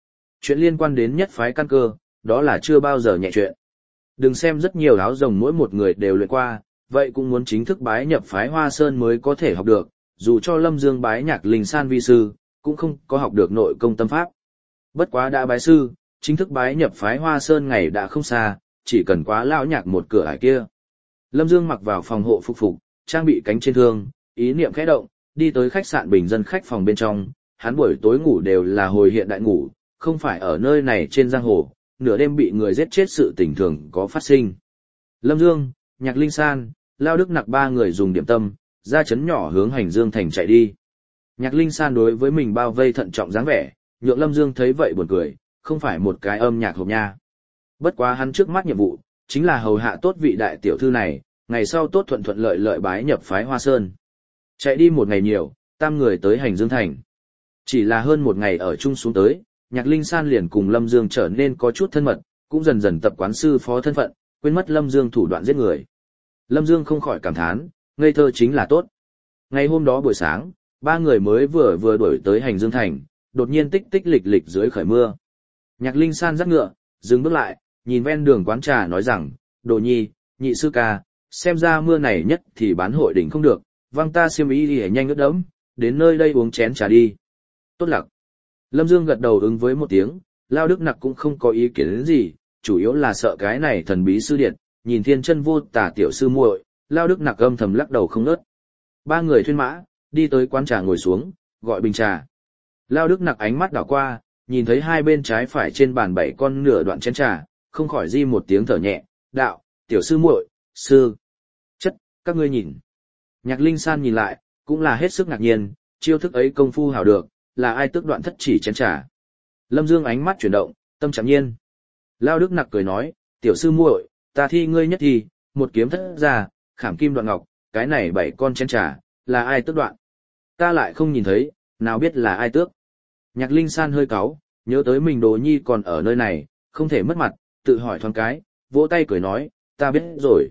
chuyện liên quan đến nhất phái căn cơ, đó là chưa bao giờ nhẹ chuyện. Đừng xem rất nhiều áo rồng mỗi một người đều luyện qua, vậy cũng muốn chính thức bái nhập phái Hoa Sơn mới có thể học được, dù cho Lâm Dương bái Nhạc Linh San vi sư, cũng không có học được nội công tâm pháp. Bất quá đã bái sư, chính thức bái nhập phái Hoa Sơn ngày đã không xa, chỉ cần quá lão nhạc một cửa ải kia. Lâm Dương mặc vào phòng hộ phục, trang bị cánh trên thương, ý niệm khẽ động, đi tới khách sạn bình dân khách phòng bên trong, hắn buổi tối ngủ đều là hồi hiện đại ngủ, không phải ở nơi này trên giang hồ, nửa đêm bị người giết chết sự tình thường có phát sinh. Lâm Dương, Nhạc Linh San, Lao Đức Nặc ba người dùng điểm tâm, ra chấn nhỏ hướng Hành Dương thành chạy đi. Nhạc Linh San đối với mình bao vây thận trọng dáng vẻ, nhượng Lâm Dương thấy vậy buồn cười, không phải một cái âm nhạc hộp nha. Bất quá hắn trước mắt nhiệm vụ, chính là hầu hạ tốt vị đại tiểu thư này, ngày sau tốt thuận thuận lợi lợi bái nhập phái Hoa Sơn. Chạy đi một ngày nhiều, tam người tới Hành Dương thành. Chỉ là hơn một ngày ở chung xuống tới, Nhạc Linh San liền cùng Lâm Dương trở nên có chút thân mật, cũng dần dần tập quán sư phó thân phận, quên mất Lâm Dương thủ đoạn giết người. Lâm Dương không khỏi cảm thán, ngây thơ chính là tốt. Ngày hôm đó buổi sáng, ba người mới vừa đuổi tới Hành Dương thành, đột nhiên tích tích lịch lịch dưới khởi mưa. Nhạc Linh San dắt ngựa, dừng bước lại, nhìn ven đường quán trà nói rằng, Đồ Nhi, nhị sư ca, xem ra mưa này nhất thì bán hội đỉnh không được, văng ta xiêm y đi nhanh ướt đẫm, đến nơi đây uống chén trà đi. Tốt lặc. Lâm Dương gật đầu ứng với một tiếng, Lao Đức Nặc cũng không có ý kiến đến gì, chủ yếu là sợ cái này thần bí sư điện, nhìn thiên chân vô tả tiểu sư muội, Lao Đức Nặc âm thầm lắc đầu không ngớt. Ba người thuyên mã, đi tới quán trà ngồi xuống, gọi bình trà. Lao Đức Nặc ánh mắt đảo qua, nhìn thấy hai bên trái phải trên bàn 7 con nửa đoạn chén trà, không khỏi di một tiếng thở nhẹ, đạo, tiểu sư muội, sư, chất, các ngươi nhìn. Nhạc Linh San nhìn lại, cũng là hết sức ngạc nhiên, chiêu thức ấy công phu hảo được, là ai tước đoạn thất chỉ chén trà. Lâm Dương ánh mắt chuyển động, tâm trạng nhiên. Lao Đức Nặc cười nói, tiểu sư muội, ta thi ngươi nhất thi, một kiếm thất ra, khảm kim đoạn ngọc, cái này 7 con chén trà, là ai tước đoạn. Ta lại không nhìn thấy, nào biết là ai tước. Nhạc Linh San hơi cáu, nhớ tới mình Đồ Nhi còn ở nơi này, không thể mất mặt, tự hỏi thoáng cái, vỗ tay cười nói, ta biết rồi.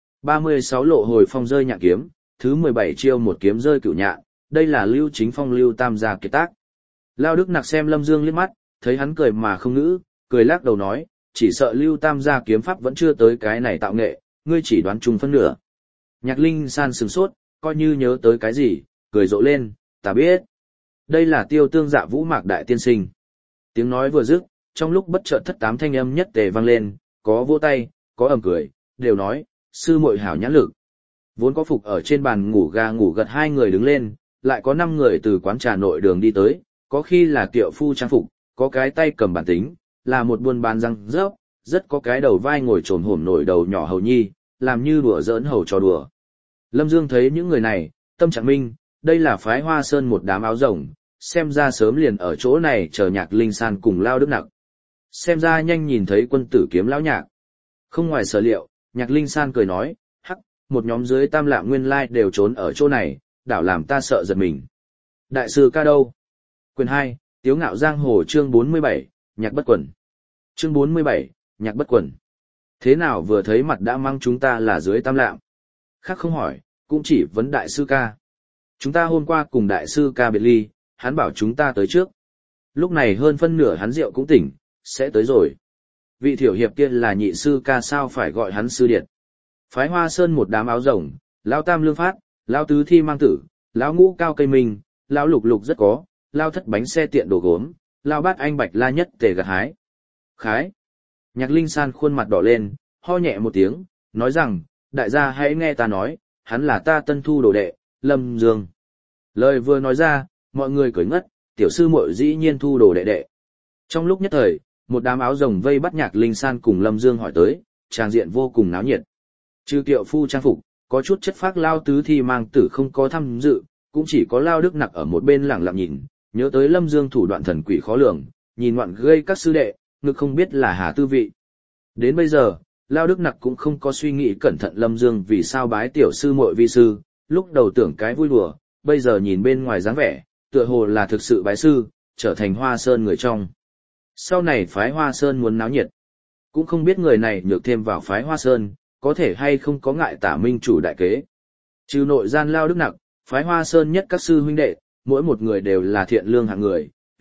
36 lộ hồi phong rơi nhạn kiếm, thứ 17 chiêu một kiếm rơi cửu nhạn, đây là Lưu Chính Phong Lưu Tam gia kiệt tác. Lao Đức Nặc xem Lâm Dương liếc mắt, thấy hắn cười mà không ngữ, cười lắc đầu nói, chỉ sợ Lưu Tam gia kiếm pháp vẫn chưa tới cái này tạo nghệ, ngươi chỉ đoán chung phân nửa. Nhạc Linh San sừng sốt, coi như nhớ tới cái gì, cười rộ lên, ta biết. Đây là Tiêu Tương Dạ Vũ Mạc đại tiên sinh. Tiếng nói vừa dứt, trong lúc bất chợt thất tám thanh âm nhất tề vang lên, có vỗ tay, có ầm cười, đều nói, sư muội hảo nhãn lực. Vốn có phục ở trên bàn ngủ gà ngủ gật hai người đứng lên, lại có 5 người từ quán trà nội đường đi tới, có khi là kiệu phu trang phục, có cái tay cầm bản tính, là một buôn bán răng rớp, rất có cái đầu vai ngồi trồn hổm nổi đầu nhỏ hầu nhi, làm như đùa giỡn hầu trò đùa. Lâm Dương thấy những người này, tâm trạng minh, đây là phái Hoa Sơn một đám áo rồng, xem ra sớm liền ở chỗ này chờ Nhạc Linh San cùng Lao Đức Nặc. Xem ra nhanh nhìn thấy quân tử kiếm lão nhạc. Không ngoài sở liệu, Nhạc Linh San cười nói, hắc, một nhóm dưới tam lạng nguyên lai đều trốn ở chỗ này, đảo làm ta sợ giật mình. Đại sư ca đâu? Quyền 2, Tiếu Ngạo Giang Hồ chương 47, Nhạc Bất Quần. Chương 47, Nhạc Bất Quần. Thế nào vừa thấy mặt đã mang chúng ta là dưới tam lạng? Khác không hỏi, cũng chỉ vấn đại sư ca. Chúng ta hôm qua cùng đại sư ca biệt ly, hắn bảo chúng ta tới trước. Lúc này hơn phân nửa hắn rượu cũng tỉnh, sẽ tới rồi. Vị thiểu hiệp kia là nhị sư ca sao phải gọi hắn sư điệt. Phái Hoa Sơn một đám áo rồng, Lão Tam Lương Phát, Lão Tứ Thi Mang Tử, Lão Ngũ Cao Cây Minh, Lão Lục Lục rất có, Lão Thất Bánh Xe Tiện Đồ Gốm, Lão Bát Anh Bạch La Nhất Tề Gặt Hái. Khái. Nhạc Linh San khuôn mặt đỏ lên, ho nhẹ một tiếng, nói rằng, đại gia hãy nghe ta nói, hắn là ta tân thu đồ đệ, Lâm Dương. Lời vừa nói ra, mọi người cười ngất, tiểu sư muội dĩ nhiên thu đồ đệ đệ. Trong lúc nhất thời, một đám áo rồng vây bắt Nhạc Linh San cùng Lâm Dương hỏi tới, tràng diện vô cùng náo nhiệt. Trừ kiệu phu trang phục, có chút chất phác Lao Tứ Thi Mang Tử không có tham dự, cũng chỉ có Lao Đức Nặc ở một bên lẳng lặng nhìn, nhớ tới Lâm Dương thủ đoạn thần quỷ khó lường, nhìn ngoạn gây các sư đệ, ngực không biết là hà tư vị. Đến bây giờ, Lao Đức Nặc cũng không có suy nghĩ cẩn thận Lâm Dương vì sao bái tiểu sư muội vi sư, lúc đầu tưởng cái vui đùa, bây giờ nhìn bên ngoài dáng vẻ, tựa hồ là thực sự bái sư, trở thành Hoa Sơn người trong. Sau này phái Hoa Sơn muốn náo nhiệt, cũng không biết người này nhược thêm vào phái Hoa Sơn, có thể hay không có ngại tả minh chủ đại kế. Trừ nội gian Lao Đức Nặc, phái Hoa Sơn nhất các sư huynh đệ, mỗi một người đều là thiện lương hạng người,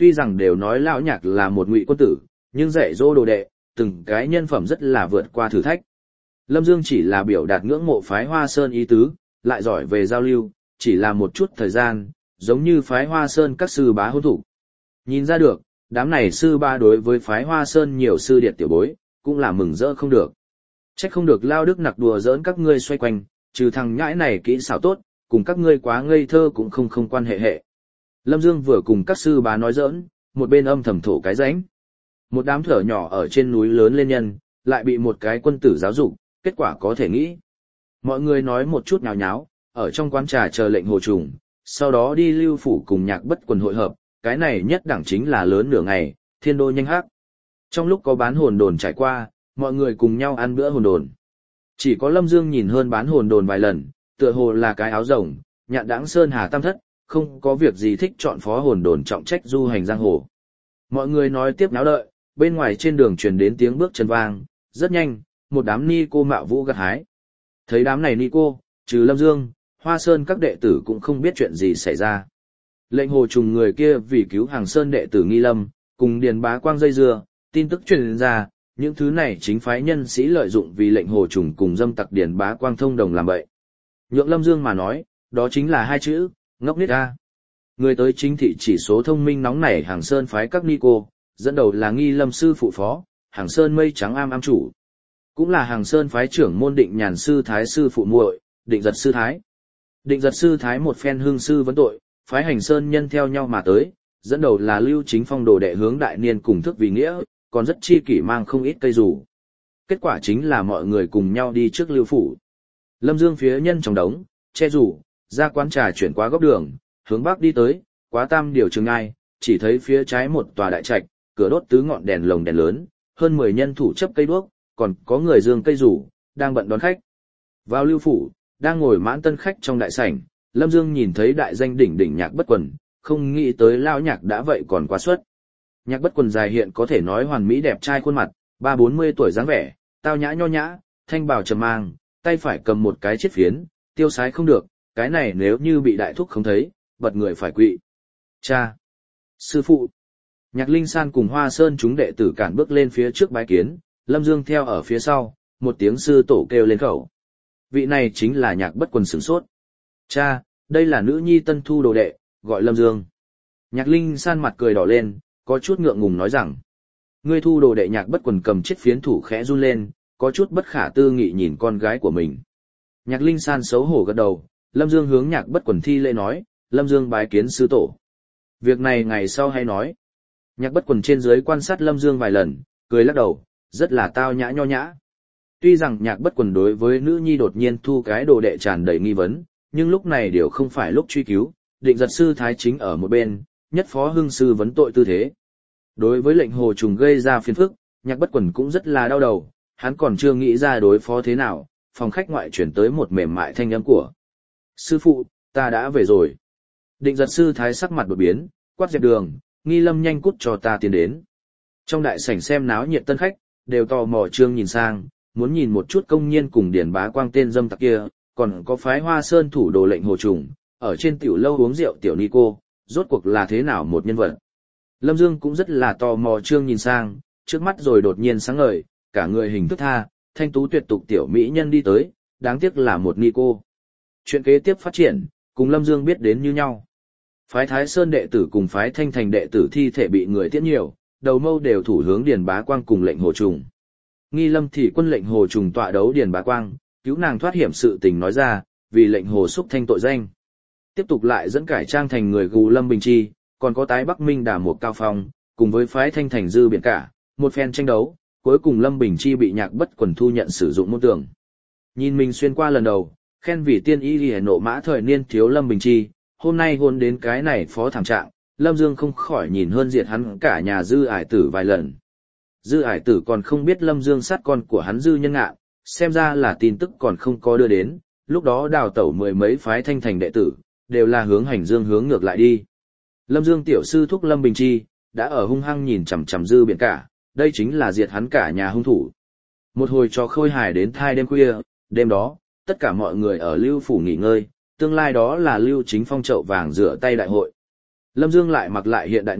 tuy rằng đều nói lão nhạc là một ngụy quân tử, nhưng dạy dỗ đồ đệ, từng cái nhân phẩm rất là vượt qua thử thách. Lâm Dương chỉ là biểu đạt ngưỡng mộ phái Hoa Sơn ý tứ, lại giỏi về giao lưu, chỉ là một chút thời gian, giống như phái Hoa Sơn các sư bá hôn thủ. Nhìn ra được, đám này sư ba đối với phái Hoa Sơn nhiều sư điệt tiểu bối, cũng là mừng rỡ không được. Trách không được Lao Đức Nặc đùa giỡn các ngươi xoay quanh, trừ thằng nhãi này kỹ xảo tốt, cùng các ngươi quá ngây thơ cũng không quan hệ hệ. Lâm Dương vừa cùng các sư bá nói giỡn, một bên âm thầm thổ cái rãnh. Một đám thở nhỏ ở trên núi lớn lên nhân, lại bị một cái quân tử giáo dục, kết quả có thể nghĩ. Mọi người nói một chút nhào nháo, ở trong quán trà chờ lệnh Hồ Trùng, sau đó đi Lưu Phủ cùng Nhạc Bất Quần hội hợp, cái này nhất đẳng chính là lớn nửa ngày, thiên đô nhanh hắc. Trong lúc có bán hồn đồn trải qua, mọi người cùng nhau ăn bữa hồn đồn. Chỉ có Lâm Dương nhìn hơn bán hồn đồn vài lần, tựa hồ là cái áo rồng, nhạn đãng sơn hà tam thất, không có việc gì thích chọn phó hồn đồn trọng trách du hành giang hồ. Mọi người nói tiếp náo đợi, bên ngoài trên đường truyền đến tiếng bước chân vang, rất nhanh, một đám ni cô mạo vũ gặt hái. Thấy đám này ni cô, trừ Lâm Dương, Hoa Sơn các đệ tử cũng không biết chuyện gì xảy ra. Lệnh Hồ Trùng người kia vì cứu Hàng Sơn đệ tử Nghi Lâm, cùng Điền Bá Quang dây dưa, tin tức truyền ra, những thứ này chính phái nhân sĩ lợi dụng vì lệnh Hồ Trùng cùng dâm tặc Điền Bá Quang thông đồng làm bậy. Nhượng Lâm Dương mà nói, đó chính là hai chữ, ngốc nghếch a. Người tới chính thị chỉ số thông minh nóng nảy Hàng Sơn phái các ni cô, dẫn đầu là Nghi Lâm sư phụ phó, Hàng Sơn mây trắng am chủ. Cũng là Hàng Sơn phái trưởng môn Định Nhàn sư thái sư phụ muội, Định Giật sư thái. Định Giật sư thái một phen hương sư vấn tội, phái Hành Sơn nhân theo nhau mà tới, dẫn đầu là Lưu Chính Phong đồ đệ hướng đại niên cùng thức vì nghĩa, còn rất chi kỷ mang không ít cây rủ. Kết quả chính là mọi người cùng nhau đi trước Lưu Phủ. Lâm Dương phía nhân trong đống, che rủ, ra quán trà chuyển qua góc đường, hướng bắc đi tới, quá tam điều trường ai, chỉ thấy phía trái một tòa đại trạch, cửa đốt tứ ngọn đèn lồng đèn lớn, hơn 10 nhân thủ chấp cây đuốc, còn có người dương cây rủ, đang bận đón khách. Vào Lưu Phủ, đang ngồi mãn tân khách trong đại sảnh, Lâm Dương nhìn thấy đại danh đỉnh đỉnh Nhạc Bất Quần, không nghĩ tới lao nhạc đã vậy còn quá xuất. Nhạc Bất Quần dài hiện có thể nói hoàn mỹ đẹp trai khuôn mặt, 30-40 tuổi dáng vẻ, tao nhã nho nhã, thanh bào trầm mang, tay phải cầm một cái chiếc phiến, tiêu sái không được, cái này nếu như bị đại thúc không thấy, bật người phải quỵ. Cha! Sư phụ! Nhạc Linh San cùng Hoa Sơn chúng đệ tử cản bước lên phía trước bái kiến, Lâm Dương theo ở phía sau, một tiếng sư tổ kêu lên khẩu. Vị này chính là Nhạc Bất Quần sửng sốt. Cha, đây là nữ nhi tân thu đồ đệ, gọi Lâm Dương. Nhạc Linh San mặt cười đỏ lên, có chút ngượng ngùng nói rằng. Ngươi thu đồ đệ Nhạc Bất Quần cầm chiếc phiến thủ khẽ run lên, có chút bất khả tư nghị nhìn con gái của mình. Nhạc Linh San xấu hổ gật đầu, Lâm Dương hướng Nhạc Bất Quần thi lễ nói, Lâm Dương bái kiến sư tổ. Việc này ngày sau hay nói. Nhạc Bất Quần trên dưới quan sát Lâm Dương vài lần, cười lắc đầu, rất là tao nhã nho nhã. Tuy rằng Nhạc Bất Quần đối với nữ nhi đột nhiên thu cái đồ đệ tràn đầy nghi vấn, nhưng lúc này đều không phải lúc truy cứu, Định Giật sư thái chính ở một bên, nhất phó hưng sư vấn tội tư thế. Đối với lệnh Hồ Trùng gây ra phiền phức, Nhạc Bất Quần cũng rất là đau đầu, hắn còn chưa nghĩ ra đối phó thế nào, phòng khách ngoại chuyển tới một mềm mại thanh âm của. Sư phụ, ta đã về rồi. Định Giật sư thái sắc mặt đột biến, quát dẹp đường, Nghi Lâm nhanh cút cho ta tiến đến. Trong đại sảnh xem náo nhiệt tân khách, đều tò mò trương nhìn sang, muốn nhìn một chút công nhiên cùng Điền Bá Quang tên dâm tặc kia, còn có phái Hoa Sơn thủ đồ lệnh Hồ Trùng, ở trên tiểu lâu uống rượu tiểu ni cô, rốt cuộc là thế nào một nhân vật. Lâm Dương cũng rất là tò mò trương nhìn sang, trước mắt rồi đột nhiên sáng ngời, cả người hình thức tha, thanh tú tuyệt tục tiểu mỹ nhân đi tới, đáng tiếc là một ni cô. Chuyện kế tiếp phát triển, cùng Lâm Dương biết đến như nhau. Phái Thái Sơn đệ tử cùng phái Thanh Thành đệ tử thi thể bị người tiễn nhiều, đầu mâu đều thủ hướng Điền Bá Quang cùng lệnh Hồ Trùng. Nghi Lâm thì quân lệnh Hồ Trùng tọa đấu Điền Bá Quang, cứu nàng thoát hiểm sự tình nói ra, vì lệnh Hồ xúc thanh tội danh. Tiếp tục lại dẫn cải trang thành người gù Lâm Bình Chi, còn có tái Bắc Minh Đả một Cao Phong, cùng với phái Thanh Thành Dư Biển Cả, một phen tranh đấu, cuối cùng Lâm Bình Chi bị Nhạc Bất Quần thu nhận sử dụng môn tường. Nhìn mình xuyên qua lần đầu, khen vì tiên y liễu nộ mã thời niên thiếu Lâm Bình Chi, hôm nay hôn đến cái này phó thảm trạng, Lâm Dương không khỏi nhìn hơn diệt hắn cả nhà Dư Ải Tử vài lần. Dư Ải Tử còn không biết Lâm Dương sát con của hắn Dư Nhân Ngạn, xem ra là tin tức còn không có đưa đến, lúc đó đào tẩu mười mấy phái Thanh Thành đệ tử, đều là hướng hành dương hướng ngược lại đi. Lâm Dương tiểu sư thúc Lâm Bình Chi, đã ở hung hăng nhìn chằm chằm Dư Biển Cả, đây chính là diệt hắn cả nhà hung thủ. Một hồi trò khôi hài đến thai đêm khuya, đêm đó, tất cả mọi người ở Lưu Phủ nghỉ ngơi, tương lai đó là Lưu Chính Phong chậu vàng rửa tay đại hội. Lâm Dương lại mặc lại hiện đại ngủ,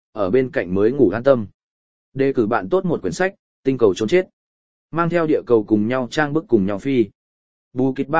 ở bên cạnh mới ngủ an tâm. Đề cử bạn tốt một quyển sách, Tinh cầu trốn chết. Mang theo địa cầu cùng nhau trang bức cùng nhau phi. Bù kịch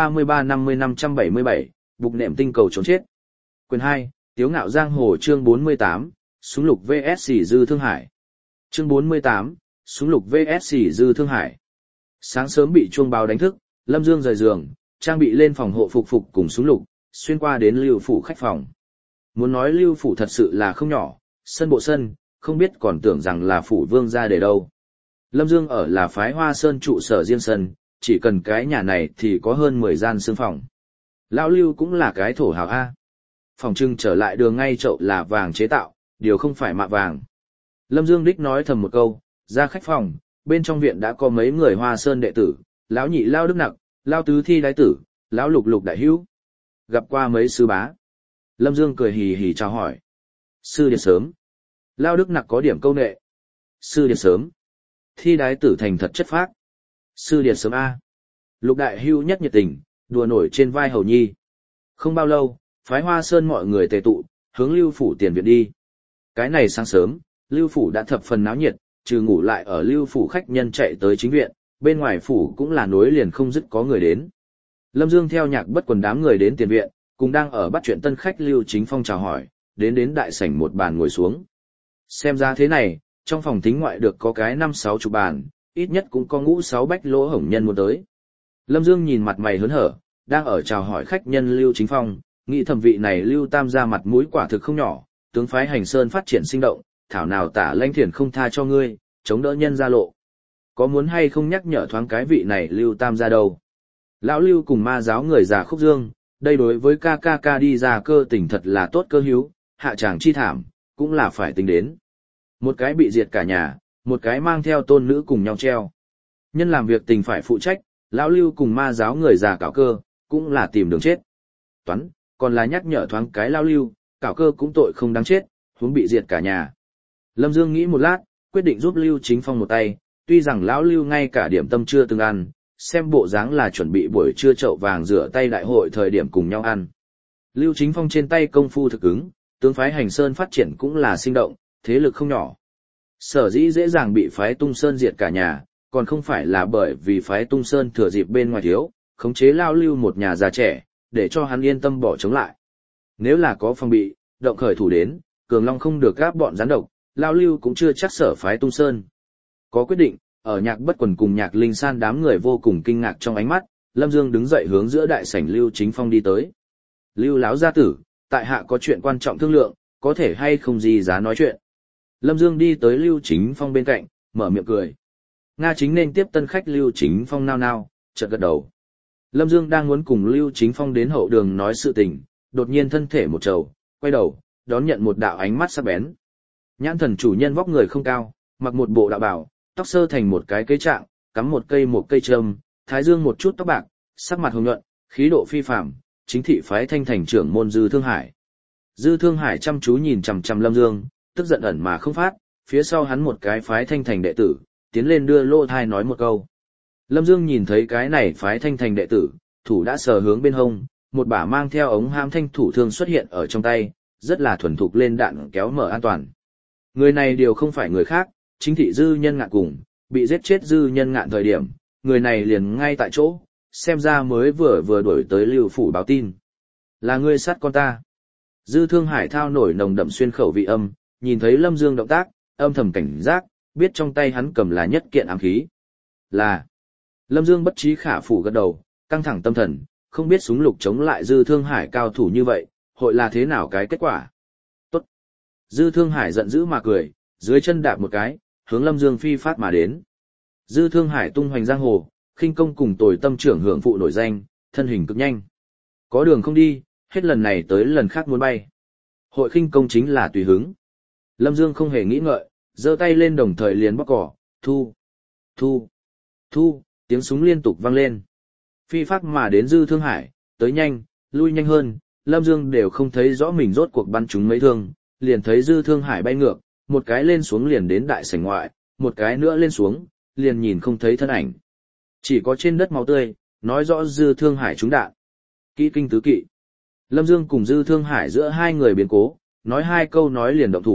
33-50-577, bục nệm tinh cầu trốn chết. Quyền 2, Tiếu ngạo giang hồ chương 48, súng lục VS Dư Thương Hải. Chương 48, súng lục VS Dư Thương Hải. Sáng sớm bị chuông báo đánh thức, Lâm Dương rời giường, trang bị lên phòng hộ phục cùng súng lục, xuyên qua đến Lưu phủ khách phòng. Muốn nói Lưu phủ thật sự là không nhỏ, sân bộ sân, không biết còn tưởng rằng là phủ vương gia để đâu. Lâm Dương ở là phái Hoa Sơn trụ sở riêng sân, chỉ cần cái nhà này thì có hơn 10 gian xương phòng. Lão Lưu cũng là cái thổ hào A. Phòng trưng trở lại đường ngay chậu là vàng chế tạo, điều không phải mạ vàng. Lâm Dương đích nói thầm một câu, ra khách phòng, bên trong viện đã có mấy người Hoa Sơn đệ tử, lão nhị Lao Đức Nặc, Lao Tứ Thi Đái Tử, lão Lục Lục Đại Hữu. Gặp qua mấy sư bá. Lâm Dương cười hì hì chào hỏi. Sư điệt sớm. Lao Đức Nặc có điểm câu nệ. Sư điệt sớm. Thi Đái Tử thành thật chất phác. Sư điệt sớm A. Lục Đại Hữu nhất nhiệt tình, đùa nổi trên vai hầu nhi. Không bao lâu, phái Hoa Sơn mọi người tề tụ, hướng Lưu phủ tiền viện đi. Cái này sáng sớm, Lưu phủ đã thập phần náo nhiệt, trừ ngủ lại ở Lưu phủ khách nhân chạy tới chính viện, bên ngoài phủ cũng là nối liền không dứt có người đến. Lâm Dương theo Nhạc Bất Quần đám người đến tiền viện, cùng đang ở bắt chuyện tân khách Lưu Chính Phong chào hỏi, đến đại sảnh một bàn ngồi xuống. Xem ra thế này, trong phòng thính ngoại được có cái 5-6 chục bàn, ít nhất cũng có ngũ 6 bách lỗ hổng nhân muốn tới. Lâm Dương nhìn mặt mày hớn hở, đang ở chào hỏi khách nhân Lưu Chính Phong, nghĩ thẩm vị này Lưu Tam gia mặt mũi quả thực không nhỏ, tướng phái Hành Sơn phát triển sinh động, thảo nào Tả Lãnh Thiển không tha cho ngươi, chống đỡ nhân gia lộ. Có muốn hay không nhắc nhở thoáng cái vị này Lưu Tam gia đâu? Lão Lưu cùng ma giáo người già khúc dương, đây đối với ca đi ra cơ tình thật là tốt cơ hữu, hạ tràng chi thảm, cũng là phải tính đến. Một cái bị diệt cả nhà, một cái mang theo tôn nữ cùng nhau treo. Nhân làm việc tình phải phụ trách, Lão Lưu cùng ma giáo người già cảo cơ, cũng là tìm đường chết. Toán, còn là nhắc nhở thoáng cái Lão Lưu, cảo cơ cũng tội không đáng chết, huống bị diệt cả nhà. Lâm Dương nghĩ một lát, quyết định giúp Lưu Chính Phong một tay, tuy rằng Lão Lưu ngay cả điểm tâm chưa từng ăn, xem bộ dáng là chuẩn bị buổi trưa chậu vàng rửa tay đại hội thời điểm cùng nhau ăn. Lưu Chính Phong trên tay công phu thực ứng, tướng phái Hành Sơn phát triển cũng là sinh động, thế lực không nhỏ. Sở dĩ dễ dàng bị phái Tung Sơn diệt cả nhà, còn không phải là bởi vì phái Tung Sơn thừa dịp bên ngoài thiếu, khống chế Lão Lưu một nhà già trẻ, để cho hắn yên tâm bỏ chống lại. Nếu là có phòng bị, động khởi thủ đến, Cường Long không được gáp bọn gián độc, Lão Lưu cũng chưa chắc sở phái Tung Sơn. Có quyết định, ở Nhạc Bất Quần cùng Nhạc Linh San đám người vô cùng kinh ngạc trong ánh mắt, Lâm Dương đứng dậy hướng giữa đại sảnh Lưu Chính Phong đi tới. Lưu láo gia tử, tại hạ có chuyện quan trọng thương lượng, có thể hay không gì giá nói chuyện. Lâm Dương đi tới Lưu Chính Phong bên cạnh, mở miệng cười. Nga chính nên tiếp tân khách Lưu Chính Phong nao nao, chợt gật đầu. Lâm Dương đang muốn cùng Lưu Chính Phong đến hậu đường nói sự tình, đột nhiên thân thể một trầu, quay đầu, đón nhận một đạo ánh mắt sắc bén. Nhãn thần chủ nhân vóc người không cao, mặc một bộ đạo bào, tóc sơ thành một cái cây trạng, cắm một cây trâm, thái dương một chút tóc bạc, sắc mặt hồng nhuận, khí độ phi phàm, chính thị phái Thanh Thành trưởng môn Dư Thương Hải. Dư Thương Hải chăm chú nhìn chằm chằm Lâm Dương, tức giận ẩn mà không phát, phía sau hắn một cái phái Thanh Thành đệ tử, tiến lên đưa lô thai nói một câu. Lâm Dương nhìn thấy cái này phái Thanh Thành đệ tử, thủ đã sờ hướng bên hông, một bả mang theo ống ham thanh thủ thương xuất hiện ở trong tay, rất là thuần thục lên đạn kéo mở an toàn. Người này điều không phải người khác, chính thị Dư Nhân Ngạn cùng, bị giết chết Dư Nhân Ngạn thời điểm, người này liền ngay tại chỗ, xem ra mới vừa đuổi tới Lưu phủ báo tin. Là ngươi sát con ta. Dư Thương Hải thao nổi nồng đậm xuyên khẩu vị âm, nhìn thấy Lâm Dương động tác, âm thầm cảnh giác, biết trong tay hắn cầm là nhất kiện ám khí. Là. Lâm Dương bất trí khả phủ gật đầu, căng thẳng tâm thần, không biết súng lục chống lại Dư Thương Hải cao thủ như vậy, hội là thế nào cái kết quả. Tốt. Dư Thương Hải giận dữ mà cười, dưới chân đạp một cái, hướng Lâm Dương phi phát mà đến. Dư Thương Hải tung hoành giang hồ, khinh công cùng tồi tâm trưởng hưởng phụ nổi danh, thân hình cực nhanh. Có đường không đi, hết lần này tới lần khác muốn bay. Hội khinh công chính là tùy hứng. Lâm Dương không hề nghĩ ngợi, giơ tay lên đồng thời liền bóc cỏ, thu, tiếng súng liên tục vang lên. Phi phát mà đến Dư Thương Hải, tới nhanh, lui nhanh hơn, Lâm Dương đều không thấy rõ mình rốt cuộc bắn trúng mấy thương, liền thấy Dư Thương Hải bay ngược, một cái lên xuống liền đến đại sảnh ngoại, một cái nữa lên xuống, liền nhìn không thấy thân ảnh. Chỉ có trên đất máu tươi, nói rõ Dư Thương Hải trúng đạn. Kỹ kinh tứ kỵ. Lâm Dương cùng Dư Thương Hải giữa hai người biến cố, nói hai câu nói liền động thủ,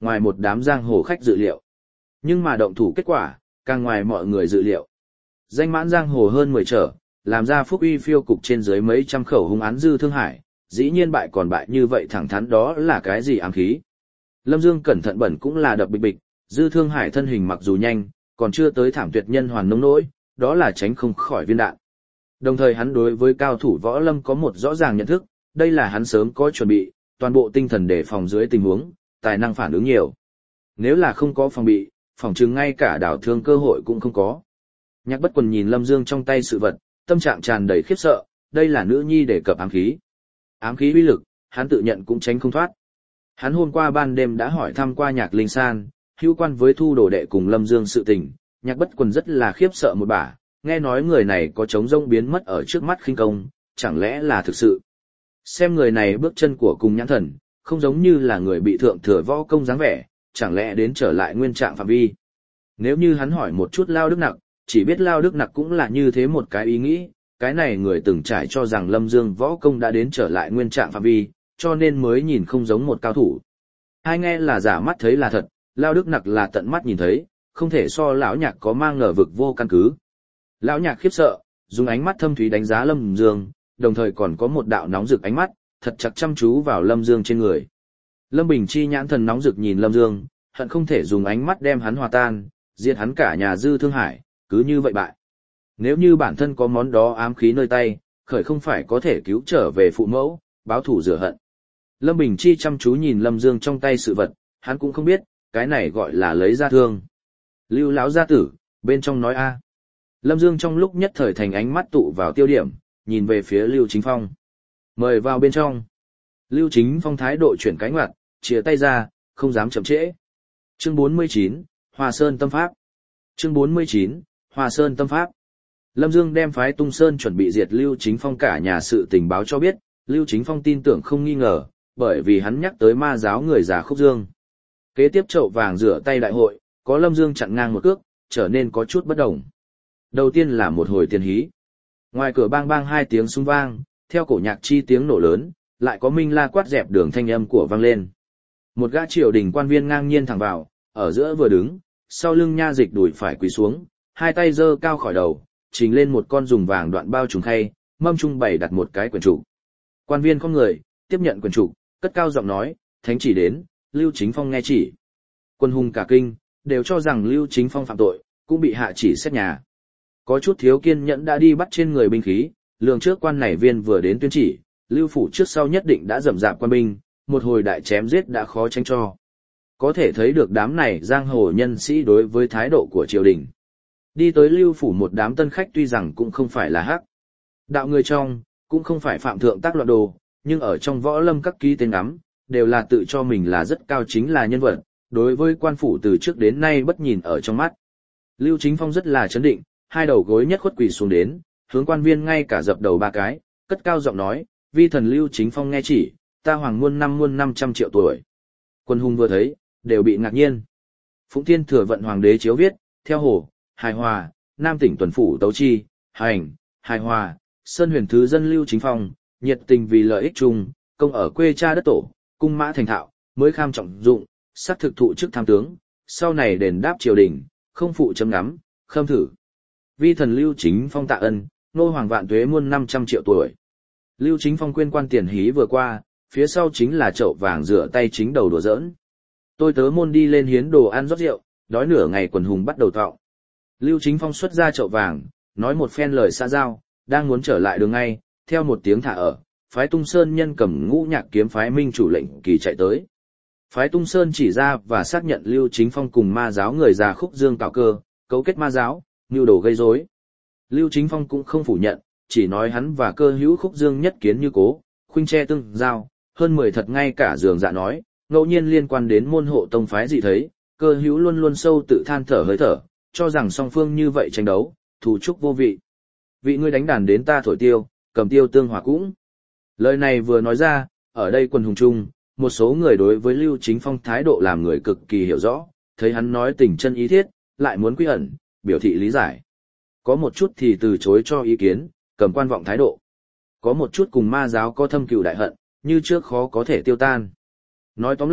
ngoài một đám giang hồ khách dự liệu. Nhưng mà động thủ kết quả, càng ngoài mọi người dự liệu. Danh mãn giang hồ hơn 10 trở, làm ra phúc uy phiêu cục trên dưới mấy trăm khẩu hung án Dư Thương Hải, dĩ nhiên bại còn bại như vậy thẳng thắn đó là cái gì ám khí. Lâm Dương cẩn thận bẩn cũng là đập bịch bịch, Dư Thương Hải thân hình mặc dù nhanh, còn chưa tới thảm tuyệt nhân hoàn nông nỗi, đó là tránh không khỏi viên đạn. Đồng thời hắn đối với cao thủ võ lâm có một rõ ràng nhận thức, đây là hắn sớm có chuẩn bị, toàn bộ tinh thần để phòng dưới tình huống, tài năng phản ứng nhiều. Nếu là không có phòng bị, phòng chừng ngay cả đảo thương cơ hội cũng không có. Nhạc Bất Quần nhìn Lâm Dương trong tay sự vật, tâm trạng tràn đầy khiếp sợ, đây là nữ nhi đề cập ám khí. Ám khí uy lực, hắn tự nhận cũng tránh không thoát. Hắn hôm qua ban đêm đã hỏi thăm qua Nhạc Linh San, hữu quan với thu đồ đệ cùng Lâm Dương sự tình, Nhạc Bất Quần rất là khiếp sợ một bả, nghe nói người này có trống rông biến mất ở trước mắt khinh công, chẳng lẽ là thực sự. Xem người này bước chân của cùng nhãn thần, không giống như là người bị thượng thừa võ công dáng vẻ, chẳng lẽ đến trở lại nguyên trạng phạm vi. Nếu như hắn hỏi một chút Lao Đức Nặc, chỉ biết Lao Đức Nặc cũng là như thế một cái ý nghĩ, cái này người từng trải cho rằng Lâm Dương võ công đã đến trở lại nguyên trạng phạm vi, cho nên mới nhìn không giống một cao thủ. Hai nghe là giả mắt thấy là thật, Lao Đức Nặc là tận mắt nhìn thấy, không thể so lão Nhạc có mang ngờ vực vô căn cứ. Lão Nhạc khiếp sợ, dùng ánh mắt thâm thúy đánh giá Lâm Dương, đồng thời còn có một đạo nóng rực ánh mắt, thật chặt chăm chú vào Lâm Dương trên người. Lâm Bình Chi nhãn thần nóng rực nhìn Lâm Dương, hận không thể dùng ánh mắt đem hắn hòa tan, diệt hắn cả nhà Dư Thương Hải, cứ như vậy bại. Nếu như bản thân có món đó ám khí nơi tay, khởi không phải có thể cứu trở về phụ mẫu, báo thù rửa hận. Lâm Bình Chi chăm chú nhìn Lâm Dương trong tay sự vật, hắn cũng không biết, cái này gọi là lấy ra thương. Lưu lão gia tử, bên trong nói a. Lâm Dương trong lúc nhất thời thành ánh mắt tụ vào tiêu điểm, nhìn về phía Lưu Chính Phong. Mời vào bên trong. Lưu Chính Phong thái độ chuyển cái ngoặt, chìa tay ra, không dám chậm trễ. Chương 49, Hoa Sơn Tâm Pháp. Chương 49, Hoa Sơn Tâm Pháp. Lâm Dương đem phái Tung Sơn chuẩn bị diệt Lưu Chính Phong cả nhà sự tình báo cho biết, Lưu Chính Phong tin tưởng không nghi ngờ, bởi vì hắn nhắc tới ma giáo người già Khúc Dương. Kế tiếp chậu vàng rửa tay đại hội, có Lâm Dương chặn ngang một cước, trở nên có chút bất đồng. Đầu tiên là một hồi tiền hí. Ngoài cửa bang bang hai tiếng súng vang, theo cổ nhạc chi tiếng nổ lớn, lại có minh la quát dẹp đường thanh âm của vang lên. Một gã triều đình quan viên ngang nhiên thẳng vào, ở giữa vừa đứng, sau lưng nha dịch đùi phải quỳ xuống, hai tay giơ cao khỏi đầu, trình lên một con dùng vàng đoạn bao trùng khay, mâm trung bày đặt một cái quyển trục. Quan viên không người, tiếp nhận quyển trục, cất cao giọng nói, thánh chỉ đến, Lưu Chính Phong nghe chỉ. Quân hùng cả kinh, đều cho rằng Lưu Chính Phong phạm tội, cũng bị hạ chỉ xét nhà. Có chút thiếu kiên nhẫn đã đi bắt trên người binh khí, lường trước quan này viên vừa đến tuyên chỉ, Lưu phủ trước sau nhất định đã rầm rạp quan binh, một hồi đại chém giết đã khó tránh cho. Có thể thấy được đám này giang hồ nhân sĩ đối với thái độ của triều đình. Đi tới Lưu phủ một đám tân khách tuy rằng cũng không phải là hắc đạo người trong, cũng không phải phạm thượng tác loạn đồ, nhưng ở trong võ lâm các ký tên ngắm, đều là tự cho mình là rất cao chính là nhân vật, đối với quan phủ từ trước đến nay bất nhìn ở trong mắt. Lưu Chính Phong rất là chấn định, hai đầu gối nhất khuất quỳ xuống đến, hướng quan viên ngay cả dập đầu ba cái, cất cao giọng nói, vi thần Lưu Chính Phong nghe chỉ, ta hoàng muôn 500 triệu tuổi. Quân hùng vừa thấy, đều bị ngạc nhiên. Phụng Thiên Thừa Vận Hoàng đế chiếu viết, theo hồ, hài hòa, Nam tỉnh tuần phủ tấu chi, hành, hài hòa, Sơn Huyền Thứ dân Lưu Chính Phong, nhiệt tình vì lợi ích chung, công ở quê cha đất tổ, cung mã thành thạo, mới kham trọng dụng, sắc thực thụ chức tham tướng, sau này đền đáp triều đình, không phụ chấm ngắm, khâm thử. Vi thần Lưu Chính Phong tạ ân, nô hoàng vạn tuế muôn 500 triệu tuổi. Lưu Chính Phong quyên quan tiền hí vừa qua, phía sau chính là chậu vàng rửa tay chính đầu đùa giỡn. Tôi tớ môn đi lên hiến đồ ăn rót rượu, đói nửa ngày quần hùng bắt đầu tọng. Lưu Chính Phong xuất ra chậu vàng, nói một phen lời xã giao, đang muốn trở lại đường ngay, theo một tiếng thả ở, phái Tung Sơn nhân cầm ngũ nhạc kiếm phái minh chủ lệnh kỳ chạy tới. Phái Tung Sơn chỉ ra và xác nhận Lưu Chính Phong cùng ma giáo người già Khúc Dương cạo cơ, cấu kết ma giáo, mưu đồ gây rối. Lưu Chính Phong cũng không phủ nhận, chỉ nói hắn và cơ hữu Khúc Dương nhất kiến như cố, khuynh tre tương giao, hơn 10 thật ngay cả giường dạ nói, ngẫu nhiên liên quan đến môn hộ tông phái gì thấy, cơ hữu luôn luôn sâu tự than thở hơi thở, cho rằng song phương như vậy tranh đấu, thù chúc vô vị. Vị ngươi đánh đàn đến ta thổi tiêu, cầm tiêu tương hòa cũng. Lời này vừa nói ra, ở đây quần hùng chung, một số người đối với Lưu Chính Phong thái độ làm người cực kỳ hiểu rõ, thấy hắn nói tình chân ý thiết, lại muốn quy ẩn, biểu thị lý giải. Có một chút thì từ chối cho ý kiến, cầm quan vọng thái độ. Có một chút cùng ma giáo có thâm cừu đại hận, như trước khó có thể tiêu tan. Nói tóm lại,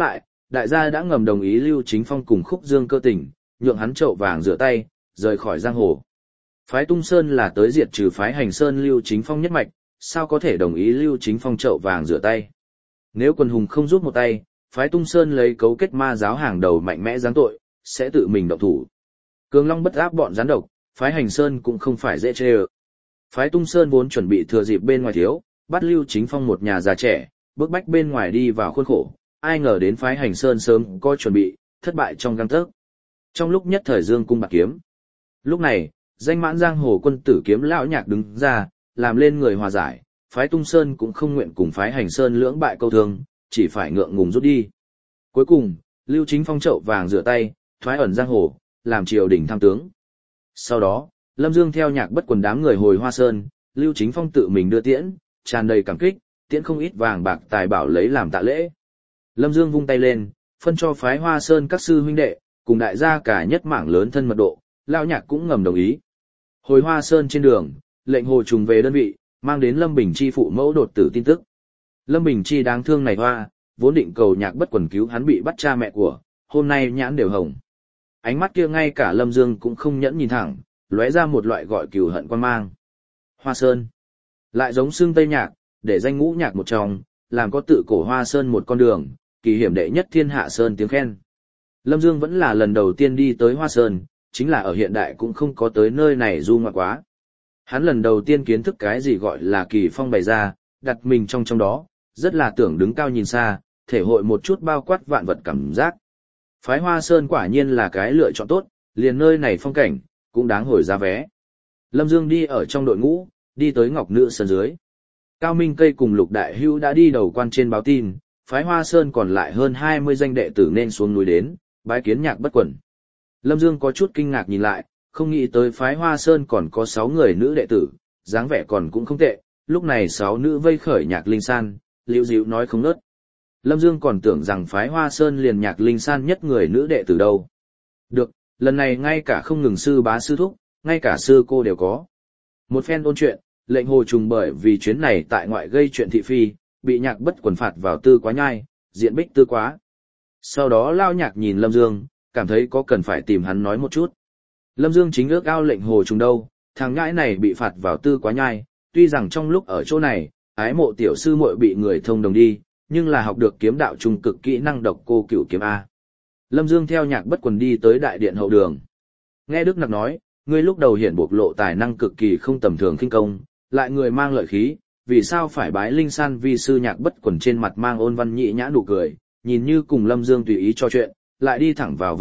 đại gia đã ngầm đồng ý Lưu Chính Phong cùng Khúc Dương Cơ tình, nhượng hắn chậu vàng rửa tay, rời khỏi giang hồ. Phái Tung Sơn là tới diệt trừ phái Hành Sơn Lưu Chính Phong nhất mạch, sao có thể đồng ý Lưu Chính Phong chậu vàng rửa tay. Nếu quần hùng không giúp một tay, phái Tung Sơn lấy cấu kết ma giáo hàng đầu mạnh mẽ giáng tội, sẽ tự mình động thủ. Cường Long bất áp bọn gián độc, phái Hành Sơn cũng không phải dễ chê ơ. Phái Tung Sơn vốn chuẩn bị thừa dịp bên ngoài thiếu, bắt Lưu Chính Phong một nhà già trẻ, bước bách bên ngoài đi vào khuôn khổ, ai ngờ đến phái Hành Sơn sớm có chuẩn bị, thất bại trong gang tấc. Trong lúc nhất thời dương cung bạc kiếm. Lúc này, danh mãn giang hồ quân tử kiếm lão nhạc đứng ra, làm lên người hòa giải, phái Tung Sơn cũng không nguyện cùng phái Hành Sơn lưỡng bại câu thương, chỉ phải ngượng ngùng rút đi. Cuối cùng, Lưu Chính Phong chậu vàng rửa tay, thoái ẩn giang hồ, làm triều đình tham tướng. Sau đó, Lâm Dương theo Nhạc Bất Quần đám người hồi Hoa Sơn, Lưu Chính Phong tự mình đưa tiễn, tràn đầy cảm kích, tiễn không ít vàng bạc tài bảo lấy làm tạ lễ. Lâm Dương vung tay lên, phân cho phái Hoa Sơn các sư huynh đệ, cùng đại gia cả nhất mảng lớn thân mật độ, lão nhạc cũng ngầm đồng ý. Hồi Hoa Sơn trên đường, lệnh Hồ Trùng về đơn vị, mang đến Lâm Bình Chi phụ mẫu đột tử tin tức. Lâm Bình Chi đáng thương này hoa, vốn định cầu Nhạc Bất Quần cứu hắn bị bắt cha mẹ của, hôm nay nhãn đều hồng. Ánh mắt kia ngay cả Lâm Dương cũng không nhẫn nhìn thẳng, lóe ra một loại gọi cừu hận quan mang. Hoa Sơn, lại giống xương Tây Nhạc, để danh ngũ nhạc một trong, làm có tự cổ Hoa Sơn một con đường, kỳ hiểm đệ nhất thiên hạ sơn tiếng khen. Lâm Dương vẫn là lần đầu tiên đi tới Hoa Sơn, chính là ở hiện đại cũng không có tới nơi này du ngoạn quá. Hắn lần đầu tiên kiến thức cái gì gọi là kỳ phong bày ra, đặt mình trong đó, rất là tưởng đứng cao nhìn xa, thể hội một chút bao quát vạn vật cảm giác. Phái Hoa Sơn quả nhiên là cái lựa chọn tốt, liền nơi này phong cảnh, cũng đáng hồi giá vé. Lâm Dương đi ở trong đội ngũ, đi tới Ngọc Nữ Sơn dưới. Cao Minh Cây cùng Lục Đại Hữu đã đi đầu quan trên báo tin, phái Hoa Sơn còn lại hơn 20 danh đệ tử nên xuống núi đến, bái kiến Nhạc Bất Quần. Lâm Dương có chút kinh ngạc nhìn lại, không nghĩ tới phái Hoa Sơn còn có 6 người nữ đệ tử, dáng vẻ còn cũng không tệ, lúc này 6 nữ vây khởi Nhạc Linh San, liễu dịu nói không ngớt. Lâm Dương còn tưởng rằng phái Hoa Sơn liền Nhạc Linh San nhất người nữ đệ tử đâu. Được, lần này ngay cả không ngừng sư bá sư thúc, ngay cả sư cô đều có. Một phen ôn chuyện, lệnh Hồ Trùng bởi vì chuyến này tại ngoại gây chuyện thị phi, bị Nhạc Bất Quần phạt vào tư quá nhai, diện bích tư quá. Sau đó lao Nhạc nhìn Lâm Dương, cảm thấy có cần phải tìm hắn nói một chút. Lâm Dương chính ước ao lệnh Hồ Trùng đâu, thằng nhãi này bị phạt vào tư quá nhai, tuy rằng trong lúc ở chỗ này, ái mộ tiểu sư muội bị người thông đồng đi, nhưng là học được kiếm đạo trung cực kỹ năng độc cô cửu kiếm A. Lâm Dương theo Nhạc Bất Quần đi tới đại điện hậu đường. Nghe Đức Nặc nói, ngươi lúc đầu hiển bộc lộ tài năng cực kỳ không tầm thường khinh công, lại người mang lợi khí, vì sao phải bái Linh San vi sư? Nhạc Bất Quần trên mặt mang ôn văn nhị nhã nụ cười, nhìn như cùng Lâm Dương tùy ý trò chuyện, lại đi thẳng vào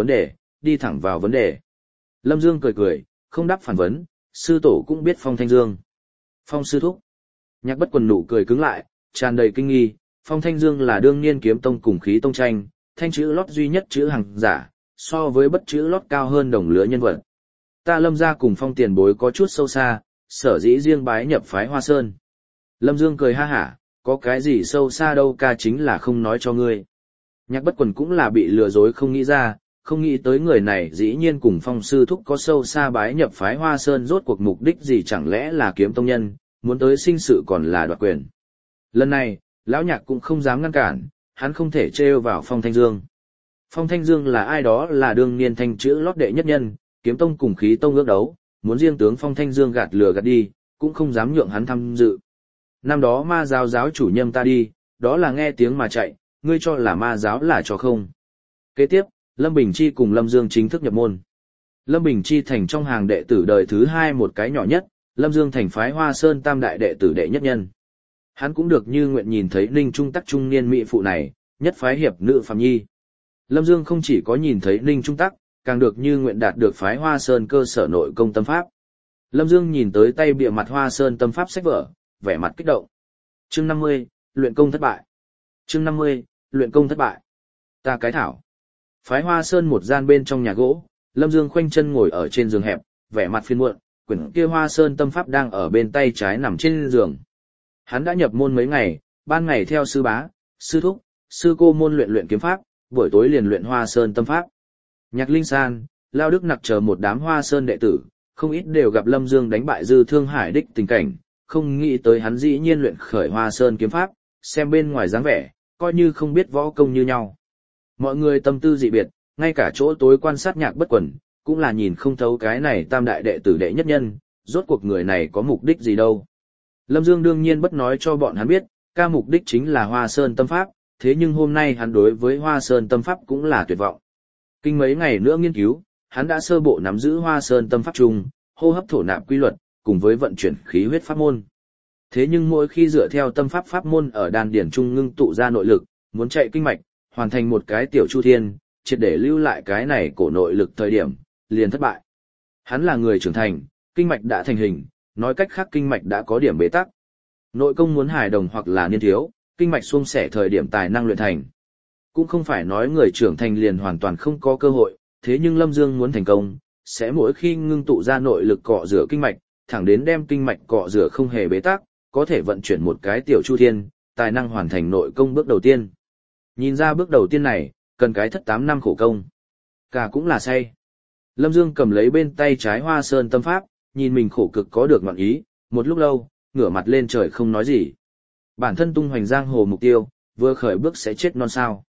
vấn đề. Lâm Dương cười cười, không đáp phản vấn, sư tổ cũng biết Phong Thanh Dương. Phong sư thúc. Nhạc Bất Quần nụ cười cứng lại, tràn đầy kinh nghi, Phong Thanh Dương là đương niên kiếm tông cùng khí tông tranh, thanh chữ lót duy nhất chữ hàng giả, so với bất chữ lót cao hơn đồng lứa nhân vật. Ta Lâm gia cùng Phong tiền bối có chút sâu xa, sở dĩ riêng bái nhập phái Hoa Sơn. Lâm Dương cười ha hả, có cái gì sâu xa đâu ca, chính là không nói cho ngươi. Nhạc Bất Quần cũng là bị lừa dối không nghĩ ra, không nghĩ tới người này dĩ nhiên cùng Phong sư thúc có sâu xa bái nhập phái Hoa Sơn, rốt cuộc mục đích gì, chẳng lẽ là kiếm tông nhân, muốn tới sinh sự còn là đoạt quyền. Lần này, lão Nhạc cũng không dám ngăn cản, hắn không thể trêu vào Phong Thanh Dương. Phong Thanh Dương là ai? Đó là đương niên thanh chữ lót đệ nhất nhân, kiếm tông cùng khí tông ước đấu, muốn riêng tướng Phong Thanh Dương gạt lừa gạt đi, cũng không dám nhượng hắn tham dự. Năm đó ma giáo giáo chủ nhâm ta đi, đó là nghe tiếng mà chạy, ngươi cho là ma giáo là cho không. Kế tiếp, Lâm Bình Chi cùng Lâm Dương chính thức nhập môn. Lâm Bình Chi thành trong hàng đệ tử đời thứ 2 một cái nhỏ nhất, Lâm Dương thành phái Hoa Sơn tam đại đệ tử đệ nhất nhân. Hắn cũng được như nguyện nhìn thấy Ninh Trung Tắc trung niên mỹ phụ này, nhất phái hiệp nữ phàm nhi. Lâm Dương không chỉ có nhìn thấy Ninh Trung Tắc, càng được như nguyện đạt được phái Hoa Sơn cơ sở nội công tâm pháp. Lâm Dương nhìn tới tay bìa mặt Hoa Sơn tâm pháp sách vở, vẻ mặt kích động. Chương 50, luyện công thất bại. Chương 50, luyện công thất bại. Ta cái thảo. Phái Hoa Sơn một gian bên trong nhà gỗ, Lâm Dương khoanh chân ngồi ở trên giường hẹp, vẻ mặt phiền muộn, quyển kia Hoa Sơn tâm pháp đang ở bên tay trái nằm trên giường. Hắn đã nhập môn mấy ngày, ban ngày theo sư bá, sư thúc, sư cô môn luyện kiếm pháp, buổi tối liền luyện Hoa Sơn tâm pháp. Nhạc Linh San, Lao Đức Nặc chờ một đám Hoa Sơn đệ tử, không ít đều gặp Lâm Dương đánh bại Dư Thương Hải đích tình cảnh, không nghĩ tới hắn dĩ nhiên luyện khởi Hoa Sơn kiếm pháp, xem bên ngoài dáng vẻ, coi như không biết võ công như nhau. Mọi người tâm tư dị biệt, ngay cả chỗ tối quan sát Nhạc Bất Quần, cũng là nhìn không thấu cái này tam đại đệ tử đệ nhất nhân, rốt cuộc người này có mục đích gì đâu. Lâm Dương đương nhiên bất nói cho bọn hắn biết, ca mục đích chính là Hoa Sơn tâm pháp, thế nhưng hôm nay hắn đối với Hoa Sơn tâm pháp cũng là tuyệt vọng. Kinh mấy ngày nữa nghiên cứu, hắn đã sơ bộ nắm giữ Hoa Sơn tâm pháp chung, hô hấp thổ nạp quy luật, cùng với vận chuyển khí huyết pháp môn. Thế nhưng mỗi khi dựa theo tâm pháp pháp môn ở đan điển trung ngưng tụ ra nội lực, muốn chạy kinh mạch, hoàn thành một cái tiểu chu thiên, triệt để lưu lại cái này cổ nội lực thời điểm, liền thất bại. Hắn là người trưởng thành, kinh mạch đã thành hình, nói cách khác kinh mạch đã có điểm bế tắc. Nội công muốn hài đồng hoặc là niên thiếu, kinh mạch suông sẻ thời điểm tài năng luyện thành. Cũng không phải nói người trưởng thành liền hoàn toàn không có cơ hội, thế nhưng Lâm Dương muốn thành công, sẽ mỗi khi ngưng tụ ra nội lực cọ rửa kinh mạch, thẳng đến đem kinh mạch cọ rửa không hề bế tắc, có thể vận chuyển một cái tiểu chu thiên, tài năng hoàn thành nội công bước đầu tiên. Nhìn ra bước đầu tiên này, cần cái thất 8 năm khổ công. Cả cũng là say. Lâm Dương cầm lấy bên tay trái Hoa Sơn tâm pháp, nhìn mình khổ cực có được ngọn ý, một lúc lâu, ngửa mặt lên trời không nói gì. Bản thân tung hoành giang hồ mục tiêu, vừa khởi bước sẽ chết non sao.